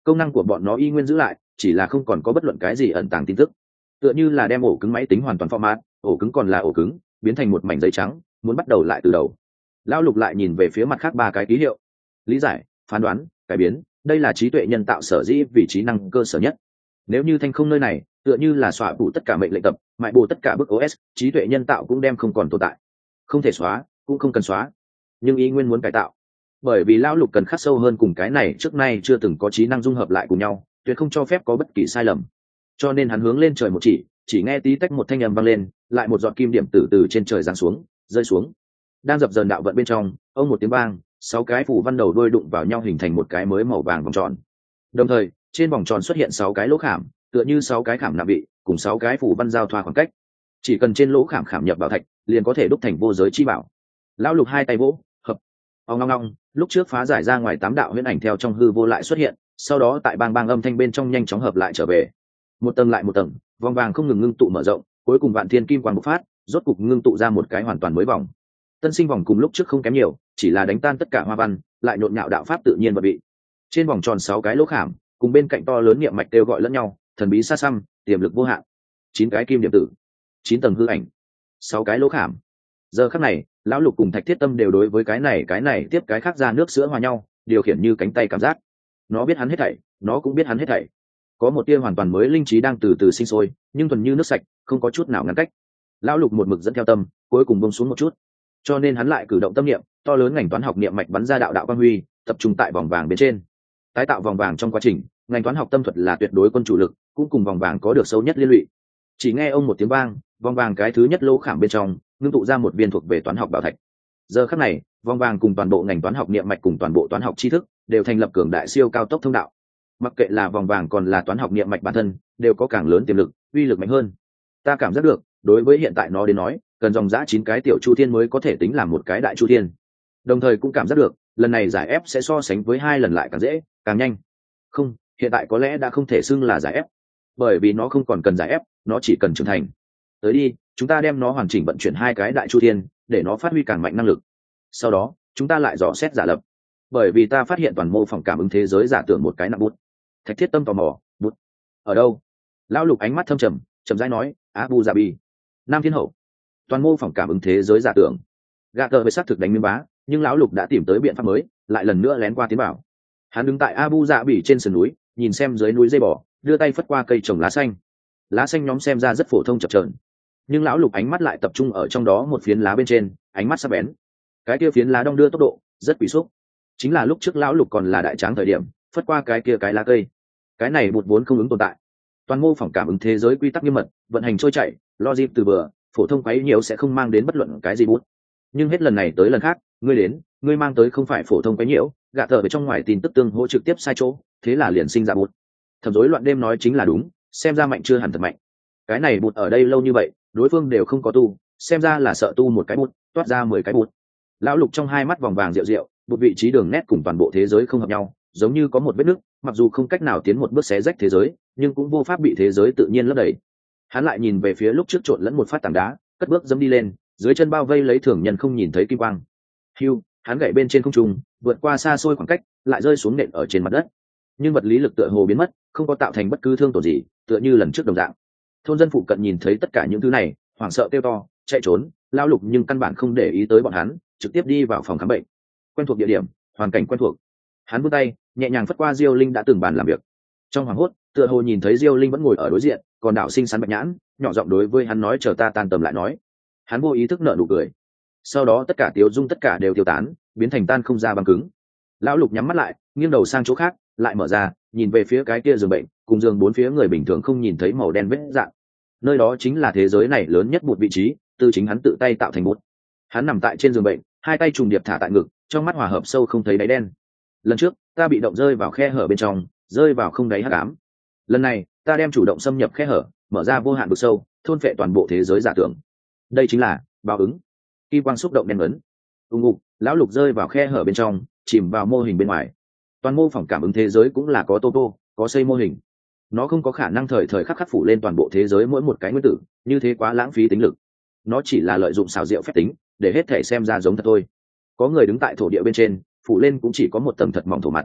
Speaker 1: công năng của bọn nó y nguyên giữ lại, chỉ là không còn có bất luận cái gì ẩn tàng tin tức. Tựa như là đem ổ cứng máy tính hoàn toàn format, ổ cứng còn là ổ cứng, biến thành một mảnh giấy trắng, muốn bắt đầu lại từ đầu. Lão Lục lại nhìn về phía mặt khác ba cái ký hiệu. Lý giải, phán đoán, cải biến, đây là trí tuệ nhân tạo sở dĩ vị trí năng cơ sở nhất. Nếu như thanh không nơi này, tựa như là xóa phủ tất cả mệnh lệnh tập, mại bù tất cả bức OS, trí tuệ nhân tạo cũng đem không còn tồn tại. Không thể xóa, cũng không cần xóa, nhưng ý nguyên muốn cải tạo. Bởi vì Lão Lục cần khắc sâu hơn cùng cái này trước nay chưa từng có trí năng dung hợp lại cùng nhau, tuyệt không cho phép có bất kỳ sai lầm. Cho nên hắn hướng lên trời một chỉ nghe tí tách một thanh âm vang lên, lại một giọt kim điểm từ trên trời giáng xuống, rơi xuống. Đang dập dờn đạo vận bên trong, ông một tiếng vang, 6 cái phủ văn đầu đuôi đụng vào nhau hình thành một cái mới màu vàng vòng tròn. Đồng thời, trên vòng tròn xuất hiện 6 cái lỗ khảm, tựa như 6 cái khảm nạm vị, cùng 6 cái phủ văn giao thoa khoảng cách. Chỉ cần trên lỗ khảm khảm nhập vào thạch, liền có thể đúc thành vô giới chi bảo. Lão Lục hai tay vỗ, hợp. Ong ong ong, lúc trước phá giải ra ngoài 8 đạo huyễn ảnh theo trong hư vô lại xuất hiện, sau đó tại bang bang âm thanh bên trong nhanh chóng hợp lại trở về. Một tầng lại một tầng, vòng vàng không ngừng ngưng tụ mở rộng, cuối cùng vạn thiên kim quang bộc phát, rốt cục ngưng tụ ra một cái hoàn toàn mới vòng. Tân sinh vòng cùng lúc trước không kém nhiều, chỉ là đánh tan tất cả hoa văn, lại nhộn nhạo đạo pháp tự nhiên và vị. Trên vòng tròn 6 cái lỗ khảm, cùng bên cạnh to lớn niệm mạch kêu gọi lẫn nhau, thần bí xa xăm, tiềm lực vô hạn. 9 cái kim điểm tử, 9 tầng hư ảnh, 6 cái lỗ khảm. Giờ khắc này, Lão Lục cùng Thạch Thiết Tâm đều đối với cái này tiếp cái khác ra nước sữa hòa nhau, điều khiển như cánh tay cảm giác. Nó biết hắn hết thảy, nó cũng biết hắn hết thảy. Có một tia hoàn toàn mới linh trí đang từ từ sinh sôi, nhưng thuần như nước sạch, không có chút nào ngăn cách. Lão Lục một mực dẫn theo tâm, cuối cùng buông xuống một chút. Cho nên hắn lại cử động tâm niệm, to lớn ngành toán học niệm mạch bắn ra đạo đạo quang huy, tập trung tại vòng vàng bên trên. Tái tạo vòng vàng trong quá trình, ngành toán học tâm thuật là tuyệt đối quân chủ lực, cũng cùng vòng vàng có được sâu nhất liên lụy. Chỉ nghe ông một tiếng vang, vòng vàng cái thứ nhất lỗ khảm bên trong, ngưng tụ ra một viên thuộc về toán học bảo thạch. Giờ khắc này, vòng vàng cùng toàn bộ ngành toán học niệm mạch cùng toàn bộ toán học tri thức đều thành lập cường đại siêu cao tốc thông đạo. Mặc kệ là vòng vàng còn là toán học niệm mạch bản thân, đều có càng lớn tiềm lực, uy lực mạnh hơn. Ta cảm giác được, đối với hiện tại nó đến nói, cần dòng dã 9 cái tiểu chu thiên mới có thể tính là một cái đại chu thiên. Đồng thời cũng cảm giác được, lần này giải ép sẽ so sánh với 2 lần lại càng dễ, càng nhanh. Không, hiện tại có lẽ đã không thể xưng là giải ép, bởi vì nó không còn cần giải ép, nó chỉ cần trưởng thành. Tới đi, chúng ta đem nó hoàn chỉnh vận chuyển 2 cái đại chu thiên, để nó phát huy càng mạnh năng lực. Sau đó, chúng ta lại dò xét giả lập. Bởi vì ta phát hiện toàn mô phỏng cảm ứng thế giới giả tưởng một cái nặng bút. Thạch Thiết Tâm tò mò, bút ở đâu? Lão Lục ánh mắt thâm trầm, chậm rãi nói, Abu Dhabi, Nam Thiên Hậu. Toàn mô phỏng cảm ứng thế giới giả tưởng. Gạ tờ với xác thực đánh miếng bá, nhưng lão Lục đã tìm tới biện pháp mới, lại lần nữa lén qua tiến bảo. Hắn đứng tại Abu Dhabi trên sườn núi, nhìn xem dưới núi dây bò, đưa tay phất qua cây trồng lá xanh. Lá xanh nhóm xem ra rất phổ thông chập chờn, nhưng lão Lục ánh mắt lại tập trung ở trong đó một phiến lá bên trên, ánh mắt sắc bén. Cái kia phiến lá đong đưa tốc độ rất quỷ xúc, chính là lúc trước lão Lục còn là đại tráng thời điểm phất qua cái kia cái lá cây. Cái này bụt vốn không ứng tồn tại, toàn mô phỏng cảm ứng thế giới quy tắc nghiêm mật, vận hành trôi chảy, logic từ bừa, phổ thông quấy nhiều sẽ không mang đến bất luận cái gì bút. Nhưng hết lần này tới lần khác, ngươi đến, ngươi mang tới không phải phổ thông quấy nhiễu, gạ tờ về trong ngoài tin tức tương hỗ trực tiếp sai chỗ, thế là liền sinh ra bút. Thẩm rối loạn đêm nói chính là đúng, xem ra mạnh chưa hẳn thật mạnh. Cái này bút ở đây lâu như vậy, đối phương đều không có tu, xem ra là sợ tu một cái bút, toát ra 10 cái bút. Lão Lục trong hai mắt vòng vàng rượu rượu, một vị trí đường nét cùng toàn bộ thế giới không hợp nhau, giống như có một vết nứt, mặc dù không cách nào tiến một bước xé rách thế giới, nhưng cũng vô pháp bị thế giới tự nhiên lấp đầy. Hắn lại nhìn về phía lúc trước trộn lẫn một phát tảng đá, cất bước dẫm đi lên, dưới chân bao vây lấy thường nhân không nhìn thấy kim quang. Hưu, hắn gậy bên trên không trung, vượt qua xa xôi khoảng cách, lại rơi xuống nện ở trên mặt đất. Nhưng vật lý lực tựa hồ biến mất, không có tạo thành bất cứ thương tổn gì, tựa như lần trước đồng dạng. Thôn dân phụ cận nhìn thấy tất cả những thứ này, hoảng sợ kêu to, chạy trốn. Lão Lục nhưng căn bản không để ý tới bọn hắn, trực tiếp đi vào phòng khám bệnh. Quen thuộc địa điểm, hoàn cảnh quen thuộc. Hắn vươn tay, nhẹ nhàng phất qua Diêu Linh đã từng bàn làm việc. Trong hoàng hốt, tựa hồ nhìn thấy Diêu Linh vẫn ngồi ở đối diện, còn đạo sinh sắn bạch nhãn, nhỏ giọng đối với hắn nói chờ ta tan tầm lại nói. Hắn vô ý thức nở nụ cười. Sau đó tất cả tiêu dung tất cả đều tiêu tán, biến thành tan không ra băng cứng. Lão Lục nhắm mắt lại, nghiêng đầu sang chỗ khác, lại mở ra, nhìn về phía cái kia giường bệnh, cùng giường bốn phía người bình thường không nhìn thấy màu đen vết dạng. Nơi đó chính là thế giới này lớn nhất một vị trí, từ chính hắn tự tay tạo thành một. Hắn nằm tại trên giường bệnh, hai tay trùng điệp thả tại ngực, trong mắt hòa hợp sâu không thấy đáy đen. Lần trước, ta bị động rơi vào khe hở bên trong, rơi vào không đáy hắc ám. Lần này, ta đem chủ động xâm nhập khe hở, mở ra vô hạn vực sâu, thôn phệ toàn bộ thế giới giả tưởng. Đây chính là báo ứng. Kim quang xúc động đen ấn. Ung ngục, lão Lục rơi vào khe hở bên trong, chìm vào mô hình bên ngoài. Toàn mô phỏng cảm ứng thế giới cũng là có tô, có xây mô hình. Nó không có khả năng thời thời khắc khắc phủ lên toàn bộ thế giới mỗi một cái nguyên tử, như thế quá lãng phí tính lực. Nó chỉ là lợi dụng xảo diệu phép tính, để hết thể xem ra giống thật thôi. Có người đứng tại thổ địa bên trên, phủ lên cũng chỉ có một tầng thật mỏng thổ mặt.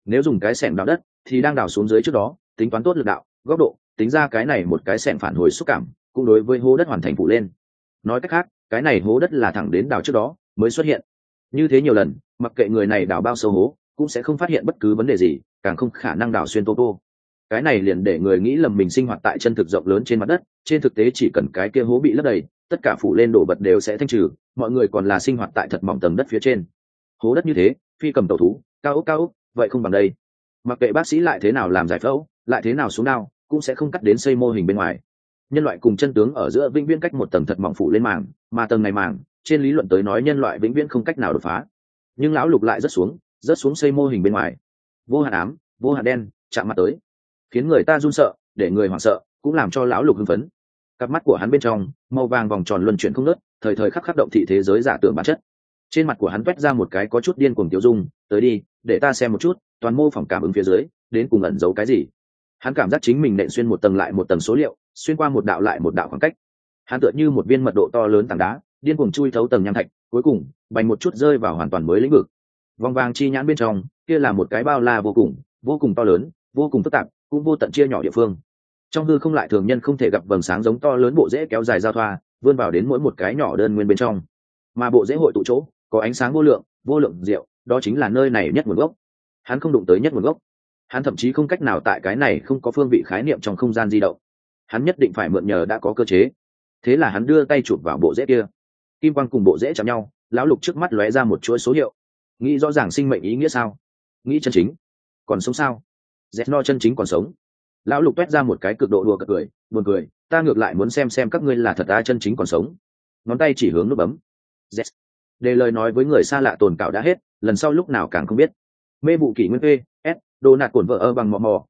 Speaker 1: nếu dùng cái xẻng đào đất thì đang đào xuống dưới trước đó tính toán tốt lực đạo góc độ, tính ra cái này một cái xẻng phản hồi xúc cảm cũng đối với hố đất hoàn thành phủ lên. Nói cách khác, cái này hố đất là thẳng đến đào trước đó mới xuất hiện. Như thế nhiều lần, mặc kệ người này đào bao sâu hố cũng sẽ không phát hiện bất cứ vấn đề gì, càng không khả năng đào xuyên tô tô. Cái này liền để người nghĩ lầm mình sinh hoạt tại chân thực rộng lớn trên mặt đất, trên thực tế chỉ cần cái kia hố bị lấp đầy, tất cả phủ lên đổ vật đều sẽ thanh trừ, mọi người còn là sinh hoạt tại thật mỏng tầng đất phía trên. Hố đất như thế, phi cầm tàu thú, cao ốc, vậy không bằng đây. Mặc kệ bác sĩ lại thế nào làm giải phẫu, lại thế nào xuống đao, cũng sẽ không cắt đến xây mô hình bên ngoài. Nhân loại cùng chân tướng ở giữa vĩnh viễn cách một tầng thật mỏng phủ lên màng, mà tầng này màng, trên lý luận tới nói nhân loại vĩnh viễn không cách nào đột phá. Nhưng lão Lục lại rất xuống xây mô hình bên ngoài. Vô hạn ám, vô hạn đen, chạm mặt tới, khiến người ta run sợ, để người hoảng sợ, cũng làm cho lão Lục hưng phấn. Cặp mắt của hắn bên trong, màu vàng vòng tròn luân chuyển không ngớt, thời thời khắc khắc động thị thế giới giả tưởng bản chất. Trên mặt của hắn toét ra một cái có chút điên cuồng tiêu dung, tới đi, để ta xem một chút, toàn mô phỏng cảm ứng phía dưới, đến cùng ẩn giấu cái gì. Hắn cảm giác chính mình nện xuyên một tầng lại một tầng số liệu, xuyên qua một đạo lại một đạo khoảng cách. Hắn tựa như một viên mật độ to lớn tảng đá, điên cuồng chui thấu tầng nham thạch, cuối cùng bành một chút rơi vào hoàn toàn mới lĩnh vực. Vòng vàng chi nhãn bên trong, kia là một cái bao la vô cùng to lớn, vô cùng phức tạp, cũng vô tận chia nhỏ địa phương. Trong hư không lại thường nhân không thể gặp vầng sáng giống to lớn bộ rễ kéo dài giao thoa, vươn vào đến mỗi một cái nhỏ đơn nguyên bên trong. Mà bộ rễ hội tụ chỗ, có ánh sáng vô lượng diệu, đó chính là nơi này nhất nguồn gốc. Hắn không đụng tới nhất nguồn gốc, hắn thậm chí không cách nào tại cái này không có phương vị khái niệm trong không gian di động. Hắn nhất định phải mượn nhờ đã có cơ chế. Thế là hắn đưa tay chụp vào bộ rễ kia, kim quang cùng bộ rễ chạm nhau, lão Lục trước mắt lóe ra một chuỗi số hiệu. Nghĩ rõ ràng sinh mệnh ý nghĩa sao? Nghĩ chân chính còn sống sao? Zeno chân chính còn sống. Lão Lục toét ra một cái cực độ đùa cợt cười, buồn cười, ta ngược lại muốn xem các ngươi là thật ta chân chính còn sống. Ngón tay chỉ hướng nút bấm. Yes. Để lời nói với người xa lạ tồn cảo đã hết, lần sau lúc nào càng không biết. Mê vụ kỷ nguyên s đồ nạt cuộn vợ bằng mò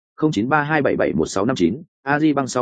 Speaker 1: 0932771659, AJ bằng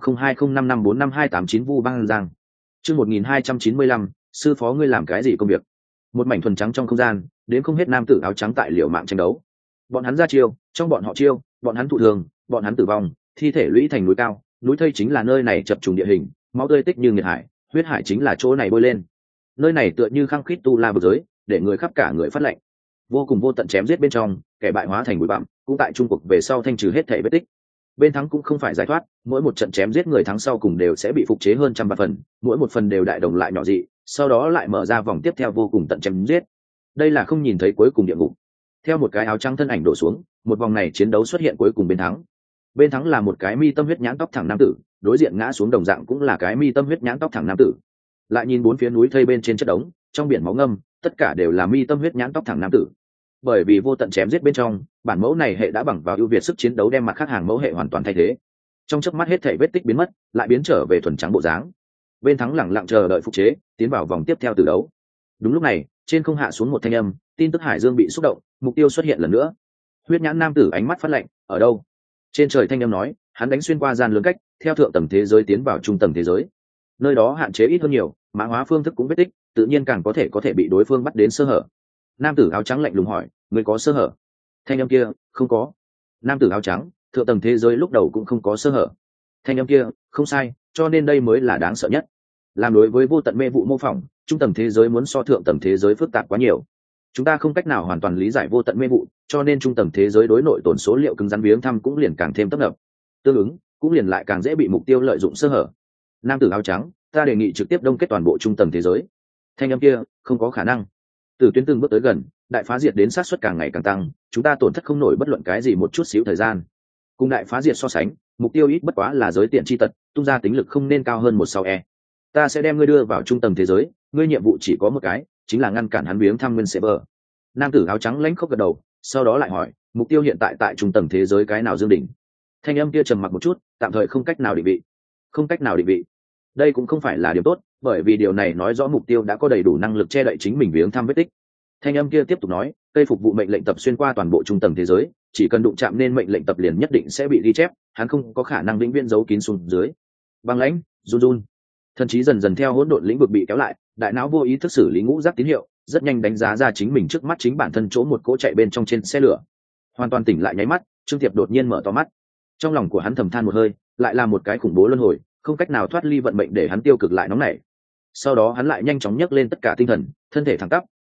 Speaker 1: 62002055455289 Vu Băng Giang. Chương 1295, sư phó ngươi làm cái gì công việc? Một mảnh thuần trắng trong không gian, đến không hết nam tử áo trắng tại liều mạng tranh đấu. Bọn hắn ra chiêu, trong bọn họ chiêu, bọn hắn thụ thường, bọn hắn tử vong, thi thể lũy thành núi cao, núi thây chính là nơi này chập trùng địa hình, máu tươi tích như nghiệt hải, huyết hải chính là chỗ này bôi lên. Nơi này tựa như khăng khít tu la vực giới, để người khắp cả người phát lệnh. Vô cùng vô tận chém giết bên trong, kẻ bại hóa thành bụi bặm, cũng tại trung cuộc về sau thanh trừ hết thể vết tích. Bên thắng cũng không phải giải thoát, mỗi một trận chém giết người thắng sau cùng đều sẽ bị phục chế hơn trăm vạn phần, mỗi một phần đều đại đồng lại nhỏ dị, sau đó lại mở ra vòng tiếp theo vô cùng tận chém giết. Đây là không nhìn thấy cuối cùng địa ngục. Theo một cái áo trắng thân ảnh đổ xuống, một vòng này chiến đấu xuất hiện cuối cùng bên thắng. Bên thắng là một cái mi tâm huyết nhãn tóc thẳng nam tử, đối diện ngã xuống đồng dạng cũng là cái mi tâm huyết nhãn tóc thẳng nam tử. Lại nhìn bốn phía núi thây bên trên chất đống, trong biển máu ngâm, tất cả đều là mi tâm huyết nhãn tóc thẳng nam tử. Bởi vì vô tận chém giết bên trong, bản mẫu này hệ đã bằng vào ưu việt sức chiến đấu đem mặt khác hàng mẫu hệ hoàn toàn thay thế. Trong chớp mắt hết thảy vết tích biến mất, lại biến trở về thuần trắng bộ dáng. Bên thắng lẳng lặng chờ đợi phục chế, tiến vào vòng tiếp theo từ đấu. Đúng lúc này, trên không hạ xuống một thanh âm, tin tức hải dương bị xúc động, mục tiêu xuất hiện lần nữa. Huyết nhãn nam tử ánh mắt phát lạnh, ở đâu? Trên trời thanh âm nói, hắn đánh xuyên qua gian lớn cách, theo thượng tầng thế giới tiến vào trung tầng thế giới. Nơi đó hạn chế ít hơn nhiều, mã hóa phương thức cũng vết tích, tự nhiên càng có thể bị đối phương bắt đến sơ hở. Nam tử áo trắng lạnh lùng hỏi, người có sơ hở? Thanh âm kia, không có. Nam tử áo trắng, thượng tầng thế giới lúc đầu cũng không có sơ hở. Thanh âm kia, không sai, cho nên đây mới là đáng sợ nhất. Làm đối với vô tận mê vụ mô phỏng, trung tầng thế giới muốn so thượng tầng thế giới phức tạp quá nhiều. Chúng ta không cách nào hoàn toàn lý giải vô tận mê vụ, cho nên trung tầng thế giới đối nội tồn số liệu cứng rắn viếng thăm cũng liền càng thêm tấp nập. Tương ứng, cũng liền lại càng dễ bị mục tiêu lợi dụng sơ hở. Nam tử áo trắng, ta đề nghị trực tiếp đông kết toàn bộ trung tầng thế giới. Thanh âm kia, không có khả năng. Từ tuyến từng bước tới gần, đại phá diệt đến sát suất càng ngày càng tăng, chúng ta tổn thất không nổi bất luận cái gì một chút xíu thời gian. Cùng đại phá diệt so sánh, mục tiêu ít bất quá là giới tiện chi tật, tung ra tính lực không nên cao hơn 1/6e. Ta sẽ đem ngươi đưa vào trung tầng thế giới, ngươi nhiệm vụ chỉ có một cái, chính là ngăn cản hắn viếng thăm nguyên server. Nam tử áo trắng lãnh khốc gật đầu, sau đó lại hỏi, mục tiêu hiện tại tại trung tầng thế giới cái nào dương đỉnh? Thanh âm kia trầm mặc một chút, tạm thời không cách nào định vị. Không cách nào định vị. Đây cũng không phải là điều tốt, bởi vì điều này nói rõ mục tiêu đã có đầy đủ năng lực che đậy chính mình viếng thăm vết tích. Thanh âm kia tiếp tục nói, cây phục vụ mệnh lệnh tập xuyên qua toàn bộ trung tầng thế giới, chỉ cần đụng chạm nên mệnh lệnh tập liền nhất định sẽ bị ghi chép, hắn không có khả năng vĩnh viễn giấu kín xuống dưới. Băng lãnh, run run. Thần trí dần dần theo hỗn độn lĩnh vực bị kéo lại, đại não vô ý thức xử lý ngũ giác tín hiệu, rất nhanh đánh giá ra chính mình trước mắt chính bản thân chỗ một cỗ chạy bên trong trên xe lửa. Hoàn toàn tỉnh lại nháy mắt, Trương Tiệp đột nhiên mở to mắt. Trong lòng của hắn thầm than một hơi, lại là một cái khủng bố luân hồi, không cách nào thoát ly vận mệnh để hắn tiêu cực lại nóng nảy. Sau đó hắn lại nhanh chóng nhấc lên tất cả tinh thần, thân thể thẳng tắp,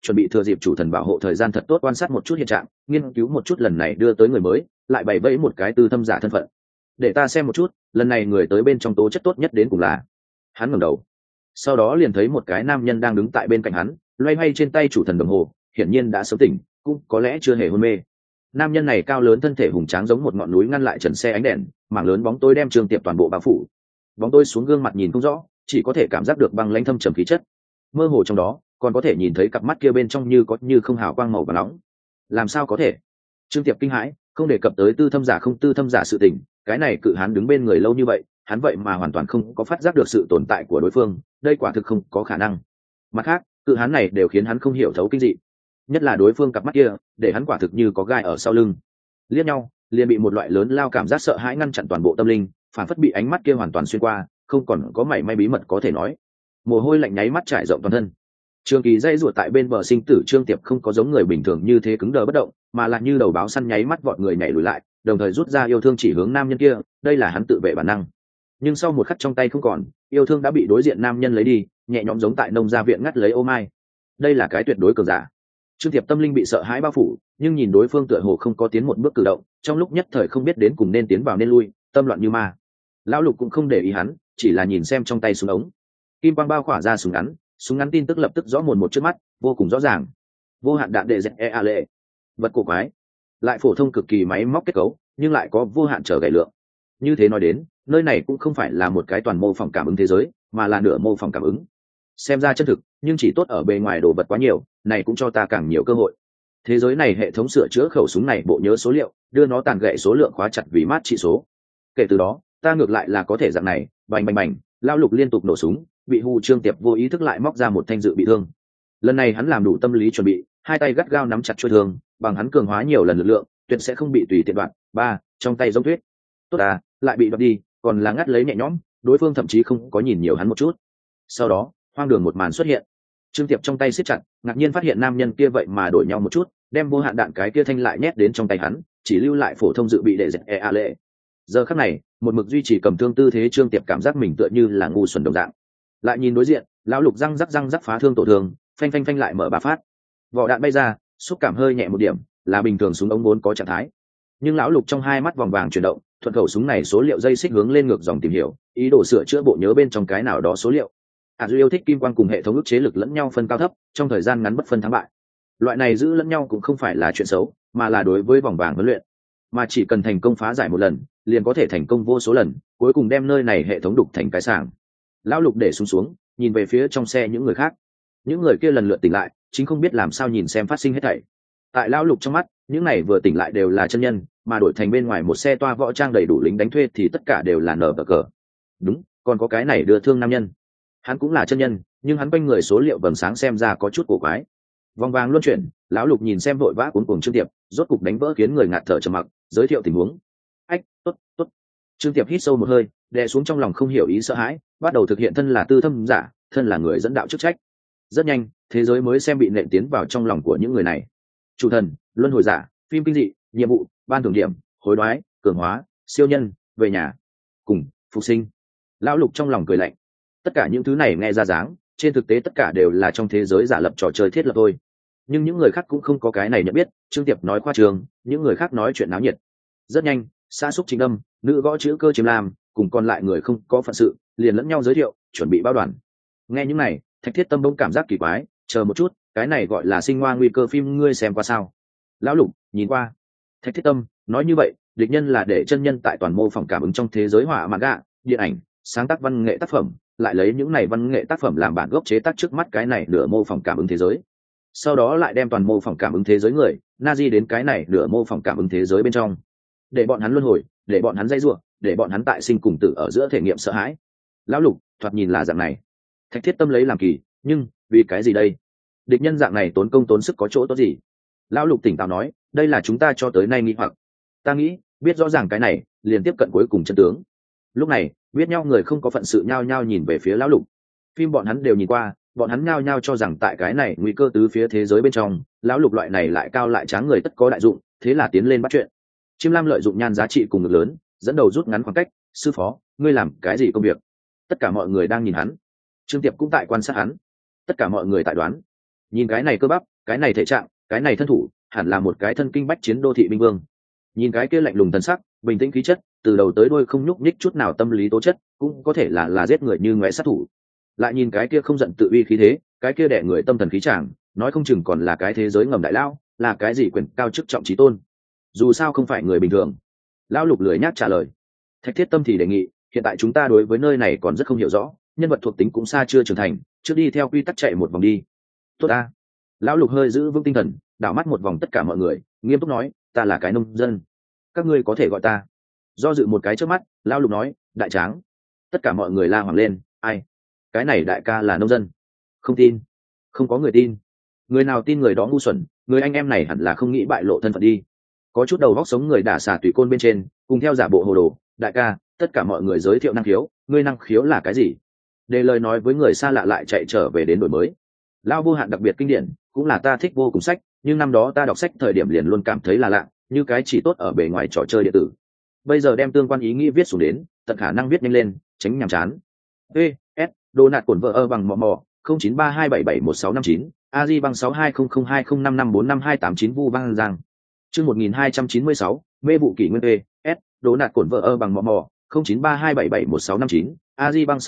Speaker 1: chuẩn bị thừa dịp chủ thần bảo hộ thời gian thật tốt quan sát một chút hiện trạng, nghiên cứu một chút lần này đưa tới người mới lại bày vẫy một cái tư thâm giả thân phận, để ta xem một chút lần này người tới bên trong tố chất tốt nhất đến cùng là. Hắn ngẩng đầu, sau đó liền thấy một cái nam nhân đang đứng tại bên cạnh hắn, loay hoay trên tay chủ thần đồng hồ, hiển nhiên đã sớm tỉnh, cũng có lẽ chưa hề hôn mê. Nam nhân này cao lớn, thân thể hùng tráng giống một ngọn núi ngăn lại trần xe ánh đèn, mảng lớn bóng tối đem Trương Tiệp toàn bộ bao phủ. Bóng tối xuống gương mặt nhìn không rõ, chỉ có thể cảm giác được băng lãnh thâm trầm khí chất, mơ hồ trong đó còn có thể nhìn thấy cặp mắt kia bên trong như có như không hào quang màu và nóng. Làm sao có thể? Trương Tiệp kinh hãi, không đề cập tới tư thâm giả không tư thâm giả sự tình, cái này cự hán đứng bên người lâu như vậy, hắn vậy mà hoàn toàn không có phát giác được sự tồn tại của đối phương, đây quả thực không có khả năng. Mặt khác, cự hán này đều khiến hắn không hiểu thấu kinh dị, nhất là đối phương cặp mắt kia, để hắn quả thực như có gai ở sau lưng. Liếc nhau, liền bị một loại lớn lao cảm giác sợ hãi ngăn chặn toàn bộ tâm linh, phản phất bị ánh mắt kia hoàn toàn xuyên qua, không còn có mảy may bí mật có thể nói. Mồ hôi lạnh nháy mắt trải rộng toàn thân. Trường Kỳ dây ruột tại bên bờ sinh tử, Trương Tiệp không có giống người bình thường như thế cứng đờ bất động, mà là như đầu báo săn nháy mắt vọt người nhảy lùi lại, đồng thời rút ra yêu thương chỉ hướng nam nhân kia, đây là hắn tự vệ bản năng. Nhưng sau một khắc trong tay không còn, yêu thương đã bị đối diện nam nhân lấy đi, nhẹ nhõm giống tại nông gia viện ngắt lấy ô mai. Đây là cái tuyệt đối cường giả. Trương Tiệp tâm linh bị sợ hãi bao phủ, nhưng nhìn đối phương tựa hồ không có tiến một bước cử động, trong lúc nhất thời không biết đến cùng nên tiến vào nên lui, tâm loạn như ma. Lão Lục cũng không để ý hắn, chỉ là nhìn xem trong tay súng ống, kim quang bao khỏa ra súng ngắn tin tức lập tức rõ mồn một trước mắt, vô cùng rõ ràng. Vô hạn đạn đệ dẹt e a lệ, vật cổ quái, lại phổ thông cực kỳ máy móc kết cấu, nhưng lại có vô hạn trở gãy lượng. Như thế nói đến, nơi này cũng không phải là một cái toàn mô phỏng cảm ứng thế giới, mà là nửa mô phỏng cảm ứng. Xem ra chân thực, nhưng chỉ tốt ở bề ngoài đồ vật quá nhiều, này cũng cho ta càng nhiều cơ hội. Thế giới này hệ thống sửa chữa khẩu súng này bộ nhớ số liệu, đưa nó tàn gậy số lượng khóa chặt vì mát trị số. Kể từ đó, ta ngược lại là có thể dạng này, bành bành bành, Lao Lục liên tục nổ súng, bị Hù Trương Tiệp vô ý thức lại móc ra một thanh dự bị thương. Lần này hắn làm đủ tâm lý chuẩn bị, hai tay gắt gao nắm chặt chuôi thương, bằng hắn cường hóa nhiều lần lực lượng, tuyệt sẽ không bị tùy tiện đoạn. Ba, trong tay giống tuyết. Tốt à, lại bị đoạt đi, còn là ngắt lấy nhẹ nhõm, đối phương thậm chí không có nhìn nhiều hắn một chút. Sau đó, hoang đường một màn xuất hiện. Trương Tiệp trong tay siết chặt, ngạc nhiên phát hiện nam nhân kia vậy mà đổi nhau một chút, đem vô hạn đạn cái kia thanh lại nhét đến trong tay hắn, chỉ lưu lại phổ thông dự bị để dẹp e a lệ. Giờ khắc này, một mực duy trì cầm thương tư thế Trương Tiệp cảm giác mình tựa như là ngu xuẩn đồng dạng. Lại nhìn đối diện, lão Lục răng rắc phá thương tổ thương, phanh phanh phanh lại mở ba phát. Vỏ đạn bay ra, xúc cảm hơi nhẹ một điểm, là bình thường súng ống vốn có trạng thái. Nhưng lão Lục trong hai mắt vòng vàng chuyển động, thuận khẩu súng này số liệu dây xích hướng lên ngược dòng tìm hiểu, ý đồ sửa chữa bộ nhớ bên trong cái nào đó số liệu. Dư yêu thích kim quang cùng hệ thống ức chế lực lẫn nhau phân cao thấp, trong thời gian ngắn bất phân thắng bại. Loại này giữ lẫn nhau cũng không phải là chuyện xấu, mà là đối với vòng vàng huấn luyện. Mà chỉ cần thành công phá giải một lần, liền có thể thành công vô số lần, cuối cùng đem nơi này hệ thống đục thành cái sàng. Lão Lục để xuống, nhìn về phía trong xe những người khác. Những người kia lần lượt tỉnh lại, chính không biết làm sao nhìn xem phát sinh hết thảy. Tại Lão Lục trong mắt, những này vừa tỉnh lại đều là chân nhân, mà đổi thành bên ngoài một xe toa võ trang đầy đủ lính đánh thuê thì tất cả đều là nở cờ. Đúng, còn có cái này đưa thương nam nhân. Hắn cũng là chân nhân, nhưng hắn quanh người số liệu vầng sáng xem ra có chút cổ quái. Vòng vàng luân chuyển, Lão Lục nhìn xem vội vã cuống cuồng Trương Tiệp, rốt cục đánh vỡ khiến người ngạt thở trầm mặc, giới thiệu tình huống. Ách, tốt. Trương Tiệp hít sâu một hơi, đè xuống trong lòng không hiểu ý sợ hãi, bắt đầu thực hiện thân là tư thâm giả, thân là người dẫn đạo chức trách. Rất nhanh, thế giới mới xem bị nện tiến vào trong lòng của những người này. Chủ thần, luân hồi giả, phim kinh dị, nhiệm vụ, ban thưởng điểm, hối đoái, cường hóa, siêu nhân, về nhà, cùng phục sinh. Lão Lục trong lòng cười lạnh. Tất cả những thứ này nghe ra dáng, trên thực tế tất cả đều là trong thế giới giả lập trò chơi thiết lập thôi. Nhưng những người khác cũng không có cái này nhận biết. Trương Tiệp nói khoa trường, những người khác nói chuyện náo nhiệt. Rất nhanh, xã xúc chính âm, nữ gõ chữ cơ chiếm làm, cùng còn lại người không có phận sự, liền lẫn nhau giới thiệu, chuẩn bị bao đoàn. Nghe những này, Thạch Thiết Tâm bỗng cảm giác kỳ quái, chờ một chút, cái này gọi là sinh hoa nguy cơ phim, ngươi xem qua sao? Lão Lục nhìn qua. Thạch Thiết Tâm nói như vậy, địch nhân là để chân nhân tại toàn mô phỏng cảm ứng trong thế giới họa manga, điện ảnh, sáng tác văn nghệ tác phẩm, lại lấy những này văn nghệ tác phẩm làm bản gốc chế tác trước mắt cái này nửa mô phỏng cảm ứng thế giới. Sau đó lại đem toàn mô phỏng cảm ứng thế giới người Nazi đến cái này nửa mô phỏng cảm ứng thế giới bên trong, để bọn hắn luân hồi, để bọn hắn dây ruộng, để bọn hắn tại sinh cùng tử ở giữa thể nghiệm sợ hãi. Lão Lục thoạt nhìn là dạng này. Thạch Thiết Tâm lấy làm kỳ, nhưng vì cái gì đây? Địch nhân dạng này tốn công tốn sức có chỗ tốt gì? Lão Lục tỉnh táo nói, đây là chúng ta cho tới nay nghi hoặc. Ta nghĩ biết rõ ràng cái này, liền tiếp cận cuối cùng chân tướng. Lúc này, biết nhau người không có phận sự nhao nhao nhìn về phía Lão Lục. Phim bọn hắn đều nhìn qua, bọn hắn nhao nhao cho rằng tại cái này nguy cơ tứ phía thế giới bên trong, Lão Lục loại này lại cao lại tráng người tất có đại dụng, thế là tiến lên bắt chuyện. Chiêm Lam lợi dụng nhan giá trị cùng lực lớn, dẫn đầu rút ngắn khoảng cách. Sư phó, ngươi làm cái gì công việc? Tất cả mọi người đang nhìn hắn. Trương Tiệp cũng tại quan sát hắn. Tất cả mọi người tại đoán. Nhìn cái này cơ bắp, cái này thể trạng, cái này thân thủ, hẳn là một cái thân kinh bách chiến đô thị binh vương. Nhìn cái kia lạnh lùng thần sắc, bình tĩnh khí chất, từ đầu tới đuôi không nhúc nhích chút nào tâm lý tố chất, cũng có thể là giết người như ngoé sát thủ. Lại nhìn cái kia không giận tự uy khí thế, cái kia đè người tâm thần khí tràng, nói không chừng còn là cái thế giới ngầm đại lao, là cái gì quyền cao chức trọng trí tôn. Dù sao không phải người bình thường. Lão Lục lười nhác trả lời. Thạch Thiết Tâm thì đề nghị, hiện tại chúng ta đối với nơi này còn rất không hiểu rõ, nhân vật thuộc tính cũng xa chưa trưởng thành, trước đi theo quy tắc chạy một vòng đi. Tốt ta. Lão Lục hơi giữ vững tinh thần, đảo mắt một vòng tất cả mọi người, nghiêm túc nói, ta là cái nông dân, các ngươi có thể gọi ta. Do dự một cái trước mắt, Lão Lục nói, đại tráng. Tất cả mọi người la hoảng lên, ai? Cái này đại ca là nông dân? Không tin. Không có người tin. Người nào tin người đó ngu xuẩn, người anh em này hẳn là không nghĩ bại lộ thân phận đi. Có chút đầu vóc sống người đả xả tùy côn bên trên, cùng theo giả bộ hồ đồ, đại ca, tất cả mọi người giới thiệu năng khiếu, ngươi năng khiếu là cái gì? Để lời nói với người xa lạ lại chạy trở về đến đổi mới. Lao vô hạn đặc biệt kinh điển, cũng là ta thích vô cùng sách, nhưng năm đó ta đọc sách thời điểm liền luôn cảm thấy là lạ, như cái chỉ tốt ở bề ngoài trò chơi điện tử. Bây giờ đem tương quan ý nghĩ viết xuống đến, tận khả năng viết nhanh lên, tránh nhàm chán. S đồ nạt cổn vợ bằng mò mò 0932771659, AZ bằng 62002055455289 Vu Văn Giang. Chương 1296, mê vụ kỷ nguyên S đồ nạt cổn vợ bằng mò mò 0932771659, AZ bằng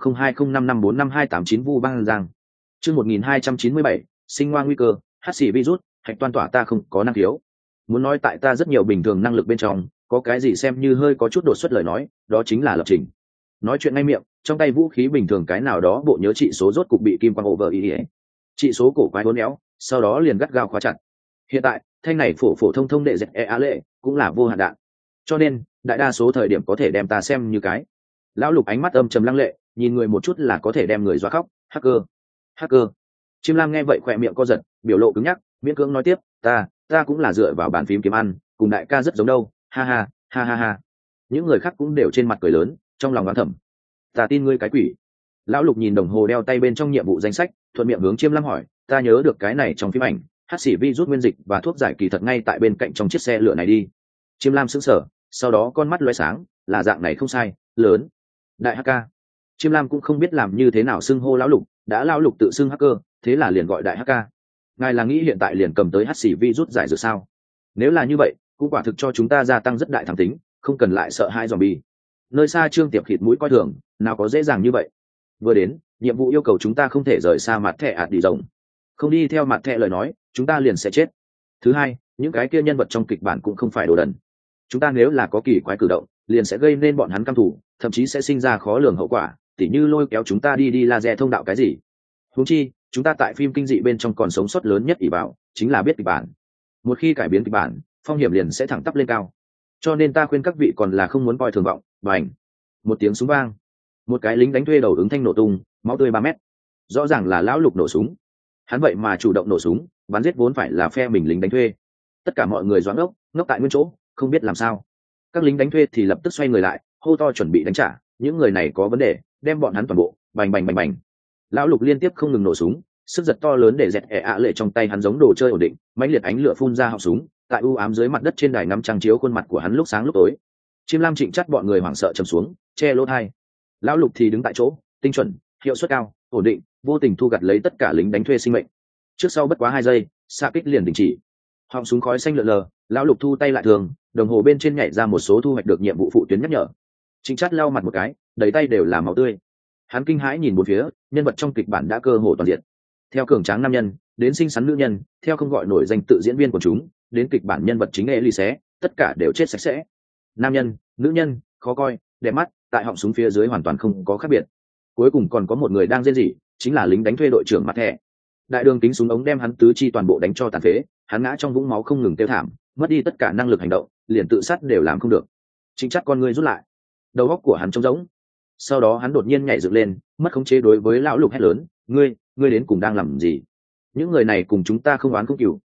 Speaker 1: 62002055455289 Vu Văn Giang. Chương 1297, sinh ngoan nguy cơ, hắc xỉ virus, hạch toan tỏa ta không có năng khiếu. Muốn nói tại ta rất nhiều bình thường năng lực bên trong, có cái gì xem như hơi có chút đột xuất lời nói, đó chính là lập trình. Nói chuyện ngay miệng, trong tay vũ khí bình thường cái nào đó bộ nhớ trị số rốt cục bị kim quang over ý. Trị số cổ quái uốn éo, sau đó liền gắt gao khóa chặt. Hiện tại, thanh này phổ phổ thông thông đệ dẹt lệ, cũng là vô hạn đạn. Cho nên, đại đa số thời điểm có thể đem ta xem như cái. Lão Lục ánh mắt âm trầm lăng lệ, nhìn người một chút là có thể đem người dọa khóc, hacker. Chim Lam nghe vậy khỏe miệng co giật, biểu lộ cứng nhắc, miễn cưỡng nói tiếp, ta cũng là dựa vào bàn phím kiếm ăn, cùng đại ca rất giống đâu, ha ha. Những người khác cũng đều trên mặt cười lớn, trong lòng đoán thầm, ta tin ngươi cái quỷ. Lão Lục nhìn đồng hồ đeo tay bên trong nhiệm vụ danh sách, thuận miệng hướng Chiêm Lam hỏi, ta nhớ được cái này trong phim ảnh, hắc xỉ virus nguyên dịch và thuốc giải kỳ thật ngay tại bên cạnh trong chiếc xe lửa này đi. Chiêm Lam sững sờ, sau đó con mắt lóe sáng, là dạng này không sai, lớn. Đại hacker. Chiêm Lam cũng không biết làm như thế nào xưng hô Lão Lục, đã Lão Lục tự xưng hacker, thế là liền gọi đại hacker. Ngài là nghĩ hiện tại liền cầm tới hắc xỉ virus giải dược sao? Nếu là như vậy, cũng quả thực cho chúng ta gia tăng rất đại thắng tính, không cần lại sợ hai zombie. Nơi xa Trương Tiệp khịt mũi coi thường, nào có dễ dàng như vậy. Vừa đến, nhiệm vụ yêu cầu chúng ta không thể rời xa mặt thẻ ạt đi rồng. Không đi theo mặt thẻ lời nói, chúng ta liền sẽ chết. Thứ hai, những cái kia nhân vật trong kịch bản cũng không phải đồ đần. Chúng ta nếu là có kỳ quái cử động, liền sẽ gây nên bọn hắn căm thù, thậm chí sẽ sinh ra khó lường hậu quả, tỉ như lôi kéo chúng ta đi laser thông đạo cái gì. Huống chi, chúng ta tại phim kinh dị bên trong còn sống sót lớn nhất ỷ bảo, chính là biết kịch bản. Một khi cải biến kịch bản, phong hiểm liền sẽ thẳng tắp lên cao. Cho nên ta khuyên các vị còn là không muốn coi thường vọng. Bành. Một tiếng súng vang, một cái lính đánh thuê đầu ứng thanh nổ tung, máu tươi 3 mét. Rõ ràng là Lão Lục nổ súng. Hắn vậy mà chủ động nổ súng, bắn giết vốn phải là phe mình lính đánh thuê. Tất cả mọi người doãn ngốc tại nguyên chỗ, không biết làm sao. Các lính đánh thuê thì lập tức xoay người lại, hô to chuẩn bị đánh trả, những người này có vấn đề, đem bọn hắn toàn bộ. Bành. Lão Lục liên tiếp không ngừng nổ súng, sức giật to lớn để dẹt lệ trong tay hắn giống đồ chơi ổn định, mãnh liệt ánh lửa phun ra họng súng, tại u ám dưới mặt đất trên đài ngắm trăng chiếu khuôn mặt của hắn lúc sáng lúc tối. Chim Lam Trịnh chắt bọn người hoảng sợ trầm xuống, che lỗ tai. Lão Lục thì đứng tại chỗ, tinh chuẩn, hiệu suất cao, ổn định, vô tình thu gặt lấy tất cả lính đánh thuê sinh mệnh. Trước sau bất quá 2 giây, xạ kích liền đình chỉ. Họng súng khói xanh lượn lờ, Lão Lục thu tay lại thường, đồng hồ bên trên nhảy ra một số thu hoạch được nhiệm vụ phụ tuyến nhắc nhở. Trịnh chắt lau mặt một cái, đầy tay đều là máu tươi. Hắn kinh hãi nhìn bốn phía, nhân vật trong kịch bản đã cơ hồ toàn diện. Theo cường tráng nam nhân, đến xinh xắn nữ nhân, theo không gọi nổi danh tự diễn viên của chúng, đến kịch bản nhân vật chính Elise, tất cả đều chết sạch sẽ. Nam nhân, nữ nhân, khó coi, đẹp mắt, tại họng súng phía dưới hoàn toàn không có khác biệt. Cuối cùng còn có một người đang rên rỉ, chính là lính đánh thuê đội trưởng mặt thẻ. Đại đường kính súng ống đem hắn tứ chi toàn bộ đánh cho tàn phế, hắn ngã trong vũng máu không ngừng tiêu thảm, mất đi tất cả năng lực hành động, liền tự sát đều làm không được. Chính chắc con người rút lại, đầu óc của hắn trống rỗng. Sau đó hắn đột nhiên nhảy dựng lên, mất khống chế đối với Lão Lục hét lớn, ngươi đến cùng đang làm gì? Những người này cùng chúng ta không oán không cừu,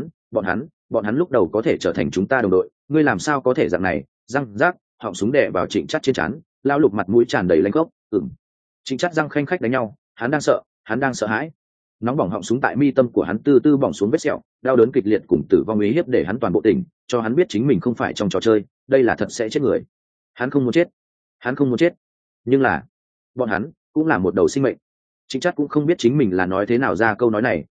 Speaker 1: bọn hắn lúc đầu có thể trở thành chúng ta đồng đội, ngươi làm sao có thể dạng này? Răng rác, họng súng đè vào Trịnh Chắt trên trán, Lão Lục mặt mũi tràn đầy lanh gốc. Trịnh Chắt răng khanh khách đánh nhau, hắn đang sợ hãi. Nóng bỏng họng súng tại mi tâm của hắn từ từ bỏng xuống vết sẹo, đau đớn kịch liệt cùng tử vong uy hiếp để hắn toàn bộ tỉnh, cho hắn biết chính mình không phải trong trò chơi, đây là thật sẽ chết người. Hắn không muốn chết, nhưng là bọn hắn cũng là một đầu sinh mệnh. Trịnh Chắt cũng không biết chính mình là nói thế nào ra câu nói này,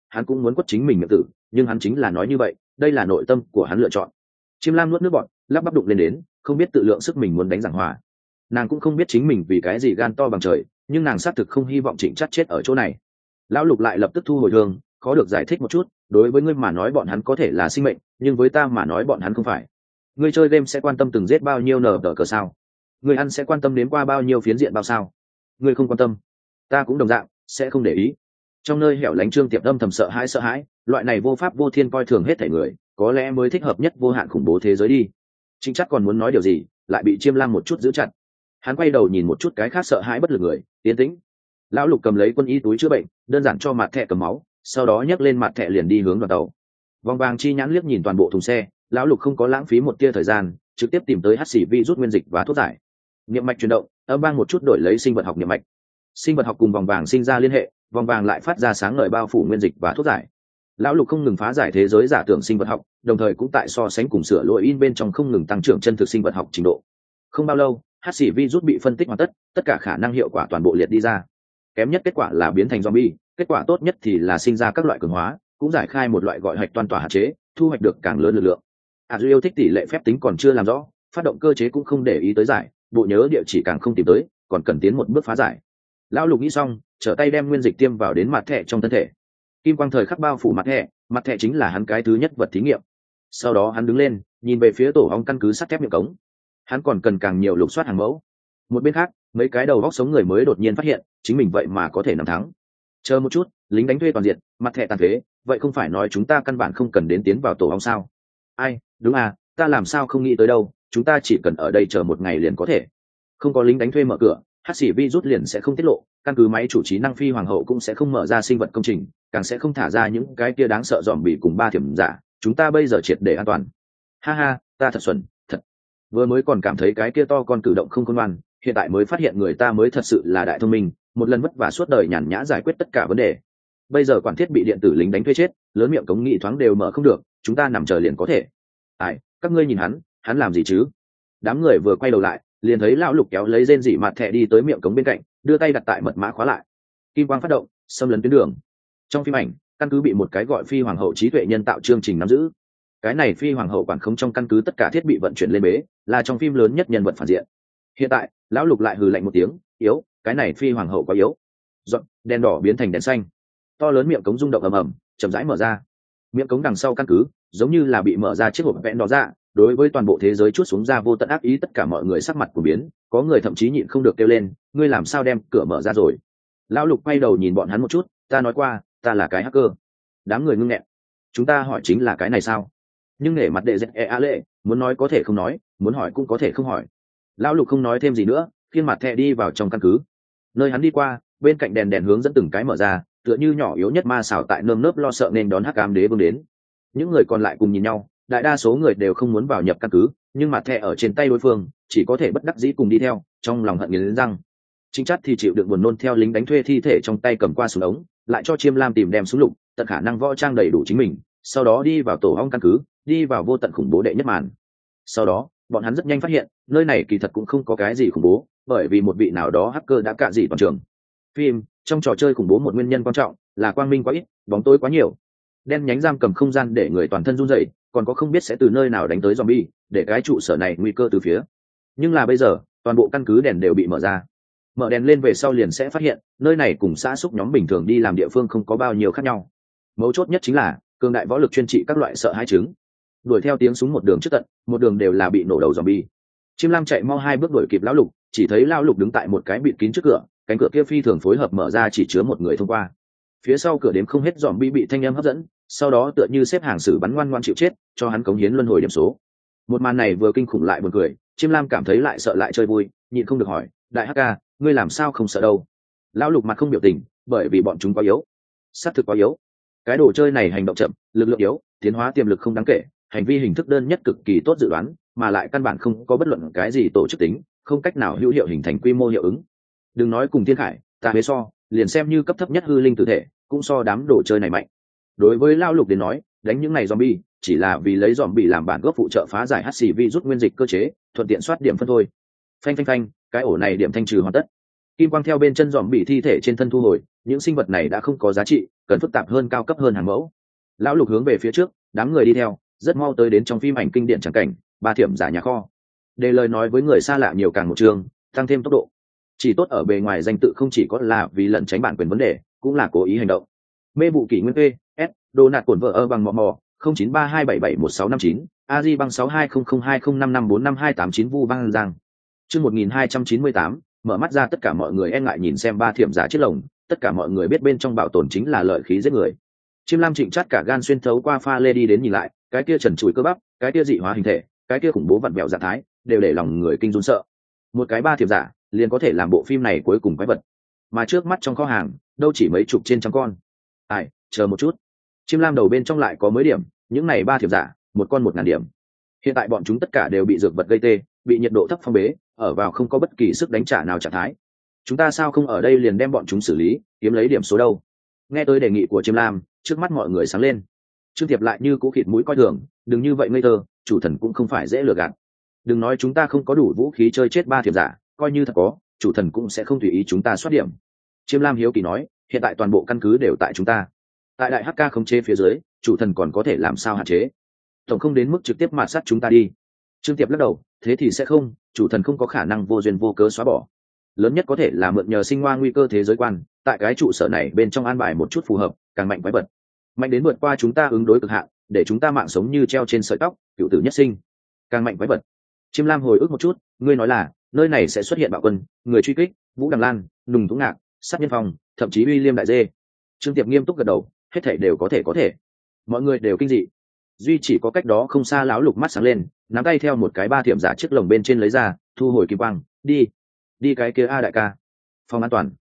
Speaker 1: hắn cũng muốn quất chính mình miệng tử, nhưng hắn chính là nói như vậy, đây là nội tâm của hắn lựa chọn. Chim Lam nuốt nước bọt, lắp bắp đụng lên đến, không biết tự lượng sức mình muốn đánh giảng hòa. Nàng cũng không biết chính mình vì cái gì gan to bằng trời, nhưng nàng xác thực không hy vọng Trịnh Chắt chết ở chỗ này. Lão Lục lại lập tức thu hồi thương, khó được giải thích một chút, đối với ngươi mà nói bọn hắn có thể là sinh mệnh, nhưng với ta mà nói bọn hắn không phải. Ngươi chơi game sẽ quan tâm từng giết bao nhiêu nở tờ cờ sao? Ngươi ăn sẽ quan tâm đến qua bao nhiêu phiến diện bao sao? Ngươi không quan tâm, ta cũng đồng dạng sẽ không để ý. Trong nơi hẻo lánh Trương Tiệp âm thầm sợ hãi, loại này vô pháp vô thiên coi thường hết thảy người, có lẽ mới thích hợp nhất vô hạn khủng bố thế giới đi. Trịnh Chắt còn muốn nói điều gì, lại bị Chiêm Lam một chút giữ chặt. Hắn quay đầu nhìn một chút cái khác sợ hãi bất lực người, tiến tĩnh. Lão Lục cầm lấy quân y túi chữa bệnh, đơn giản cho mặt thẻ cầm máu, sau đó nhấc lên mặt thẻ liền đi hướng đoàn tàu. Vòng vàng chi nhãn liếc nhìn toàn bộ thùng xe, lão Lục không có lãng phí một tia thời gian, trực tiếp tìm tới hắc xỉ vi rút nguyên dịch và thuốc giải. Niệm mạch chuyển động, âm vang một chút đổi lấy sinh vật học niệm mạch. Sinh vật học cùng vòng vàng sinh ra liên hệ, vòng vàng lại phát ra sáng ngời bao phủ nguyên dịch và thuốc giải. Lão Lục không ngừng phá giải thế giới giả tưởng sinh vật học, đồng thời cũng tại so sánh cùng sửa lỗi in bên trong không ngừng tăng trưởng chân thực sinh vật học trình độ. Không bao lâu, hắc xỉ vi rút bị phân tích hoàn tất, tất cả khả năng hiệu quả toàn bộ liệt đi ra. Kém nhất kết quả là biến thành zombie, kết quả tốt nhất thì là sinh ra các loại cường hóa, cũng giải khai một loại gọi hạch toan tỏa hạn chế, thu hoạch được càng lớn lực lượng. Duy yêu thích tỷ lệ phép tính còn chưa làm rõ, phát động cơ chế cũng không để ý tới giải, bộ nhớ địa chỉ càng không tìm tới, còn cần tiến một bước phá giải. Lão Lục nghĩ xong, trở tay đem nguyên dịch tiêm vào đến mặt thẻ trong thân thể. Kim quang thời khắc bao phủ mặt thẻ chính là hắn cái thứ nhất vật thí nghiệm. Sau đó hắn đứng lên, nhìn về phía tổ ong căn cứ sắt thép miệng cống. Hắn còn cần càng nhiều lục soát hàng mẫu. Một bên khác, mấy cái đầu góc sống người mới đột nhiên phát hiện, chính mình vậy mà có thể nắm thắng. Chờ một chút, lính đánh thuê toàn diện, mặt thẻ tàn phế, vậy không phải nói chúng ta căn bản không cần đến tiến vào tổ ong sao? Ai, đúng à, ta làm sao không nghĩ tới đâu, chúng ta chỉ cần ở đây chờ một ngày liền có thể. Không có lính đánh thuê mở cửa, hắc xỉ vi rút liền sẽ không tiết lộ, căn cứ máy chủ trí năng phi hoàng hậu cũng sẽ không mở ra sinh vật công trình, càng sẽ không thả ra những cái kia đáng sợ dòm bị cùng ba thiểm giả, chúng ta bây giờ triệt để an toàn. Ha ha, ta thật xuẩn, thật. Vừa mới còn cảm thấy cái kia to con cử động không khôn ngoan, hiện tại mới phát hiện người ta mới thật sự là đại thông minh, một lần vất vả suốt đời nhàn nhã giải quyết tất cả vấn đề. Bây giờ quản thiết bị điện tử lính đánh thuê chết, lớn miệng cống nghị thoáng đều mở không được, chúng ta nằm chờ liền có thể. Ai, các ngươi nhìn hắn làm gì chứ? Đám người vừa quay đầu lại, liền thấy lão Lục kéo lấy rên rỉ mặt thẻ đi tới miệng cống bên cạnh, đưa tay đặt tại mật mã khóa lại. Kim quang phát động, xâm lấn tuyến đường. Trong phim ảnh, căn cứ bị một cái gọi phi hoàng hậu trí tuệ nhân tạo chương trình nắm giữ. Cái này phi hoàng hậu quản khống trong căn cứ tất cả thiết bị vận chuyển lên bế, là trong phim lớn nhất nhân vật phản diện. Hiện tại, lão Lục lại hừ lạnh một tiếng, yếu, cái này phi hoàng hậu quá yếu. Dọn, đèn đỏ biến thành đèn xanh. To lớn miệng cống rung động ầm ầm, chậm rãi mở ra. Miệng cống đằng sau căn cứ, giống như là bị mở ra chiếc hộp vẽn đỏ ra, đối với toàn bộ thế giới chuốt xuống ra vô tận ác ý, tất cả mọi người sắc mặt của biến, có người thậm chí nhịn không được kêu lên, ngươi làm sao đem cửa mở ra rồi? Lão Lục quay đầu nhìn bọn hắn một chút, ta nói qua, ta là cái hacker. Đám người ngưng nghẹn. Chúng ta hỏi chính là cái này sao? Nhưng nể mặt đệ dẹt lệ, muốn nói có thể không nói, muốn hỏi cũng có thể không hỏi. Lão Lục không nói thêm gì nữa, khiêng mặt thẻ đi vào trong căn cứ. Nơi hắn đi qua, bên cạnh đèn hướng dẫn từng cái mở ra, tựa như nhỏ yếu nhất ma xảo tại nơm nớp lo sợ nên đón hắc ám đế vương đến. Những người còn lại cùng nhìn nhau, đại đa số người đều không muốn vào nhập căn cứ, nhưng mặt thẻ ở trên tay đối phương, chỉ có thể bất đắc dĩ cùng đi theo, trong lòng hận nghiến răng. Chính Chắt thì chịu đựng buồn nôn theo lính đánh thuê thi thể trong tay cầm qua súng ống, lại cho Chiêm Lam tìm đem súng lục, tận khả năng võ trang đầy đủ chính mình, sau đó đi vào tổ ong căn cứ, đi vào vô tận khủng bố đệ nhất màn. Sau đó, bọn hắn rất nhanh phát hiện, nơi này kỳ thật cũng không có cái gì khủng bố, bởi vì một vị nào đó hacker đã cạ dị toàn trường. Phim, trong trò chơi khủng bố một nguyên nhân quan trọng là quang minh quá ít, bóng tối quá nhiều. Đen nhánh giam cầm không gian để người toàn thân run rẩy, còn có không biết sẽ từ nơi nào đánh tới zombie, để cái trụ sở này nguy cơ từ phía. Nhưng là bây giờ, toàn bộ căn cứ đèn đều bị mở ra. Mở đèn lên về sau liền sẽ phát hiện, nơi này cùng xã xúc nhóm bình thường đi làm địa phương không có bao nhiêu khác nhau. Mấu chốt nhất chính là, cường đại võ lực chuyên trị các loại sợ hãi chứng. Đuổi theo tiếng súng một đường trước tận, một đường đều là bị nổ đầu zombie. Chiêm Lam chạy mau 2 bước đuổi kịp lão Lục, chỉ thấy lão Lục đứng tại một cái bịt kín trước cửa, cánh cửa kia phi thường phối hợp mở ra chỉ chứa một người thông qua. Phía sau cửa đếm không hết zombie bị thanh âm hấp dẫn, sau đó tựa như xếp hàng xử bắn ngoan ngoãn chịu chết, cho hắn cống hiến luân hồi điểm số. Một màn này vừa kinh khủng lại buồn cười, Chiêm Lam cảm thấy lại sợ lại chơi vui, nhịn không được hỏi, đại hắc ca, ngươi làm sao không sợ đâu? Lão Lục mặt không biểu tình, bởi vì bọn chúng quá yếu, sát thực quá yếu. Cái đồ chơi này hành động chậm, lực lượng yếu, tiến hóa tiềm lực không đáng kể, hành vi hình thức đơn nhất cực kỳ tốt dự đoán, mà lại căn bản không có bất luận cái gì tổ chức tính, không cách nào hữu hiệu hình thành quy mô hiệu ứng. Đừng nói cùng thiên khải, ta huế so, liền xem như cấp thấp nhất hư linh tử thể, cũng so đám đồ chơi này mạnh. Đối với Lão Lục đến nói, đánh những này zombie chỉ là vì lấy zombie làm bản gốc phụ trợ phá giải HCV rút nguyên dịch cơ chế, thuận tiện soát điểm phân thôi. Phanh phanh phanh, cái ổ này điểm thanh trừ hoàn tất. Kim quang theo bên chân zombie thi thể trên thân thu hồi, những sinh vật này đã không có giá trị, cần phức tạp hơn cao cấp hơn hàng mẫu. Lão Lục hướng về phía trước, đám người đi theo, rất mau tới đến trong phim ảnh kinh điển tràng cảnh, ba thiểm giả nhà kho. Đề lời nói với người xa lạ nhiều càng một trường, tăng thêm tốc độ. Chỉ tốt ở bề ngoài danh tự không chỉ có là vì lẩn tránh bản quyền vấn đề, cũng là cố ý hành động. Mê vụ kỷ nguyên p s đồ nạt cổn vợ ở bằng mò 0932771659, aji bằng 62002055455289 vu băng giang. Chương 1298, mở mắt ra tất cả mọi người e ngại nhìn xem ba thiểm giả chiếc lồng, tất cả mọi người biết bên trong bảo tồn chính là lợi khí giết người. Chiêm Lam Trịnh chát cả gan xuyên thấu qua pha lê đi đến nhìn lại, cái kia trần trụi cơ bắp, cái kia dị hóa hình thể, cái kia khủng bố vặn vẹo dạng thái, đều để lòng người kinh run sợ. Một cái ba thiểm giả, liền có thể làm bộ phim này cuối cùng quái vật. Mà trước mắt trong kho hàng, đâu chỉ mấy chục trên trăm con. Ai, chờ một chút. Chiêm Lam đầu bên trong lại có mới điểm, những này ba thiểm giả, một con 1000 điểm. Hiện tại bọn chúng tất cả đều bị dược vật gây tê, bị nhiệt độ thấp phong bế, ở vào không có bất kỳ sức đánh trả nào trạng thái. Chúng ta sao không ở đây liền đem bọn chúng xử lý, kiếm lấy điểm số đâu? Nghe tới đề nghị của Chiêm Lam, trước mắt mọi người sáng lên. Trương Tiệp lại như cũ khịt mũi coi thường, đừng như vậy ngây thơ, chủ thần cũng không phải dễ lừa gạt. Đừng nói chúng ta không có đủ vũ khí chơi chết ba thiểm giả, coi như thật có, chủ thần cũng sẽ không tùy ý chúng ta soát điểm. Chiêm Lam hiếu kỳ nói, hiện tại toàn bộ căn cứ đều tại chúng ta. Tại đại HK không chế phía dưới, chủ thần còn có thể làm sao hạn chế? Tổng không đến mức trực tiếp mạt sát chúng ta đi. Trương Tiệp lắc đầu, thế thì sẽ không, chủ thần không có khả năng vô duyên vô cớ xóa bỏ. Lớn nhất có thể là mượn nhờ sinh hoa nguy cơ thế giới quan, tại cái trụ sở này bên trong an bài một chút phù hợp, càng mạnh quái vật. Mạnh đến vượt qua chúng ta ứng đối cực hạn, để chúng ta mạng sống như treo trên sợi tóc, cựu tử nhất sinh. Càng mạnh quái vật. Chiêm Lam hồi ức một chút, ngươi nói là, nơi này sẽ xuất hiện bạo quân, người truy kích, Vũ Đằng Lan, Nùng Thú Ngạc, Sát Nhân Phong, thậm chí Uy Liêm Đại Dê. Trương Tiệp nghiêm túc gật đầu, hết thảy đều có thể. Mọi người đều kinh dị. Duy chỉ có cách đó không xa lão Lục mắt sáng lên, nắm tay theo một cái ba thiểm giả chiếc lồng bên trên lấy ra, thu hồi kim quang, đi cái kia a đại ca. Phòng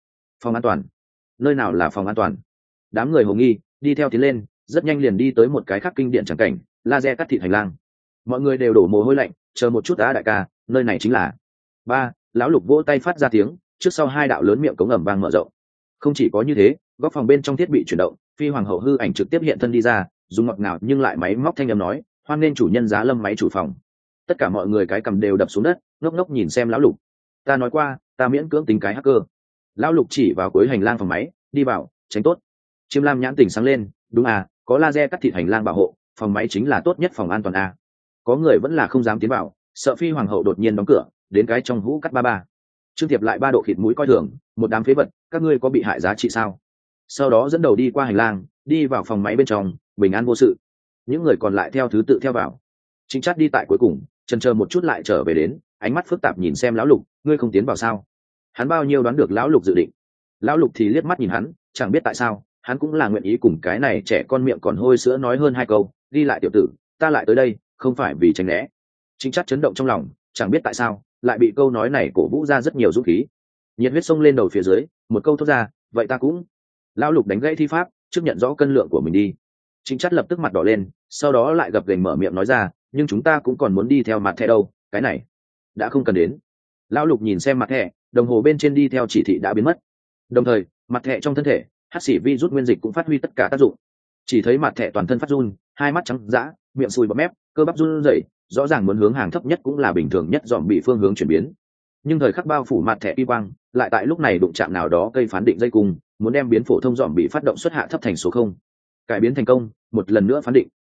Speaker 1: an toàn. Nơi nào là phòng an toàn? Đám người hồ nghi, đi theo tiến lên, rất nhanh liền đi tới một cái khác kinh điển chẳng cảnh, laser cắt thịt hành lang. Mọi người đều đổ mồ hôi lạnh, chờ một chút a đại ca, nơi này chính là. Ba, lão Lục vỗ tay phát ra tiếng, trước sau hai đạo lớn miệng cống ẩm vang mở rộng. Không chỉ có như thế, góc phòng bên trong thiết bị chuyển động, phi hoàng hậu hư ảnh trực tiếp hiện thân đi ra, dùng ngọt ngào nhưng lại máy móc thanh âm nói, hoan nên chủ nhân giá lâm máy chủ phòng. Tất cả mọi người cái cầm đều đập xuống đất, ngốc ngốc nhìn xem lão Lục. Ta nói qua, ta miễn cưỡng tính cái hacker. Lão Lục chỉ vào cuối hành lang phòng máy, đi vào, tránh tốt. Chiêm Lam nhãn tỉnh sáng lên, đúng à, có laser cắt thịt hành lang bảo hộ, phòng máy chính là tốt nhất phòng an toàn a. Có người vẫn là không dám tiến vào, sợ phi hoàng hậu đột nhiên đóng cửa, đến cái trong hũ cắt ba. Trương Tiệp lại ba độ khịt mũi coi thường, một đám phế vật, các ngươi có bị hại giá trị sao? Sau đó dẫn đầu đi qua hành lang, đi vào phòng máy bên trong, bình an vô sự. Những người còn lại theo thứ tự theo vào. Chính Chát đi tại cuối cùng, chần chờ một chút lại trở về đến, ánh mắt phức tạp nhìn xem lão Lục, ngươi không tiến vào sao? Hắn bao nhiêu đoán được lão Lục dự định. Lão Lục thì liếc mắt nhìn hắn, chẳng biết tại sao, hắn cũng là nguyện ý cùng cái này trẻ con miệng còn hôi sữa nói hơn hai câu, đi lại tiểu tử, ta lại tới đây, không phải vì tránh né. Chính Chát chấn động trong lòng, chẳng biết tại sao, lại bị câu nói này cổ vũ ra rất nhiều dũng khí. Nhiệt huyết sông lên đầu phía dưới, một câu thốt ra, vậy ta cũng. Lão Lục đánh gãy thi pháp, trước nhận rõ cân lượng của mình đi. Chính Chát lập tức mặt đỏ lên, sau đó lại gập ghềnh mở miệng nói ra, nhưng chúng ta cũng còn muốn đi theo mặt thẻ đâu, cái này đã không cần đến. Lão Lục nhìn xem mặt thẻ, đồng hồ bên trên đi theo chỉ thị đã biến mất. Đồng thời, mặt thẻ trong thân thể, hắc xỉ vi rút nguyên dịch cũng phát huy tất cả tác dụng. Chỉ thấy mặt thẻ toàn thân phát run, hai mắt trắng dã, miệng sùi bọt mép, cơ bắp run rẩy, rõ ràng muốn hướng hàng thấp nhất cũng là bình thường nhất dòm bị phương hướng chuyển biến. Nhưng thời khắc bao phủ mặt thẻ y quang, lại tại lúc này đụng chạm nào đó cây phán định dây cung, muốn đem biến phổ thông dòm bị phát động xuất hạ thấp thành số 0. Cải biến thành công, một lần nữa phán định.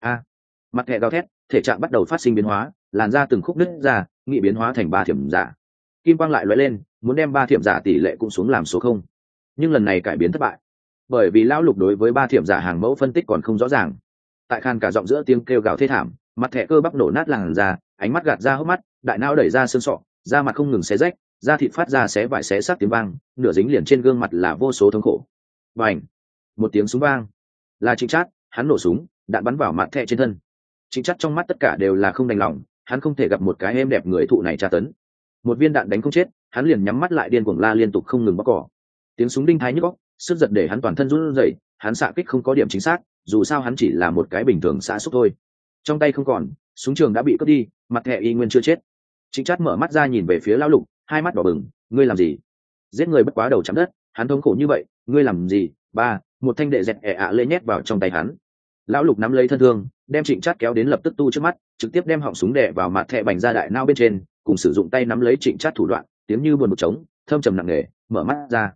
Speaker 1: Mặt thẻ gào thét, thể trạng bắt đầu phát sinh biến hóa, làn da từng khúc nứt ra, nghị biến hóa thành ba thiểm giả. Kim quang lại lóe lên, muốn đem ba thiểm giả tỷ lệ cũng xuống làm số 0. Nhưng lần này cải biến thất bại, bởi vì lão Lục đối với ba thiểm giả hàng mẫu phân tích còn không rõ ràng. Tại khan cả giọng giữa tiếng kêu gào thê thảm, mặt thẻ cơ bắp nổ nát làn da, ánh mắt gạt ra hốc mắt, đại não đẩy ra xương sọ, da mặt không ngừng xé rách, da thịt phát ra xé vải xé xác tiếng vang, nửa dính liền trên gương mặt là vô số thống khổ. Bành! Một tiếng súng vang, là Trịnh Chát, hắn nổ súng, đạn bắn vào mặt thẻ trên thân. Trịnh Chát trong mắt tất cả đều là không đành lòng, hắn không thể gặp một cái êm đẹp người thụ này tra tấn. Một viên đạn đánh không chết, hắn liền nhắm mắt lại điên cuồng la liên tục không ngừng bóc cỏ. Tiếng súng đinh thái nhức óc, sức giật để hắn toàn thân run rẩy, hắn xạ kích không có điểm chính xác, dù sao hắn chỉ là một cái bình thường xạ xúc thôi. Trong tay không còn, súng trường đã bị cướp đi, mặt thẻ y nguyên chưa chết. Trịnh Chát mở mắt ra nhìn về phía lão Lục, hai mắt đỏ bừng, ngươi làm gì? Giết người bất quá đầu chạm đất, hắn thống khổ như vậy, ngươi làm gì? Ba, một thanh đệ dẹt lê nhét vào trong tay hắn. Lão Lục nắm lấy thân thương, đem Trịnh Chát kéo đến lập tức tu trước mắt, trực tiếp đem họng súng đè vào mặt thẻ bành ra đại nao bên trên, cùng sử dụng tay nắm lấy Trịnh Chát thủ đoạn, tiếng như buồn một trống, thâm trầm nặng nề, mở mắt ra.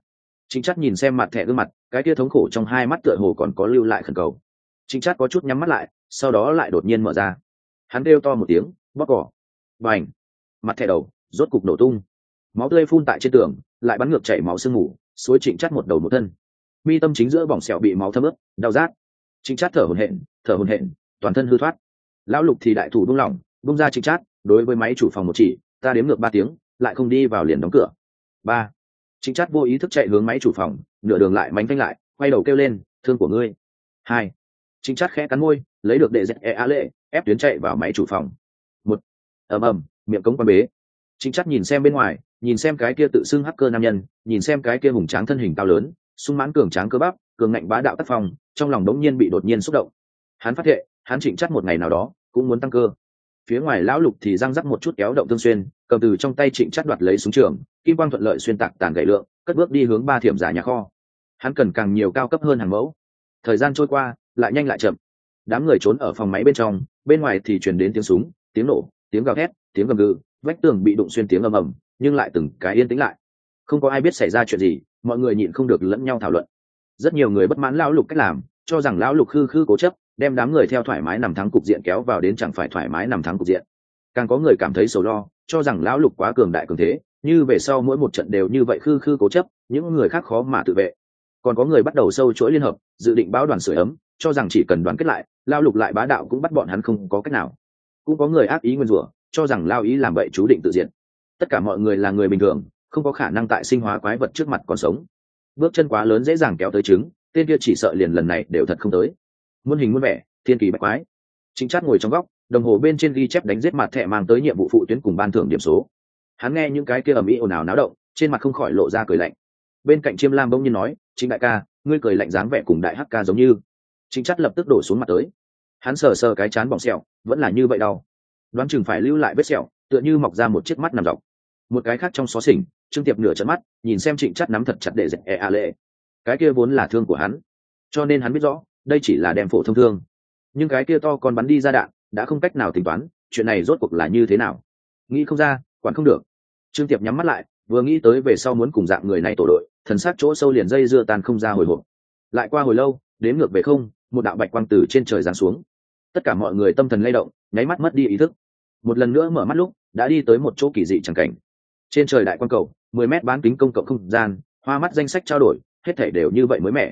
Speaker 1: Trịnh Trác nhìn xem mặt thẻ gương mặt, cái kia thống khổ trong hai mắt tựa hồ còn có lưu lại khẩn cầu. Trịnh Trác có chút nhắm mắt lại, sau đó lại đột nhiên mở ra. Hắn kêu to một tiếng, bóp cỏ. Bành! Mặt thẻ đầu rốt cục nổ tung. Máu tươi phun tại trên tường, lại bắn ngược chảy máu sương mù, xối Trịnh Trác một đầu một thân. Mi tâm chính giữa bỏng sẹo bị máu thấm ướt, đau rát. Trịnh Trác thở hổn hển, toàn thân hư thoát. Lão Lục thì đại thủ buông lỏng, buông ra Trịnh Trác, đối với máy chủ phòng một chỉ, ta đếm ngược 3 tiếng, lại không đi vào liền đóng cửa. 3. Trịnh Trác vô ý thức chạy hướng máy chủ phòng, nửa đường lại mánh phanh lại, quay đầu kêu lên, thương của ngươi. 2. Trịnh Trác khẽ cắn môi, lấy được đệ dẹt a lệ, ép tuyến chạy vào máy chủ phòng. 1. Ầm, miệng cống quan bế. Trịnh Trác nhìn xem bên ngoài, nhìn xem cái kia tự xưng hacker nam nhân, nhìn xem cái kia hùng tráng thân hình cao lớn, sung mãn cường tráng cơ bắp, cường ngạnh bá đạo tác phong, trong lòng đống nhiên bị đột nhiên xúc động. Hắn phát hiện, hắn Trịnh Trác một ngày nào đó cũng muốn tăng cơ. Phía ngoài lão Lục thì răng rắc một chút kéo động tương xuyên, cầm từ trong tay Trịnh Trác đoạt lấy súng trường, kim quang thuận lợi xuyên tạc tàn gãy lượng, cất bước đi hướng 3 thiểm giả nhà kho. Hắn cần càng nhiều cao cấp hơn hàng mẫu. Thời gian trôi qua, lại nhanh lại chậm. Đám người trốn ở phòng máy bên trong, bên ngoài thì truyền đến tiếng súng, tiếng nổ, tiếng gào thét, tiếng gầm gừ, vách tường bị đụng xuyên tiếng ầm ầm, nhưng lại từng cái yên tĩnh lại. Không có ai biết xảy ra chuyện gì, mọi người nhịn không được lẫn nhau thảo luận. Rất nhiều người bất mãn lão Lục cách làm, cho rằng lão Lục khư khư cố chấp, đem đám người theo thoải mái nằm thắng cục diện kéo vào đến chẳng phải thoải mái nằm thắng cục diện. Càng có người cảm thấy sầu lo, cho rằng lão Lục quá cường đại cường thế, như về sau mỗi một trận đều như vậy khư khư cố chấp, những người khác khó mà tự vệ. Còn có người bắt đầu sâu chuỗi liên hợp, dự định báo đoàn sưởi ấm, cho rằng chỉ cần đoàn kết lại, lão Lục lại bá đạo cũng bắt bọn hắn không có cách nào. Cũng có người ác ý nguyên rủa, cho rằng lão ý làm vậy chú định tự diện. Tất cả mọi người là người bình thường, không có khả năng tại sinh hóa quái vật trước mặt còn sống. Bước chân quá lớn dễ dàng kéo tới trứng, tên kia chỉ sợ liền lần này đều thật không tới. Muôn hình muôn vẻ, thiên kỳ bách quái. Trịnh Trác ngồi trong góc, đồng hồ bên trên ghi chép đánh giết mặt thẻ mang tới nhiệm vụ phụ tuyến cùng ban thưởng điểm số. Hắn nghe những cái kia ầm ĩ ồn ào náo động, trên mặt không khỏi lộ ra cười lạnh. Bên cạnh Chiêm Lam bỗng nhiên nói, Trịnh đại ca, ngươi cười lạnh dáng vẻ cùng đại hắc ca giống như. Trịnh Trác lập tức đổ xuống mặt tới. Hắn sờ sờ cái trán bỏng sẹo, vẫn là như vậy đau. Đoán chừng phải lưu lại vết sẹo, tựa như mọc ra một chiếc mắt nằm dọc. Một cái khác trong xó xỉnh, Trương Tiệp nửa trợn mắt, nhìn xem Trịnh Trác nắm thật chặt để dẹp a lệ. Cái kia vốn là thương của hắn, cho nên hắn biết rõ, đây chỉ là đem phổ thông thương. Nhưng cái kia to còn bắn đi ra đạn, đã không cách nào tính toán, chuyện này rốt cuộc là như thế nào. Nghĩ không ra, quản không được. Trương Tiệp nhắm mắt lại, vừa nghĩ tới về sau muốn cùng dạng người này tổ đội, thần sắc chỗ sâu liền dây dưa tan không ra hồi hộp. Lại qua hồi lâu, đến ngược về không, một đạo bạch quang từ trên trời giáng xuống. Tất cả mọi người tâm thần lay động, nháy mắt mất đi ý thức. Một lần nữa mở mắt lúc, đã đi tới một chỗ kỳ dị chẳng cảnh. Trên trời đại quang cầu, 10 mét bán kính công cộng không gian, hoa mắt danh sách trao đổi, hết thảy đều như vậy mới mẻ.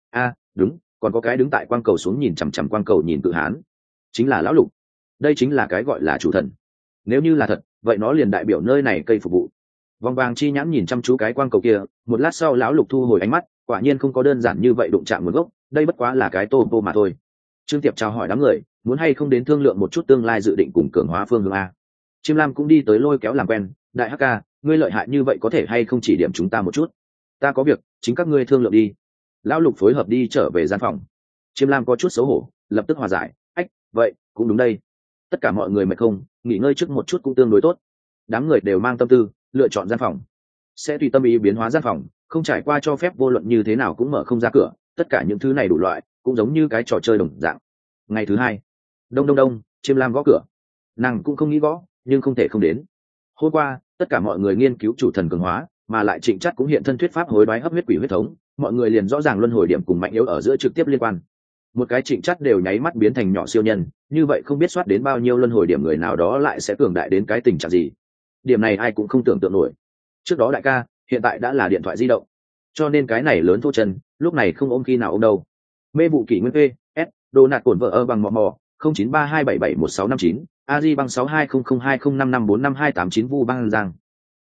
Speaker 1: Đúng, còn có cái đứng tại quang cầu xuống nhìn chằm chằm quang cầu nhìn cự hán, chính là lão Lục. Đây chính là cái gọi là chủ thần. Nếu như là thật, vậy nó liền đại biểu nơi này cây phục vụ. Vòng vàng chi nhãn nhìn chăm chú cái quang cầu kia, một lát sau lão Lục thu hồi ánh mắt, quả nhiên không có đơn giản như vậy đụng chạm nguồn gốc, đây bất quá là cái tô tô mà thôi. Trương Tiệp chào hỏi đám người, muốn hay không đến thương lượng một chút tương lai dự định cùng cường hóa phương hướng a. Chiêm Lam cũng đi tới lôi kéo làm quen, đại hắc ca, ngươi lợi hại như vậy có thể hay không chỉ điểm chúng ta một chút? Ta có việc, chính các ngươi thương lượng đi. Lão Lục phối hợp đi trở về gian phòng. Chiêm Lam có chút xấu hổ, lập tức hòa giải, vậy cũng đúng đây. Tất cả mọi người mệt không, nghỉ ngơi trước một chút cũng tương đối tốt. Đám người đều mang tâm tư, lựa chọn gian phòng. Sẽ tùy tâm ý biến hóa gian phòng, không trải qua cho phép vô luận như thế nào cũng mở không ra cửa, tất cả những thứ này đủ loại, cũng giống như cái trò chơi đồng dạng. Ngày thứ 2, đông, Chiêm Lam gõ cửa. Nàng cũng không nghĩ gõ, nhưng không thể không đến. Hôm qua, tất cả mọi người nghiên cứu chủ thần cường hóa, mà lại Trịnh Trác cũng hiện thân thuyết pháp hối đoái hấp huyết quỷ huyết thống, mọi người liền rõ ràng luân hồi điểm cùng mạnh yếu ở giữa trực tiếp liên quan. Một cái Trịnh Trác đều nháy mắt biến thành nhỏ siêu nhân, như vậy không biết soát đến bao nhiêu luân hồi điểm người nào đó lại sẽ cường đại đến cái tình trạng gì. Điểm này ai cũng không tưởng tượng nổi. Trước đó đại ca, hiện tại đã là điện thoại di động, cho nên cái này lớn thô chân, lúc này không ôm khi nào ôm đâu. Mê vụ kỷ nguyên s đồ nạt cổn vợ bằng mò 0932771659 aji bằng 620020554528 Vu Băng Giang.